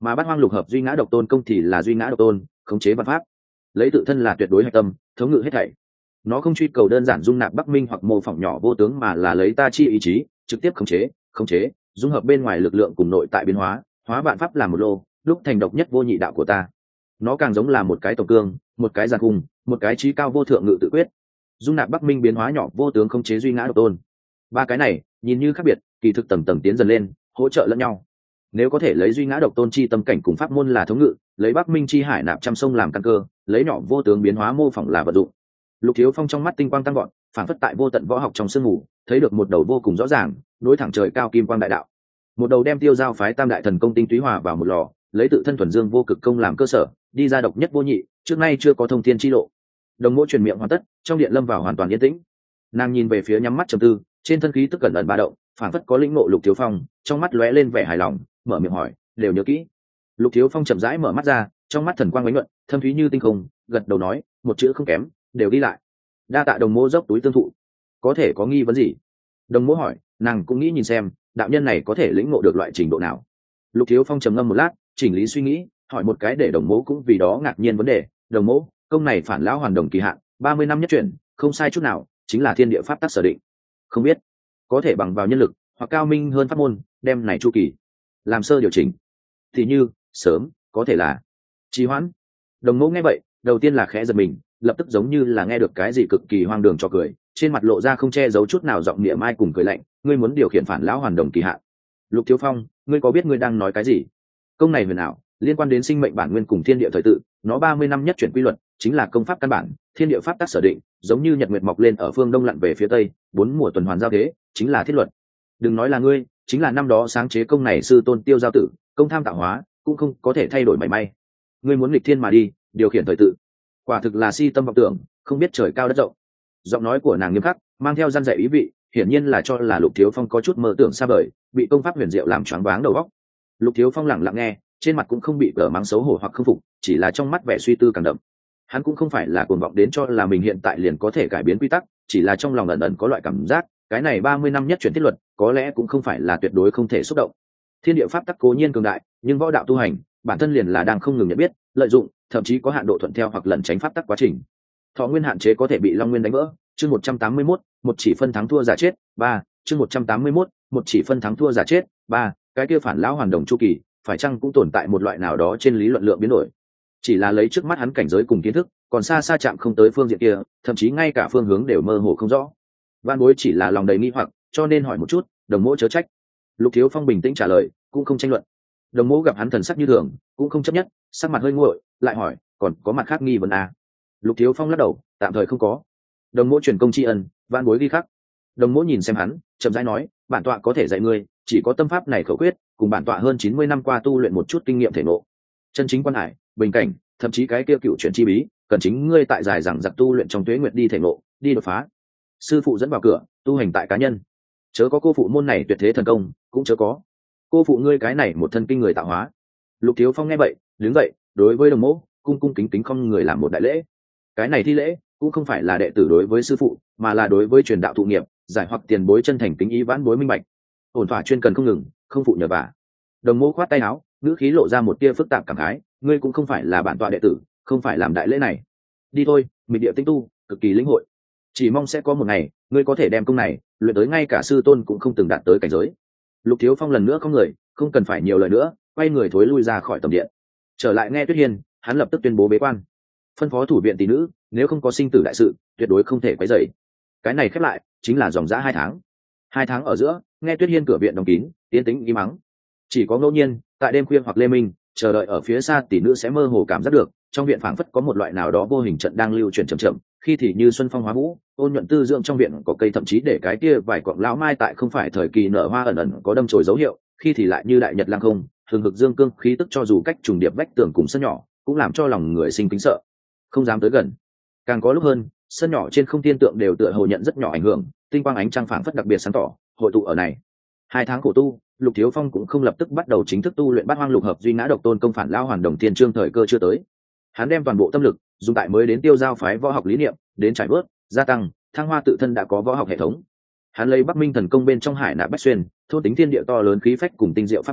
mà bát hoang lục hợp duy ngã độc tôn công thì là duy ngã độc tôn khống chế văn pháp, lấy tự thân là tuyệt đối hạch tâm thống ngự hết thảy. Nó không truy cầu đơn giản dung nạp bắc minh hoặc mô phỏng nhỏ vô tướng, mà là lấy ta chi ý chí trực tiếp khống chế dung hợp bên ngoài lực lượng cùng nội tại biến hóa, hóa vạn pháp làm một lô, lúc thành độc nhất vô nhị đạo của ta. Nó càng giống là một cái tổng cương, một cái giàn khung, một cái trí cao vô thượng ngự tự quyết. Dung nạp bắc minh biến hóa nhỏ vô tướng khống chế duy ngã độc tôn, ba cái này nhìn như khác biệt, kỳ thực tầng tầng tiến dần lên, hỗ trợ lẫn nhau. Nếu có thể lấy duy ngã độc tôn chi tâm cảnh cùng pháp môn là thống ngự, lấy bắc minh chi hải nạp trăm sông làm căn cơ, lấy nhỏ vô tướng biến hóa mô phỏng là vận dụng, Lục Thiếu Phong trong mắt tinh quang tăng gọn, phản phất tại vô tận võ học trong sương mù thấy được một đầu vô cùng rõ ràng nối thẳng trời cao kim quang đại đạo, một đầu đem tiêu giao phái tam đại thần công tinh túy hòa vào một lò, lấy tự thân thuần dương vô cực công làm cơ sở, đi ra độc nhất vô nhị, trước nay chưa có thông thiên chi lộ. Đồng Mỗ truyền miệng hoàn tất, trong điện lâm vào hoàn toàn yên tĩnh. Nàng nhìn về phía nhắm mắt trầm tư, trên thân khí tức cẩn ẩn ba động, phản phất có lĩnh ngộ. Lục Thiếu Phong trong mắt lóe lên vẻ hài lòng, mở miệng hỏi, đều nhớ kỹ. Lục Thiếu Phong chậm rãi mở mắt ra, trong mắt thần quang ánh nhuận, thâm thúy như tinh không, gật đầu nói, một chữ không kém, đều đi lại. Đa tạ Đồng Mỗ dốc túi tương thụ. Có thể có nghi vấn gì? Đồng Mỗ hỏi, nàng cũng nghĩ nhìn xem đạo nhân này có thể lĩnh ngộ được loại trình độ nào. Lục Thiếu Phong trầm ngâm một lát, chỉnh lý suy nghĩ, hỏi một cái để Đồng Mỗ cũng vì đó ngạc nhiên vấn đề. Đồng Mỗ, công này phản lão hoàn đồng kỳ hạn 30 năm nhất chuyển, không sai chút nào, chính là thiên địa pháp tắc sở định. Không biết có thể bằng vào nhân lực hoặc cao minh hơn pháp môn đem này chu kỳ làm sơ điều chỉnh, thì như sớm có thể là trì hoãn. Đồng Mỗ nghe vậy, đầu tiên là khẽ giật mình, lập tức giống như là nghe được cái gì cực kỳ hoang đường cho cười, trên mặt lộ ra không che giấu chút nào giọng niệm ai cùng cười lạnh, ngươi muốn điều khiển phản lão hoàn đồng kỳ hạn. Lục Thiếu Phong, ngươi có biết ngươi đang nói cái gì? Công này huyền ảo, liên quan đến sinh mệnh bản nguyên cùng thiên địa thời tự, nó 30 năm nhất chuyển quy luật, chính là công pháp căn bản, thiên địa pháp tắc sở định, giống như nhật nguyệt mọc lên ở phương đông lặn về phía tây, 4 mùa tuần hoàn giao thế, chính là thiết luật. Đừng nói là ngươi, chính là năm đó sáng chế công này sư tôn Tiêu Giao Tử, công tham tạo hóa, cũng không có thể thay đổi mảy may. Ngươi muốn nghịch thiên mà đi, điều khiển thời tự, quả thực là si tâm vọng tưởng, không biết trời cao đất rộng. Giọng nói của nàng nghiêm khắc, mang theo răn dạy ý vị, hiển nhiên là cho là Lục Thiếu Phong có chút mơ tưởng xa vời, bị công pháp huyền diệu làm choáng váng đầu óc. Lục Thiếu Phong lặng lặng nghe, trên mặt cũng không bị cỡ mắng xấu hổ hoặc không phục, chỉ là trong mắt vẻ suy tư càng đậm. Hắn cũng không phải là cuồng vọng đến cho là mình hiện tại liền có thể cải biến quy tắc, chỉ là trong lòng ẩn ẩn có loại cảm giác, cái này 30 năm nhất chuyển thiết luật, có lẽ cũng không phải là tuyệt đối không thể xúc động. Thiên địa pháp tắc cố nhiên cường đại, nhưng võ đạo tu hành, bản thân liền là đang không ngừng nhận biết, lợi dụng, thậm chí có hạn độ thuận theo hoặc lẩn tránh pháp tắc quá trình. Thọ nguyên hạn chế có thể bị long nguyên đánh vỡ. Chương 181, một chỉ phân thắng thua giả chết. 3, chương 181, một chỉ phân thắng thua giả chết. 3, cái kia phản lão hoàn đồng chu kỳ, phải chăng cũng tồn tại một loại nào đó trên lý luận lượng biến đổi. Chỉ là lấy trước mắt hắn cảnh giới cùng kiến thức, còn xa xa chạm không tới phương diện kia, thậm chí ngay cả phương hướng đều mơ hồ không rõ. Vạn Bối chỉ là lòng đầy nghi hoặc, cho nên hỏi một chút, Đồng Mỗ chớ trách. Lục Thiếu Phong bình tĩnh trả lời, cũng không tranh luận. Đồng Mỗ gặp hắn thần sắc như thường, cũng không chấp nhất, sắc mặt hơi nguội, lại hỏi, còn có mặt khác nghi vấn à? Lục Thiếu Phong lắc đầu, tạm thời không có. Đồng Mỗ truyền công tri ân, Vạn Bối ghi khắc. Đồng Mỗ nhìn xem hắn, chậm rãi nói, bản tọa có thể dạy ngươi, chỉ có tâm pháp này khẩu quyết, cùng bản tọa hơn 90 năm qua tu luyện một chút kinh nghiệm thể ngộ. Chân chính quan hải, bình cảnh, thậm chí cái kia cựu chuyển chi bí, cần chính ngươi tại dài dằng dặc tu luyện trong tuế nguyệt đi thể ngộ, đi đột phá. Sư phụ dẫn vào cửa, tu hành tại cá nhân. Chớ có cô phụ môn này tuyệt thế thần công, cũng chớ có cô phụ ngươi cái này một thân kinh người tạo hóa. Lục Thiếu Phong nghe vậy, đứng dậy, đối với Đồng Mỗ, cung cung kính kính không người làm một đại lễ. Cái này thi lễ, cũng không phải là đệ tử đối với sư phụ, mà là đối với truyền đạo thụ nghiệp, giải hoặc tiền bối chân thành kính ý vãn bối minh bạch. Ổn thỏa chuyên cần không ngừng, không phụ nhờ vả. Đồng Mỗ khoát tay áo, ngữ khí lộ ra một tia phức tạp cảm khái, ngươi cũng không phải là bản tọa đệ tử, không phải làm đại lễ này. Đi thôi, mịch địa tinh tu, cực kỳ lĩnh hội. Chỉ mong sẽ có một ngày, ngươi có thể đem công này luyện tới ngay cả sư tôn cũng không từng đạt tới cảnh giới. Lục Thiếu Phong lần nữa có người, không cần phải nhiều lời nữa, quay người thối lui ra khỏi tầm điện. Trở lại nghe Tuyết Hiên, hắn lập tức tuyên bố bế quan, phân phó thủ viện tỷ nữ, nếu không có sinh tử đại sự, tuyệt đối không thể quấy rầy. Cái này khép lại, chính là dòng dã 2 tháng. 2 tháng ở giữa, nghe Tuyết Hiên cửa viện đóng kín, yên tĩnh im mắng. Chỉ có ngẫu nhiên, tại đêm khuya hoặc lê minh, chờ đợi ở phía xa tỷ nữ sẽ mơ hồ cảm giác được, trong viện phảng phất có một loại nào đó vô hình trận đang lưu chuyển chậm chậm, khi thì như xuân phong hóa vũ, ôn nhuận tư dưỡng trong viện có cây, thậm chí để cái kia vài quặng lão mai tại không phải thời kỳ nở hoa ẩn ẩn có đâm chồi dấu hiệu, khi thì lại như đại nhật lang không, hừng hực dương cương khí tức, cho dù cách trùng điệp vách tường cùng sân nhỏ, cũng làm cho lòng người sinh kính sợ, không dám tới gần. Càng có lúc hơn, sân nhỏ trên không tiên tượng đều tựa hồ nhận rất nhỏ ảnh hưởng, tinh quang ánh trăng phảng phất đặc biệt sáng tỏ, hội tụ ở này. 2 tháng khổ tu, Lục Thiếu Phong cũng không lập tức bắt đầu chính thức tu luyện bát hoang lục hợp duy ngã độc tôn công phản lao hoàn đồng thiên trương, thời cơ chưa tới. Hắn đem toàn bộ tâm lực dùng tại mới đến tiêu giao phái võ học lý niệm, đến trải bớt, gia tăng, thăng hoa tự thân đã có võ học hệ thống. Hắn lấy Bắc Minh thần công bên trong hải nạp bách xuyên, thôn tính thiên địa to lớn khí phách cùng tinh diệu pháp môn,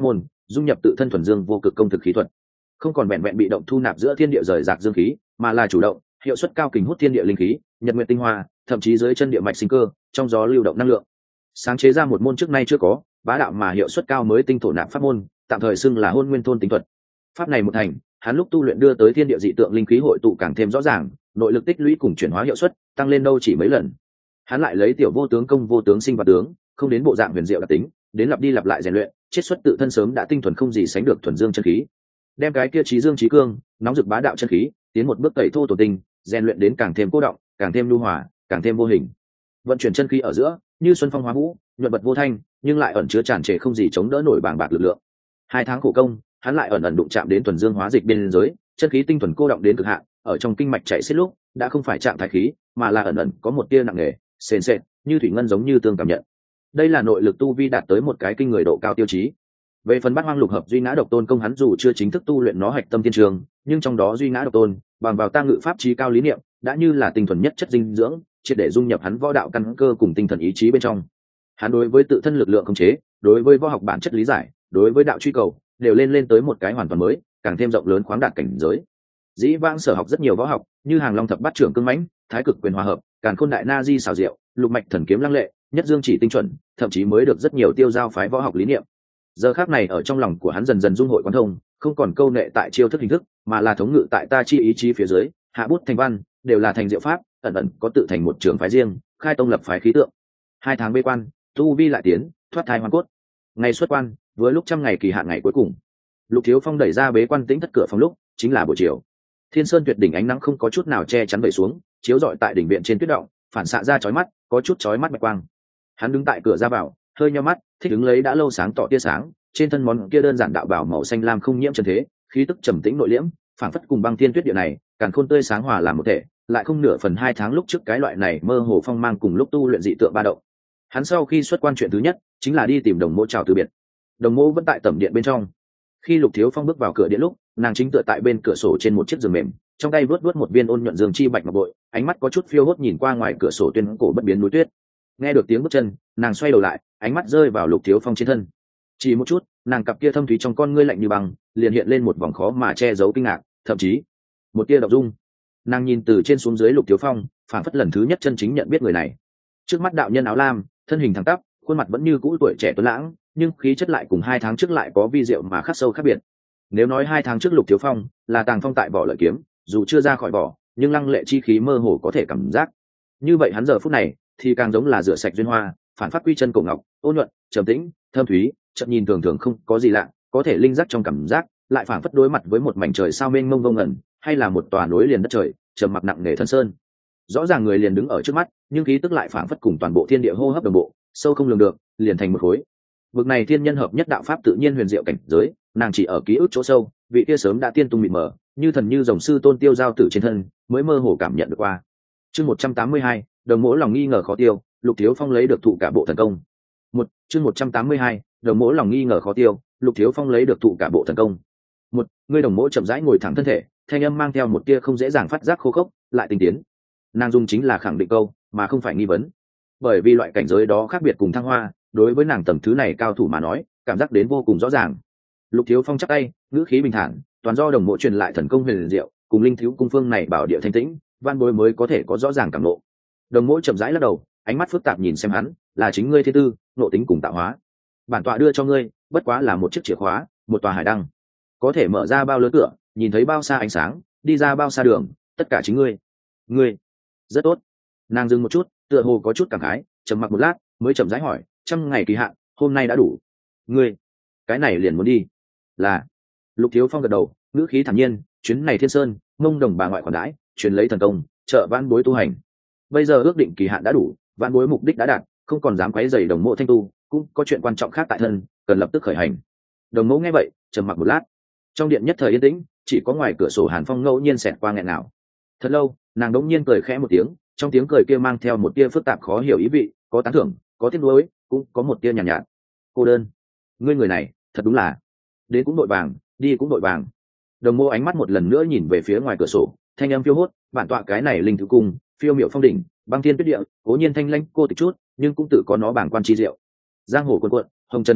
dung nhập tự thân thuần dương vô cực công thực khí thuật, không còn vẹn vẹn bị động thu nạp giữa thiên địa rời rạc dương khí, mà là chủ động hiệu suất cao kình hút thiên địa linh khí, nhật nguyện tinh hoa, thậm chí dưới chân địa mạch sinh cơ, trong gió lưu động năng lượng, sáng chế ra một môn trước nay chưa có bá đạo mà hiệu suất cao mới tinh thổ nạp pháp môn, tạm thời xưng là hôn nguyên thôn tính thuật. Pháp này một thành, hắn lúc tu luyện đưa tới thiên địa dị tượng linh khí hội tụ càng thêm rõ ràng, nội lực tích lũy cùng chuyển hóa hiệu suất tăng lên đâu chỉ mấy lần. Hắn lại lấy tiểu vô tướng công vô tướng sinh và tướng, không đến bộ dạng huyền diệu đặc tính, đến lặp đi lặp lại rèn luyện, chiết xuất tự thân sớm đã tinh thuần không gì sánh được thuần dương chân khí, đem cái kia trí dương trí cương nóng rực bá đạo chân khí tiến một bước tẩy thô tổ tinh, rèn luyện đến càng thêm cô động, càng thêm lưu hòa, càng thêm vô hình. Vận chuyển chân khí ở giữa như xuân phong hóa vũ, nhuận bật vô thanh, nhưng lại ẩn chứa tràn trề không gì chống đỡ nổi bàng bạc lực lượng. 2 tháng khổ công, hắn lại ẩn ẩn đụng chạm đến thuần dương hóa dịch biên giới, chân khí tinh thuần cô động đến cực hạn, ở trong kinh mạch chạy xiết lúc đã không phải trạng thái khí, mà là ẩn ẩn có một tia nặng nề, sền sệt, như thủy ngân giống như tương cảm nhận. Đây là nội lực tu vi đạt tới một cái kinh người độ cao tiêu chí. Về phần bát hoang lục hợp duy ngã độc tôn công, hắn dù chưa chính thức tu luyện nó hạch tâm thiên trường, nhưng trong đó duy ngã độc tôn bằng vào ta ngự pháp trí cao lý niệm đã như là tinh thuần nhất chất dinh dưỡng, triệt để dung nhập hắn võ đạo căn cơ cùng tinh thần ý chí bên trong. Hắn đối với tự thân lực lượng khống chế, đối với võ học bản chất lý giải, đối với đạo truy cầu đều lên tới một cái hoàn toàn mới, càng thêm rộng lớn khoáng đạt cảnh giới. Dĩ vãng sở học rất nhiều võ học, như hàng long thập bát trưởng cương mãnh, thái cực quyền hòa hợp, càn khôn đại na di xảo diệu, lục mạch thần kiếm lăng lệ, nhất dương chỉ tinh chuẩn, thậm chí mới được rất nhiều tiêu giao phái võ học lý niệm. Giờ khắc này ở trong lòng của hắn dần dần dung hội quán thông, không còn câu nệ tại chiêu thức hình thức, mà là thống ngự tại ta chi ý chí phía dưới, hạ bút thành văn, đều là thành diệu pháp, ẩn ẩn có tự thành một trường phái riêng, khai tông lập phái khí tượng. 2 tháng bế quan, tu vi lại tiến, thoát thai hoàn cốt. Ngày xuất quan, với lúc 100 ngày kỳ hạn ngày cuối cùng, Lục Thiếu Phong đẩy ra bế quan tĩnh thất cửa phòng lúc chính là buổi chiều. Thiên sơn tuyệt đỉnh ánh nắng không có chút nào che chắn bậy xuống, chiếu rọi tại đỉnh viện trên tuyết động, phản xạ ra chói mắt, có chút chói mắt bạch quang. Hắn đứng tại cửa ra vào, hơi nheo mắt, thích ứng lấy đã lâu sáng tỏ tia sáng, trên thân món kia đơn giản đạo bào màu xanh lam không nhiễm trần thế, khí tức trầm tĩnh nội liễm, phảng phất cùng băng thiên tuyết địa này, càn khôn tươi sáng hòa làm một thể, lại không nửa phần 2 tháng lúc trước cái loại này mơ hồ phong mang cùng lúc tu luyện dị tượng ba động. Hắn sau khi xuất quan chuyện thứ nhất chính là đi tìm Đồng Mỗ chào từ biệt. Đồng Mỗ vẫn tại tẩm điện bên trong. Khi Lục Thiếu Phong bước vào cửa điện lúc, nàng chính tựa tại bên cửa sổ trên một chiếc giường mềm, trong tay vuốt một viên ôn nhuận dương chi bạch ngọc bội, ánh mắt có chút phiêu hốt nhìn qua ngoài cửa sổ tuyên cổ bất biến núi tuyết. Nghe được tiếng bước chân, nàng xoay đầu lại, ánh mắt rơi vào Lục Thiếu Phong trên thân. Chỉ một chút, nàng cặp kia thâm thúy trong con ngươi lạnh như băng, liền hiện lên một vòng khó mà che giấu kinh ngạc, thậm chí một tia động dung. Nàng nhìn từ trên xuống dưới Lục Thiếu Phong, phảng phất lần thứ nhất chân chính nhận biết người này. Trước mắt đạo nhân áo lam, thân hình thẳng tắp, khuôn mặt vẫn như cũ tuổi trẻ tuấn lãng, nhưng khí chất lại cùng 2 tháng trước lại có vi diệu mà khắc sâu khác biệt. Nếu nói 2 tháng trước Lục Thiếu Phong là tàng phong tại vỏ lợi kiếm, dù chưa ra khỏi vỏ, nhưng lăng lệ chi khí mơ hồ có thể cảm giác. Như vậy hắn giờ phút này thì càng giống là rửa sạch duyên hoa, phản phát quy chân cổ ngọc, ôn nhuận, trầm tĩnh, thâm thúy, chợt nhìn thường thường không có gì lạ, có thể linh giác trong cảm giác, lại phản phất đối mặt với một mảnh trời sao mênh mông vô ngần, hay là một tòa núi liền đất trời, trầm mặc nặng nề thân sơn. Rõ ràng người liền đứng ở trước mắt, nhưng khí tức lại phản phất cùng toàn bộ thiên địa hô hấp đồng bộ, sâu không lường được, liền thành một khối. Vực này thiên nhân hợp nhất đạo pháp tự nhiên huyền diệu cảnh giới, nàng chỉ ở ký ức chỗ sâu, vị kia sớm đã tiên tung mịt mờ, như thần như rồng sư tôn tiêu giao tử trên thân, mới mơ hồ cảm nhận được qua. Chương 182, Đồng Mỗ lòng nghi ngờ khó tiêu, Lục Thiếu Phong lấy được thụ cả bộ thần công. Chương 182, Đồng Mỗ lòng nghi ngờ khó tiêu, Lục Thiếu Phong lấy được thụ cả bộ thần công. Ngươi Đồng Mỗ chậm rãi ngồi thẳng thân thể, thanh âm mang theo một tia không dễ dàng phát giác khô khốc, lại tinh tiến. Nàng dùng chính là khẳng định câu, mà không phải nghi vấn. Bởi vì loại cảnh giới đó khác biệt cùng thăng hoa, đối với nàng tầng thứ này cao thủ mà nói, cảm giác đến vô cùng rõ ràng. Lục Thiếu Phong chắp tay, ngữ khí bình thản, toàn do Đồng Mỗ truyền lại thần công huyền diệu, cùng linh thiếu cung phương này bảo địa thanh tĩnh, văn bối mới có thể có rõ ràng cảm ngộ. Đồng Mỗ chậm rãi lắc đầu, ánh mắt phức tạp nhìn xem hắn, là chính ngươi thiên tư, nộ tính cùng tạo hóa. Bản tọa đưa cho ngươi, bất quá là một chiếc chìa khóa, một tòa hải đăng, có thể mở ra bao lớn cửa, nhìn thấy bao xa ánh sáng, đi ra bao xa đường, tất cả chính ngươi. Ngươi rất tốt. Nàng dừng một chút, tựa hồ có chút cảm khái, trầm mặc một lát, mới chậm rãi hỏi, 100 ngày kỳ hạn, hôm nay đã đủ. Ngươi, cái này liền muốn đi? Là. Lục Thiếu Phong gật đầu, ngữ khí thản nhiên, chuyến này Thiên Sơn, Mông Đồng bà ngoại khoản đãi, truyền lấy thần công, trợ vãn bối tu hành. Bây giờ ước định kỳ hạn đã đủ, vãn bối mục đích đã đạt, không còn dám quấy rầy Đồng Mộ thanh tu, cũng có chuyện quan trọng khác tại thân, cần lập tức khởi hành. Đồng Mộ nghe vậy, trầm mặc một lát. Trong điện nhất thời yên tĩnh, chỉ có ngoài cửa sổ Hàn Phong ngẫu nhiên xẹt qua nghẹn nào. Thật lâu, nàng đống nhiên cười khẽ một tiếng, trong tiếng cười kia mang theo một tia phức tạp khó hiểu ý vị, có tán thưởng, có tiếc nuối, cũng có một tia nhàn nhạt. Cô đơn. Ngươi người này, thật đúng là, đến cũng đội vàng, đi cũng đội vàng. Đồng Mộ ánh mắt một lần nữa nhìn về phía ngoài cửa sổ, thanh âm phiêu hốt, bản tọa cái này linh thứ cung, phiêu miệu phong đỉnh, băng thiên tuyết địa, cố nhiên thanh lãnh cô tịch chút, nhưng cũng tự có nó bảng quan chi diệu. Giang hồ cuồn cuộn, hồng trần hỗn loạn,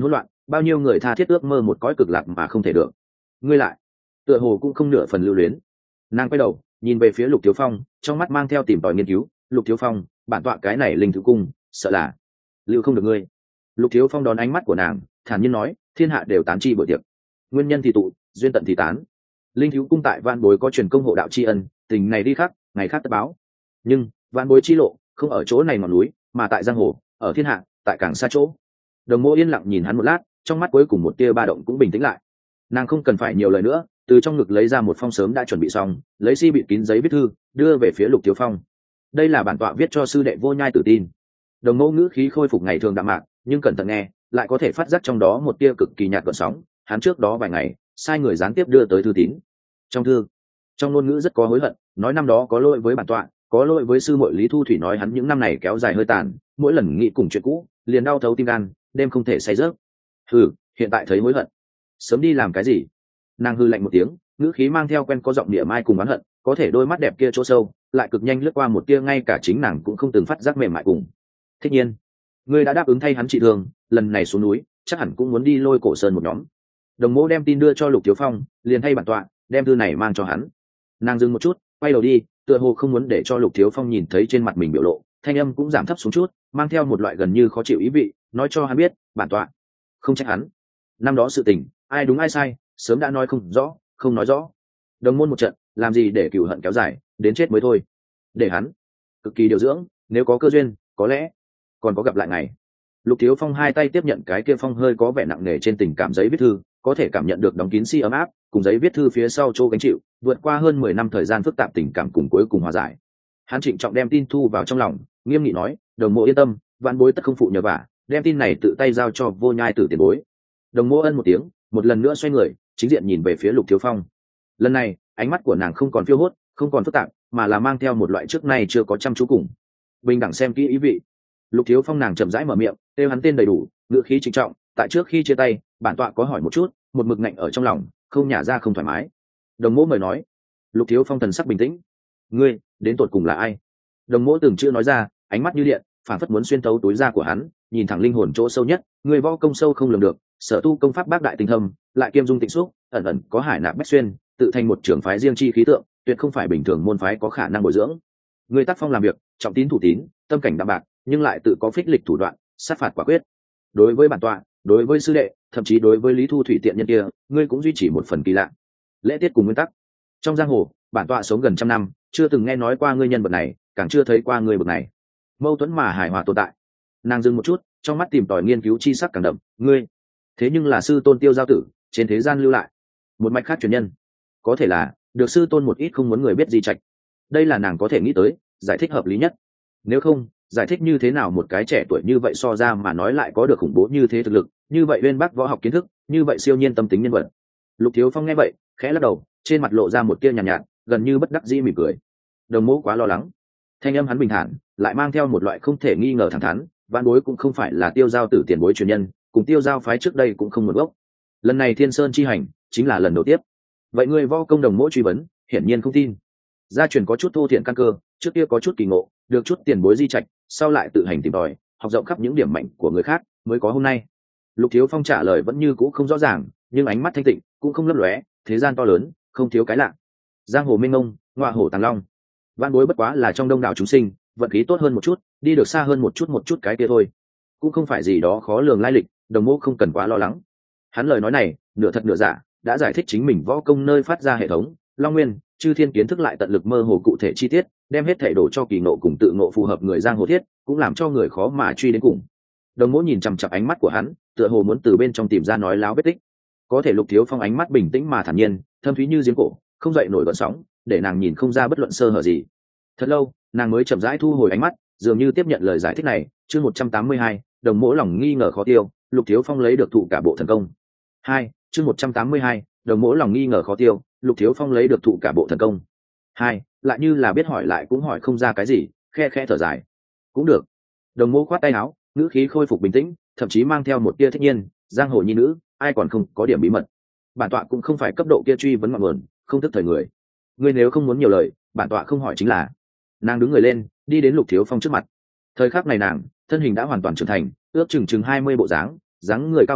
bao nhiêu người tha thiết ước mơ một cõi cực lạc mà không thể được. Ngươi lại tựa hồ cũng không nửa phần lưu luyến. Nàng quay đầu nhìn về phía Lục Thiếu Phong, trong mắt mang theo tìm tòi nghiên cứu. Lục Thiếu Phong, bản tọa cái này linh thứ cung sợ là lưu không được ngươi. Lục Thiếu Phong đón ánh mắt của nàng, thản nhiên nói, thiên hạ đều tán chi buổi tiệc, nguyên nhân thì tụ, duyên tận thì tán. Linh thiếu cung tại Vạn Bối có truyền công hộ đạo tri ân, tình này đi khác ngày khác tất báo. Nhưng Vạn Bối chi lộ không ở chỗ này ngọn núi, mà tại giang hồ, ở thiên hạ, tại càng xa chỗ. Đồng Mộ yên lặng nhìn hắn một lát, trong mắt cuối cùng một tia ba động cũng bình tĩnh lại. Nàng không cần phải nhiều lời nữa, từ trong ngực lấy ra một phong sớm đã chuẩn bị xong, lấy si bịt kín giấy viết thư, đưa về phía Lục Thiếu Phong. Đây là bản tọa viết cho sư đệ Vô Nhai Tử tin. Đồng Mộ ngữ khí khôi phục ngày thường đạm mạc, nhưng cẩn thận nghe, lại có thể phát giác trong đó một tia cực kỳ nhạt gợn sóng. Hắn trước đó vài ngày sai người gián tiếp đưa tới thư tín. Trong thư, trong ngôn ngữ rất có hối hận, nói năm đó có lỗi với bản tọa, có lỗi với sư muội Lý Thu Thủy, nói hắn những năm này kéo dài hơi tàn, mỗi lần nghĩ cùng chuyện cũ liền đau thấu tim gan, đêm không thể say giấc. Hiện tại thấy hối hận, sớm đi làm cái gì? Nàng hư lạnh một tiếng, ngữ khí mang theo quen có giọng địa mai cùng oán hận, có thể đôi mắt đẹp kia chỗ sâu lại cực nhanh lướt qua một tia ngay cả chính nàng cũng không từng phát giác mềm mại cùng. Thích nhiên, ngươi đã đáp ứng thay hắn trị thương, lần này xuống núi chắc hẳn cũng muốn đi Lôi Cổ Sơn một nhóm. Đồng Mộ đem tin đưa cho Lục Thiếu Phong, liền thay bản tọa đem thư này mang cho hắn. Nàng dừng một chút, quay đầu đi, tựa hồ không muốn để cho Lục Thiếu Phong nhìn thấy trên mặt mình biểu lộ, thanh âm cũng giảm thấp xuống chút, mang theo một loại gần như khó chịu ý vị, nói cho hắn biết, bản tọa không trách hắn. Năm đó sự tình, ai đúng ai sai, sớm đã nói không rõ, không nói rõ. Đồng môn một trận, làm gì để cừu hận kéo dài, đến chết mới thôi. Để hắn cực kỳ điều dưỡng, nếu có cơ duyên, có lẽ còn có gặp lại ngày. Lục Thiếu Phong hai tay tiếp nhận cái kia phong hơi có vẻ nặng nề trên tình cảm giấy viết thư, có thể cảm nhận được đóng kín ấm áp, cùng giấy viết thư phía sau chỗ gánh chịu, vượt qua hơn 10 năm thời gian phức tạp tình cảm cùng cuối cùng hòa giải. Hắn trịnh trọng đem tin thu vào trong lòng, nghiêm nghị nói, Đồng Mộ yên tâm, Vạn Bối tất không phụ nhờ vả, đem tin này tự tay giao cho Vô Nhai Tử tiền bối. Đồng Mộ ân một tiếng, một lần nữa xoay người, chính diện nhìn về phía Lục Thiếu Phong. Lần này, ánh mắt của nàng không còn phiêu hốt, không còn phức tạp, mà là mang theo một loại trước nay chưa có chăm chú cùng bình đẳng xem kỹ ý vị. Lục Thiếu Phong nàng chậm rãi mở miệng, kêu hắn tên đầy đủ, ngữ khí trịnh trọng, tại trước khi chia tay, bản tọa có hỏi một chút, một mực ngạnh ở trong lòng, không nhả ra không thoải mái. Đồng Mộ mời nói. Lục Thiếu Phong thần sắc bình tĩnh. Ngươi đến tột cùng là ai? Đồng Mộ từng chưa nói ra, ánh mắt như điện, phản phất muốn xuyên thấu túi da của hắn, nhìn thẳng linh hồn chỗ sâu nhất. Người võ công sâu không lường được, sở tu công pháp bác đại tinh thâm, lại kiêm dung tịnh xúc, ẩn ẩn có hải nạp bách xuyên, tự thành một trưởng phái riêng chi khí tượng, tuyệt không phải bình thường môn phái có khả năng bồi dưỡng. Người tác phong làm việc trọng tín thủ tín, tâm cảnh đạm bạc, nhưng lại tự có phích lịch thủ đoạn, sát phạt quả quyết. Đối với bản tọa, đối với sư đệ, thậm chí đối với Lý Thu Thủy tiện nhân kia, ngươi cũng duy trì một phần kỳ lạ lễ tiết cùng nguyên tắc. Trong giang hồ, bản tọa sống gần trăm năm, chưa từng nghe nói qua ngươi nhân vật này, càng chưa thấy qua ngươi bậc này mâu thuẫn mà hài hòa tồn tại. Nàng dừng một chút, trong mắt tìm tòi nghiên cứu chi sắc càng đậm. Ngươi thế nhưng là sư tôn Tiêu Giao Tử trên thế gian lưu lại một mạch khác truyền nhân, có thể là được sư tôn một ít không muốn người biết di trạch. Đây là nàng có thể nghĩ tới giải thích hợp lý nhất. Nếu không, giải thích như thế nào một cái trẻ tuổi như vậy so ra mà nói lại có được khủng bố như thế thực lực, như vậy uyên bác võ học kiến thức, như vậy siêu nhiên tâm tính nhân vật. Lục Thiếu Phong nghe vậy, khẽ lắc đầu, trên mặt lộ ra một tia nhàn nhạt, gần như bất đắc dĩ mỉm cười. Đồng Mộ quá lo lắng. Thanh âm hắn bình thản, lại mang theo một loại không thể nghi ngờ thẳng thắn. Vạn Bối cũng không phải là Tiêu Giao Tử tiền bối truyền nhân, cùng Tiêu Giao phái trước đây cũng không nguồn gốc. Lần này Thiên Sơn chi hành chính là lần đầu tiếp. Vậy ngươi võ công Đồng Mộ truy vấn, hiển nhiên không tin. Gia truyền có chút thô thiện căn cơ, trước kia có chút kỳ ngộ, được chút tiền bối di trạch, sau lại tự hành tìm tòi, học rộng khắp những điểm mạnh của người khác, mới có hôm nay. Lục Thiếu Phong trả lời vẫn như cũ không rõ ràng, nhưng ánh mắt thanh tịnh, cũng không lấp lóe. Thế gian to lớn, không thiếu cái lạ. Giang hồ mênh mông, ngọa hổ tàng long. Vạn Bối bất quá là trong đông đảo chúng sinh, vận khí tốt hơn một chút, đi được xa hơn một chút cái kia thôi, cũng không phải gì đó khó lường lai lịch. Đồng Mộ không cần quá lo lắng. Hắn lời nói này nửa thật nửa giả, đã giải thích chính mình võ công nơi phát ra hệ thống Long Nguyên chư thiên kiến thức, lại tận lực mơ hồ cụ thể chi tiết, đem hết thể đổ cho kỳ ngộ cùng tự ngộ phù hợp người giang hồ thiết, cũng làm cho người khó mà truy đến cùng. Đồng Mộ nhìn chằm chặp ánh mắt của hắn, tựa hồ muốn từ bên trong tìm ra nói láo vết tích. Có thể Lục Thiếu Phong ánh mắt bình tĩnh mà thản nhiên, thâm thúy như giếng cổ, không dậy nổi gợn sóng, để nàng nhìn không ra bất luận sơ hở gì. Thật lâu, nàng mới chậm rãi thu hồi ánh mắt, dường như tiếp nhận lời giải thích này. Chương 182, Đồng Mộ lòng nghi ngờ khó tiêu, Lục Thiếu Phong lấy được thụ cả bộ thần công. Chương 182, Đồng Mộ lòng nghi ngờ khó tiêu, Lục Thiếu Phong lấy được thụ cả bộ thần công. Lại như là biết hỏi lại cũng hỏi không ra cái gì, khe khẽ thở dài. Cũng được. Đồng Mộ khoát tay áo, ngữ khí khôi phục bình tĩnh, thậm chí mang theo một tia thích nhiên. Giang hồ nhi nữ, ai còn không có điểm bí mật. Bản tọa cũng không phải cấp độ kia truy vấn ngọn nguồn, không thức thời người. Ngươi nếu không muốn nhiều lời, bản tọa không hỏi chính là. Nàng đứng người lên, đi đến Lục Thiếu Phong trước mặt. Thời khắc này nàng thân hình đã hoàn toàn trưởng thành, ước chừng 20 bộ dáng, dáng người cao gầy,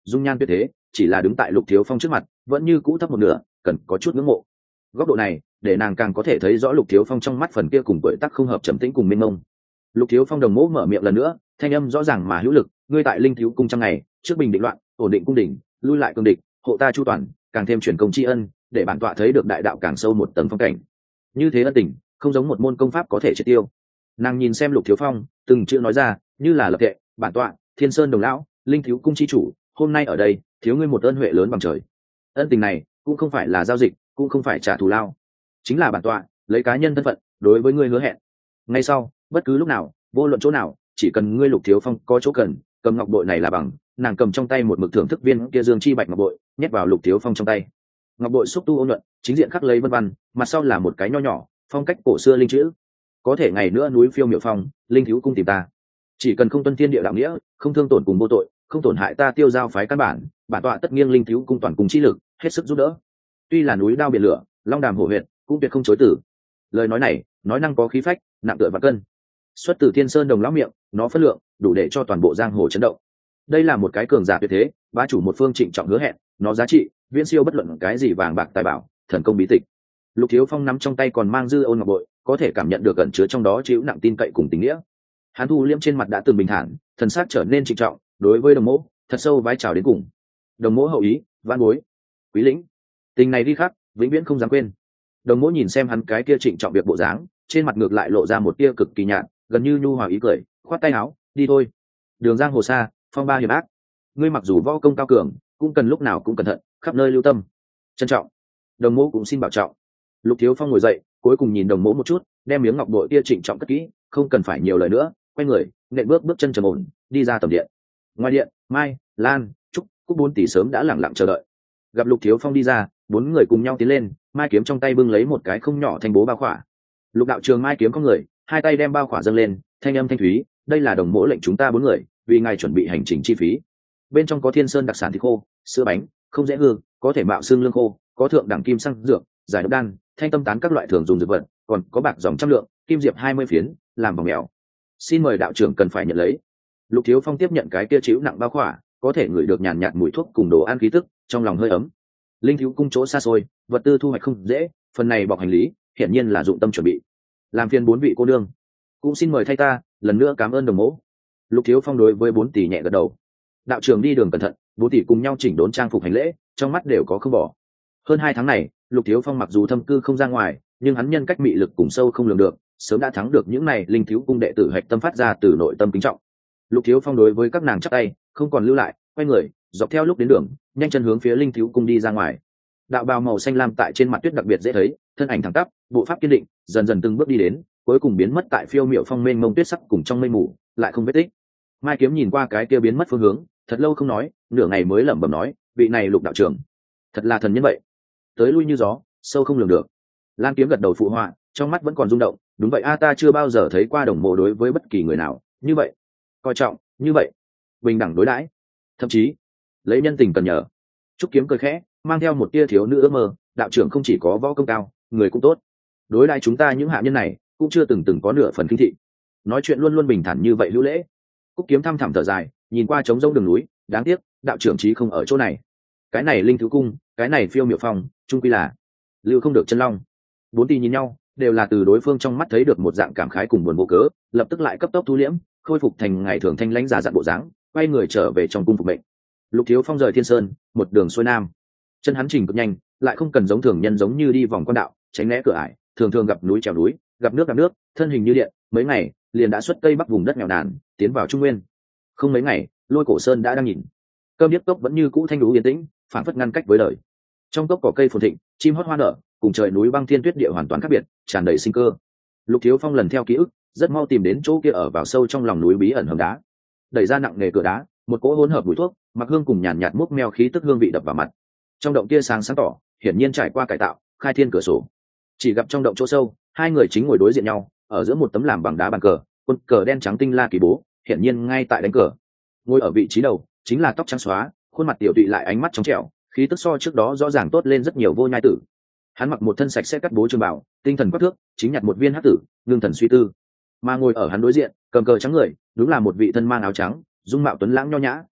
dung nhan tuyệt thế, chỉ là đứng tại Lục Thiếu Phong trước mặt vẫn như cũ thấp một nửa, cần có chút ngưỡng mộ. Góc độ này để nàng càng có thể thấy rõ Lục Thiếu Phong trong mắt phần kia cùng tuổi tác không hợp trầm tĩnh cùng mênh mông. Lục Thiếu Phong đồng mỗ mở miệng lần nữa, thanh âm rõ ràng mà hữu lực, ngươi tại Linh Thiếu cung trăm ngày, trước bình định loạn, ổn định cung đình, lui lại cương địch, hộ ta chu toàn, càng thêm truyền công tri ân, để bản tọa thấy được đại đạo càng sâu một tầng phong cảnh. Như thế ân tình, không giống một môn công pháp có thể triệt tiêu. Nàng nhìn xem Lục Thiếu Phong, từng chữ nói ra, như là lập tệ, bản tọa, Thiên Sơn đồng lão, Linh Thiếu cung chi chủ, hôm nay ở đây, thiếu ngươi một ơn huệ lớn bằng trời. Ân tình này cũng không phải là giao dịch, cũng không phải trả thù lao, chính là bản tọa lấy cá nhân thân phận đối với ngươi hứa hẹn. Ngay sau, bất cứ lúc nào, vô luận chỗ nào, chỉ cần ngươi Lục Thiếu Phong có chỗ cần, cầm ngọc bội này là bằng. Nàng cầm trong tay một mực thưởng thức viên kia dương chi bạch ngọc bội, nhét vào Lục Thiếu Phong trong tay. Ngọc bội xúc tu ôn nhuận, chính diện khắc lấy vân văn, mặt sau là một cái nho nhỏ phong cách cổ xưa linh chữ. Có thể ngày nữa núi phiêu miệu phong, Linh Thiếu cung tìm ta, chỉ cần không tuân thiên địa đạo nghĩa, không thương tổn cùng vô tội, không tổn hại ta Tiêu Giao phái căn bản, bản tọa tất nghiêng Linh Thiếu cung toàn cùng chi lực, hết sức giúp đỡ. Tuy là núi đao biển lửa, long đàm hổ huyệt, cũng tuyệt không chối từ. Lời nói này nói năng có khí phách, nặng tựa vạn cân, xuất từ Thiên Sơn đồng lão miệng, nó phất lượng đủ để cho toàn bộ giang hồ chấn động. Đây là một cái cường giả tuyệt thế, bá chủ một phương trịnh trọng hứa hẹn, nó giá trị viễn siêu bất luận cái gì vàng bạc tài bảo, thần công bí tịch. Lục Thiếu Phong nắm trong tay còn mang dư ôn ngọc bội, có thể cảm nhận được ẩn chứa trong đó chịu nặng tin cậy cùng tình nghĩa. Hắn thu liêm trên mặt đã từng bình thản, thần sắc trở nên trịnh trọng, đối với đồng mỗ thật sâu vái chào đến cùng. Đồng mỗ hậu ý, vãn bối, quý lĩnh, tình này đi khắc, vĩnh viễn không dám quên. Đồng mỗ nhìn xem hắn cái kia trịnh trọng việc bộ dáng, trên mặt ngược lại lộ ra một tia cực kỳ nhạt, gần như nhu hòa ý cười, khoát tay áo, đi thôi. Đường giang hồ xa, phong ba hiểm ác, ngươi mặc dù võ công cao cường, cũng cần lúc nào cũng cẩn thận, khắp nơi lưu tâm, trân trọng. Đồng mỗ cũng xin bảo trọng. Lục Thiếu Phong ngồi dậy, cuối cùng nhìn đồng mỗ một chút, đem miếng ngọc bội kia trịnh trọng cất kỹ, không cần phải nhiều lời nữa, quay người nện bước chân trầm ổn đi ra tầm điện. Ngoài điện, Mai, Lan, Trúc, Cúc bốn tỷ sớm đã lẳng lặng chờ đợi. Gặp Lục Thiếu Phong đi ra, bốn người cùng nhau tiến lên, Mai kiếm trong tay bưng lấy một cái không nhỏ thanh bố bao khỏa. Lục đạo trường Mai kiếm có người, hai tay đem bao khỏa dâng lên, thanh âm thanh thúy, đây là đồng mỗ lệnh chúng ta bốn người vì ngài chuẩn bị hành trình chi phí. Bên trong có Thiên Sơn đặc sản thịt khô, sữa bánh, không dễ hư, có thể mạo xương lương khô, có thượng đẳng kim xăng dược, giải độc đan, thanh tâm tán các loại thường dùng dược vật, còn có bạc dòng trăm lượng, kim diệp 20 phiến, làm vòng mèo. Xin mời đạo trưởng cần phải nhận lấy. Lục Thiếu Phong tiếp nhận cái kia chịu nặng bao khỏa, có thể ngửi được nhàn nhạt mùi thuốc cùng đồ ăn khí tức, trong lòng hơi ấm. Linh Thiếu cung chỗ xa xôi, vật tư thu hoạch không dễ, phần này bọc hành lý, hiển nhiên là dụng tâm chuẩn bị. Làm phiền bốn vị cô nương, cũng xin mời thay ta, lần nữa cảm ơn đồng mỗ. Lục Thiếu Phong đối với bốn tỷ nhẹ gật đầu. Đạo trưởng đi đường cẩn thận, bốn tỷ cùng nhau chỉnh đốn trang phục hành lễ, trong mắt đều có không bỏ. Hơn 2 tháng này, Lục Thiếu Phong mặc dù thâm cư không ra ngoài, nhưng hắn nhân cách mị lực cùng sâu không lường được, sớm đã thắng được những này Linh Thiếu cung đệ tử hạch tâm phát ra từ nội tâm kính trọng. Lục Thiếu Phong đối với các nàng chắp tay, không còn lưu lại, quay người dọc theo lúc đến đường, nhanh chân hướng phía Linh Thiếu cung đi ra ngoài. Đạo bào màu xanh lam tại trên mặt tuyết đặc biệt dễ thấy, thân ảnh thẳng tắp, bộ pháp kiên định, dần dần từng bước đi đến, cuối cùng biến mất tại phiêu miệu phong mênh mông tuyết sắc cùng trong mây mù, lại không vết tích. Mai kiếm nhìn qua cái kia biến mất phương hướng, thật lâu không nói, nửa ngày mới lẩm bẩm nói, vị này Lục đạo trưởng, thật là thần nhân vậy, tới lui như gió, sâu không lường được. Lan kiếm gật đầu phụ họa, trong mắt vẫn còn rung động, đúng vậy a, ta chưa bao giờ thấy qua đồng mộ đối với bất kỳ người nào như vậy, coi trọng như vậy, bình đẳng đối đãi, thậm chí lấy nhân tình cần nhờ. Trúc kiếm cười khẽ, mang theo một tia thiếu nữ ước mơ, đạo trưởng không chỉ có võ công cao, người cũng tốt, đối đãi chúng ta những hạ nhân này cũng chưa từng có nửa phần kinh thị, nói chuyện luôn luôn bình thản như vậy hữu lễ. Cúc kiếm thăm thẳm thở dài, nhìn qua trống rỗng đường núi, đáng tiếc đạo trưởng chí không ở chỗ này. Cái này Linh Thiếu cung, cái này phiêu miệu phong, chung quy là lưu không được chân long. Bốn tỷ nhìn nhau, đều là từ đối phương trong mắt thấy được một dạng cảm khái cùng buồn vô cớ, lập tức lại cấp tốc thu liễm, khôi phục thành ngày thường thanh lãnh già dặn bộ dáng, quay người trở về trong cung phục mệnh. Lục Thiếu Phong rời Thiên Sơn, một đường xuôi nam, chân hắn trình cực nhanh, lại không cần giống thường nhân giống như đi vòng quan đạo, tránh né cửa ải, thường thường gặp núi trèo núi, gặp nước, thân hình như điện, mấy ngày liền đã xuất tây bắc vùng đất nghèo nàn, tiến vào trung nguyên. Không mấy ngày, Lôi Cổ Sơn đã đang nhìn. Cơm điếc cốc vẫn như cũ thanh lũ yên tĩnh, phản phất ngăn cách với đời. Trong cốc cỏ cây phồn thịnh, chim hót hoa nở, cùng trời núi băng thiên tuyết địa hoàn toàn khác biệt, tràn đầy sinh cơ. Lục Thiếu Phong lần theo ký ức, rất mau tìm đến chỗ kia ở vào sâu trong lòng núi bí ẩn hầm đá. Đẩy ra nặng nề cửa đá, một cỗ hỗn hợp mùi thuốc, mặc hương cùng nhàn nhạt múc meo khí tức hương vị đập vào mặt. Trong động kia sáng tỏ, hiển nhiên trải qua cải tạo, khai thiên cửa sổ. Chỉ gặp trong động chỗ sâu, hai người chính ngồi đối diện nhau, ở giữa một tấm làm bằng đá bàn cờ, quân cờ đen trắng tinh la kỳ bố, hiển nhiên ngay tại đánh cờ. Ngồi ở vị trí đầu, chính là tóc trắng xóa, khuôn mặt tiểu tụy lại ánh mắt trong trẻo, khí tức so trước đó rõ ràng tốt lên rất nhiều vô nhai tử. Hắn mặc một thân sạch sẽ cắt bố trường bảo, tinh thần quắc thước, chính nhặt một viên hắc tử, ngưng thần suy tư. Mà ngồi ở hắn đối diện, cầm cờ trắng người, đúng là một vị thân mang áo trắng, dung mạo tuấn lãng nho nhã,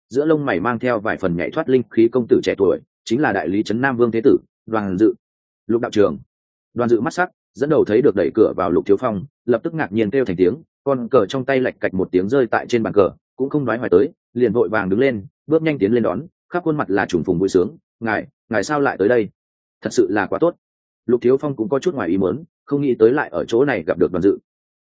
giữa lông mày mang theo vài phần nhảy thoát linh khí công tử trẻ tuổi, chính là đại lý trấn Nam Vương Thế Tử Đoàn Dự. Lục đạo trưởng. Đoàn Dự mắt sắc, dẫn đầu thấy được đẩy cửa vào Lục Thiếu Phong, lập tức ngạc nhiên kêu thành tiếng, con cờ trong tay lạch cạch một tiếng rơi tại trên bàn cờ, cũng không nói hoài tới, liền vội vàng đứng lên, bước nhanh tiến lên đón, khắp khuôn mặt là trùng phùng vui sướng. Ngài sao lại tới đây? Thật sự là quá tốt. Lục Thiếu Phong cũng có chút ngoài ý muốn, không nghĩ tới lại ở chỗ này gặp được Đoàn Dự.